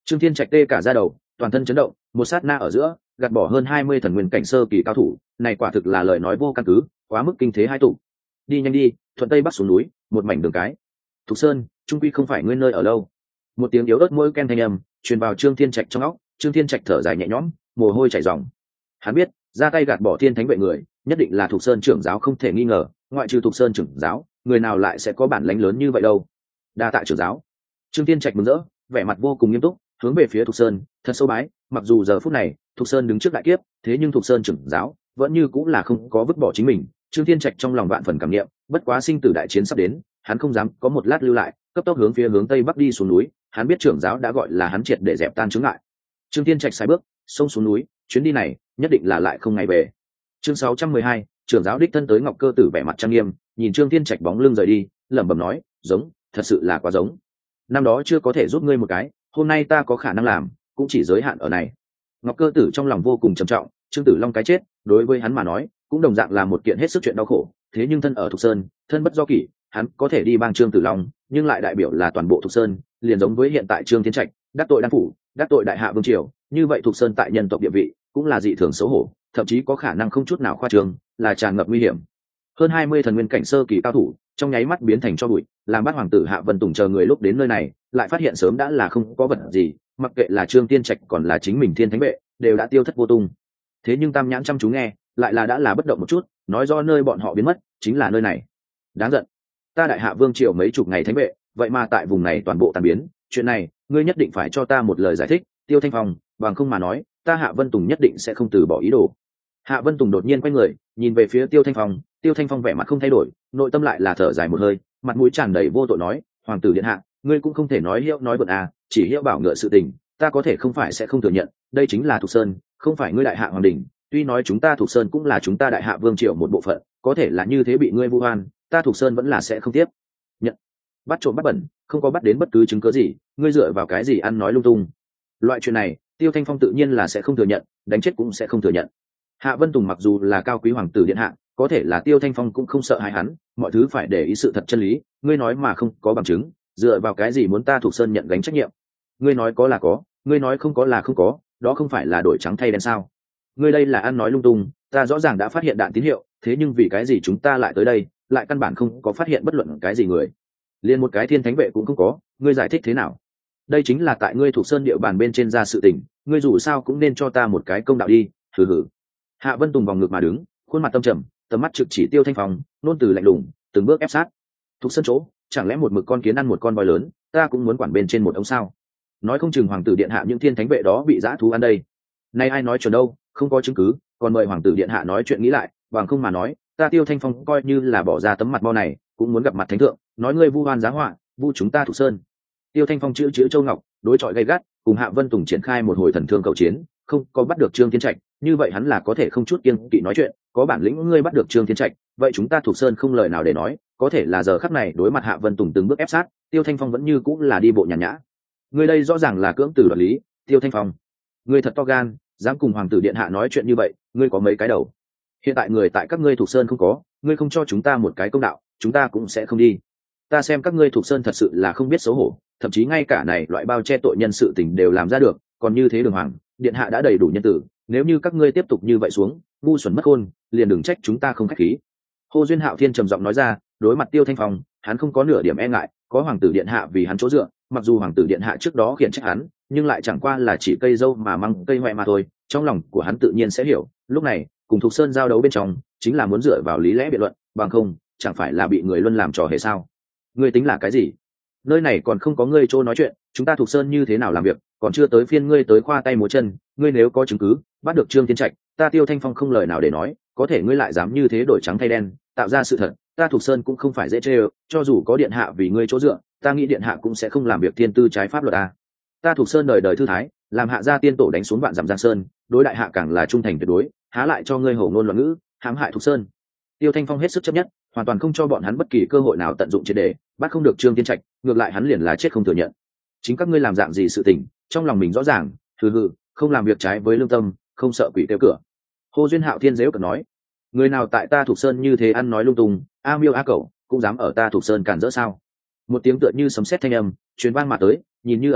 Trương Thiên Trạch tê cả da đầu, toàn thân chấn động, một sát na ở giữa gạt bỏ hơn 20 thần nguyên cảnh sơ kỳ cao thủ, này quả thực là lời nói vô căn cứ, quá mức kinh thế hai tụ. Đi nhanh đi, thuận tây bắc xuống núi, một mảnh đường cái. Thục Sơn, trung quy không phải nguyên nơi ở lâu. Một tiếng yếu ớt mỗi ken thanh âm truyền vào Trương Thiên Trạch trong óc. Trương Thiên Trạch thở dài nhẹ nhõm, mồ hôi chảy ròng. Hắn biết, ra tay gạt bỏ Thiên Thánh vệ người, nhất định là Thục Sơn trưởng giáo không thể nghi ngờ, ngoại trừ Thục Sơn trưởng giáo, người nào lại sẽ có bản lĩnh lớn như vậy đâu. Đa tạ trưởng giáo. Trương Thiên Trạch mừng rỡ, vẻ mặt vô cùng nghiêm túc, hướng về phía Thục Sơn, thật sâu bái. Mặc dù giờ phút này Thục Sơn đứng trước đại kiếp, thế nhưng Thục Sơn trưởng giáo vẫn như cũng là không có vứt bỏ chính mình. Trương Thiên Trạch trong lòng vạn phần cảm niệm, bất quá sinh tử đại chiến sắp đến, hắn không dám có một lát lưu lại, cấp tốc hướng phía hướng tây bắc đi xuống núi. Hắn biết trưởng giáo đã gọi là hắn triệt để dẹp tan chướng ngại. Trương Thiên Trạch sai bước xông xuống núi, chuyến đi này nhất định là lại không ngày về. Chương 612, trưởng giáo đích thân tới Ngọc Cơ Tử vẻ mặt trang nghiêm, nhìn Trương Thiên Trạch bóng lưng rời đi, lẩm bẩm nói, giống, thật sự là quá giống. Năm đó chưa có thể giúp ngươi một cái, hôm nay ta có khả năng làm, cũng chỉ giới hạn ở này. Ngọc Cơ Tử trong lòng vô cùng trầm trọng, Trương Tử Long cái chết, đối với hắn mà nói, cũng đồng dạng là một kiện hết sức chuyện đau khổ. Thế nhưng thân ở Thục Sơn, thân bất do kỷ, hắn có thể đi bang Trương Tử Long, nhưng lại đại biểu là toàn bộ Thục Sơn, liền giống với hiện tại Trương Thiên Trạch, đắc tội đan phủ, đắc tội đại hạ vương triều, như vậy Thục Sơn tại nhân tộc địa vị cũng là dị thường xấu hổ, thậm chí có khả năng không chút nào khoa trương, là tràn ngập nguy hiểm. Hơn 20 thần nguyên cảnh sơ kỳ cao thủ, trong nháy mắt biến thành cho bụi, làm Bát hoàng tử Hạ Vân Tùng chờ người lúc đến nơi này, lại phát hiện sớm đã là không có vật gì, mặc kệ là Trương Thiên Trạch còn là chính mình Thiên Thánh vệ, đều đã tiêu thất vô tung. Thế nhưng Tam Nhãn chăm chú nghe, lại là đã là bất động một chút, nói do nơi bọn họ biến mất chính là nơi này. Đáng giận, ta đại hạ vương triều mấy chục ngày thánh vệ, vậy mà tại vùng này toàn bộ tan biến, chuyện này ngươi nhất định phải cho ta một lời giải thích. Tiêu Thanh Phong, bằng không mà nói, ta Hạ Vân Tùng nhất định sẽ không từ bỏ ý đồ. Hạ Vân Tùng đột nhiên quay người, nhìn về phía Tiêu Thanh Phong. Tiêu Thanh Phong vẻ mặt không thay đổi, nội tâm lại là thở dài một hơi, mặt mũi tràn đầy vô tội nói, hoàng tử điện hạ, ngươi cũng không thể nói hiệu nói vượn à, chỉ hiệu bảo ngựa sự tình, ta có thể không phải sẽ không thừa nhận, đây chính là Thục Sơn, không phải ngươi đại hạ hoàng đình. Tuy nói chúng ta Thục Sơn cũng là chúng ta đại hạ vương triều một bộ phận, có thể là như thế bị ngươi vu oan, ta Thục Sơn vẫn là sẽ không tiếp nhận. Bắt trộm bắt bẩn, không có bắt đến bất cứ chứng cớ gì, ngươi dựa vào cái gì ăn nói lung tung. Loại chuyện này Tiêu Thanh Phong tự nhiên là sẽ không thừa nhận, đánh chết cũng sẽ không thừa nhận. Hạ Vân Tùng mặc dù là cao quý hoàng tử điện hạ, có thể là Tiêu Thanh Phong cũng không sợ hãi hắn, mọi thứ phải để ý sự thật chân lý, ngươi nói mà không có bằng chứng, dựa vào cái gì muốn ta Thục Sơn nhận gánh trách nhiệm? Ngươi nói có là có, ngươi nói không có là không có, đó không phải là đổi trắng thay đen sao? Ngươi đây là ăn nói lung tung, ta rõ ràng đã phát hiện đạn tín hiệu, thế nhưng vì cái gì chúng ta lại tới đây, lại căn bản không có phát hiện bất luận cái gì người, liền một cái Thiên Thánh vệ cũng không có, ngươi giải thích thế nào? Đây chính là tại ngươi Thục Sơn địa bàn bên trên ra sự tình, ngươi dù sao cũng nên cho ta một cái công đạo đi. Hừ hừ. Hạ Vân Tùng vòng ngược mà đứng, khuôn mặt tâm trầm, tầm mắt trực chỉ Tiêu Thanh Phong, nôn từ lạnh lùng, từng bước ép sát. Thục Sơn chỗ, chẳng lẽ một mực con kiến ăn một con voi lớn, ta cũng muốn quản bên trên một ông sao? Nói không chừng hoàng tử điện hạ những Thiên Thánh vệ đó bị dã thú ăn đây. Nay ai nói chuẩn đâu, không có chứng cứ, còn mời hoàng tử điện hạ nói chuyện nghĩ lại, bằng không mà nói, ta Tiêu Thanh Phong coi như là bỏ ra tấm mặt bao này, cũng muốn gặp mặt thánh thượng, nói ngươi vu oan giá họa, vu chúng ta Thục Sơn. Tiêu Thanh Phong chữ Châu Ngọc, đối chọi gay gắt, cùng Hạ Vân Tùng triển khai một hồi thần thương cầu chiến, không có bắt được Trương Thiên Trạch, như vậy hắn là có thể không chút kiêng kỵ nói chuyện, có bản lĩnh ngươi bắt được Trương Thiên Trạch, vậy chúng ta Thục Sơn không lời nào để nói, có thể là giờ khắc này đối mặt Hạ Vân Tùng từng bước ép sát, Tiêu Thanh Phong vẫn như cũng là đi bộ nhàn nhã. Ngươi đây rõ ràng là cưỡng từ đoạt lý, Tiêu Thanh Phong, ngươi thật to gan, dám cùng hoàng tử điện hạ nói chuyện như vậy, ngươi có mấy cái đầu? Hiện tại người tại các ngươi Thục Sơn không có, ngươi không cho chúng ta một cái công đạo, chúng ta cũng sẽ không đi. Ta xem các ngươi Thục Sơn thật sự là không biết xấu hổ, thậm chí ngay cả này loại bao che tội nhân sự tình đều làm ra được, còn như thế đường hoàng, điện hạ đã đầy đủ nhân tử, nếu như các ngươi tiếp tục như vậy xuống, ngu xuẩn mất khôn, liền đừng trách chúng ta không khách khí. Hồ Duyên Hạo Thiên trầm giọng nói ra, đối mặt Tiêu Thanh Phong, hắn không có nửa điểm e ngại, có hoàng tử điện hạ vì hắn chỗ dựa, mặc dù hoàng tử điện hạ trước đó khiển trách hắn, nhưng lại chẳng qua là chỉ cây dâu mà măng cây hoẹ mà thôi, trong lòng của hắn tự nhiên sẽ hiểu, lúc này cùng Thục Sơn giao đấu bên trong, chính là muốn dựa vào lý lẽ biện luận, bằng không, chẳng phải là bị người luân làm trò hề sao? Ngươi tính là cái gì? Nơi này còn không có ngươi chỗ nói chuyện, chúng ta Thục Sơn như thế nào làm việc, còn chưa tới phiên ngươi tới khoa tay múa chân, ngươi nếu có chứng cứ, bắt được Trương Thiên Trạch, ta Tiêu Thanh Phong không lời nào để nói, có thể ngươi lại dám như thế đổi trắng thay đen, tạo ra sự thật, ta Thục Sơn cũng không phải dễ chê, cho dù có điện hạ vì ngươi chỗ dựa, ta nghĩ điện hạ cũng sẽ không làm việc thiên tư trái pháp luật ta. Ta Thục Sơn đời đời thư thái, làm hạ gia tiên tổ đánh xuống vạn dặm giang sơn, đối đại hạ càng là trung thành tuyệt đối, há lại cho ngươi hổ ngôn loạn ngữ, hãm hại Thục Sơn. Tiêu Thanh Phong hết sức chấp nhất, hoàn toàn không cho bọn hắn bất kỳ cơ hội nào tận dụng triệt để, bắt không được Trương Thiên Trạch, ngược lại hắn liền là chết không thừa nhận. Chính các ngươi làm dạng gì sự tình, trong lòng mình rõ ràng, hừ hừ, không làm việc trái với lương tâm, không sợ quỷ kêu cửa. Hồ Duyên Hạo Thiên dễu cợt nói, người nào tại ta Thục Sơn như thế ăn nói lung tung, a miêu a cẩu, cũng dám ở ta Thục Sơn cản rỡ sao? Một tiếng tựa như sấm sét thanh âm truyền vang mà tới, nhìn như âm u,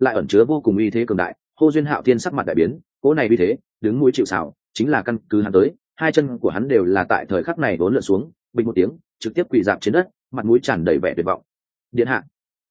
lại ẩn chứa vô cùng uy thế cường đại. Hô Duyên Hạo Thiên sắc mặt đại biến, cỗ này uy thế đứng mũi chịu sào, chính là căn cứ hắn tới. Hai chân của hắn đều là tại thời khắc này vốn lượn xuống, bình một tiếng trực tiếp quỳ dạp trên đất, mặt mũi tràn đầy vẻ tuyệt vọng. Điện hạ,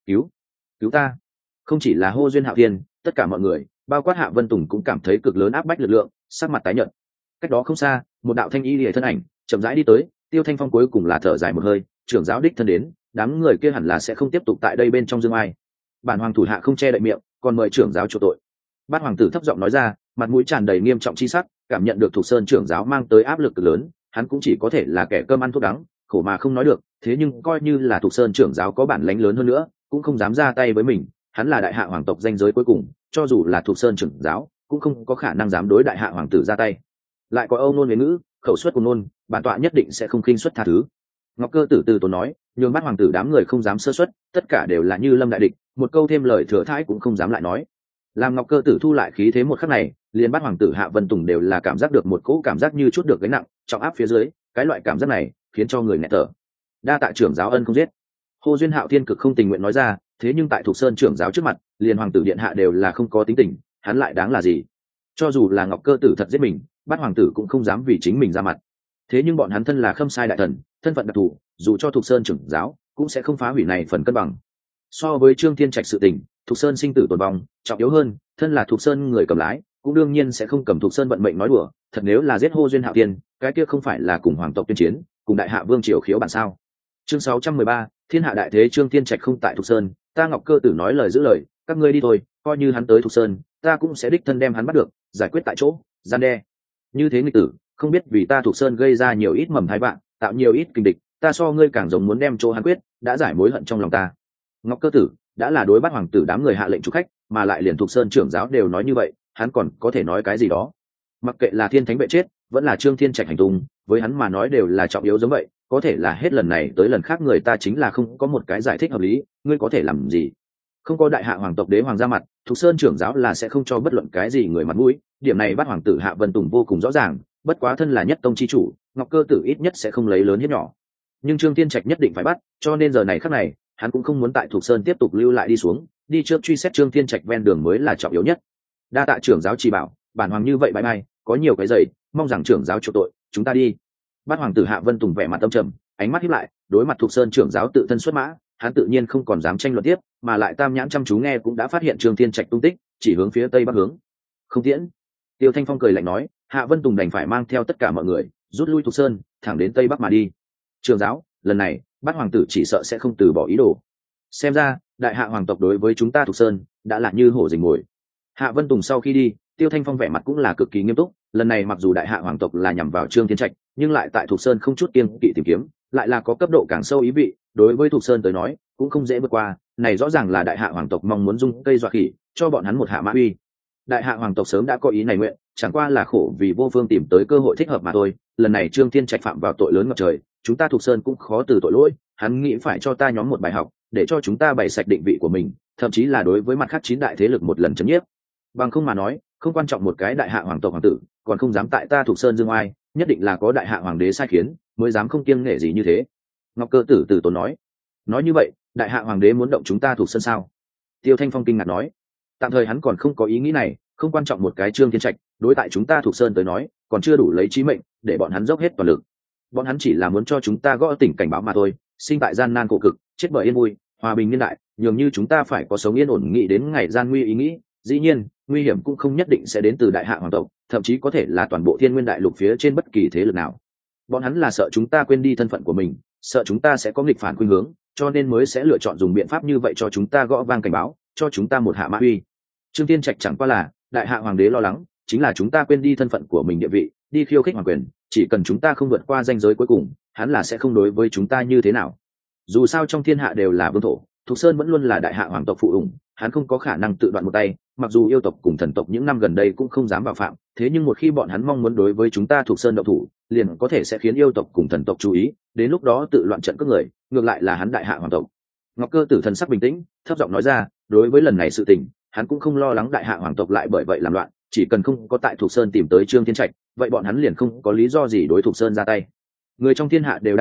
cứu ta! Không chỉ là Hô Duyên Hạo Thiên, tất cả mọi người, bao quát Hạ Vân Tùng cũng cảm thấy cực lớn áp bách lực lượng, sắc mặt tái nhợt. Cách đó không xa, một đạo thanh y liễu thân ảnh chậm rãi đi tới. Tiêu Thanh Phong cuối cùng là thở dài một hơi, trưởng giáo đích thân đến, đám người kia hẳn là sẽ không tiếp tục tại đây bên trong dương ai. Bản hoàng thủ hạ không che đậy miệng, còn mời trưởng giáo chuộc tội. Bát hoàng tử thấp giọng nói ra, mặt mũi tràn đầy nghiêm trọng chi sắc, cảm nhận được Thục Sơn trưởng giáo mang tới áp lực cực lớn, hắn cũng chỉ có thể là kẻ cơm ăn thuốc đắng, khổ mà không nói được. Thế nhưng coi như là Thục Sơn trưởng giáo có bản lãnh lớn hơn nữa, cũng không dám ra tay với mình. Hắn là đại hạ hoàng tộc danh giới cuối cùng, cho dù là Thục Sơn trưởng giáo, cũng không có khả năng dám đối đại hạ hoàng tử ra tay. Lại có âu nôn huế ngữ, khẩu suất của nôn, bản tọa nhất định sẽ không khinh suất tha thứ. Ngọc Cơ Tử từ tốn nói, nhường Bát hoàng tử đám người không dám sơ suất, tất cả đều là như lâm đại địch, một câu thêm lời thừa thãi cũng không dám lại nói. Làm Ngọc Cơ Tử thu lại khí thế một khắc này, liền Bát hoàng tử Hạ Vân Tùng đều là cảm giác được một cỗ cảm giác như chút được gánh nặng, trọng áp phía dưới, cái loại cảm giác này khiến cho người nghẹt thở. Đa tạ trưởng giáo ân không giết. Hồ Duyên Hạo Thiên cực không tình nguyện nói ra, thế nhưng tại Thục Sơn trưởng giáo trước mặt, liền hoàng tử điện hạ đều là không có tính tình, hắn lại đáng là gì? Cho dù là Ngọc Cơ Tử thật giết mình, Bát hoàng tử cũng không dám vì chính mình ra mặt. Thế nhưng bọn hắn thân là Khâm Sai đại thần, thân phận đặc thù, dù cho Thục Sơn trưởng giáo cũng sẽ không phá hủy này phần cân bằng. So với Trương Thiên Trạch sự tình, Thục Sơn sinh tử tồn vong trọng yếu hơn, thân là Thục Sơn người cầm lái, cũng đương nhiên sẽ không cầm Thục Sơn vận mệnh nói đùa. Thật nếu là giết Hồ Duyên Hạo Thiên, cái kia không phải là cùng hoàng tộc tuyên chiến, cùng đại hạ vương triều khiếu bản sao? Chương 613, Thiên hạ đại thế. Trương Thiên Trạch không tại Thục Sơn, ta Ngọc Cơ Tử nói lời giữ lời, các ngươi đi thôi, coi như hắn tới Thục Sơn, ta cũng sẽ đích thân đem hắn bắt được, giải quyết tại chỗ, gian đe. Như thế nghịch tử, không biết vì ta Thục Sơn gây ra nhiều ít mầm thái vạn, tạo nhiều ít kình địch, ta so ngươi càng giống muốn đem chỗ hắn quyết, đã giải mối hận trong lòng ta. Ngọc Cơ Tử đã là đối Bát hoàng tử đám người hạ lệnh chủ khách, mà lại liền Thục Sơn trưởng giáo đều nói như vậy, hắn còn có thể nói cái gì đó? Mặc kệ là Thiên Thánh vệ chết, vẫn là Trương Thiên Trạch hành tung, với hắn mà nói đều là trọng yếu giống vậy, có thể là hết lần này tới lần khác người ta chính là không có một cái giải thích hợp lý, ngươi có thể làm gì? Không có đại hạ hoàng tộc đế hoàng ra mặt, Thục Sơn trưởng giáo là sẽ không cho bất luận cái gì người mặt mũi, điểm này Bát hoàng tử Hạ Vân Tùng vô cùng rõ ràng, bất quá thân là nhất tông chi chủ, Ngọc Cơ Tử ít nhất sẽ không lấy lớn hiếp nhỏ. Nhưng Trương Thiên Trạch nhất định phải bắt, cho nên giờ này khắc này, hắn cũng không muốn tại Thục Sơn tiếp tục lưu lại đi xuống, đi trước truy xét Trương Thiên Trạch ven đường mới là trọng yếu nhất. Đa tạ trưởng giáo chỉ bảo, bản hoàng như vậy bye bye, có nhiều cái giày, mong rằng trưởng giáo chuộc tội, chúng ta đi. Bát hoàng tử Hạ Vân Tùng vẻ mặt âm trầm, ánh mắt híp lại, đối mặt Thục Sơn trưởng giáo tự thân xuất mã, hắn tự nhiên không còn dám tranh luận tiếp, mà lại tam nhãn chăm chú nghe cũng đã phát hiện Trương Thiên Trạch tung tích, chỉ hướng phía tây bắc hướng. Không tiễn. Tiêu Thanh Phong cười lạnh nói, Hạ Vân Tùng đành phải mang theo tất cả mọi người rút lui Thục Sơn, thẳng đến tây bắc mà đi. Trưởng giáo, lần này Bát hoàng tử chỉ sợ sẽ không từ bỏ ý đồ. Xem ra đại hạ hoàng tộc đối với chúng ta Thục Sơn đã là như hổ rình mồi. Hạ Vân Tùng sau khi đi, Tiêu Thanh Phong vẻ mặt cũng là cực kỳ nghiêm túc, lần này mặc dù đại hạ hoàng tộc là nhằm vào Trương Thiên Trạch, nhưng lại tại Thục Sơn không chút kiêng kỵ tìm kiếm, lại là có cấp độ càng sâu ý vị, đối với Thục Sơn tới nói, cũng không dễ vượt qua, này rõ ràng là đại hạ hoàng tộc mong muốn dung cây dọa khỉ, cho bọn hắn một hạ mã uy. Đại hạ hoàng tộc sớm đã có ý này nguyện, chẳng qua là khổ vì vô phương tìm tới cơ hội thích hợp mà thôi, lần này Trương Thiên Trạch phạm vào tội lớn ngập trời, chúng ta Thục Sơn cũng khó từ tội lỗi, hắn nghĩ phải cho ta nhóm một bài học, để cho chúng ta bày sạch định vị của mình, thậm chí là đối với mặt khác 9 đại thế lực một lần chấm nhiếp. Bằng không mà nói, không quan trọng một cái đại hạ hoàng tộc hoàng tử, còn không dám tại ta Thục Sơn dương oai, nhất định là có đại hạ hoàng đế sai khiến, mới dám không kiêng nể gì như thế. Ngọc Cơ Tử từ tốn nói như vậy, đại hạ hoàng đế muốn động chúng ta Thục Sơn sao? Tiêu Thanh Phong kinh ngạc nói, tạm thời hắn còn không có ý nghĩ này, không quan trọng một cái Trương Thiên Trạch, đối tại chúng ta Thục Sơn tới nói, còn chưa đủ lấy chí mệnh để bọn hắn dốc hết toàn lực. Bọn hắn chỉ là muốn cho chúng ta gõ tỉnh cảnh báo mà thôi, sinh tại gian nan khổ cực, chết bởi yên vui, hòa bình niên đại, nhường như chúng ta phải có sống yên ổn nghĩ đến ngày gian nguy ý nghĩ. Dĩ nhiên, nguy hiểm cũng không nhất định sẽ đến từ đại hạ hoàng tộc, thậm chí có thể là toàn bộ thiên nguyên đại lục phía trên bất kỳ thế lực nào. Bọn hắn là sợ chúng ta quên đi thân phận của mình, sợ chúng ta sẽ có nghịch phản khuynh hướng, cho nên mới sẽ lựa chọn dùng biện pháp như vậy cho chúng ta gõ vang cảnh báo, cho chúng ta một hạ mã uy. Trương Thiên Trạch chẳng qua là đại hạ hoàng đế lo lắng, chính là chúng ta quên đi thân phận của mình địa vị, đi khiêu khích hoàng quyền, chỉ cần chúng ta không vượt qua ranh giới cuối cùng, hắn là sẽ không đối với chúng ta như thế nào. Dù sao trong thiên hạ đều là vương thổ, Thục Sơn vẫn luôn là đại hạ hoàng tộc phụ ủng, hắn không có khả năng tự đoạn một tay, mặc dù yêu tộc cùng thần tộc những năm gần đây cũng không dám vào phạm, thế nhưng một khi bọn hắn mong muốn đối với chúng ta Thục Sơn động thủ, liền có thể sẽ khiến yêu tộc cùng thần tộc chú ý, đến lúc đó tự loạn trận các người, ngược lại là hắn đại hạ hoàng tộc. Ngọc Cơ Tử thần sắc bình tĩnh, thấp giọng nói ra, đối với lần này sự tình, hắn cũng không lo lắng đại hạ hoàng tộc lại bởi vậy làm loạn, chỉ cần không có tại Thục Sơn tìm tới Trương Thiên Trạch, vậy bọn hắn liền không có lý do gì đối Thục Sơn ra tay. Người trong thiên hạ đều đang nhìn,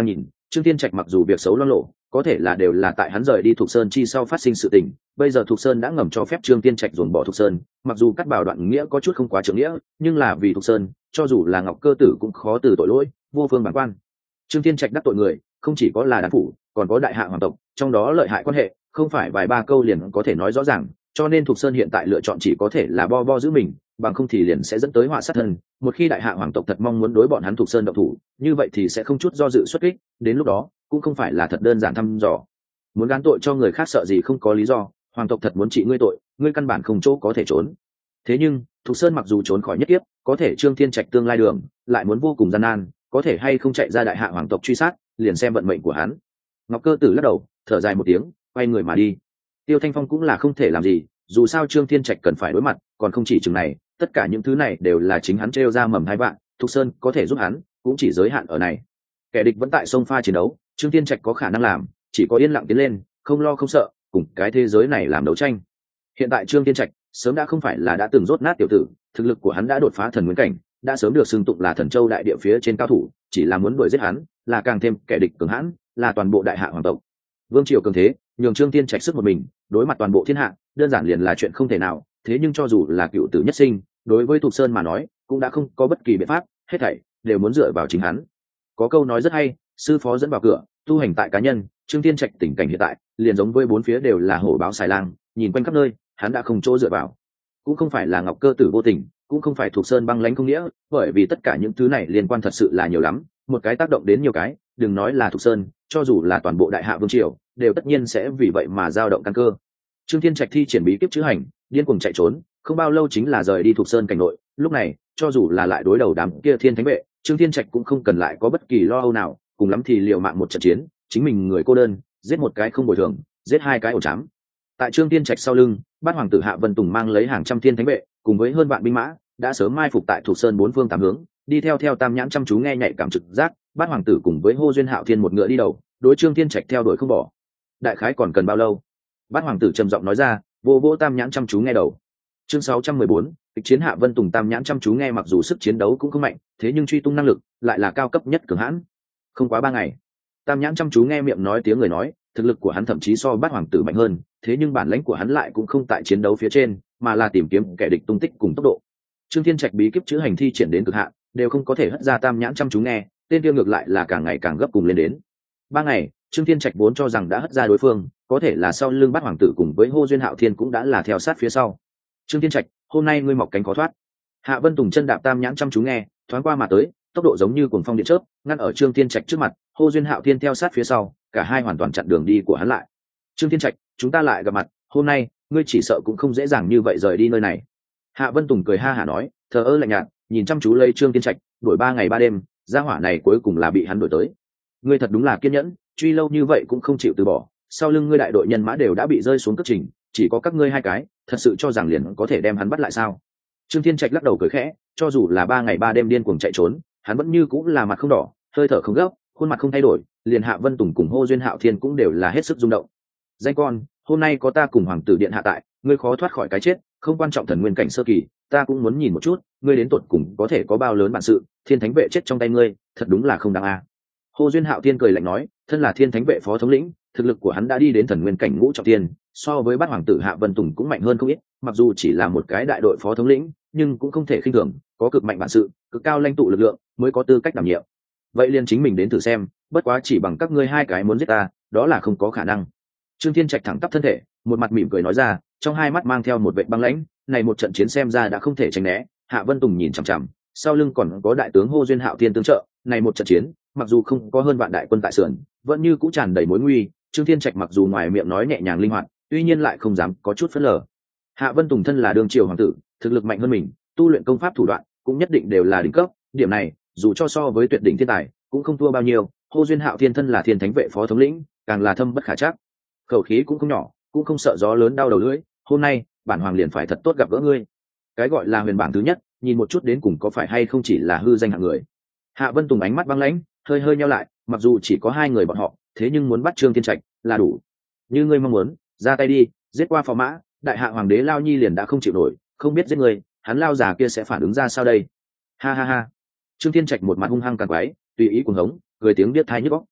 Trương Thiên Trạch mặc dù việc xấu loang lộ, có thể là đều là tại hắn rời đi Thục Sơn chi sau phát sinh sự tình. Bây giờ Thục Sơn đã ngầm cho phép Trương Thiên Trạch dồn bỏ Thục Sơn, mặc dù cắt bảo đoạn nghĩa có chút không quá trưởng nghĩa, nhưng là vì Thục Sơn, cho dù là Ngọc Cơ Tử cũng khó từ tội lỗi, vô phương bản quan. Trương Thiên Trạch đắc tội người, không chỉ có là đan phủ, còn có đại hạ hoàng tộc, trong đó lợi hại quan hệ, không phải vài ba câu liền có thể nói rõ ràng, cho nên Thục Sơn hiện tại lựa chọn chỉ có thể là bo bo giữ mình, bằng không thì liền sẽ dẫn tới họa sát thân. Một khi đại hạ hoàng tộc thật mong muốn đối bọn hắn Thục Sơn động thủ, như vậy thì sẽ không chút do dự xuất kích, đến lúc đó cũng không phải là thật đơn giản thăm dò. Muốn gán tội cho người khác sợ gì không có lý do, hoàng tộc thật muốn trị ngươi tội, ngươi căn bản không chỗ có thể trốn. Thế nhưng Thục Sơn mặc dù trốn khỏi nhất kiếp, có thể Trương Thiên Trạch tương lai đường lại muốn vô cùng gian nan, có thể hay không chạy ra đại hạ hoàng tộc truy sát, liền xem vận mệnh của hắn. Ngọc Cơ Tử lắc đầu, thở dài một tiếng, quay người mà đi. Tiêu Thanh Phong cũng là không thể làm gì, dù sao Trương Thiên Trạch cần phải đối mặt, còn không chỉ chừng này, tất cả những thứ này đều là chính hắn trêu ra mầm hai vạn, Thục Sơn có thể giúp hắn, cũng chỉ giới hạn ở này. Kẻ địch vẫn tại sông pha chiến đấu, Trương Thiên Trạch có khả năng làm, chỉ có yên lặng tiến lên, không lo không sợ, cùng cái thế giới này làm đấu tranh. Hiện tại Trương Thiên Trạch sớm đã không phải là đã từng rốt nát tiểu tử, thực lực của hắn đã đột phá thần nguyên cảnh, đã sớm được xưng tụng là Thần Châu đại địa phía trên cao thủ, chỉ là muốn đuổi giết hắn, là càng thêm kẻ địch cường hãn, là toàn bộ đại hạ hoàng tộc. Vương triều cường thế, nhường Trương Thiên Trạch sức một mình, đối mặt toàn bộ thiên hạ, đơn giản liền là chuyện không thể nào, thế nhưng cho dù là cựu tử nhất sinh, đối với Thục Sơn mà nói, cũng đã không có bất kỳ biện pháp, hết thảy đều muốn dựa vào chính hắn. Có câu nói rất hay, sư phó dẫn vào cửa, tu hành tại cá nhân. Trương Thiên Trạch tình cảnh hiện tại, liền giống với bốn phía đều là hổ báo xài lang, nhìn quanh khắp nơi, hắn đã không chỗ dựa vào. Cũng không phải là Ngọc Cơ Tử vô tình, cũng không phải Thục Sơn băng lãnh không nghĩa, bởi vì tất cả những thứ này liên quan thật sự là nhiều lắm, một cái tác động đến nhiều cái, đừng nói là Thục Sơn, cho dù là toàn bộ đại hạ vương triều, đều tất nhiên sẽ vì vậy mà dao động căn cơ. Trương Thiên Trạch thi triển bí kíp chữ hành, điên cuồng chạy trốn, không bao lâu chính là rời đi Thục Sơn cảnh nội. Lúc này, cho dù là lại đối đầu đám kia thiên thánh vệ, Trương Thiên Trạch cũng không cần lại có bất kỳ lo âu nào, cùng lắm thì liều mạng một trận chiến, chính mình người cô đơn, giết một cái không bồi thường, giết hai cái ổ chám. Tại Trương Thiên Trạch sau lưng, Bát hoàng tử Hạ Vân Tùng mang lấy hàng trăm thiên thánh vệ, cùng với hơn vạn binh mã, đã sớm mai phục tại Thục Sơn bốn phương tám hướng, đi theo Tam Nhãn chăm chú nghe nhạy cảm trực giác, Bát hoàng tử cùng với Hô Duyên Hạo Thiên một ngựa đi đầu, đối Trương Thiên Trạch theo đuổi không bỏ. Đại khái còn cần bao lâu? Bát hoàng tử trầm giọng nói ra, vô Tam Nhãn chăm chú nghe đầu. Chương 614, kịch chiến Hạ Vân Tùng Tam Nhãn chăm chú nghe mặc dù sức chiến đấu cũng không mạnh, thế nhưng truy tung năng lực lại là cao cấp nhất cường hãn. Không quá 3 ngày, Tam Nhãn chăm chú nghe miệng nói tiếng người nói, thực lực của hắn thậm chí so Bát hoàng tử mạnh hơn, thế nhưng bản lãnh của hắn lại cũng không tại chiến đấu phía trên, mà là tìm kiếm kẻ địch tung tích cùng tốc độ. Trương Thiên Trạch bí kíp chữ hành thi triển đến cực hạn, đều không có thể hất ra Tam Nhãn chăm chú nghe, tên kia ngược lại là càng ngày càng gấp cùng lên đến. 3 ngày, Trương Thiên Trạch vốn cho rằng đã hất ra đối phương, có thể là sau lưng Bát hoàng tử cùng với Hô Duyên Hạo Thiên cũng đã là theo sát phía sau. Trương Thiên Trạch, hôm nay ngươi mọc cánh khó thoát. Hạ Vân Tùng chân đạp Tam Nhãn chăm chú nghe, thoáng qua mà tới, tốc độ giống như cuồng phong điện chớp, ngăn ở Trương Thiên Trạch trước mặt. Hô Duyên Hạo Thiên theo sát phía sau, cả hai hoàn toàn chặn đường đi của hắn lại. Trương Thiên Trạch, chúng ta lại gặp mặt, hôm nay ngươi chỉ sợ cũng không dễ dàng như vậy rời đi nơi này. Hạ Vân Tùng cười ha hả nói, thờ ơ lạnh nhạt, nhìn chăm chú lấy Trương Thiên Trạch, đuổi 3 ngày 3 đêm, gia hỏa này cuối cùng là bị hắn đuổi tới. Ngươi thật đúng là kiên nhẫn, truy lâu như vậy cũng không chịu từ bỏ, sau lưng ngươi đại đội nhân mã đều đã bị rơi xuống cất trình, chỉ có các ngươi hai cái, thật sự cho rằng liền có thể đem hắn bắt lại sao? Trương Thiên Trạch lắc đầu cười khẽ, cho dù là 3 ngày 3 đêm điên cuồng chạy trốn, hắn vẫn như cũng là mặt không đỏ, hơi thở không gấp, khuôn mặt không thay đổi, liền Hạ Vân Tùng cùng Hô Duyên Hạo Thiên cũng đều là hết sức rung động. Danh con, hôm nay có ta cùng hoàng tử điện hạ tại, ngươi khó thoát khỏi cái chết, không quan trọng thần nguyên cảnh sơ kỳ, ta cũng muốn nhìn một chút, ngươi đến tột cùng có thể có bao lớn bản sự, thiên thánh vệ chết trong tay ngươi, thật đúng là không đáng a. Hô Duyên Hạo Thiên cười lạnh nói, thân là thiên thánh vệ phó thống lĩnh, thực lực của hắn đã đi đến thần nguyên cảnh ngũ trọng thiên, so với Bát hoàng tử Hạ Vân Tùng cũng mạnh hơn không ít, mặc dù chỉ là một cái đại đội phó thống lĩnh, nhưng cũng không thể khinh thường, có cực mạnh bản sự, cực cao lãnh tụ lực lượng, mới có tư cách đảm nhiệm. Vậy liền chính mình đến thử xem, bất quá chỉ bằng các ngươi hai cái muốn giết ta, đó là không có khả năng. Trương Thiên Trạch thẳng tắp thân thể, một mặt mỉm cười nói ra, trong hai mắt mang theo một vẻ băng lãnh, này một trận chiến xem ra đã không thể tránh né. Hạ Vân Tùng nhìn chằm chằm, sau lưng còn có đại tướng Hô Duyên Hạo Thiên tương trợ, này một trận chiến, mặc dù không có hơn vạn đại quân tại sườn, vẫn như cũng tràn đầy mối nguy. Trương Thiên Trạch mặc dù ngoài miệng nói nhẹ nhàng linh hoạt, tuy nhiên lại không dám có chút phớt lờ. Hạ Vân Tùng thân là đương triều hoàng tử, thực lực mạnh hơn mình, tu luyện công pháp thủ đoạn cũng nhất định đều là đỉnh cấp, điểm này dù cho so với tuyệt đỉnh thiên tài cũng không thua bao nhiêu. Hô Duyên Hạo Thiên thân là thiên thánh vệ phó thống lĩnh, càng là thâm bất khả trắc, khẩu khí cũng không nhỏ, cũng không sợ gió lớn đau đầu lưỡi. Hôm nay bản hoàng liền phải thật tốt gặp gỡ ngươi. Cái gọi là huyền bảng thứ nhất, nhìn một chút đến cùng có phải hay không chỉ là hư danh hạng người. Hạ Vân Tùng ánh mắt băng lãnh, hơi hơi nheo lại, mặc dù chỉ có 2 người bọn họ, thế nhưng muốn bắt Trương Thiên Trạch là đủ. Như ngươi mong muốn, ra tay đi, giết qua phò mã, đại hạ hoàng đế Lao Nhi liền đã không chịu nổi, không biết giết người, hắn lao già kia sẽ phản ứng ra sao đây? Ha ha ha. Trương Thiên Trạch một mặt hung hăng càng quái, tùy ý cuồng hống, cười tiếng biết thai nhức óc.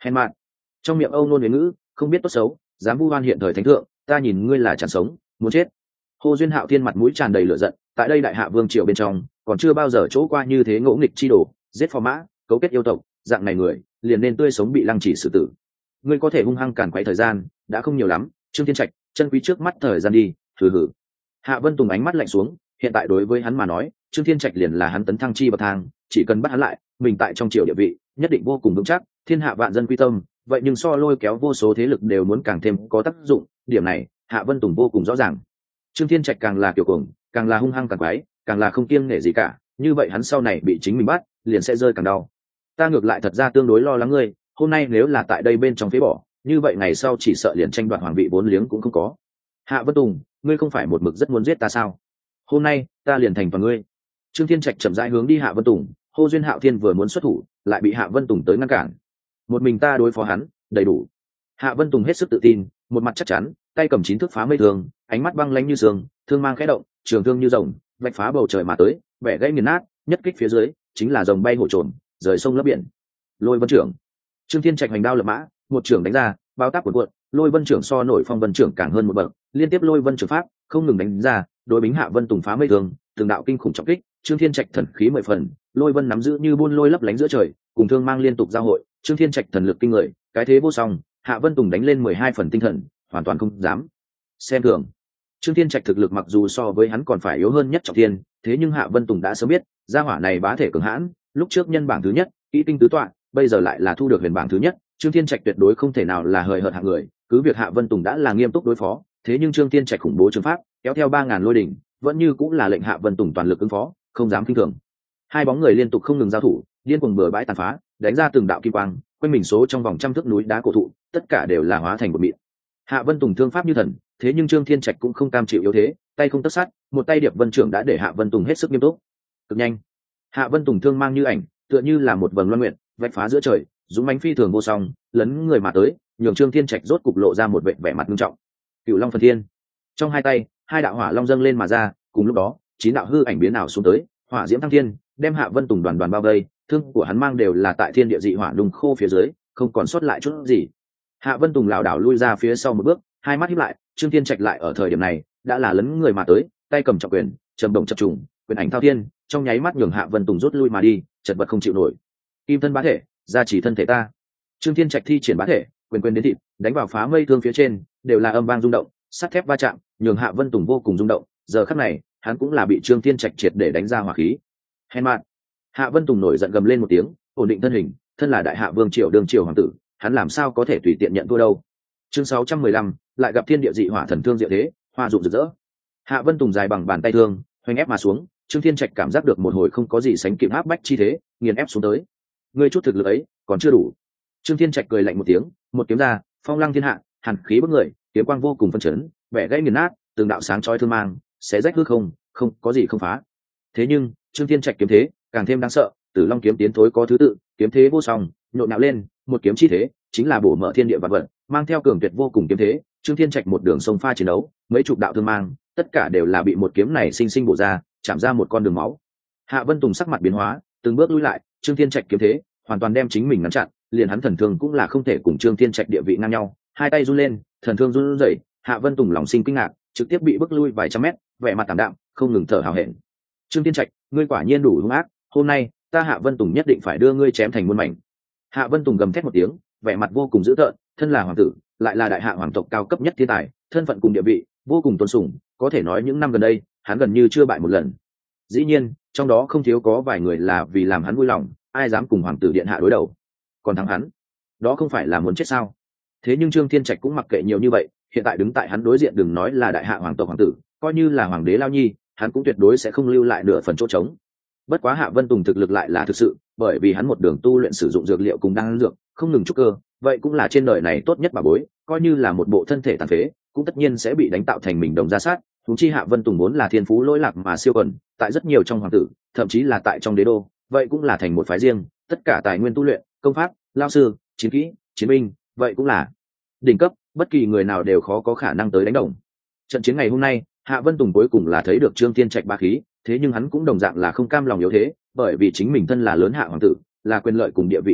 hèn mạn, trong miệng âu nôn huế ngữ, không biết tốt xấu, dám vu oan hiện thời thánh thượng, ta nhìn ngươi là chẳng sống muốn chết. Hồ Duyên Hạo Thiên mặt mũi tràn đầy lửa giận, tại đây đại hạ vương triều bên trong còn chưa bao giờ chỗ qua như thế ngỗ nghịch chi đồ, giết phò mã, cấu kết yêu tộc, dạng này người liền nên tươi sống bị lăng chỉ xử tử. Ngươi có thể hung hăng cản quấy thời gian đã không nhiều lắm, Trương Thiên Trạch chân quý trước mắt thời gian đi. Hừ hừ. Hạ Vân Tùng ánh mắt lạnh xuống, hiện tại đối với hắn mà nói, Trương Thiên Trạch liền là hắn tấn thăng chi bậc thang, chỉ cần bắt hắn lại, mình tại trong triều địa vị nhất định vô cùng vững chắc, thiên hạ vạn dân quy tâm. Vậy nhưng so lôi kéo vô số thế lực đều muốn càng thêm có tác dụng, điểm này Hạ Vân Tùng vô cùng rõ ràng. Trương Thiên Trạch càng là kiểu cuồng, càng là hung hăng càng quái, càng là không kiêng nể gì cả, như vậy hắn sau này bị chính mình bắt, liền sẽ rơi càng đau. Ta ngược lại thật ra tương đối lo lắng ngươi, hôm nay nếu là tại đây bên trong phế bỏ, như vậy ngày sau chỉ sợ liền tranh đoạt hoàng vị vốn liếng cũng không có. Hạ Vân Tùng, ngươi không phải một mực rất muốn giết ta sao? Hôm nay ta liền thành toàn ngươi. Trương Thiên Trạch chậm rãi hướng đi Hạ Vân Tùng, Hồ Duyên Hạo Thiên vừa muốn xuất thủ, lại bị Hạ Vân Tùng tới ngăn cản. Một mình ta đối phó hắn, đầy đủ. Hạ Vân Tùng hết sức tự tin, một mặt chắc chắn, tay cầm 9 thước phá mây thương, ánh mắt băng lãnh như sương, thương mang khẽ động, trường thương như rồng, vạch phá bầu trời mà tới, bẻ gãy nghiền nát, nhất kích phía dưới, chính là rồng bay hổ trồn, rời sông lấp biển. Lôi Vân trưởng. Trương Thiên Trạch hành đao lập mã, một trưởng đánh ra, bao tác cuộn cuộn, Lôi Vân trưởng so nổi Phong Vân trưởng càng hơn một bậc, liên tiếp Lôi Vân trưởng pháp không ngừng đánh ra, đối bính Hạ Vân Tùng phá mây thương, từng đạo kinh khủng trọng kích, Trương Thiên Trạch thần khí 10 phần, Lôi Vân nắm giữ như buôn lôi lấp lánh giữa trời, cùng thương mang liên tục giao hội, Trương Thiên Trạch thần lực kinh người, cái thế vô song, Hạ Vân Tùng đánh lên 12 phần tinh thần, hoàn toàn không dám xem thường. Trương Thiên Trạch thực lực mặc dù so với hắn còn phải yếu hơn nhất trọng thiên, thế nhưng Hạ Vân Tùng đã sớm biết, gia hỏa này bá thể cường hãn, lúc trước nhân bảng thứ nhất, kỹ kinh tứ tọa, bây giờ lại là thu được huyền bảng thứ nhất, Trương Thiên Trạch tuyệt đối không thể nào là hời hợt hạng người, cứ việc Hạ Vân Tùng đã là nghiêm túc đối phó, thế nhưng Trương Thiên Trạch khủng bố trường pháp, kéo theo 3000 lôi đỉnh, vẫn như cũng là lệnh Hạ Vân Tùng toàn lực ứng phó, không dám khinh thường. Hai bóng người liên tục không ngừng giao thủ, điên cuồng bừa bãi tàn phá, đánh ra từng đạo kim quang, quanh mình số trong vòng trăm thước núi đá cổ thụ, tất cả đều là hóa thành một mịn. Hạ Vân Tùng thương pháp như thần, thế nhưng Trương Thiên Trạch cũng không cam chịu yếu thế, tay không tất sát, một tay Điệp Vân trưởng đã để Hạ Vân Tùng hết sức nghiêm túc. Cực nhanh, Hạ Vân Tùng thương mang như ảnh, tựa như là một vầng loan nguyện, vạch phá giữa trời, dũng mãnh phi thường vô song, lấn người mà tới, nhường Trương Thiên Trạch rốt cục lộ ra một vẻ mặt nghiêm trọng. Cửu Long Phần Thiên. Trong hai tay, hai đạo hỏa long dâng lên mà ra, cùng lúc đó, 9 đạo hư ảnh biến ảo xuống tới, hỏa diễm thăng thiên, đem Hạ Vân Tùng đoàn đoàn bao vây, thương của hắn mang đều là tại thiên địa dị hỏa đùng khô phía dưới, không còn sót lại chút gì. Hạ Vân Tùng lảo đảo lui ra phía sau một bước, hai mắt híp lại, Trương Thiên Trạch lại ở thời điểm này đã là lấn người mà tới, tay cầm trọng quyền, trầm động chập trùng, quyền ảnh thao thiên, trong nháy mắt nhường Hạ Vân Tùng rút lui mà đi, chật vật không chịu nổi. Kim thân bá thể, gia trì thân thể ta. Trương Thiên Trạch thi triển bá thể, quyền quyền đến thịt, đánh vào phá mây thương phía trên, đều là âm vang rung động, sắt thép va chạm, nhường Hạ Vân Tùng vô cùng rung động. Giờ khắc này, hắn cũng là bị Trương Thiên Trạch triệt để đánh ra hỏa khí. Hèn mạn. Hạ Vân Tùng nổi giận gầm lên một tiếng, ổn định thân hình, thân là đại hạ vương triều đương triều hoàng tử, hắn làm sao có thể tùy tiện nhận thua đâu. Chương 615, lại gặp thiên địa dị hỏa thần thương diệu thế, hoa dụng rực rỡ. Hạ Vân Tùng dài bằng bàn tay thương, hoành ép mà xuống, Trương Thiên Trạch cảm giác được một hồi không có gì sánh kịp áp bách chi thế, nghiền ép xuống tới. Ngươi chút thực lực ấy, còn chưa đủ. Trương Thiên Trạch cười lạnh một tiếng, một kiếm ra, phong lăng thiên hạ, hàn khí bức người, kiếm quang vô cùng phân chấn, bẻ gãy nghiền nát, từng đạo sáng chói thương mang, xé rách hư không, không có gì không phá. Thế nhưng, Trương Thiên Trạch kiếm thế càng thêm đáng sợ, Tử Long kiếm tiến thối có thứ tự, kiếm thế vô song, nhộn nhạo lên, một kiếm chi thế, chính là bổ mở thiên địa vạn vật, mang theo cường tuyệt vô cùng kiếm thế, Trương Thiên Trạch một đường sông pha chiến đấu, mấy chục đạo thương mang, tất cả đều là bị một kiếm này sinh sinh bổ ra, chạm ra một con đường máu. Hạ Vân Tùng sắc mặt biến hóa, từng bước lùi lại, Trương Thiên Trạch kiếm thế, hoàn toàn đem chính mình ngăn chặn, liền hắn thần thương cũng là không thể cùng Trương Thiên Trạch địa vị ngang nhau, hai tay run lên, thần thương run rẩy, Hạ Vân Tùng lòng sinh kinh ngạc, trực tiếp bị bước lui vài trăm mét, vẻ mặt tạm đạm, không ngừng thở hào hẹn. Trương Thiên Trạch, ngươi quả nhiên đủ hung ác, hôm nay ta Hạ Vân Tùng nhất định phải đưa ngươi chém thành muôn mảnh. Hạ Vân Tùng gầm thét một tiếng, vẻ mặt vô cùng dữ tợn, thân là hoàng tử, lại là đại hạ hoàng tộc cao cấp nhất thiên tài, thân phận cùng địa vị vô cùng tôn sùng, có thể nói những năm gần đây, hắn gần như chưa bại một lần. Dĩ nhiên, trong đó không thiếu có vài người là vì làm hắn vui lòng, ai dám cùng hoàng tử điện hạ đối đầu. Còn thắng hắn, đó không phải là muốn chết sao? Thế nhưng Trương Thiên Trạch cũng mặc kệ nhiều như vậy, hiện tại đứng tại hắn đối diện đừng nói là đại hạ hoàng tộc hoàng tử, coi như là hoàng đế Lao Nhi, hắn cũng tuyệt đối sẽ không lưu lại nửa phần chỗ trống. Bất quá Hạ Vân Tùng thực lực lại là thực sự, bởi vì hắn một đường tu luyện sử dụng dược liệu cùng đan dược, không ngừng trúc cơ, vậy cũng là trên đời này tốt nhất bà bối, coi như là một bộ thân thể tàn phế, cũng tất nhiên sẽ bị đánh tạo thành mình đồng ra sát. Huống chi Hạ Vân Tùng vốn là thiên phú lỗi lạc mà siêu quần, tại rất nhiều trong hoàng tử, thậm chí là tại trong đế đô, vậy cũng là thành một phái riêng, tất cả tài nguyên tu luyện, công pháp, lao sư, chiến kỹ, chiến binh, vậy cũng là đỉnh cấp, bất kỳ người nào đều khó có khả năng tới đánh đồng. Trận chiến ngày hôm nay, Hạ Vân Tùng cuối cùng là thấy được Trương Thiên Trạch bá khí, thế nhưng hắn cũng đồng dạng là không cam lòng yếu thế, bởi vì chính mình thân là lớn hạ hoàng tử, là quyền lợi cùng địa vị biểu tượng,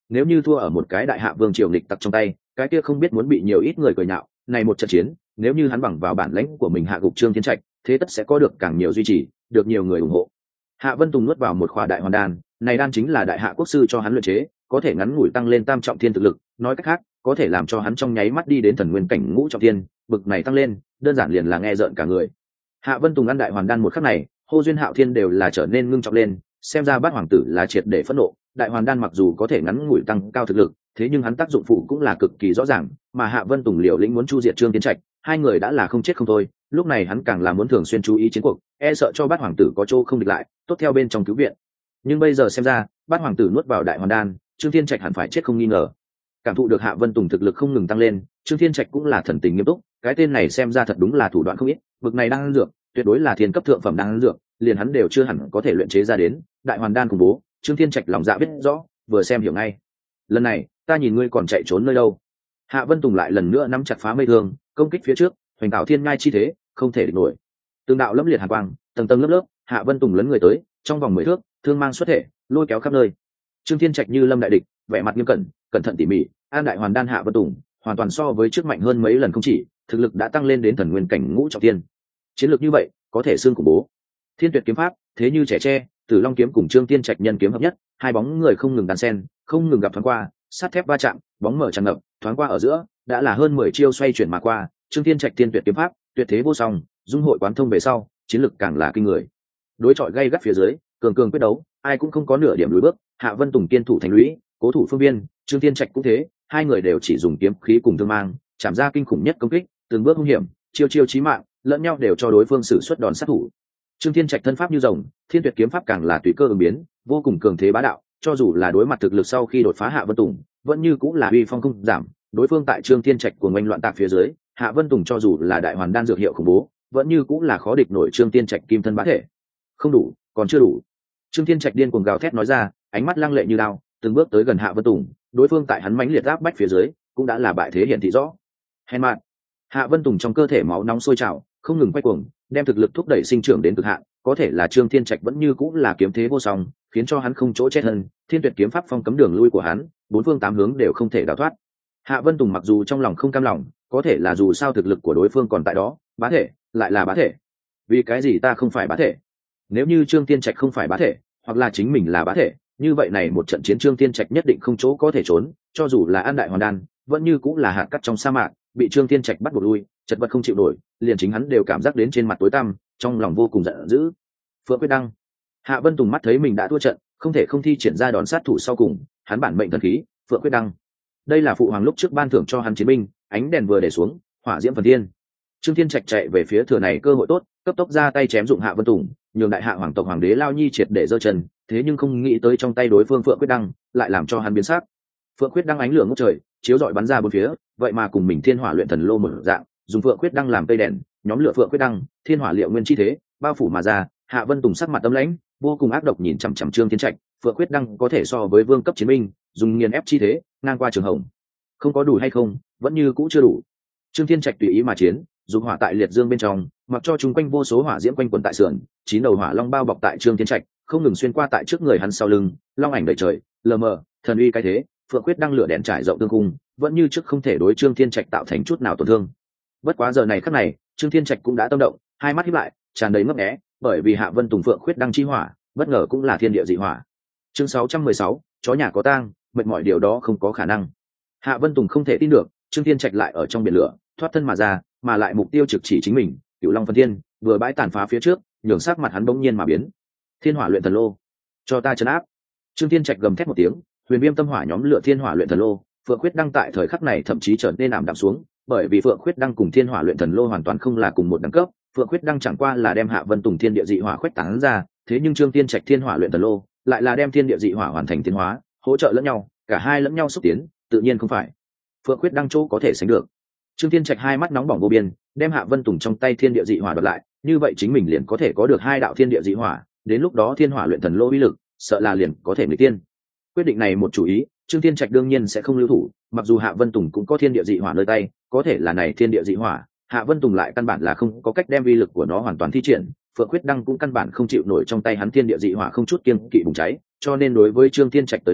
nếu như thua ở một cái đại hạ vương triều lịch tặc trong tay, cái kia không biết muốn bị nhiều ít người cười nhạo. Này một trận chiến, nếu như hắn bằng vào bản lãnh của mình hạ gục Trương Thiên Trạch, thế tất sẽ có được càng nhiều duy trì, được nhiều người ủng hộ. Hạ Vân Tùng nuốt vào một khỏa đại hoàn đan, này đan chính là đại hạ quốc sư cho hắn luyện chế, có thể ngắn ngủi tăng lên tam trọng thiên thực lực, nói cách khác, có thể làm cho hắn trong nháy mắt đi đến thần nguyên cảnh ngũ trọng thiên, bực này tăng lên, đơn giản liền là nghe rợn cả người. Hạ Vân Tùng ăn đại hoàn đan một khắc này, Hô Duyên Hạo Thiên đều là trở nên ngưng trọng lên, xem ra Bát hoàng tử là triệt để phẫn nộ. Đại hoàn đan mặc dù có thể ngắn ngủi tăng cao thực lực, thế nhưng hắn tác dụng phụ cũng là cực kỳ rõ ràng, mà Hạ Vân Tùng liều lĩnh muốn chu diệt Trương Tiến Trạch, hai người đã là không chết không thôi, lúc này hắn càng là muốn thường xuyên chú ý chiến cuộc, e sợ cho Bát hoàng tử có chỗ không địch lại, tốt theo bên trong cứu viện. Nhưng bây giờ xem ra, Bát hoàng tử nuốt vào đại hoàn đan, Trương Thiên Trạch hẳn phải chết không nghi ngờ. Cảm thụ được Hạ Vân Tùng thực lực không ngừng tăng lên, Trương Thiên Trạch cũng là thần tình nghiêm túc, cái tên này xem ra thật đúng là thủ đoạn không ít, bực này đang dược, tuyệt đối là thiên cấp thượng phẩm đang dược, liền hắn đều chưa hẳn có thể luyện chế ra đến, đại hoàn đan khủng bố, Trương Thiên Trạch lòng dạ biết rõ, vừa xem hiểu ngay. Lần này, ta nhìn ngươi còn chạy trốn nơi đâu? Hạ Vân Tùng lại lần nữa nắm chặt phá mây thương, công kích phía trước, hoành tạo thiên ngai chi thế, không thể địch nổi. Từng đạo lẫm liệt hàn quang, tầng tầng lớp lớp, Hạ Vân Tùng lấn người tới, trong vòng 10 thước, thương mang xuất thể, lôi kéo khắp nơi. Trương Thiên Trạch như lâm đại địch, vẻ mặt nghiêm cẩn, cẩn thận tỉ mỉ, an đại hoàn đan Hạ Vân Tùng, hoàn toàn so với trước mạnh hơn mấy lần không chỉ, thực lực đã tăng lên đến thần nguyên cảnh ngũ trọng thiên. Chiến lược như vậy, có thể xương khủng bố. Thiên tuyệt kiếm pháp, thế như trẻ tre, Tử Long kiếm cùng Trương Thiên Trạch nhân kiếm hợp nhất, hai bóng người không ngừng đan xen, không ngừng gặp thoáng qua, sắt thép va chạm, bóng mở tràn ngập, thoáng qua ở giữa, đã là hơn 10 chiêu xoay chuyển mà qua, Trương Thiên Trạch thiên tuyệt kiếm pháp, tuyệt thế vô song, dung hội quán thông về sau, chiến lực càng là kinh người. Đối chọi gay gắt phía dưới, cường cường quyết đấu, ai cũng không có nửa điểm lùi bước, Hạ Vân Tùng kiên thủ thành lũy, cố thủ phương viên, Trương Thiên Trạch cũng thế, hai người đều chỉ dùng kiếm khí cùng thương mang, chạm ra kinh khủng nhất công kích, từng bước hung hiểm, chiêu chiêu chí mạng, lẫn nhau đều cho đối phương sử xuất đòn sát thủ. Trương Thiên Trạch thân pháp như rồng, thiên tuyệt kiếm pháp càng là tùy cơ ứng biến, vô cùng cường thế bá đạo, cho dù là đối mặt thực lực sau khi đột phá Hạ Vân Tùng, vẫn như cũng là uy phong không giảm. Đối phương tại Trương Thiên Trạch cuồng oanh loạn tạc phía dưới, Hạ Vân Tùng cho dù là đại hoàn đan dược hiệu khủng bố, vẫn như cũng là khó địch nổi Trương Thiên Trạch kim thân bá thể. Không đủ, còn chưa đủ. Trương Thiên Trạch điên cuồng gào thét nói ra, ánh mắt lăng lệ như đao, từng bước tới gần Hạ Vân Tùng, đối phương tại hắn mãnh liệt áp bách phía dưới, cũng đã là bại thế hiển thị rõ. Hèn mạn. Hạ Vân Tùng trong cơ thể máu nóng sôi trào, không ngừng quay cuồng, đem thực lực thúc đẩy sinh trưởng đến cực hạn, có thể là Trương Thiên Trạch vẫn như cũng là kiếm thế vô song, khiến cho hắn không chỗ chết hơn, thiên tuyệt kiếm pháp phong cấm đường lui của hắn, bốn phương tám hướng đều không thể đào thoát. Hạ Vân Tùng mặc dù trong lòng không cam lòng, có thể là dù sao thực lực của đối phương còn tại đó, bá thể, lại là bá thể. Vì cái gì ta không phải bá thể? Nếu như Trương Thiên Trạch không phải bá thể, hoặc là chính mình là bá thể, như vậy này một trận chiến Trương Thiên Trạch nhất định không chỗ có thể trốn, cho dù là an đại hoàn đan, vẫn như cũng là hạt cát trong sa mạc, bị Trương Thiên Trạch bắt buộc lui, chật vật không chịu nổi, liền chính hắn đều cảm giác đến trên mặt tối tăm, trong lòng vô cùng giận dữ. Phượng Quyết Đăng. Hạ Vân Tùng mắt thấy mình đã thua trận, không thể không thi triển ra đòn sát thủ sau cùng, hắn bản mệnh thần khí, Phượng Quyết Đăng. Đây là phụ hoàng lúc trước ban thưởng cho hắn chiến binh, ánh đèn vừa để xuống, hỏa diễm phần thiên. Trương Thiên Trạch chạy về phía thừa này cơ hội tốt, cấp tốc ra tay chém dụng Hạ Vân Tùng, nhường đại hạ hoàng tộc hoàng đế Lao Nhi triệt để giơ chân, thế nhưng không nghĩ tới trong tay đối phương Phượng Quyết Đăng, lại làm cho hắn biến sắc. Phượng Quyết Đăng ánh lửa ngút trời, chiếu rọi bắn ra bốn phía, vậy mà cùng mình Thiên Hỏa luyện thần lô một dạng, dùng Phượng Quyết Đăng làm cây đèn, nhóm lửa Phượng Quyết Đăng, thiên hỏa liệu nguyên chi thế, bao phủ mà ra. Hạ Vân Tùng sắc mặt âm lãnh, vô cùng ác độc nhìn chằm chằm Trương Thiên Trạch, Phượng Quyết Đăng có thể so với vương cấp chiến binh, dùng nghiền ép chi thế, ngang qua trường hồng. Không có đủ hay không, vẫn như cũ chưa đủ. Trương Thiên Trạch tùy ý mà chiến, dùng hỏa tại liệt dương bên trong, mặc cho chúng quanh vô số hỏa diễm quanh quẩn tại sườn, chín đầu hỏa long bao bọc tại Trương Thiên Trạch, không ngừng xuyên qua tại trước người hắn sau lưng, long ảnh đầy trời, lờ mờ, thần uy cái thế, Phượng Quyết Đăng lửa đèn trải rộng tương cung, vẫn như trước không thể đối Trương Thiên Trạch tạo thành chút nào tổn thương. Bất quá giờ này khắc này, Trương Thiên Trạch cũng đã tâm động, hai mắt híp lại, tràn đầy ngấp nghé, bởi vì Hạ Vân Tùng Phượng Quyết Đăng chi hỏa, bất ngờ cũng là thiên địa dị hỏa. Chương 616, chó nhà có tang, mệt mỏi điều đó không có khả năng. Hạ Vân Tùng không thể tin được, Trương Thiên Trạch lại ở trong biển lửa, thoát thân mà ra, mà lại mục tiêu trực chỉ chính mình, Cửu Long Phân Thiên, vừa bãi tàn phá phía trước, nhường sắc mặt hắn bỗng nhiên mà biến. Thiên Hỏa luyện thần lô, cho ta trấn áp. Trương Thiên Trạch gầm thét một tiếng, huyền viêm tâm hỏa nhóm lửa Thiên Hỏa luyện thần lô, Phượng Quyết Đăng tại thời khắc này thậm chí trở nên ảm đạm xuống, bởi vì Phượng Quyết Đăng cùng Thiên Hỏa luyện thần lô hoàn toàn không là cùng một đẳng cấp. Phượng Quyết Đăng chẳng qua là đem Hạ Vân Tùng thiên địa dị hỏa khuếch tán ra, thế nhưng Trương Thiên Trạch Thiên Hỏa luyện thần lô lại là đem thiên địa dị hỏa hoàn thành tiến hóa, hỗ trợ lẫn nhau, cả hai lẫn nhau xúc tiến, tự nhiên không phải Phượng Quyết Đăng chỗ có thể sánh được. Trương Thiên Trạch hai mắt nóng bỏng vô biên, đem Hạ Vân Tùng trong tay thiên địa dị hỏa đoạt lại, như vậy chính mình liền có thể có được hai đạo thiên địa dị hỏa, đến lúc đó Thiên Hỏa luyện thần lô uy lực, sợ là liền có thể người tiên. Quyết định này một chủ ý, Trương Thiên Trạch đương nhiên sẽ không lưu thủ, mặc dù Hạ Vân Tùng cũng có thiên địa dị hỏa nơi tay, có thể là này thiên địa dị hỏa, Hạ Vân Tùng lại căn bản là không có cách đem uy lực của nó hoàn toàn thi triển, Phượng Quyết Đăng cũng căn bản không chịu nổi trong tay hắn thiên địa dị hỏa không chút kiêng kỵ bùng cháy, cho nên đối với Trương Thiên Trạch tới nói,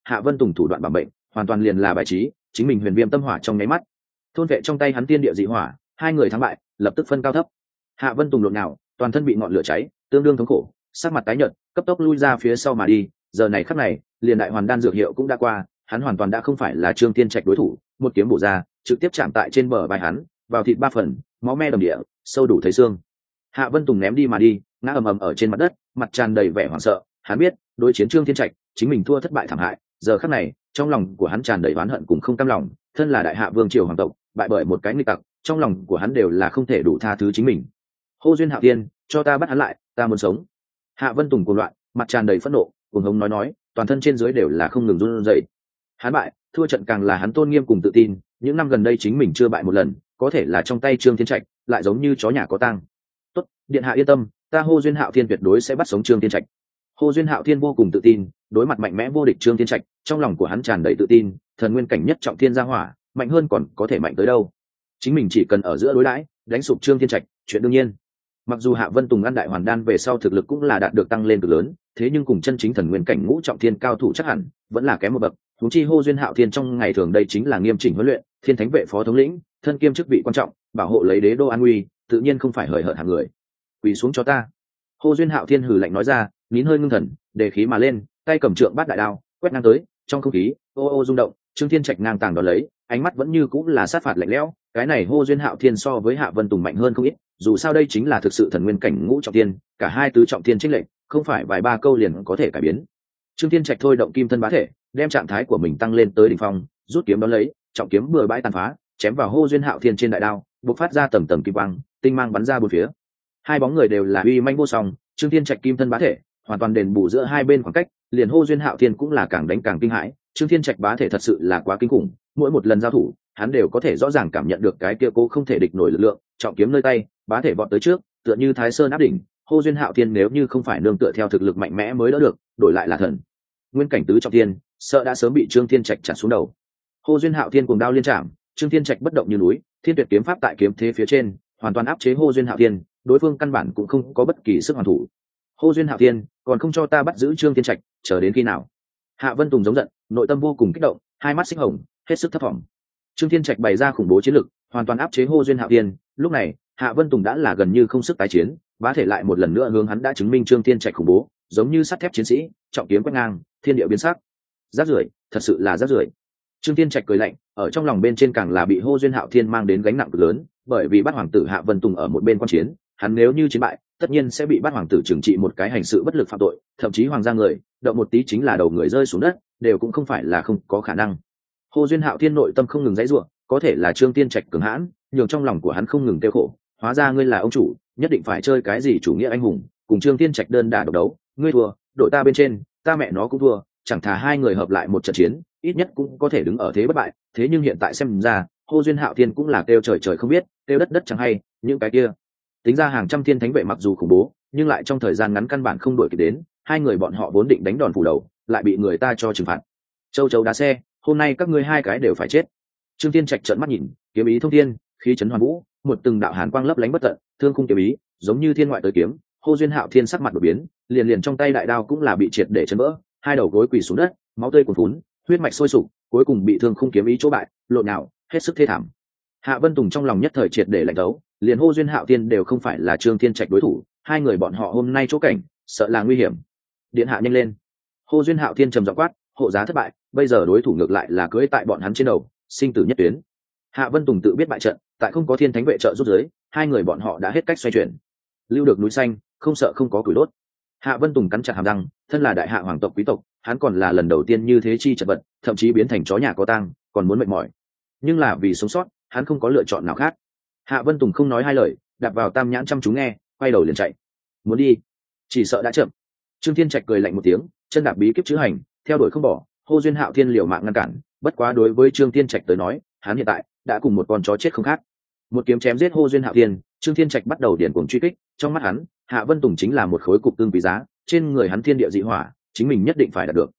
Hạ Vân Tùng thủ đoạn bảo mệnh hoàn toàn liền là bài trí, chính mình huyền viêm tâm hỏa trong nháy mắt thôn vệ trong tay hắn tiên địa dị hỏa, hai người thắng bại lập tức phân cao thấp. Hạ Vân Tùng lộn nào, toàn thân bị ngọn lửa cháy, tương đương thống khổ, sắc mặt tái nhợt, cấp tốc lui ra phía sau mà đi. Giờ này khắc này, liền đại hoàn đan dược hiệu cũng đã qua, hắn hoàn toàn đã không phải là Trương Thiên Trạch đối thủ. Một kiếm bổ ra, trực tiếp chạm tại trên bờ vai hắn, vào thịt ba phần, máu me đầm địa, sâu đủ thấy xương. Hạ Vân Tùng ném đi mà đi, ngã ầm ầm ở trên mặt đất, mặt tràn đầy vẻ hoảng sợ. Hắn biết, đối chiến Trương Thiên Trạch, chính mình thua thất bại thảm hại. Giờ khắc này, trong lòng của hắn tràn đầy oán hận cùng không cam lòng. Thân là đại hạ vương triều hoàng tộc, bại bởi một cái nghịch tặc, trong lòng của hắn đều là không thể đủ tha thứ chính mình. Hô Duyên Hạo Thiên, cho ta bắt hắn lại, ta muốn sống. Hạ Vân Tùng cuồng loạn, mặt tràn đầy phẫn nộ, cuồng hống nói, toàn thân trên dưới đều là không ngừng run rẩy. Hắn bại, thua trận càng là hắn tôn nghiêm cùng tự tin, những năm gần đây chính mình chưa bại một lần, có thể là trong tay Trương Thiên Trạch, lại giống như chó nhà có tang. Tốt, điện hạ yên tâm, ta Hô Duyên Hạo Thiên tuyệt đối sẽ bắt sống Trương Thiên Trạch. Hô Duyên Hạo Thiên vô cùng tự tin, đối mặt mạnh mẽ vô địch Trương Thiên Trạch, trong lòng của hắn tràn đầy tự tin, thần nguyên cảnh nhất trọng thiên gia hỏa, mạnh hơn còn có thể mạnh tới đâu. Chính mình chỉ cần ở giữa đối đãi, đánh sụp Trương Thiên Trạch, chuyện đương nhiên. Mặc dù Hạ Vân Tùng ăn đại hoàn đan về sau thực lực cũng là đạt được tăng lên cực lớn, thế nhưng cùng chân chính thần nguyên cảnh ngũ trọng thiên cao thủ chắc hẳn vẫn là kém một bậc. Huống chi Hô Duyên Hạo Thiên trong ngày thường đây chính là nghiêm chỉnh huấn luyện, thiên thánh vệ phó thống lĩnh, thân kiêm chức vị quan trọng, bảo hộ lấy đế đô an nguy, tự nhiên không phải hời hợt hạng người. Quỳ xuống cho ta. Hô Duyên Hạo Thiên hừ lạnh nói ra, nín hơi ngưng thần, đề khí mà lên, tay cầm trượng bát đại đao, quét ngang tới, trong không khí ô ô rung động. Trương Thiên Trạch ngang tàng đón lấy, ánh mắt vẫn như cũng là sát phạt lạnh lẽo. Cái này Hô Duyên Hạo Thiên so với Hạ Vân Tùng mạnh hơn không ít, dù sao đây chính là thực sự thần nguyên cảnh ngũ trọng thiên, cả hai tứ trọng thiên chênh lệch, không phải vài ba câu liền có thể cải biến. Trương Thiên Trạch thôi động kim thân bá thể, đem trạng thái của mình tăng lên tới đỉnh phong, rút kiếm đón lấy, trọng kiếm bừa bãi tàn phá, chém vào Hô Duyên Hạo Thiên trên đại đao, bộc phát ra tầm tầm kim quang, tinh mang bắn ra bốn phía. Hai bóng người đều là uy manh vô song, Trương Thiên Trạch kim thân bá thể, hoàn toàn đền bù giữa hai bên khoảng cách, liền Hô Duyên Hạo Thiên cũng là càng đánh càng kinh hãi. Trương Thiên Trạch bá thể thật sự là quá kinh khủng, mỗi một lần giao thủ, hắn đều có thể rõ ràng cảm nhận được cái kia cố không thể địch nổi lực lượng, trọng kiếm nơi tay, bá thể vọt tới trước, tựa như Thái Sơn áp đỉnh. Hô Duyên Hạo Thiên nếu như không phải nương tựa theo thực lực mạnh mẽ mới đỡ được, đổi lại là thần nguyên cảnh tứ trọng thiên, sợ đã sớm bị Trương Thiên Trạch chặt xuống đầu. Hô Duyên Hạo Thiên cuồng đao liên chạm, Trương Thiên Trạch bất động như núi, thiên tuyệt kiếm pháp tại kiếm thế phía trên, hoàn toàn áp chế Hô Duyên Hạo Thiên, đối phương căn bản cũng không có bất kỳ sức hoàn thủ. Hô Duyên Hạo Thiên, còn không cho ta bắt giữ Trương Thiên Trạch, chờ đến khi nào? Hạ Vân Tùng giống giận, nội tâm vô cùng kích động, hai mắt xích hồng, hết sức thất vọng. Trương Thiên Trạch bày ra khủng bố chiến lực, hoàn toàn áp chế Hô Duyên Hạo Thiên. Lúc này, Hạ Vân Tùng đã là gần như không sức tái chiến, bá thể lại một lần nữa hướng hắn đã chứng minh Trương Thiên Trạch khủng bố, giống như sắt thép chiến sĩ, trọng kiếm quét ngang, thiên địa biến sắc. Rác rưởi, thật sự là rác rưởi. Trương Thiên Trạch cười lạnh, ở trong lòng bên trên càng là bị Hô Duyên Hạo Thiên mang đến gánh nặng cực lớn, bởi vì Bát Hoàng tử Hạ Vân Tùng ở một bên quan chiến, hắn nếu như chiến bại, tất nhiên sẽ bị Bát Hoàng tử trừng trị một cái hành sự bất lực phạm tội, thậm chí hoàng gia người, động một tí chính là đầu người rơi xuống đất, đều cũng không phải là không có khả năng. Hô Duyên Hạo Thiên nội tâm không ngừng giãy giụa, có thể là Trương Thiên Trạch cường hãn, nhường trong lòng của hắn không ngừng tiêu khổ, hóa ra ngươi là ông chủ, nhất định phải chơi cái gì chủ nghĩa anh hùng, cùng Trương Thiên Trạch đơn đả độc đấu, ngươi thua, đội ta bên trên, ta mẹ nó cũng thua, chẳng thà hai người hợp lại một trận chiến, ít nhất cũng có thể đứng ở thế bất bại. Thế nhưng hiện tại xem ra, Hô Duyên Hạo Thiên cũng là kêu trời trời không biết, kêu đất đất chẳng hay, những cái kia tính ra hàng trăm thiên thánh vệ mặc dù khủng bố, nhưng lại trong thời gian ngắn căn bản không đuổi kịp đến. Hai người bọn họ vốn định đánh đòn phủ đầu, lại bị người ta cho trừng phạt. Châu chấu đá xe, hôm nay các ngươi hai cái đều phải chết. Trương Thiên Trạch trợn mắt nhìn, kiếm ý thông thiên, khí chấn hoàn vũ, một từng đạo hàn quang lấp lánh bất tận, thương khung kiếm ý, giống như thiên ngoại tới kiếm. Hô Duyên Hạo Thiên sắc mặt đột biến, liền liền trong tay đại đao cũng là bị triệt để chấn vỡ, hai đầu gối quỳ xuống đất, máu tươi cuồn phún, huyết mạch sôi sục, cuối cùng bị thương khung kiếm ý chỗ bại, lộn nào, hết sức thê thảm. Hạ Vân Tùng trong lòng nhất thời triệt để lạnh đấu, liền Hô Duyên Hạo Thiên đều không phải là Trương Thiên Trạch đối thủ, hai người bọn họ hôm nay chỗ cảnh, sợ là nguy hiểm. Điện hạ nhanh lên. Hô Duyên Hạo Thiên trầm giọng quát, hộ giá thất bại, bây giờ đối thủ ngược lại là cưỡi tại bọn hắn trên đầu, sinh tử nhất tuyến. Hạ Vân Tùng tự biết bại trận, tại không có thiên thánh vệ trợ giúp giới, hai người bọn họ đã hết cách xoay chuyển. Lưu được núi xanh, không sợ không có củi đốt. Hạ Vân Tùng cắn chặt hàm răng, thân là đại hạ hoàng tộc quý tộc, hắn còn là lần đầu tiên như thế chi chật vật, thậm chí biến thành chó nhà có tang, còn muốn mệt mỏi. Nhưng là vì sống sót, hắn không có lựa chọn nào khác. Hạ Vân Tùng không nói hai lời, đạp vào tam nhãn chăm chú nghe, quay đầu liền chạy. Muốn đi, chỉ sợ đã chậm. Trương Thiên Trạch cười lạnh một tiếng, chân đạp bí kíp chữ hành, theo đuổi không bỏ. Hô Duyên Hạo Thiên liều mạng ngăn cản, bất quá đối với Trương Thiên Trạch tới nói, hắn hiện tại đã cùng một con chó chết không khác. Một kiếm chém giết Hô Duyên Hạo Thiên, Trương Thiên Trạch bắt đầu điển cuồng truy kích, trong mắt hắn, Hạ Vân Tùng chính là một khối cục tương quý giá, trên người hắn thiên địa dị hỏa, chính mình nhất định phải đạt được.